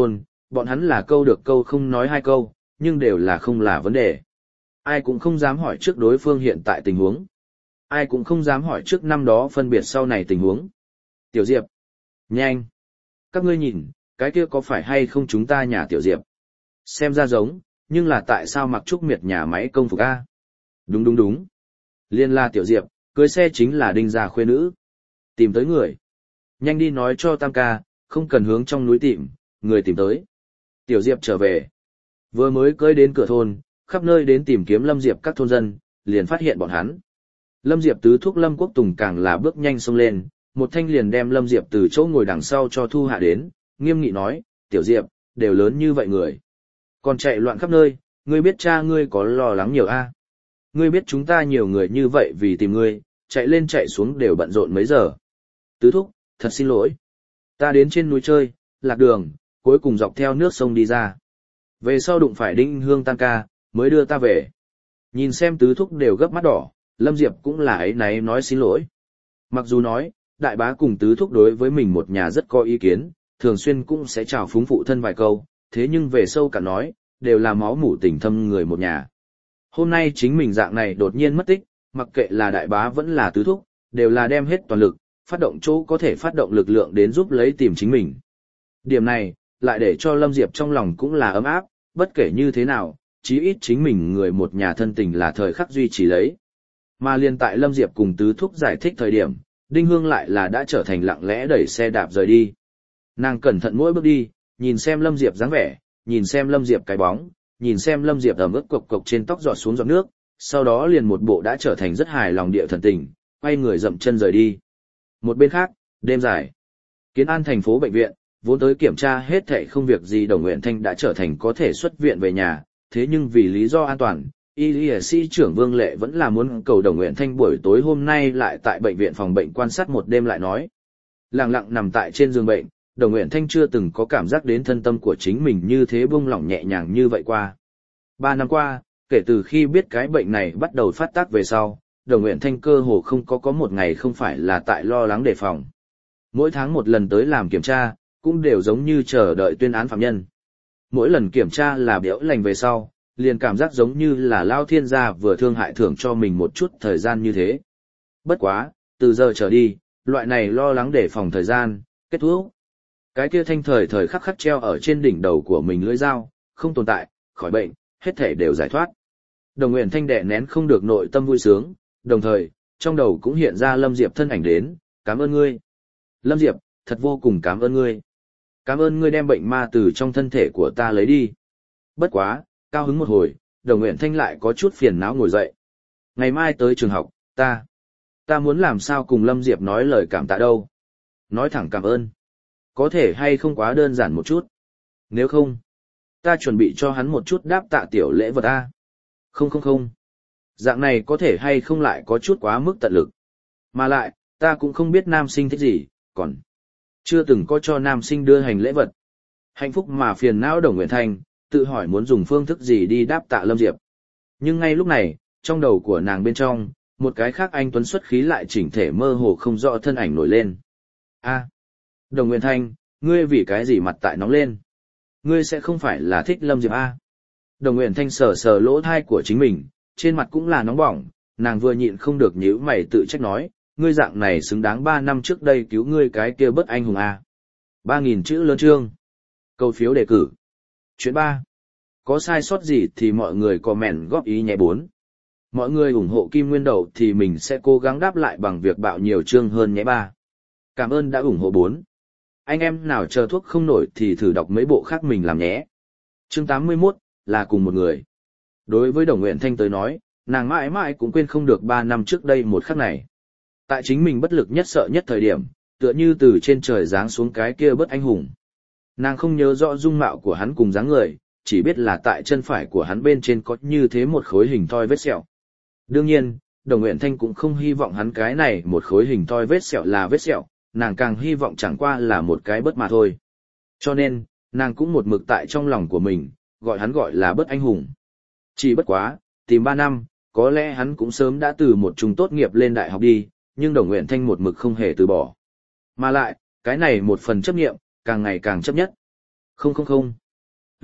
bọn hắn là câu được câu không nói hai câu, nhưng đều là không là vấn đề. Ai cũng không dám hỏi trước đối phương hiện tại tình huống. Ai cũng không dám hỏi trước năm đó phân biệt sau này tình huống. Tiểu Diệp. Nhanh. Các ngươi nhìn, cái kia có phải hay không chúng ta nhà Tiểu Diệp? Xem ra giống, nhưng là tại sao mặc trúc miệt nhà máy công phục A? Đúng đúng đúng. Liên la Tiểu Diệp, cưới xe chính là đinh gia khuê nữ. Tìm tới người. Nhanh đi nói cho Tam ca, không cần hướng trong núi tìm, người tìm tới. Tiểu Diệp trở về. Vừa mới cưới đến cửa thôn, khắp nơi đến tìm kiếm Lâm Diệp các thôn dân, liền phát hiện bọn hắn. Lâm Diệp tứ thúc Lâm Quốc Tùng càng là bước nhanh xông lên, một thanh liền đem Lâm Diệp từ chỗ ngồi đằng sau cho thu hạ đến, nghiêm nghị nói, Tiểu Diệp, đều lớn như vậy người. Còn chạy loạn khắp nơi, ngươi biết cha ngươi có lo lắng nhiều a? Ngươi biết chúng ta nhiều người như vậy vì tìm ngươi, chạy lên chạy xuống đều bận rộn mấy giờ. Tứ thúc, thật xin lỗi. Ta đến trên núi chơi, lạc đường, cuối cùng dọc theo nước sông đi ra. Về sau đụng phải Đinh Hương Tam ca, mới đưa ta về. Nhìn xem tứ thúc đều gấp mắt đỏ, Lâm Diệp cũng là ấy náy nói xin lỗi. Mặc dù nói, đại bá cùng tứ thúc đối với mình một nhà rất có ý kiến, thường xuyên cũng sẽ chào phúng phụ thân vài câu, thế nhưng về sâu cả nói, đều là máu mủ tình thâm người một nhà. Hôm nay chính mình dạng này đột nhiên mất tích, mặc kệ là đại bá vẫn là tứ thúc, đều là đem hết toàn lực, phát động chỗ có thể phát động lực lượng đến giúp lấy tìm chính mình. Điểm này, lại để cho Lâm Diệp trong lòng cũng là ấm áp, bất kể như thế nào, chí ít chính mình người một nhà thân tình là thời khắc duy trì lấy. Mà liên tại Lâm Diệp cùng tứ thúc giải thích thời điểm, Đinh Hương lại là đã trở thành lặng lẽ đẩy xe đạp rời đi. Nàng cẩn thận mỗi bước đi, nhìn xem Lâm Diệp dáng vẻ, nhìn xem Lâm Diệp cái bóng, nhìn xem Lâm Diệp ẩm ướt cộc cộc trên tóc giọt xuống giọt nước, sau đó liền một bộ đã trở thành rất hài lòng địa thần tình, quay người dậm chân rời đi. Một bên khác, đêm dài. Kiến An thành phố bệnh viện, vốn tới kiểm tra hết thảy không việc gì Đồng Nguyện Thanh đã trở thành có thể xuất viện về nhà, thế nhưng vì lý do an toàn, y y sĩ trưởng Vương Lệ vẫn là muốn cầu Đồng Nguyện Thanh buổi tối hôm nay lại tại bệnh viện phòng bệnh quan sát một đêm lại nói. Lặng lặng nằm tại trên giường bệnh, Đồng Nguyện Thanh chưa từng có cảm giác đến thân tâm của chính mình như thế buông lỏng nhẹ nhàng như vậy qua. Ba năm qua, kể từ khi biết cái bệnh này bắt đầu phát tác về sau, Đồng Nguyện Thanh cơ hồ không có có một ngày không phải là tại lo lắng đề phòng. Mỗi tháng một lần tới làm kiểm tra, cũng đều giống như chờ đợi tuyên án phạm nhân. Mỗi lần kiểm tra là biểu lành về sau, liền cảm giác giống như là Lao Thiên gia vừa thương hại thưởng cho mình một chút thời gian như thế. Bất quá, từ giờ trở đi, loại này lo lắng đề phòng thời gian, kết thúc. Cái kia thanh thời thời khắc khắc treo ở trên đỉnh đầu của mình lưỡi dao, không tồn tại, khỏi bệnh, hết thể đều giải thoát. Đồng Nguyện Thanh đè nén không được nội tâm vui sướng, đồng thời, trong đầu cũng hiện ra Lâm Diệp thân ảnh đến, cảm ơn ngươi. Lâm Diệp, thật vô cùng cảm ơn ngươi. Cảm ơn ngươi đem bệnh ma từ trong thân thể của ta lấy đi. Bất quá, cao hứng một hồi, Đồng Nguyện Thanh lại có chút phiền não ngồi dậy. Ngày mai tới trường học, ta, ta muốn làm sao cùng Lâm Diệp nói lời cảm tạ đâu. Nói thẳng cảm ơn. Có thể hay không quá đơn giản một chút. Nếu không, ta chuẩn bị cho hắn một chút đáp tạ tiểu lễ vật ta. Không không không. Dạng này có thể hay không lại có chút quá mức tận lực. Mà lại, ta cũng không biết nam sinh thích gì, còn chưa từng có cho nam sinh đưa hành lễ vật. Hạnh phúc mà phiền não Đồng Nguyện Thanh, tự hỏi muốn dùng phương thức gì đi đáp tạ Lâm Diệp. Nhưng ngay lúc này, trong đầu của nàng bên trong, một cái khác anh tuấn xuất khí lại chỉnh thể mơ hồ không rõ thân ảnh nổi lên. A, Đồng Nguyện Thanh, ngươi vì cái gì mặt tại nóng lên? Ngươi sẽ không phải là thích Lâm Diệp A. Đồng Nguyện Thanh sờ sờ lỗ thai của chính mình, trên mặt cũng là nóng bỏng, nàng vừa nhịn không được nhíu mày tự trách nói, ngươi dạng này xứng đáng ba năm trước đây cứu ngươi cái kia bất anh hùng A. Ba nghìn chữ lớn chương. Câu phiếu đề cử. Chuyện ba. Có sai sót gì thì mọi người comment góp ý nhé bốn. Mọi người ủng hộ Kim Nguyên Đầu thì mình sẽ cố gắng đáp lại bằng việc bạo nhiều chương hơn nhé ba. Cảm ơn đã ủng hộ bốn. Anh em nào chờ thuốc không nổi thì thử đọc mấy bộ khác mình làm nhé. Chương tám mươi mốt, là cùng một người. Đối với Đồng Nguyện Thanh tới nói, nàng mãi mãi cũng quên không được ba năm trước đây một khắc này. Tại chính mình bất lực nhất sợ nhất thời điểm, tựa như từ trên trời giáng xuống cái kia bất anh hùng. Nàng không nhớ rõ dung mạo của hắn cùng dáng người, chỉ biết là tại chân phải của hắn bên trên có như thế một khối hình thoi vết sẹo. Đương nhiên, Đồng Nguyện Thanh cũng không hy vọng hắn cái này một khối hình thoi vết sẹo là vết sẹo, nàng càng hy vọng chẳng qua là một cái bất mà thôi. Cho nên, nàng cũng một mực tại trong lòng của mình, gọi hắn gọi là bất anh hùng. Chỉ bất quá, tìm ba năm, có lẽ hắn cũng sớm đã từ một trung tốt nghiệp lên đại học đi, nhưng Đồng Nguyện Thanh một mực không hề từ bỏ. Mà lại, cái này một phần chấp nghiệm, càng ngày càng chấp nhất. Không không không.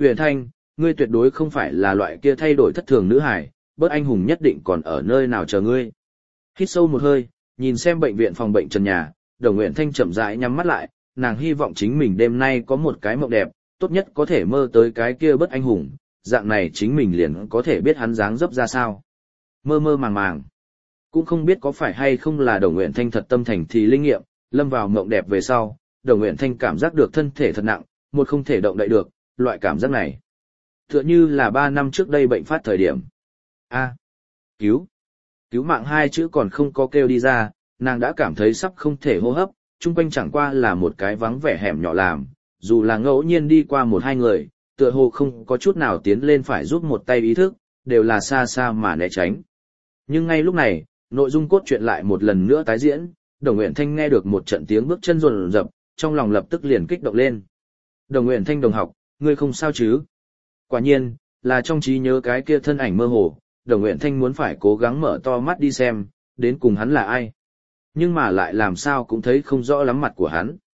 Huyền Thanh, ngươi tuyệt đối không phải là loại kia thay đổi thất thường nữ hải, bớt anh hùng nhất định còn ở nơi nào chờ ngươi. Hít sâu một hơi, nhìn xem bệnh viện phòng bệnh trần nhà, Đồng Uyển Thanh chậm rãi nhắm mắt lại, nàng hy vọng chính mình đêm nay có một cái mộng đẹp, tốt nhất có thể mơ tới cái kia bớt anh hùng, dạng này chính mình liền có thể biết hắn dáng dấp ra sao. Mơ mơ màng màng, cũng không biết có phải hay không là Đồng Uyển Thanh thật tâm thành thì linh nghiệm, lâm vào mộng đẹp về sau, Đồng Uyển Thanh cảm giác được thân thể thật nặng, một không thể động đậy được, loại cảm giác này tựa như là ba năm trước đây bệnh phát thời điểm. A, cứu, cứu mạng hai chữ còn không có kêu đi ra, nàng đã cảm thấy sắp không thể hô hấp, chung quanh chẳng qua là một cái vắng vẻ hẻm nhỏ làm, dù là ngẫu nhiên đi qua một hai người, tựa hồ không có chút nào tiến lên phải giúp một tay ý thức, đều là xa xa mà né tránh. Nhưng ngay lúc này, nội dung cốt truyện lại một lần nữa tái diễn, Đồng Uyển Thanh nghe được một trận tiếng bước chân rồn rập, trong lòng lập tức liền kích động lên. Đồng Uyển Thanh đồng học, ngươi không sao chứ? Quả nhiên, là trong trí nhớ cái kia thân ảnh mơ hồ, Đồng Uyển Thanh muốn phải cố gắng mở to mắt đi xem, đến cùng hắn là ai. Nhưng mà lại làm sao cũng thấy không rõ lắm mặt của hắn.